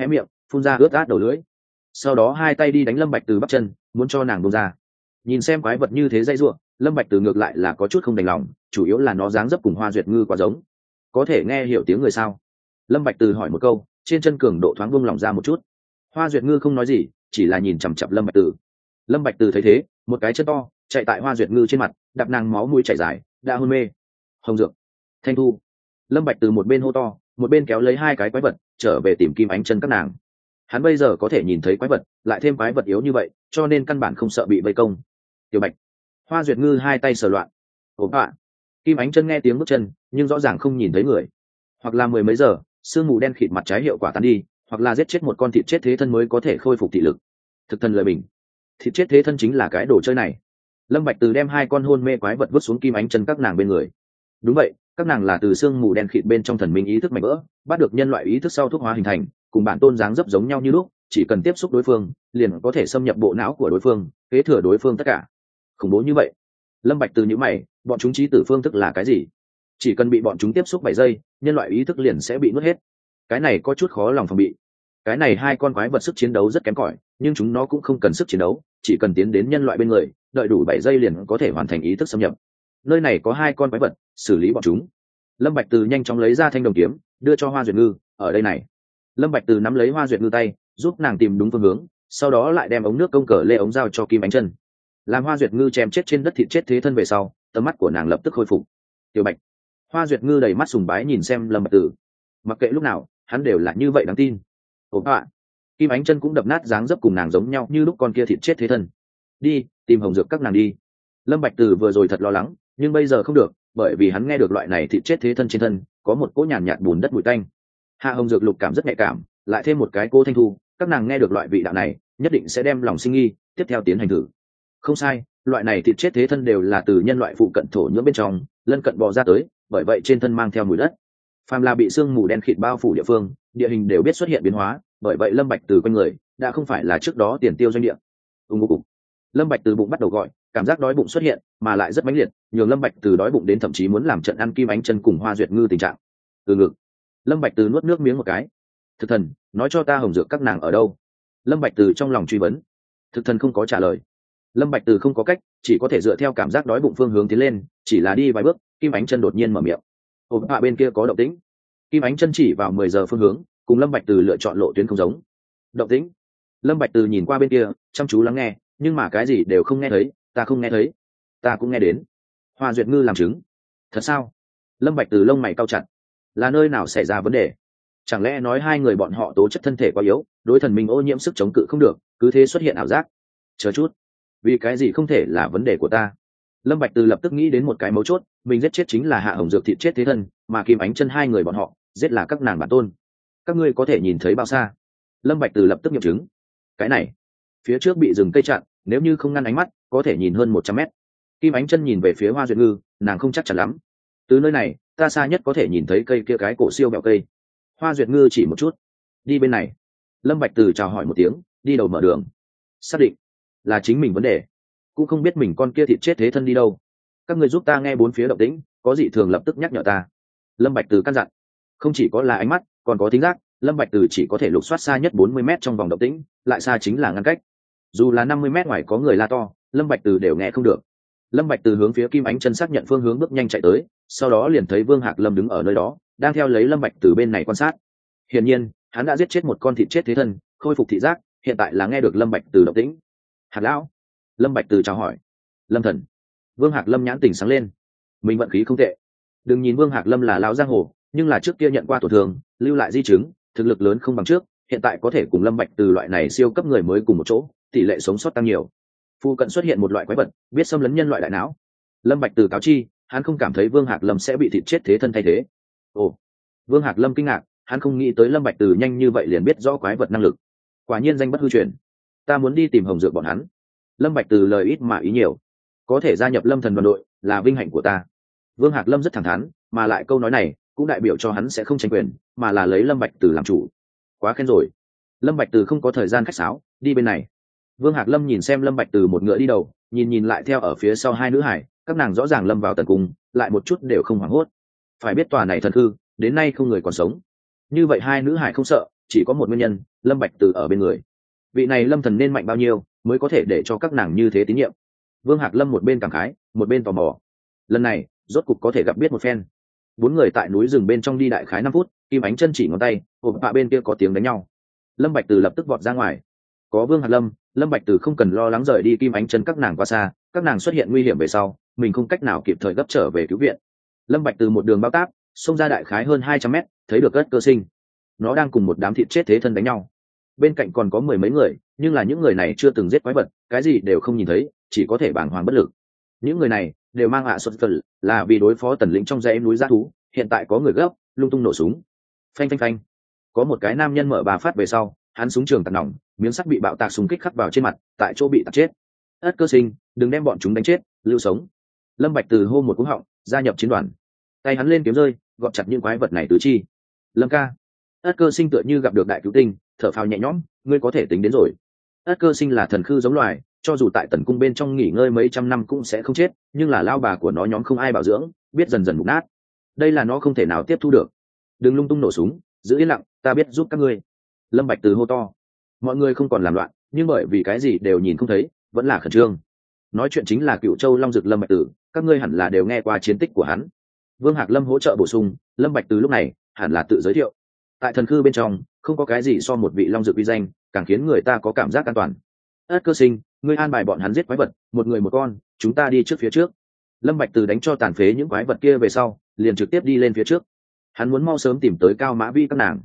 phun ra ướt át đầu lưỡi, sau đó hai tay đi đánh lâm bạch từ bắp chân, muốn cho nàng buông ra. Nhìn xem quái vật như thế dây rủa, lâm bạch từ ngược lại là có chút không đành lòng, chủ yếu là nó dáng dấp cùng Hoa Duyệt Ngư quá giống. Có thể nghe hiểu tiếng người sao? Lâm bạch từ hỏi một câu, trên chân cường độ thoáng buông lỏng ra một chút. Hoa Duyệt Ngư không nói gì, chỉ là nhìn chằm chằm lâm bạch từ. Lâm bạch từ thấy thế, một cái chân to chạy tại Hoa Duyệt Ngư trên mặt, đạp nàng máu mũi chảy dài, đã hôn mê. Hồng Dược, Thanh Thu. Lâm bạch từ một bên hô to, một bên kéo lấy hai cái quái vật trở về tìm Kim Ánh Chân các nàng. Hắn bây giờ có thể nhìn thấy quái vật, lại thêm quái vật yếu như vậy, cho nên căn bản không sợ bị vây công. Tiểu Bạch. Hoa Duyệt Ngư hai tay sờ loạn. Ổn ạ. Kim Ánh Chân nghe tiếng bước chân, nhưng rõ ràng không nhìn thấy người. Hoặc là mười mấy giờ, sương mù đen khịt mặt trái hiệu quả tán đi, hoặc là giết chết một con thịt chết thế thân mới có thể khôi phục thị lực. Thực thần lời bình. Thịt chết thế thân chính là cái đồ chơi này. Lâm Bạch Từ đem hai con hôn mê quái vật vứt xuống Kim Ánh Chân các nàng bên người. Đúng vậy, các nàng là từ sương mù đen khịt bên trong thần minh ý thức mạnh vỡ, bắt được nhân loại ý thức sau thuốc hóa hình thành, cùng bản tôn dáng dấp giống nhau như lúc, chỉ cần tiếp xúc đối phương, liền có thể xâm nhập bộ não của đối phương, kế thừa đối phương tất cả. Khủng bố như vậy. Lâm Bạch Từ nhíu mày, bọn chúng trí tử phương thức là cái gì? Chỉ cần bị bọn chúng tiếp xúc 7 giây, nhân loại ý thức liền sẽ bị nuốt hết. Cái này có chút khó lòng phòng bị. Cái này hai con quái vật sức chiến đấu rất kém cỏi, nhưng chúng nó cũng không cần sức chiến đấu, chỉ cần tiến đến nhân loại bên người, đợi đủ 7 giây liền có thể hoàn thành ý thức xâm nhập. Nơi này có hai con quái vật, xử lý bọn chúng. Lâm Bạch Từ nhanh chóng lấy ra thanh đồng kiếm, đưa cho Hoa Duyệt Ngư, ở đây này. Lâm Bạch Từ nắm lấy Hoa Duyệt Ngư tay, giúp nàng tìm đúng phương hướng, sau đó lại đem ống nước công cờ lê ống dao cho Kim Ánh Chân. Làm Hoa Duyệt Ngư chém chết trên đất thịt chết thế thân về sau, tầm mắt của nàng lập tức khôi phục. Tiểu Bạch. Hoa Duyệt Ngư đầy mắt sùng bái nhìn xem Lâm Bạch Từ. Mặc kệ lúc nào, hắn đều là như vậy đáng tin. Ổn ạ. Kim Ánh Chân cũng đập nát dáng dấp cùng nàng giống nhau như lúc con kia thịt chết thế thân. Đi, tìm Hồng Dược các nàng đi. Lâm Bạch Từ vừa rồi thật lo lắng, nhưng bây giờ không được, bởi vì hắn nghe được loại này thịt chết thế thân trên thân có một cỗ nhàn nhạt bùn đất mùi tanh. Hạ Hồng Dược lục cảm rất nhạy cảm, lại thêm một cái cô Thanh Thu, các nàng nghe được loại vị đạo này, nhất định sẽ đem lòng sinh nghi, tiếp theo tiến hành thử. Không sai, loại này thịt chết thế thân đều là từ nhân loại phụ cận thổ nhưỡng bên trong lân cận bò ra tới, bởi vậy trên thân mang theo mùi đất. Phàm là bị sương mù đen khịt bao phủ địa phương, địa hình đều biết xuất hiện biến hóa, bởi vậy Lâm Bạch Từ quanh người đã không phải là trước đó tiền tiêu doanh địa. Ung. Lâm Bạch Từ bụng bắt đầu gọi, cảm giác đói bụng xuất hiện, mà lại rất mãnh liệt, nhường Lâm Bạch Từ đói bụng đến thậm chí muốn làm trận ăn Kim Ánh Chân cùng Hoa Duyệt Ngư tình trạng. Từ ngực. Lâm Bạch Từ nuốt nước miếng một cái. Thực thần, nói cho ta Hồng Dược các nàng ở đâu? Lâm Bạch Từ trong lòng truy vấn. Thực thần không có trả lời. Lâm Bạch Từ không có cách, chỉ có thể dựa theo cảm giác đói bụng phương hướng tiến lên, chỉ là đi vài bước, Kim Ánh Chân đột nhiên mở miệng. Ổn hạ bên kia có động tĩnh. Kim Ánh Chân chỉ vào 10 giờ phương hướng, cùng Lâm Bạch Từ lựa chọn lộ tuyến không giống. Động tĩnh. Lâm Bạch Từ nhìn qua bên kia, chăm chú lắng nghe, nhưng mà cái gì đều không nghe thấy. Ta không nghe thấy. Ta cũng nghe đến. Hoa Duyệt Ngư làm chứng. Thật sao? Lâm Bạch Từ lông mày cau chặt. Là nơi nào xảy ra vấn đề? Chẳng lẽ nói hai người bọn họ tố chất thân thể quá yếu, đối thần minh ô nhiễm sức chống cự không được, cứ thế xuất hiện ảo giác? Chờ chút, vì cái gì không thể là vấn đề của ta? Lâm Bạch Từ lập tức nghĩ đến một cái mấu chốt, mình giết chết chính là Hạ Hồng Dược thịt chết thế thân, mà Kim Ánh Chân hai người bọn họ giết là các nàng bản tôn. Các ngươi có thể nhìn thấy bao xa? Lâm Bạch Từ lập tức nghiệm chứng. Cái này, phía trước bị rừng cây chặn, nếu như không ngăn ánh mắt, có thể nhìn hơn 100 mét. Kim Ánh Chân nhìn về phía Hoa Duyệt Ngư, nàng không chắc chắn lắm. Từ nơi này, ta xa nhất có thể nhìn thấy cây kia cái cổ siêu bẹo cây. Hoa Duyệt Ngư chỉ một chút. Đi bên này. Lâm Bạch Từ chào hỏi một tiếng, đi đầu mở đường. Xác định là chính mình vấn đề, cũng không biết mình con kia thịt chết thế thân đi đâu. Các người giúp ta nghe bốn phía động tĩnh, có dị thường lập tức nhắc nhở ta. Lâm Bạch Từ căn dặn. Không chỉ có là ánh mắt, còn có thính giác. Lâm Bạch Từ chỉ có thể lục soát xa nhất 40 mét trong vòng động tĩnh, lại xa chính là ngăn cách. Dù là 50 mét ngoài có người la to, Lâm Bạch Từ đều nghe không được. Lâm Bạch Từ hướng phía Kim Ánh Chân xác nhận phương hướng bước nhanh chạy tới, sau đó liền thấy Vương Hạc Lâm đứng ở nơi đó, đang theo lấy Lâm Bạch Từ bên này quan sát. Hiển nhiên, hắn đã giết chết một con thịt chết thế thân, khôi phục thị giác, hiện tại là nghe được Lâm Bạch Từ động tĩnh. Hạc lão. Lâm Bạch Từ chào hỏi. Lâm thần. Vương Hạc Lâm nhãn tỉnh sáng lên. Mình vận khí không tệ. Đừng nhìn Vương Hạc Lâm là lão giang hồ, nhưng là trước kia nhận qua tổn thương, lưu lại di chứng, thực lực lớn không bằng trước, hiện tại có thể cùng Lâm Bạch Từ loại này siêu cấp người mới cùng một chỗ, tỷ lệ sống sót tăng nhiều. Phu cận xuất hiện một loại quái vật, biết xâm lấn nhân loại đại não. Lâm Bạch Từ cáo chi, hắn không cảm thấy Vương Hạc Lâm sẽ bị thịt chết thế thân thay thế. Ồ. Vương Hạc Lâm kinh ngạc, hắn không nghĩ tới Lâm Bạch Từ nhanh như vậy liền biết rõ quái vật năng lực. Quả nhiên danh bất hư truyền. Ta muốn đi tìm Hồng Dược bọn hắn. Lâm Bạch Từ lời ít mà ý nhiều. Có thể gia nhập Lâm thần đoàn đội là vinh hạnh của ta. Vương Hạc Lâm rất thẳng thắn, mà lại câu nói này cũng đại biểu cho hắn sẽ không tranh quyền, mà là lấy Lâm Bạch Từ làm chủ. Quá khen rồi. Lâm Bạch Từ không có thời gian khách sáo, đi bên này. Vương Hạc Lâm nhìn xem Lâm Bạch Từ một ngựa đi đầu, nhìn lại theo ở phía sau hai nữ hải, các nàng rõ ràng lâm vào tận cùng, lại một chút đều không hoảng hốt. Phải biết tòa này thần hư, đến nay không người còn sống. Như vậy hai nữ hải không sợ, chỉ có một nguyên nhân, Lâm Bạch Từ ở bên người. Vị này Lâm thần nên mạnh bao nhiêu mới có thể để cho các nàng như thế tín nhiệm. Vương Hạc Lâm một bên cảm khái, một bên tò mò. Lần này, rốt cục có thể gặp biết một phen. Bốn người tại núi rừng bên trong đi đại khái 5 phút, Kim Ánh Chân chỉ ngón tay, hộp bạ bên kia có tiếng đánh nhau. Lâm Bạch Từ lập tức vọt ra ngoài. Có Vương Hạc Lâm, Lâm Bạch Từ không cần lo lắng rời đi Kim Ánh Chân các nàng quá xa, các nàng xuất hiện nguy hiểm về sau, mình không cách nào kịp thời gấp trở về cứu viện. Lâm Bạch Từ một đường bao táp, xông ra đại khái hơn 200 mét, thấy được Ất Cơ Sinh. Nó đang cùng một đám thịt chết thế thân đánh nhau. Bên cạnh còn có mười mấy người, nhưng là những người này chưa từng giết quái vật, cái gì đều không nhìn thấy, chỉ có thể bàng hoàng bất lực. Những người này đều mang hạ xuất phần, là vì đối phó tần lĩnh trong dãy núi dã thú, hiện tại có người gấp, lung tung nổ súng. Phanh phanh phanh. Có một cái nam nhân mở bà phát về sau, hắn súng trường tạt nòng, miếng sắt bị bạo tạc súng kích khắc vào trên mặt, tại chỗ bị tạt chết. Ất Cơ Sinh, đừng đem bọn chúng đánh chết, lưu sống. Lâm Bạch Từ hô một cú họng, gia nhập chiến đoàn. Tay hắn lên kiếm rơi, gọt chặt những quái vật này tứ chi. Lâm ca. Ất Cơ Sinh tựa như gặp được đại cứu tinh, thở phào nhẹ nhõm, ngươi có thể tính đến rồi. Ất Cơ Sinh là thần khư giống loài, cho dù tại tần cung bên trong nghỉ ngơi mấy trăm năm cũng sẽ không chết, nhưng là lao bà của nó nhóm không ai bảo dưỡng, biết dần dần mục nát. Đây là nó không thể nào tiếp thu được. Đừng lung tung nổ súng, giữ yên lặng, ta biết giúp các ngươi. Lâm Bạch Từ hô to. Mọi người không còn làm loạn, nhưng bởi vì cái gì đều nhìn không thấy, vẫn là khẩn trương. Nói chuyện chính là Cựu Châu Long Dực Lâm Bạch Từ, các ngươi hẳn là đều nghe qua chiến tích của hắn. Vương Hạc Lâm hỗ trợ bổ sung, Lâm Bạch Từ lúc này hẳn là tự giới thiệu. Tại thần khư bên trong, không có cái gì so một vị long dược uy danh càng khiến người ta có cảm giác an toàn. Ất Cơ Sinh, ngươi an bài bọn hắn giết quái vật, một người một con, chúng ta đi trước phía trước. Lâm Bạch Từ đánh cho tàn phế những quái vật kia về sau, liền trực tiếp đi lên phía trước. Hắn muốn mau sớm tìm tới Cao Mã Vi các nàng.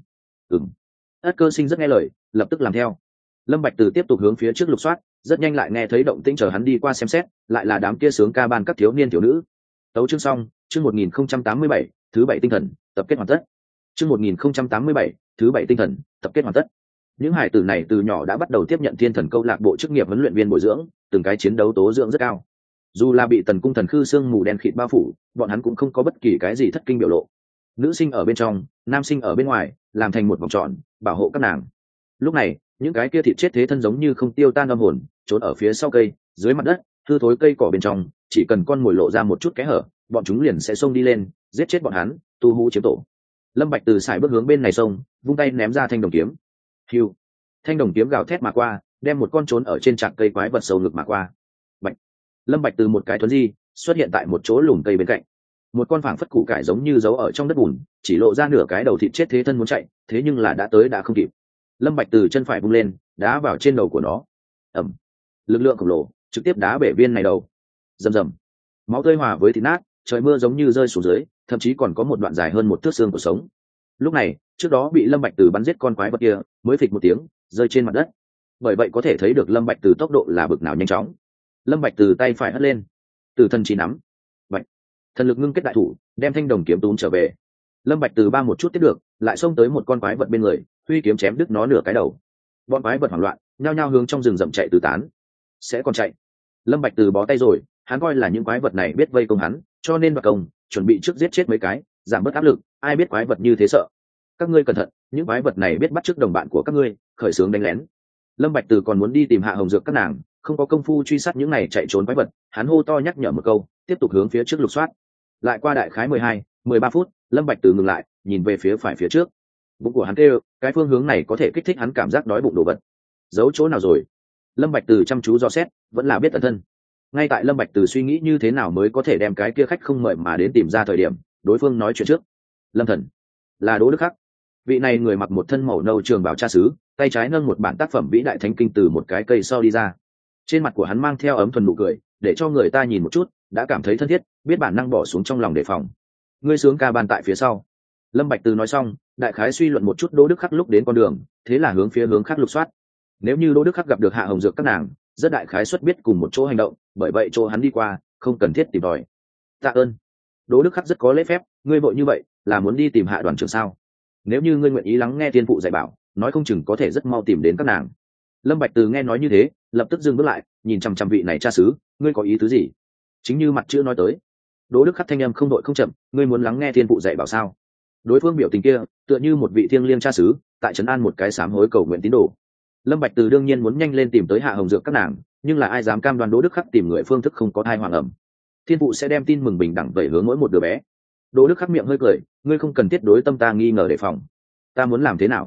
Ất Cơ Sinh rất nghe lời, lập tức làm theo. Lâm Bạch Từ tiếp tục hướng phía trước lục soát, rất nhanh lại nghe thấy động tĩnh, chờ hắn đi qua xem xét, lại là đám kia sướng ca ban các thiếu niên thiếu nữ. Tấu chương xong, chương 1087, thứ 7 tinh thần, tập kết hoàn tất. Chương 1087, thứ 7 tinh thần, tập kết hoàn tất. Những hải tử này từ nhỏ đã bắt đầu tiếp nhận Thiên Thần câu lạc bộ chức nghiệp huấn luyện viên bồi dưỡng, từng cái chiến đấu tố dưỡng rất cao. Dù là bị tần cung thần khư sương mù đen khịt bao phủ, bọn hắn cũng không có bất kỳ cái gì thất kinh biểu lộ. Nữ sinh ở bên trong, nam sinh ở bên ngoài, làm thành một vòng tròn, bảo hộ các nàng. Lúc này, những cái kia thịt chết thế thân giống như không tiêu tan âm hồn, trốn ở phía sau cây, dưới mặt đất, hư thối cây cỏ bên trong, chỉ cần con mồi lộ ra một chút kẽ hở, bọn chúng liền sẽ xông đi lên, giết chết bọn hắn, tu hú chiếm tổ. Lâm Bạch Từ xài bước hướng bên này xông, vung tay ném ra thanh đồng kiếm. Hưu, thanh đồng kiếm gào thét mà qua, đem một con trốn ở trên trạc cây quái vật sâu ngực mà qua. Bạch. Lâm Bạch Từ một cái thuấn di, xuất hiện tại một chỗ lùm cây bên cạnh. Một con phảng phất củ cải giống như giấu ở trong đất bùn, chỉ lộ ra nửa cái đầu thịt chết thế thân muốn chạy, thế nhưng là đã tới đã không kịp. Lâm Bạch Từ chân phải vung lên, đá vào trên đầu của nó. Ầm. Lực lượng khổng lồ trực tiếp đá bể viên này đầu. Rầm rầm. Máu tươi hòa với thịt nát, trời mưa giống như rơi xuống dưới, thậm chí còn có một đoạn dài hơn một thước xương của sống. Lúc này, trước đó bị Lâm Bạch Từ bắn giết con quái vật kia, mới phịch một tiếng, rơi trên mặt đất. Bởi vậy có thể thấy được Lâm Bạch Từ tốc độ là bực nào nhanh chóng. Lâm Bạch Từ tay phải hất lên, Tử thần chỉ nắm. Vậy, thần lực ngưng kết đại thủ, đem thanh đồng kiếm túm trở về. Lâm Bạch Từ ba một chút tiếp được, lại xông tới một con quái vật bên người, huy kiếm chém đứt nó nửa cái đầu. Bọn quái vật hoảng loạn, nhao nhao hướng trong rừng rậm chạy tứ tán. Sẽ còn chạy. Lâm Bạch Từ bó tay rồi, hắn coi là những quái vật này biết vây công hắn, cho nên đoạt công, chuẩn bị trước giết chết mấy cái, giảm bớt áp lực. Ai biết quái vật như thế sợ. Các ngươi cẩn thận, những quái vật này biết bắt chước đồng bạn của các ngươi, khởi xướng đánh lén. Lâm Bạch Từ còn muốn đi tìm Hạ Hồng Dược các nàng, không có công phu truy sát những này chạy trốn quái vật, hắn hô to nhắc nhở một câu, tiếp tục hướng phía trước lục soát. Lại qua đại khái 13 phút, Lâm Bạch Từ ngừng lại, nhìn về phía phải phía trước. Bụng của hắn kêu, cái phương hướng này có thể kích thích hắn cảm giác đói bụng đồ vật. Giấu chỗ nào rồi? Lâm Bạch Từ chăm chú dò xét, vẫn là biết tận thân. Ngay tại Lâm Bạch Từ suy nghĩ như thế nào mới có thể đem cái kia khách không mời mà đến tìm ra thời điểm, đối phương nói chuyện trước. Lâm Thần, là Đỗ Đức Khắc. Vị này người mặc một thân màu nâu trường bào cha xứ, tay trái nâng một bản tác phẩm vĩ đại thánh kinh từ một cái cây sau đi ra. Trên mặt của hắn mang theo ấm thuần nụ cười, để cho người ta nhìn một chút đã cảm thấy thân thiết, biết bản năng bỏ xuống trong lòng đề phòng. Ngươi sướng ca ban tại phía sau. Lâm Bạch Từ nói xong, đại khái suy luận một chút Đỗ Đức Khắc lúc đến con đường, thế là hướng phía hướng khác lục soát. Nếu như Đỗ Đức Khắc gặp được Hạ Hồng Dược các nàng, rất đại khái suất biết cùng một chỗ hành động, bởi vậy chỗ hắn đi qua, không cần thiết tìm tòi. Tạ ơn. Đỗ Đức Khắc rất có lễ phép, ngươi vội như vậy, là muốn đi tìm Hạ đoàn trưởng sao? Nếu như ngươi nguyện ý lắng nghe thiên phụ dạy bảo, nói không chừng có thể rất mau tìm đến các nàng. Lâm Bạch Từ nghe nói như thế, lập tức dừng bước lại, nhìn chằm chằm vị này cha xứ, ngươi có ý tứ gì? Chính như mặt chữ nói tới. Đỗ Đức Khắc thanh âm không đội không chậm, ngươi muốn lắng nghe thiên phụ dạy bảo sao? Đối phương biểu tình kia, tựa như một vị thiêng liêng cha xứ, tại trấn an một cái sám hối cầu nguyện tín đồ. Lâm Bạch Từ đương nhiên muốn nhanh lên tìm tới Hạ Hồng Dược các nàng, nhưng là ai dám cam đoan Đỗ Đức Khắc tìm người phương thức không có thai hoàng ẩm. Thiên phụ sẽ đem tin mừng bình đẳng về hướng mỗi một đứa bé. Đỗ Đức Khắc miệng hơi cười, ngươi không cần thiết đối tâm ta nghi ngờ đề phòng. Ta muốn làm thế nào?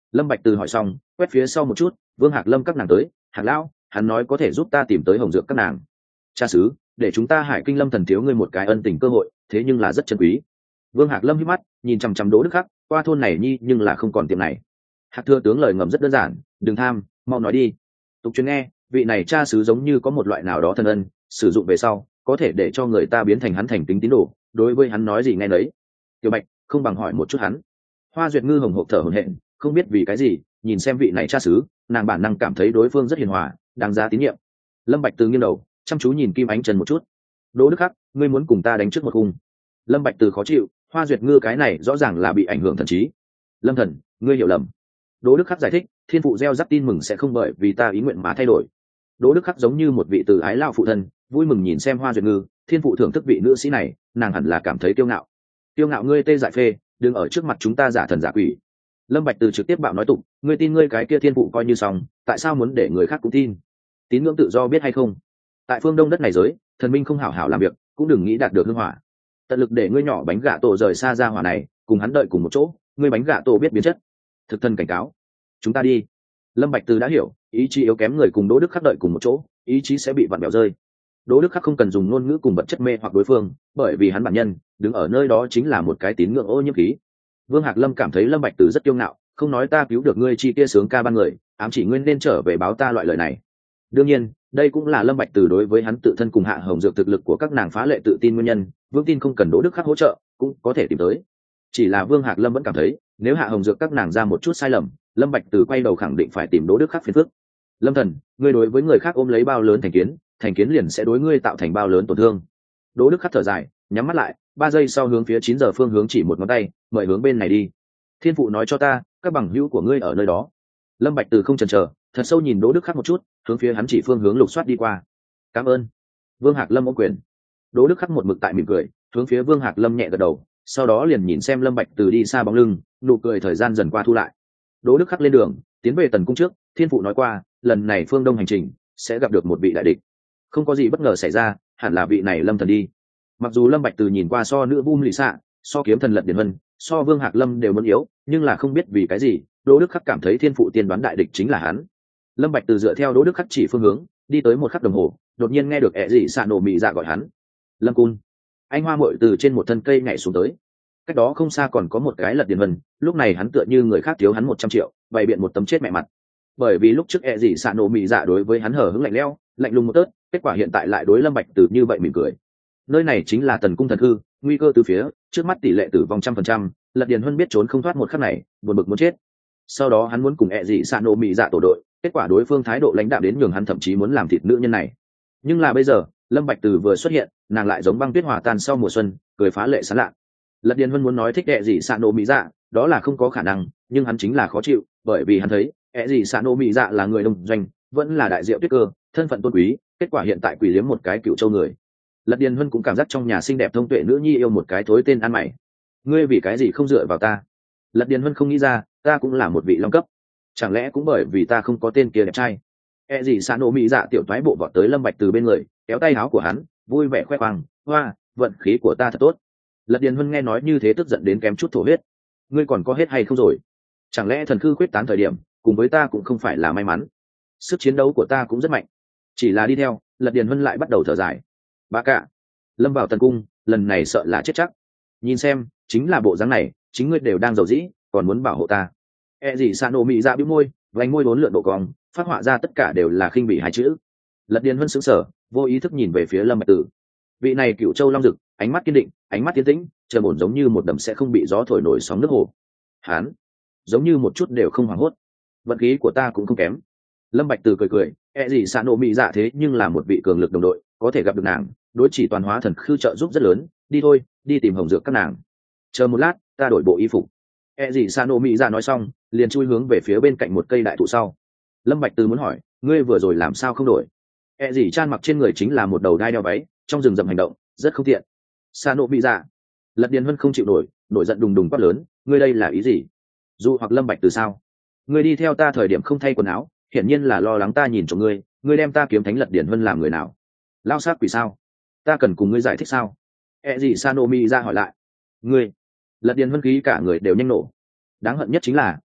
Lâm Bạch Từ hỏi xong quét phía sau một chút, Vương Hạc Lâm các nàng tới. Hạc lão, hắn nói có thể giúp ta tìm tới hồng dược các nàng. Cha xứ, để chúng ta Hải Kinh Lâm thần thiếu ngươi một cái ân tình cơ hội, thế nhưng là rất chân quý. Vương Hạc Lâm hít mắt nhìn chằm chằm Đỗ Đức Khắc, qua thôn này nhi nhưng là không còn tiệm này. Hạc thừa tướng lời ngầm rất đơn giản, đừng tham, mau nói đi. Tục truyền nghe, vị này cha xứ giống như có một loại nào đó thần ân, sử dụng về sau có thể để cho người ta biến thành hắn thành kính tín đồ, đối với hắn nói gì nghe nấy. Tiểu Bạch, không bằng hỏi một chút hắn. Hoa Duyệt Ngư hồng hộc thở hổn hển, không biết vì cái gì, nhìn xem vị này cha xứ, nàng bản năng cảm thấy đối phương rất hiền hòa, đáng giá tín nhiệm. Lâm Bạch Từ nghiêng đầu, chăm chú nhìn Kim Ánh Trần một chút. Đỗ Đức Khắc, ngươi muốn cùng ta đánh trước một khung? Lâm Bạch Từ khó chịu, Hoa Duyệt Ngư cái này rõ ràng là bị ảnh hưởng thần trí. Lâm thần, ngươi hiểu lầm. Đỗ Đức Khắc giải thích, thiên phụ gieo rắc tin mừng sẽ không bởi vì ta ý nguyện mà thay đổi. Đỗ Đức Khắc giống như một vị từ ái lao phụ thân, vui mừng nhìn xem Hoa Duyệt Ngư, thiên phụ thưởng thức vị nữ sĩ này, nàng hẳn là cảm thấy kiêu ngạo. Kiêu ngạo ngươi tê dại phê, đừng ở trước mặt chúng ta giả thần giả quỷ. Lâm Bạch Từ trực tiếp bạo nói tục, ngươi tin ngươi cái kia thiên phụ coi như xong, tại sao muốn để người khác cũng tin? Tín ngưỡng tự do biết hay không? Tại phương Đông đất này giới, thần minh không hảo hảo làm việc, cũng đừng nghĩ đạt được hương hỏa. Tận lực để ngươi nhỏ bánh gạ tổ rời xa ra hỏa này, cùng hắn đợi cùng một chỗ, ngươi bánh gạ tổ biết biến chất. Thực thân cảnh cáo, chúng ta đi. Lâm Bạch Từ đã hiểu, ý chí yếu kém người cùng Đỗ Đức Khắc đợi cùng một chỗ, ý chí sẽ bị vặn bèo rơi. Đỗ Đức Khắc không cần dùng ngôn ngữ cùng vật chất mê hoặc đối phương, bởi vì hắn bản nhân đứng ở nơi đó chính là một cái tín ngưỡng ô nhiễm khí. Vương Hạc Lâm cảm thấy Lâm Bạch Từ rất kiêu ngạo, không nói ta cứu được ngươi chi kia sướng ca ban người, ám chỉ ngươi nên trở về báo ta loại lời này. Đương nhiên, đây cũng là Lâm Bạch Từ đối với hắn tự thân cùng Hạ Hồng Dược thực lực của các nàng phá lệ tự tin nguyên nhân, Vương tin không cần Đỗ Đức Khắc hỗ trợ, cũng có thể tìm tới. Chỉ là Vương Hạc Lâm vẫn cảm thấy, nếu Hạ Hồng Dược các nàng ra một chút sai lầm, Lâm Bạch Từ quay đầu khẳng định phải tìm Đỗ Đức Khắc phiền phức. Lâm thần, ngươi đối với người khác ôm lấy bao lớn thành kiến liền sẽ đối ngươi tạo thành bao lớn tổn thương. Đỗ Đức Khắc thở dài, nhắm mắt lại, 3 giây sau hướng phía 9 giờ phương hướng chỉ một ngón tay, mời hướng bên này đi. Thiên phụ nói cho ta, các bằng hữu của ngươi ở nơi đó. Lâm Bạch Từ không chần chờ, thật sâu nhìn Đỗ Đức Khắc một chút, hướng phía hắn chỉ phương hướng lục soát đi qua. Cảm ơn. Vương Hạc Lâm ôm quyền. Đỗ Đức Khắc một mực tại mỉm cười, hướng phía Vương Hạc Lâm nhẹ gật đầu, sau đó liền nhìn xem Lâm Bạch Từ đi xa bóng lưng, nụ cười thời gian dần qua thu lại. Đỗ Đức Khắc lên đường, tiến về Tần cung trước, thiên phụ nói qua, lần này phương Đông hành trình sẽ gặp được một vị đại địch. Không có gì bất ngờ xảy ra, hẳn là vị này Lâm thần đi. Mặc dù Lâm Bạch Từ nhìn qua so nữ Vu Lị Xạ, so kiếm thần Lật Điền Vân, so Vương Hạc Lâm đều muốn yếu, nhưng là không biết vì cái gì, Đỗ Đức Khắc cảm thấy thiên phụ tiên đoán đại địch chính là hắn. Lâm Bạch Từ dựa theo Đỗ Đức Khắc chỉ phương hướng, đi tới một khắc đồng hồ, đột nhiên nghe được ẹ dị xạ nổ mị dạ gọi hắn. Lâm Cun. Anh hoa muội từ trên một thân cây nhảy xuống tới. Cách đó không xa còn có một cái Lật Điền Vân, lúc này hắn tựa như người khác thiếu hắn 100 triệu, bày biện một tấm chết mẹ mặt. Bởi vì lúc trước ẹ dị xạ nổ mị dạ đối với hắn hở hững lạnh lẽo, lạnh lùng một tớt, kết quả hiện tại lại đối Lâm Bạch Từ như vậy mỉm cười. Nơi này chính là Tần cung thần hư, nguy cơ từ phía, trước mắt tỷ lệ tử vong 100%, Lật Điền Vân biết trốn không thoát một khắc này, buồn bực muốn chết. Sau đó hắn muốn cùng ẹ dị xạ nổ mị dạ tổ đội, kết quả đối phương thái độ lãnh đạm đến nhường hắn thậm chí muốn làm thịt nữ nhân này. Nhưng là bây giờ, Lâm Bạch Từ vừa xuất hiện, nàng lại giống băng tuyết hòa tan sau mùa xuân, cười phá lệ sán lạ. Lật Điền Vân muốn nói thích ẹ dị xạ nổ mị dạ, đó là không có khả năng, nhưng hắn chính là khó chịu, bởi vì hắn thấy ẹ dị xạ nổ mị dạ là người đông doanh, vẫn là đại diệu tuyết cơ, thân phận tôn quý, kết quả hiện tại quỷ liếm một cái cựu châu người. Lật Điền Vân cũng cảm giác trong nhà xinh đẹp thông tuệ nữ nhi yêu một cái thối tên ăn mày. Ngươi vì cái gì không dựa vào ta? Lật Điền Vân không nghĩ ra, ta cũng là một vị long cấp, chẳng lẽ cũng bởi vì ta không có tên kia đẹp trai? E gì Sa nổ mỹ dạ tiểu toái bộ vọt tới Lâm Bạch Từ bên người, kéo tay áo của hắn, vui vẻ khoe khoang, hoa, vận khí của ta thật tốt. Lật Điền Vân nghe nói như thế tức giận đến kém chút thổ huyết. Ngươi còn có hết hay không rồi? Chẳng lẽ thần khư quyết tán thời điểm, cùng với ta cũng không phải là may mắn? Sức chiến đấu của ta cũng rất mạnh, chỉ là đi theo. Lật Điền Vân lại bắt đầu thở dài. Bà cả, Lâm vào Tần cung, lần này sợ là chết chắc. Nhìn xem, chính là bộ dáng này, chính ngươi đều đang giàu dĩ, còn muốn bảo hộ ta. E gì Sa nổ mỹ dạ bĩu môi, vành môi bốn lượn độ cong, phát họa ra tất cả đều là khinh bỉ hai chữ. Lật Điền Vân sững sờ, vô ý thức nhìn về phía Lâm Bạch Từ. Vị này Cửu Châu Long Dực, ánh mắt kiên định, ánh mắt tiến tĩnh, trầm ổn giống như một đầm sẽ không bị gió thổi nổi sóng nước hồ. Hán, giống như một chút đều không hoảng hốt. Vận khí của ta cũng không kém. Lâm Bạch Từ cười cười, e gì Sa nổ mỹ dạ thế nhưng là một vị cường lực đồng đội, có thể gặp được nàng, đối chỉ toàn hóa thần khư trợ giúp rất lớn. Đi thôi, đi tìm hồng dược các nàng. Chờ một lát, ta đổi bộ y phục. E gì Sa nổ mỹ dạ nói xong, liền chui hướng về phía bên cạnh một cây đại thụ sau. Lâm Bạch Từ muốn hỏi, ngươi vừa rồi làm sao không đổi? E gì Chan mặc trên người chính là một đầu đai đeo váy, trong rừng rậm hành động rất không tiện. Sa nổ mỹ dạ. Lật Điền Vân không chịu nổi, nổi giận đùng đùng quát lớn, ngươi đây là ý gì? Dù hoặc Lâm Bạch Từ sao? Ngươi đi theo ta thời điểm không thay quần áo, hiển nhiên là lo lắng ta nhìn trộm ngươi, ngươi đem ta kiếm thánh Lật Điền Vân làm người nào? Lao sát quỷ sao? Ta cần cùng ngươi giải thích sao? E gì Sa nổ mỹ dạ hỏi lại. Ngươi? Lật Điền Vân khí cả người đều nhanh nổ. Đáng hận nhất chính là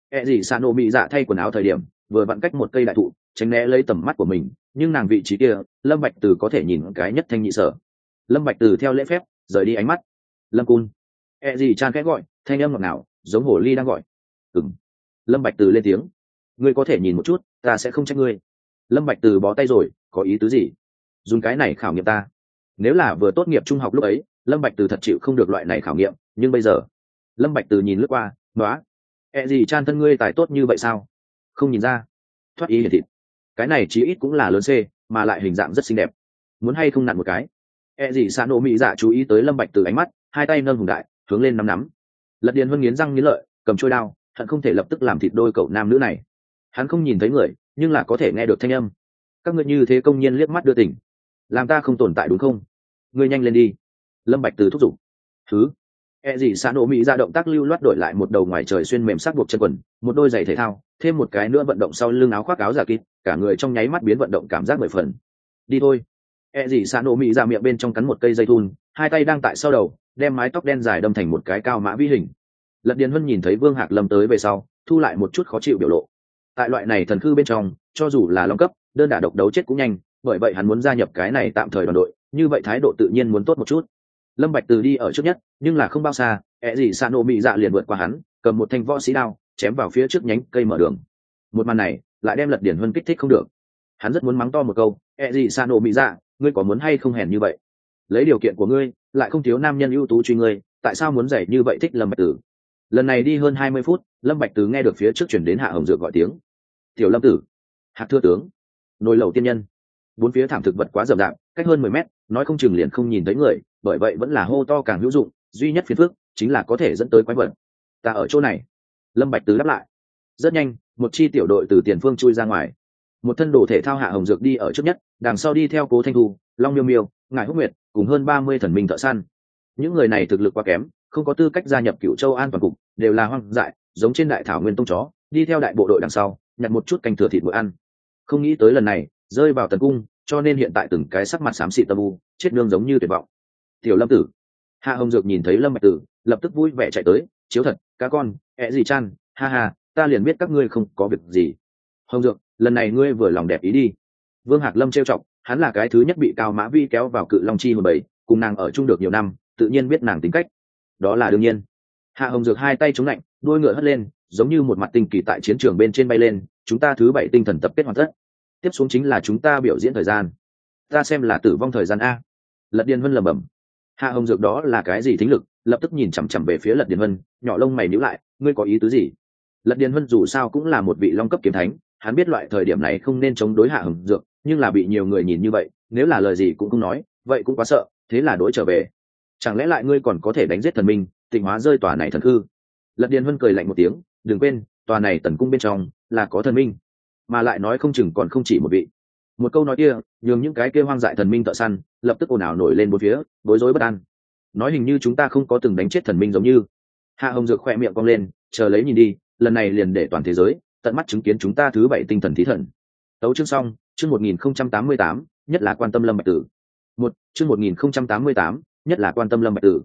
gì xạ nổ mị dạ thay quần áo thời điểm vừa vặn cách một cây đại thụ tránh né lấy tầm mắt của mình, nhưng nàng vị trí kia Lâm Bạch Từ có thể nhìn cái nhất thanh nhị sở. Lâm Bạch Từ theo lễ phép rời đi ánh mắt. Lâm Cun. Gì chan khẽ gọi, thanh âm ngọt ngào giống hồ ly đang gọi. Ừm. Lâm Bạch Từ lên tiếng. Ngươi có thể nhìn một chút, ta sẽ không trách ngươi. Lâm Bạch Từ bó tay rồi, có ý tứ gì? Dùng cái này khảo nghiệm ta? Nếu là vừa tốt nghiệp trung học lúc ấy, Lâm Bạch Từ thật chịu không được loại này khảo nghiệm, nhưng bây giờ, Lâm Bạch Từ nhìn lướt qua, nói, gì chan thân ngươi tài tốt như vậy sao? Không nhìn ra. Thoát ý hiển thịt. Cái này chí ít cũng là lớn C, mà lại hình dạng rất xinh đẹp. Muốn hay không nặn một cái? Gì Sa nổ mỹ dạ chú ý tới Lâm Bạch Từ ánh mắt, hai tay nâng hùng đại, hướng lên nắm nắm. Lật Điền Vân nghiến răng nghiến lợi, cầm trôi đao, hận không thể lập tức làm thịt đôi cậu nam nữ này. Hắn không nhìn thấy người, nhưng là có thể nghe được thanh âm. Các ngươi như thế công nhiên liếc mắt đưa tỉnh, làm ta không tồn tại đúng không? Ngươi nhanh lên đi. Lâm Bạch Từ thúc giục. Thứ. Gì Sa nổ mỹ dạ động tác lưu loát đổi lại một đầu ngoài trời xuyên mềm sắc buộc chân quần, một đôi giày thể thao, thêm một cái nữa vận động sau lưng áo khoác áo giả kít, cả người trong nháy mắt biến vận động cảm giác mười phần. Đi thôi. Gì Sa nổ mỹ ra miệng bên trong cắn một cây dây thun, hai tay đang tại sau đầu, đem mái tóc đen dài đâm thành một cái cao mã vĩ hình. Lật Điền Vân nhìn thấy Vương Hạc Lâm tới về sau, thu lại một chút khó chịu biểu lộ. Tại loại này thần khư bên trong, cho dù là long cấp, đơn đả độc đấu chết cũng nhanh, bởi vậy hắn muốn gia nhập cái này tạm thời đoàn đội, như vậy thái độ tự nhiên muốn tốt một chút. Lâm Bạch Từ đi ở trước nhất, nhưng là không bao xa, gì Sa nổ mỹ dạ liền vượt qua hắn, cầm một thanh võ sĩ đao, chém vào phía trước nhánh cây mở đường. Một màn này, lại đem Lật Điền Vân kích thích không được. Hắn rất muốn mắng to một câu, gì Sa nổ mỹ dạ, ngươi có muốn hay không hèn như vậy? Lấy điều kiện của ngươi, lại không thiếu nam nhân ưu tú truy ngươi, tại sao muốn dạy như vậy thích Lâm Bạch Từ? Lần này đi hơn 20 phút, Lâm Bạch Từ nghe được phía trước truyền đến Hạ Hồng Dược gọi tiếng. "Tiểu Lâm tử, Hạc thưa tướng, nồi lẩu tiên nhân." Bốn phía thảm thực vật quá rậm rạp, cách hơn 10 mét, nói không chừng liền không nhìn thấy người, bởi vậy vẫn là hô to càng hữu dụng, duy nhất phiền phức chính là có thể dẫn tới quái vật. "Ta ở chỗ này." Lâm Bạch Từ đáp lại. Rất nhanh, một chi tiểu đội từ tiền phương chui ra ngoài. Một thân đồ thể thao Hạ Hồng Dược đi ở trước nhất, đằng sau đi theo Cố Thanh Thu, Long Miêu Miêu, Ngải Húc Nguyệt, cùng hơn 30 thần minh thợ săn. Những người này thực lực quá kém, không có tư cách gia nhập Cựu Châu An toàn cục, đều là hoang dại, giống trên đại thảo nguyên tông chó, đi theo đại bộ đội đằng sau, nhặt một chút canh thừa thịt bữa ăn. Không nghĩ tới lần này rơi vào tần cung, cho nên hiện tại từng cái sắc mặt xám xịt âm u, chết nương giống như tuyệt vọng. "Tiểu Lâm tử." Hạ Hồng Dược nhìn thấy Lâm Bạch Tử, lập tức vui vẻ chạy tới, "Chiếu thật, cá con, gì chan, ha ha, ta liền biết các ngươi không có việc gì. Hồng Dược, lần này ngươi vừa lòng đẹp ý đi." Vương Hạc Lâm trêu chọc, hắn là cái thứ nhất bị Cao Mã Vi kéo vào Cự Long Chi hồn bầy, cùng nàng ở chung được nhiều năm, tự nhiên biết nàng tính cách. Đó là đương nhiên. Hạ Hồng Dược hai tay chống lạnh, đuôi ngựa hất lên, giống như một mặt tinh kỳ tại chiến trường bên trên bay lên, "Chúng ta thứ 7 tinh thần tập kết hoàn tất. Tiếp xuống chính là chúng ta biểu diễn thời gian. Ta xem là tử vong thời gian a." Lật Điền Vân lẩm bẩm. Hạ Hồng Dược đó là cái gì thính lực, lập tức nhìn chằm chằm về phía Lật Điền Vân, nhỏ lông mày nhíu lại, "Ngươi có ý tứ gì?" Lật Điền Vân dù sao cũng là một vị long cấp kiếm thánh, hắn biết loại thời điểm này không nên chống đối Hạ Hồng Dược, nhưng là bị nhiều người nhìn như vậy, nếu là lời gì cũng không nói, vậy cũng quá sợ, thế là đối trở về. "Chẳng lẽ lại ngươi còn có thể đánh giết thần minh, tịnh hóa rơi tòa này thần hư?" Lật Điền Vân cười lạnh một tiếng, "Đừng quên, tòa này tần cung bên trong là có thần minh, mà lại nói không chừng còn không chỉ một vị." Một câu nói kia, nhường những cái kia hoang dại thần minh thợ săn lập tức ồn ào nổi lên bốn phía, bối rối bất an. Nói hình như chúng ta không có từng đánh chết thần minh giống như. Hạ Hồng Dược khỏe miệng cong lên, "Chờ lấy nhìn đi, lần này liền để toàn thế giới tận mắt chứng kiến chúng ta thứ 7 tinh thần thí thần." Tấu chương xong, chương 1088, nhất là quan tâm Lâm Bạch Tử. Chương 1088, nhất là quan tâm Lâm Bạch Tử.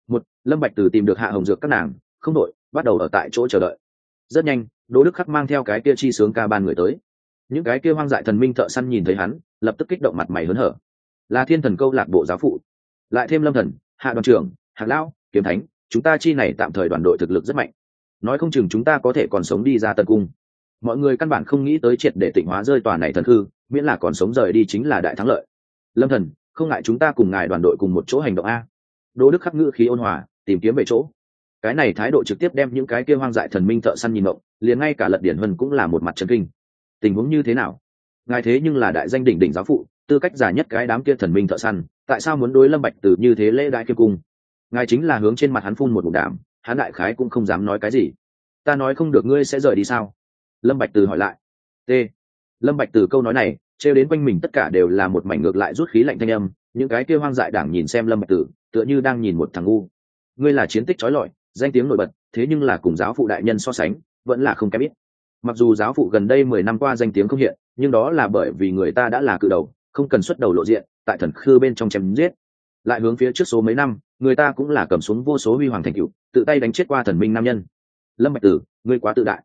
Lâm Bạch Tử tìm được Hạ Hồng Dược các nàng, không đội, bắt đầu ở tại chỗ chờ đợi. Rất nhanh, Đỗ Đức Khắc mang theo cái kia chi sướng ca ban người tới. Những cái kia hoang dại thần minh thợ săn nhìn thấy hắn, lập tức kích động mặt mày hớn hở. Là Thiên Thần Câu lạc bộ giáo phụ, lại thêm Lâm Thần, Hạ đoàn trưởng, Hạc lão, Kiếm Thánh, chúng ta chi này tạm thời đoàn đội thực lực rất mạnh. Nói không chừng chúng ta có thể còn sống đi ra Tần cung. Mọi người căn bản không nghĩ tới triệt để tịnh hóa rơi tòa này thần hư, miễn là còn sống rời đi chính là đại thắng lợi. Lâm Thần, không ngại chúng ta cùng ngài đoàn đội cùng một chỗ hành động a. Đỗ Đức Khắc ngữ khí ôn hòa, tìm kiếm về chỗ. Cái này thái độ trực tiếp đem những cái kia hoang dại thần minh thợ săn nhìn ngộng, liền ngay cả Lật Điển Vân cũng là một mặt chấn kinh. Tình huống như thế nào? Ngài thế nhưng là đại danh đỉnh đỉnh giáo phụ, tư cách giả nhất cái đám kia thần minh thợ săn, tại sao muốn đối Lâm Bạch Tử như thế lễ đại kiêm cung? Ngài chính là hướng trên mặt hắn phun một ngụm đạm, hắn đại khái cũng không dám nói cái gì. Ta nói không được ngươi sẽ rời đi sao? Lâm Bạch Tử hỏi lại. T. Lâm Bạch Tử câu nói này, trêu đến quanh mình tất cả đều là một mảnh ngược lại rút khí lạnh thanh âm, những cái kia hoang dại đảng nhìn xem Lâm Bạch Tử, tựa như đang nhìn một thằng ngu. Ngươi là chiến tích chói lọi, danh tiếng nổi bật, thế nhưng là cùng giáo phụ đại nhân so sánh, vẫn là không kém ít. Mặc dù giáo phụ gần đây 10 năm qua danh tiếng không hiện, nhưng đó là bởi vì người ta đã là cự đầu, không cần xuất đầu lộ diện, tại thần khư bên trong chém giết. Lại hướng phía trước số mấy năm, người ta cũng là cầm xuống vô số huy hoàng thành tựu, tự tay đánh chết qua thần minh nam nhân. Lâm Bạch Tử, ngươi quá tự đại.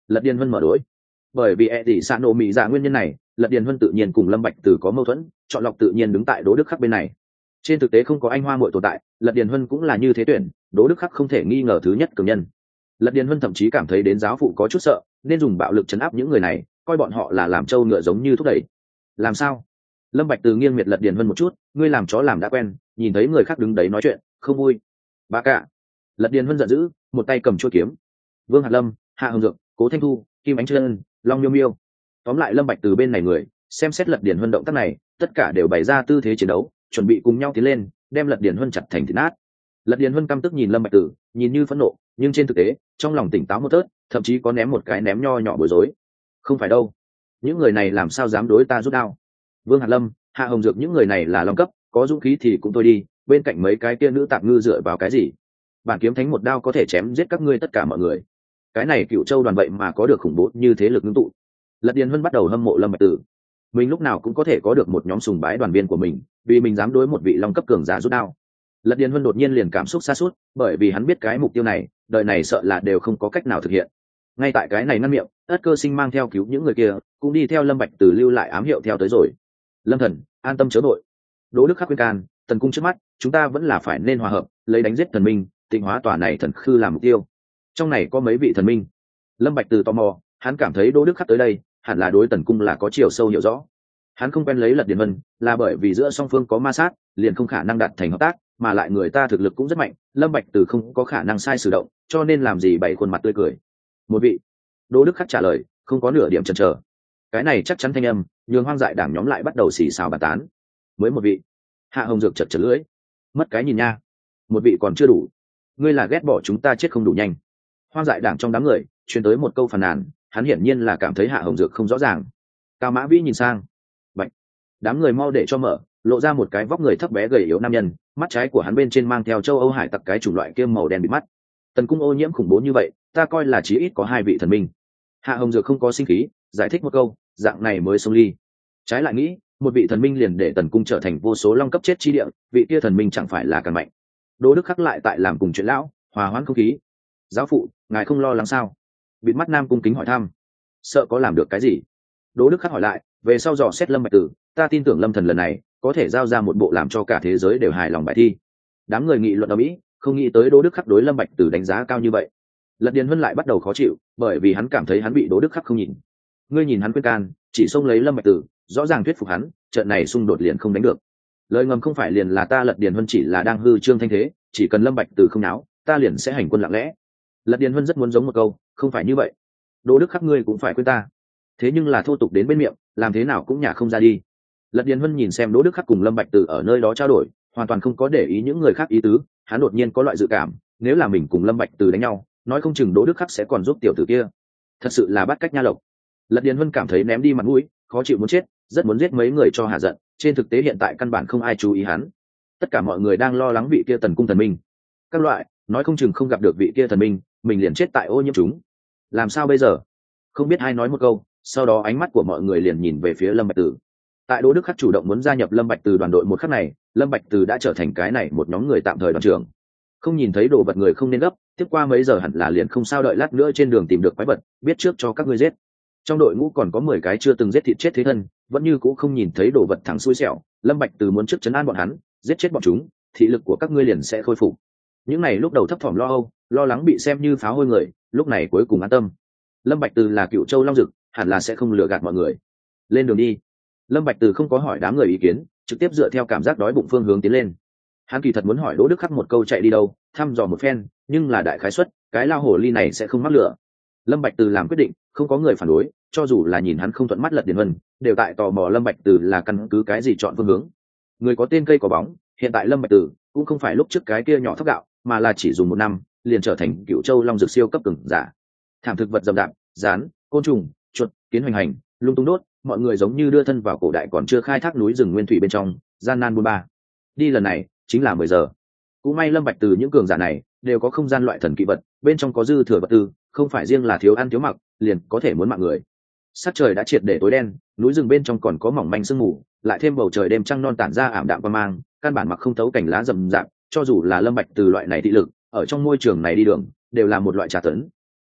Lật Điền Vân mở đối. Bởi vì tỷ xạ nổ mỹ dạ nguyên nhân này, Lật Điền Vân tự nhiên cùng Lâm Bạch Từ có mâu thuẫn, chọn lọc tự nhiên đứng tại Đỗ Đức Khắc bên này. Trên thực tế không có anh hoa muội tồn tại, Lật Điền Vân cũng là như thế tuyển, Đỗ Đức Khắc không thể nghi ngờ thứ nhất cường nhân. Lật Điền Vân thậm chí cảm thấy đến giáo phụ có chút sợ, nên dùng bạo lực trấn áp những người này, coi bọn họ là làm trâu ngựa giống như thúc đẩy. Làm sao? Lâm Bạch Từ nghiêng miệt Lật Điền Vân một chút, ngươi làm chó làm đã quen, nhìn thấy người khác đứng đấy nói chuyện, không vui. Bà cả. Lật Điền Vân giận dữ, một tay cầm chuôi kiếm. Vương Hạt Lâm, Hạ Hồng Dược, Cố Thanh Thu, Kim Ánh Trân, Long Miêu Miêu. Tóm lại Lâm Bạch Từ bên này người, xem xét Lật Điền Vân động tác này, tất cả đều bày ra tư thế chiến đấu, chuẩn bị cùng nhau tiến lên, đem Lật Điền Vân chặt thành thịt nát. Lật Điền Vân căm tức nhìn Lâm Bạch Từ, nhìn như phẫn nộ, nhưng trên thực tế, trong lòng tỉnh táo một tớt, thậm chí có ném một cái ném nho nhỏ bối rối. Không phải đâu, những người này làm sao dám đối ta rút đao? Vương Hạt Lâm, Hạ Hồng Dược những người này là long cấp, có dũng khí thì cũng thôi đi, bên cạnh mấy cái kia nữ tạp ngư dựa vào cái gì? Bản kiếm thánh một đao có thể chém giết các ngươi tất cả mọi người. Cái này Cựu Châu đoàn vậy mà có được khủng bố như thế lực ngưng tụ. Lật Điền Vân bắt đầu hâm mộ Lâm Bạch Từ. Mình lúc nào cũng có thể có được một nhóm sùng bái đoàn viên của mình, vì mình dám đối một vị long cấp cường giả rút đao. Lật Điền Vân đột nhiên liền cảm xúc sa sút, bởi vì hắn biết cái mục tiêu này, đời này sợ là đều không có cách nào thực hiện. Ngay tại cái này ngăn miệng, Ất Cơ Sinh mang theo cứu những người kia, cũng đi theo Lâm Bạch Từ lưu lại ám hiệu theo tới rồi. Lâm Thần, an tâm chớ vội. Đỗ Đức Khắc khuyên can, Tần cung trước mắt, chúng ta vẫn là phải nên hòa hợp, lấy đánh giết thần minh, tịnh hóa tòa này thần khư làm mục tiêu. Trong này có mấy vị thần minh. Lâm Bạch Từ tò mò, hắn cảm thấy Đỗ Đức Khắc tới đây, hẳn là đối Tần cung là có chiều sâu hiểu rõ. Hắn không quen lấy Lật Điền Vân, là bởi vì giữa song phương có ma sát, liền không khả năng đạt thành hợp tác, mà lại người ta thực lực cũng rất mạnh, Lâm Bạch Từ không có khả năng sai sử động, cho nên làm gì bày khuôn mặt tươi cười. Một vị. Đỗ Đức Khắc trả lời, không có nửa điểm chần chờ. Cái này chắc chắn thanh âm, nhường hoang dại đảng nhóm lại bắt đầu xì xào bàn tán. Mới một vị. Hạ Hồng Dược chật chật lưỡi. Mất cái nhìn nha. Một vị còn chưa đủ. Ngươi là ghét bỏ chúng ta chết không đủ nhanh. Hoang dại đảng trong đám người truyền tới một câu phàn nàn, hắn hiển nhiên là cảm thấy Hạ Hồng Dược không rõ ràng. Cao Mã Vĩ nhìn sang. Bạch. Đám người mau để cho mở, lộ ra một cái vóc người thấp bé gầy yếu nam nhân, mắt trái của hắn bên trên mang theo châu Âu hải tặc cái chủng loại kia màu đen bịt mắt. Tần cung ô nhiễm khủng bố như vậy, ta coi là chí ít có hai vị thần minh. Hạ Hồng Dược không có sinh khí, giải thích một câu, dạng này mới xông ly. Trái lại nghĩ, một vị thần minh liền để Tần cung trở thành vô số long cấp chết chi địa, vị kia thần minh chẳng phải là càng mạnh. Đỗ Đức Khắc lại tại làm cùng chuyện lão, hòa hoãn không khí. Giáo phụ, ngài không lo lắng sao? Bịt mắt nam cung kính hỏi thăm. Sợ có làm được cái gì? Đỗ Đức Khắc hỏi lại, về sau dò xét Lâm Bạch Từ, ta tin tưởng Lâm Thần lần này có thể giao ra một bộ làm cho cả thế giới đều hài lòng bài thi. Đám người nghị luận ầm ĩ, không nghĩ tới Đỗ Đức Khắc đối Lâm Bạch Từ đánh giá cao như vậy. Lật Điền Vân lại bắt đầu khó chịu, bởi vì hắn cảm thấy hắn bị Đỗ Đức Khắc không nhìn. Ngươi nhìn hắn khuyên can, chỉ xông lấy Lâm Bạch Từ, rõ ràng thuyết phục hắn, trận này xung đột liền không đánh được. Lời ngầm không phải liền là ta Lật Điền Vân chỉ là đang hư trương thanh thế, chỉ cần Lâm Bạch Từ không náo, ta liền sẽ hành quân lặng lẽ. Lật Điền Vân rất muốn giống một câu, không phải như vậy. Đỗ Đức Khắc ngươi cũng phải khuyên ta. Thế nhưng là thô tục đến bên miệng, làm thế nào cũng nhả không ra đi. Lật Điền Vân nhìn xem Đỗ Đức Khắc cùng Lâm Bạch Từ ở nơi đó trao đổi, hoàn toàn không có để ý những người khác ý tứ, hắn đột nhiên có loại dự cảm, nếu là mình cùng Lâm Bạch Từ đánh nhau, nói không chừng Đỗ Đức Khắc sẽ còn giúp tiểu tử kia. Thật sự là bắt cách nha lộc. Lật Điền Vân cảm thấy ném đi mặt mũi, khó chịu muốn chết, rất muốn giết mấy người cho hạ giận, trên thực tế hiện tại căn bản không ai chú ý hắn. Tất cả mọi người đang lo lắng vị kia Tần cung thần minh. Các loại, nói không chừng không gặp được vị kia thần minh, mình liền chết tại ô nhiễm chúng. Làm sao bây giờ? Không biết ai nói một câu, sau đó ánh mắt của mọi người liền nhìn về phía Lâm Bạch Từ. Tại Đỗ Đức Khắc chủ động muốn gia nhập Lâm Bạch Từ đoàn đội một khắc này, Lâm Bạch Từ đã trở thành cái này một nhóm người tạm thời đoàn trưởng. Không nhìn thấy đồ vật người không nên gấp, tiếp qua mấy giờ hẳn là liền không sao, đợi lát nữa trên đường tìm được quái vật, biết trước cho các ngươi giết. Trong đội ngũ còn có 10 cái chưa từng giết thịt chết thế thân, vẫn như cũ không nhìn thấy đồ vật thẳng xui xẻo, Lâm Bạch Từ muốn trước trấn an bọn hắn, giết chết bọn chúng, thị lực của các ngươi liền sẽ khôi phục. Những này lúc đầu thấp thỏm lo âu, lo lắng bị xem như pháo hôi người, lúc này cuối cùng an tâm. Lâm Bạch Từ là Cựu Châu Long Dực, hẳn là sẽ không lừa gạt mọi người. Lên đường đi. Lâm Bạch Từ không có hỏi đám người ý kiến, trực tiếp dựa theo cảm giác đói bụng phương hướng tiến lên. Hắn kỳ thật muốn hỏi Đỗ Đức Khắc một câu chạy đi đâu, thăm dò một phen, nhưng là đại khái suất, cái lao hổ ly này sẽ không mắc lửa. Lâm Bạch Từ làm quyết định, không có người phản đối, cho dù là nhìn hắn không thuận mắt Lật Điền Vân, đều tại tò mò Lâm Bạch Từ là căn cứ cái gì chọn phương hướng. Người có tên cây có bóng, hiện tại Lâm Bạch Từ cũng không phải lúc trước cái kia nhỏ thóc gạo, mà là chỉ dùng 1 năm, liền trở thành Cựu Châu Long Dược siêu cấp cường giả. Thảm thực vật rậm rạp, rắn, côn trùng, chuột, kiến hoành hành, lung tung đốt, mọi người giống như đưa thân vào cổ đại còn chưa khai thác núi rừng nguyên thủy bên trong, gian nan buôn ba. Đi lần này chính là 10 giờ. Cũng may Lâm Bạch Từ những cường giả này đều có không gian loại thần kỵ vật, bên trong có dư thừa vật tư, không phải riêng là thiếu ăn thiếu mặc, liền có thể muốn mạng người. Sắc trời đã triệt để tối đen, núi rừng bên trong còn có mỏng manh sương mù, lại thêm bầu trời đêm trăng non tản ra ảm đạm qua mang, căn bản mặc không thấu cảnh lá rậm rạp, cho dù là Lâm Bạch Từ loại này thị lực, ở trong môi trường này đi đường, đều là một loại trà tấn.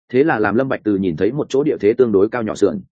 thế là làm Lâm Bạch Từ nhìn thấy một chỗ địa thế tương đối cao nhỏ sườn,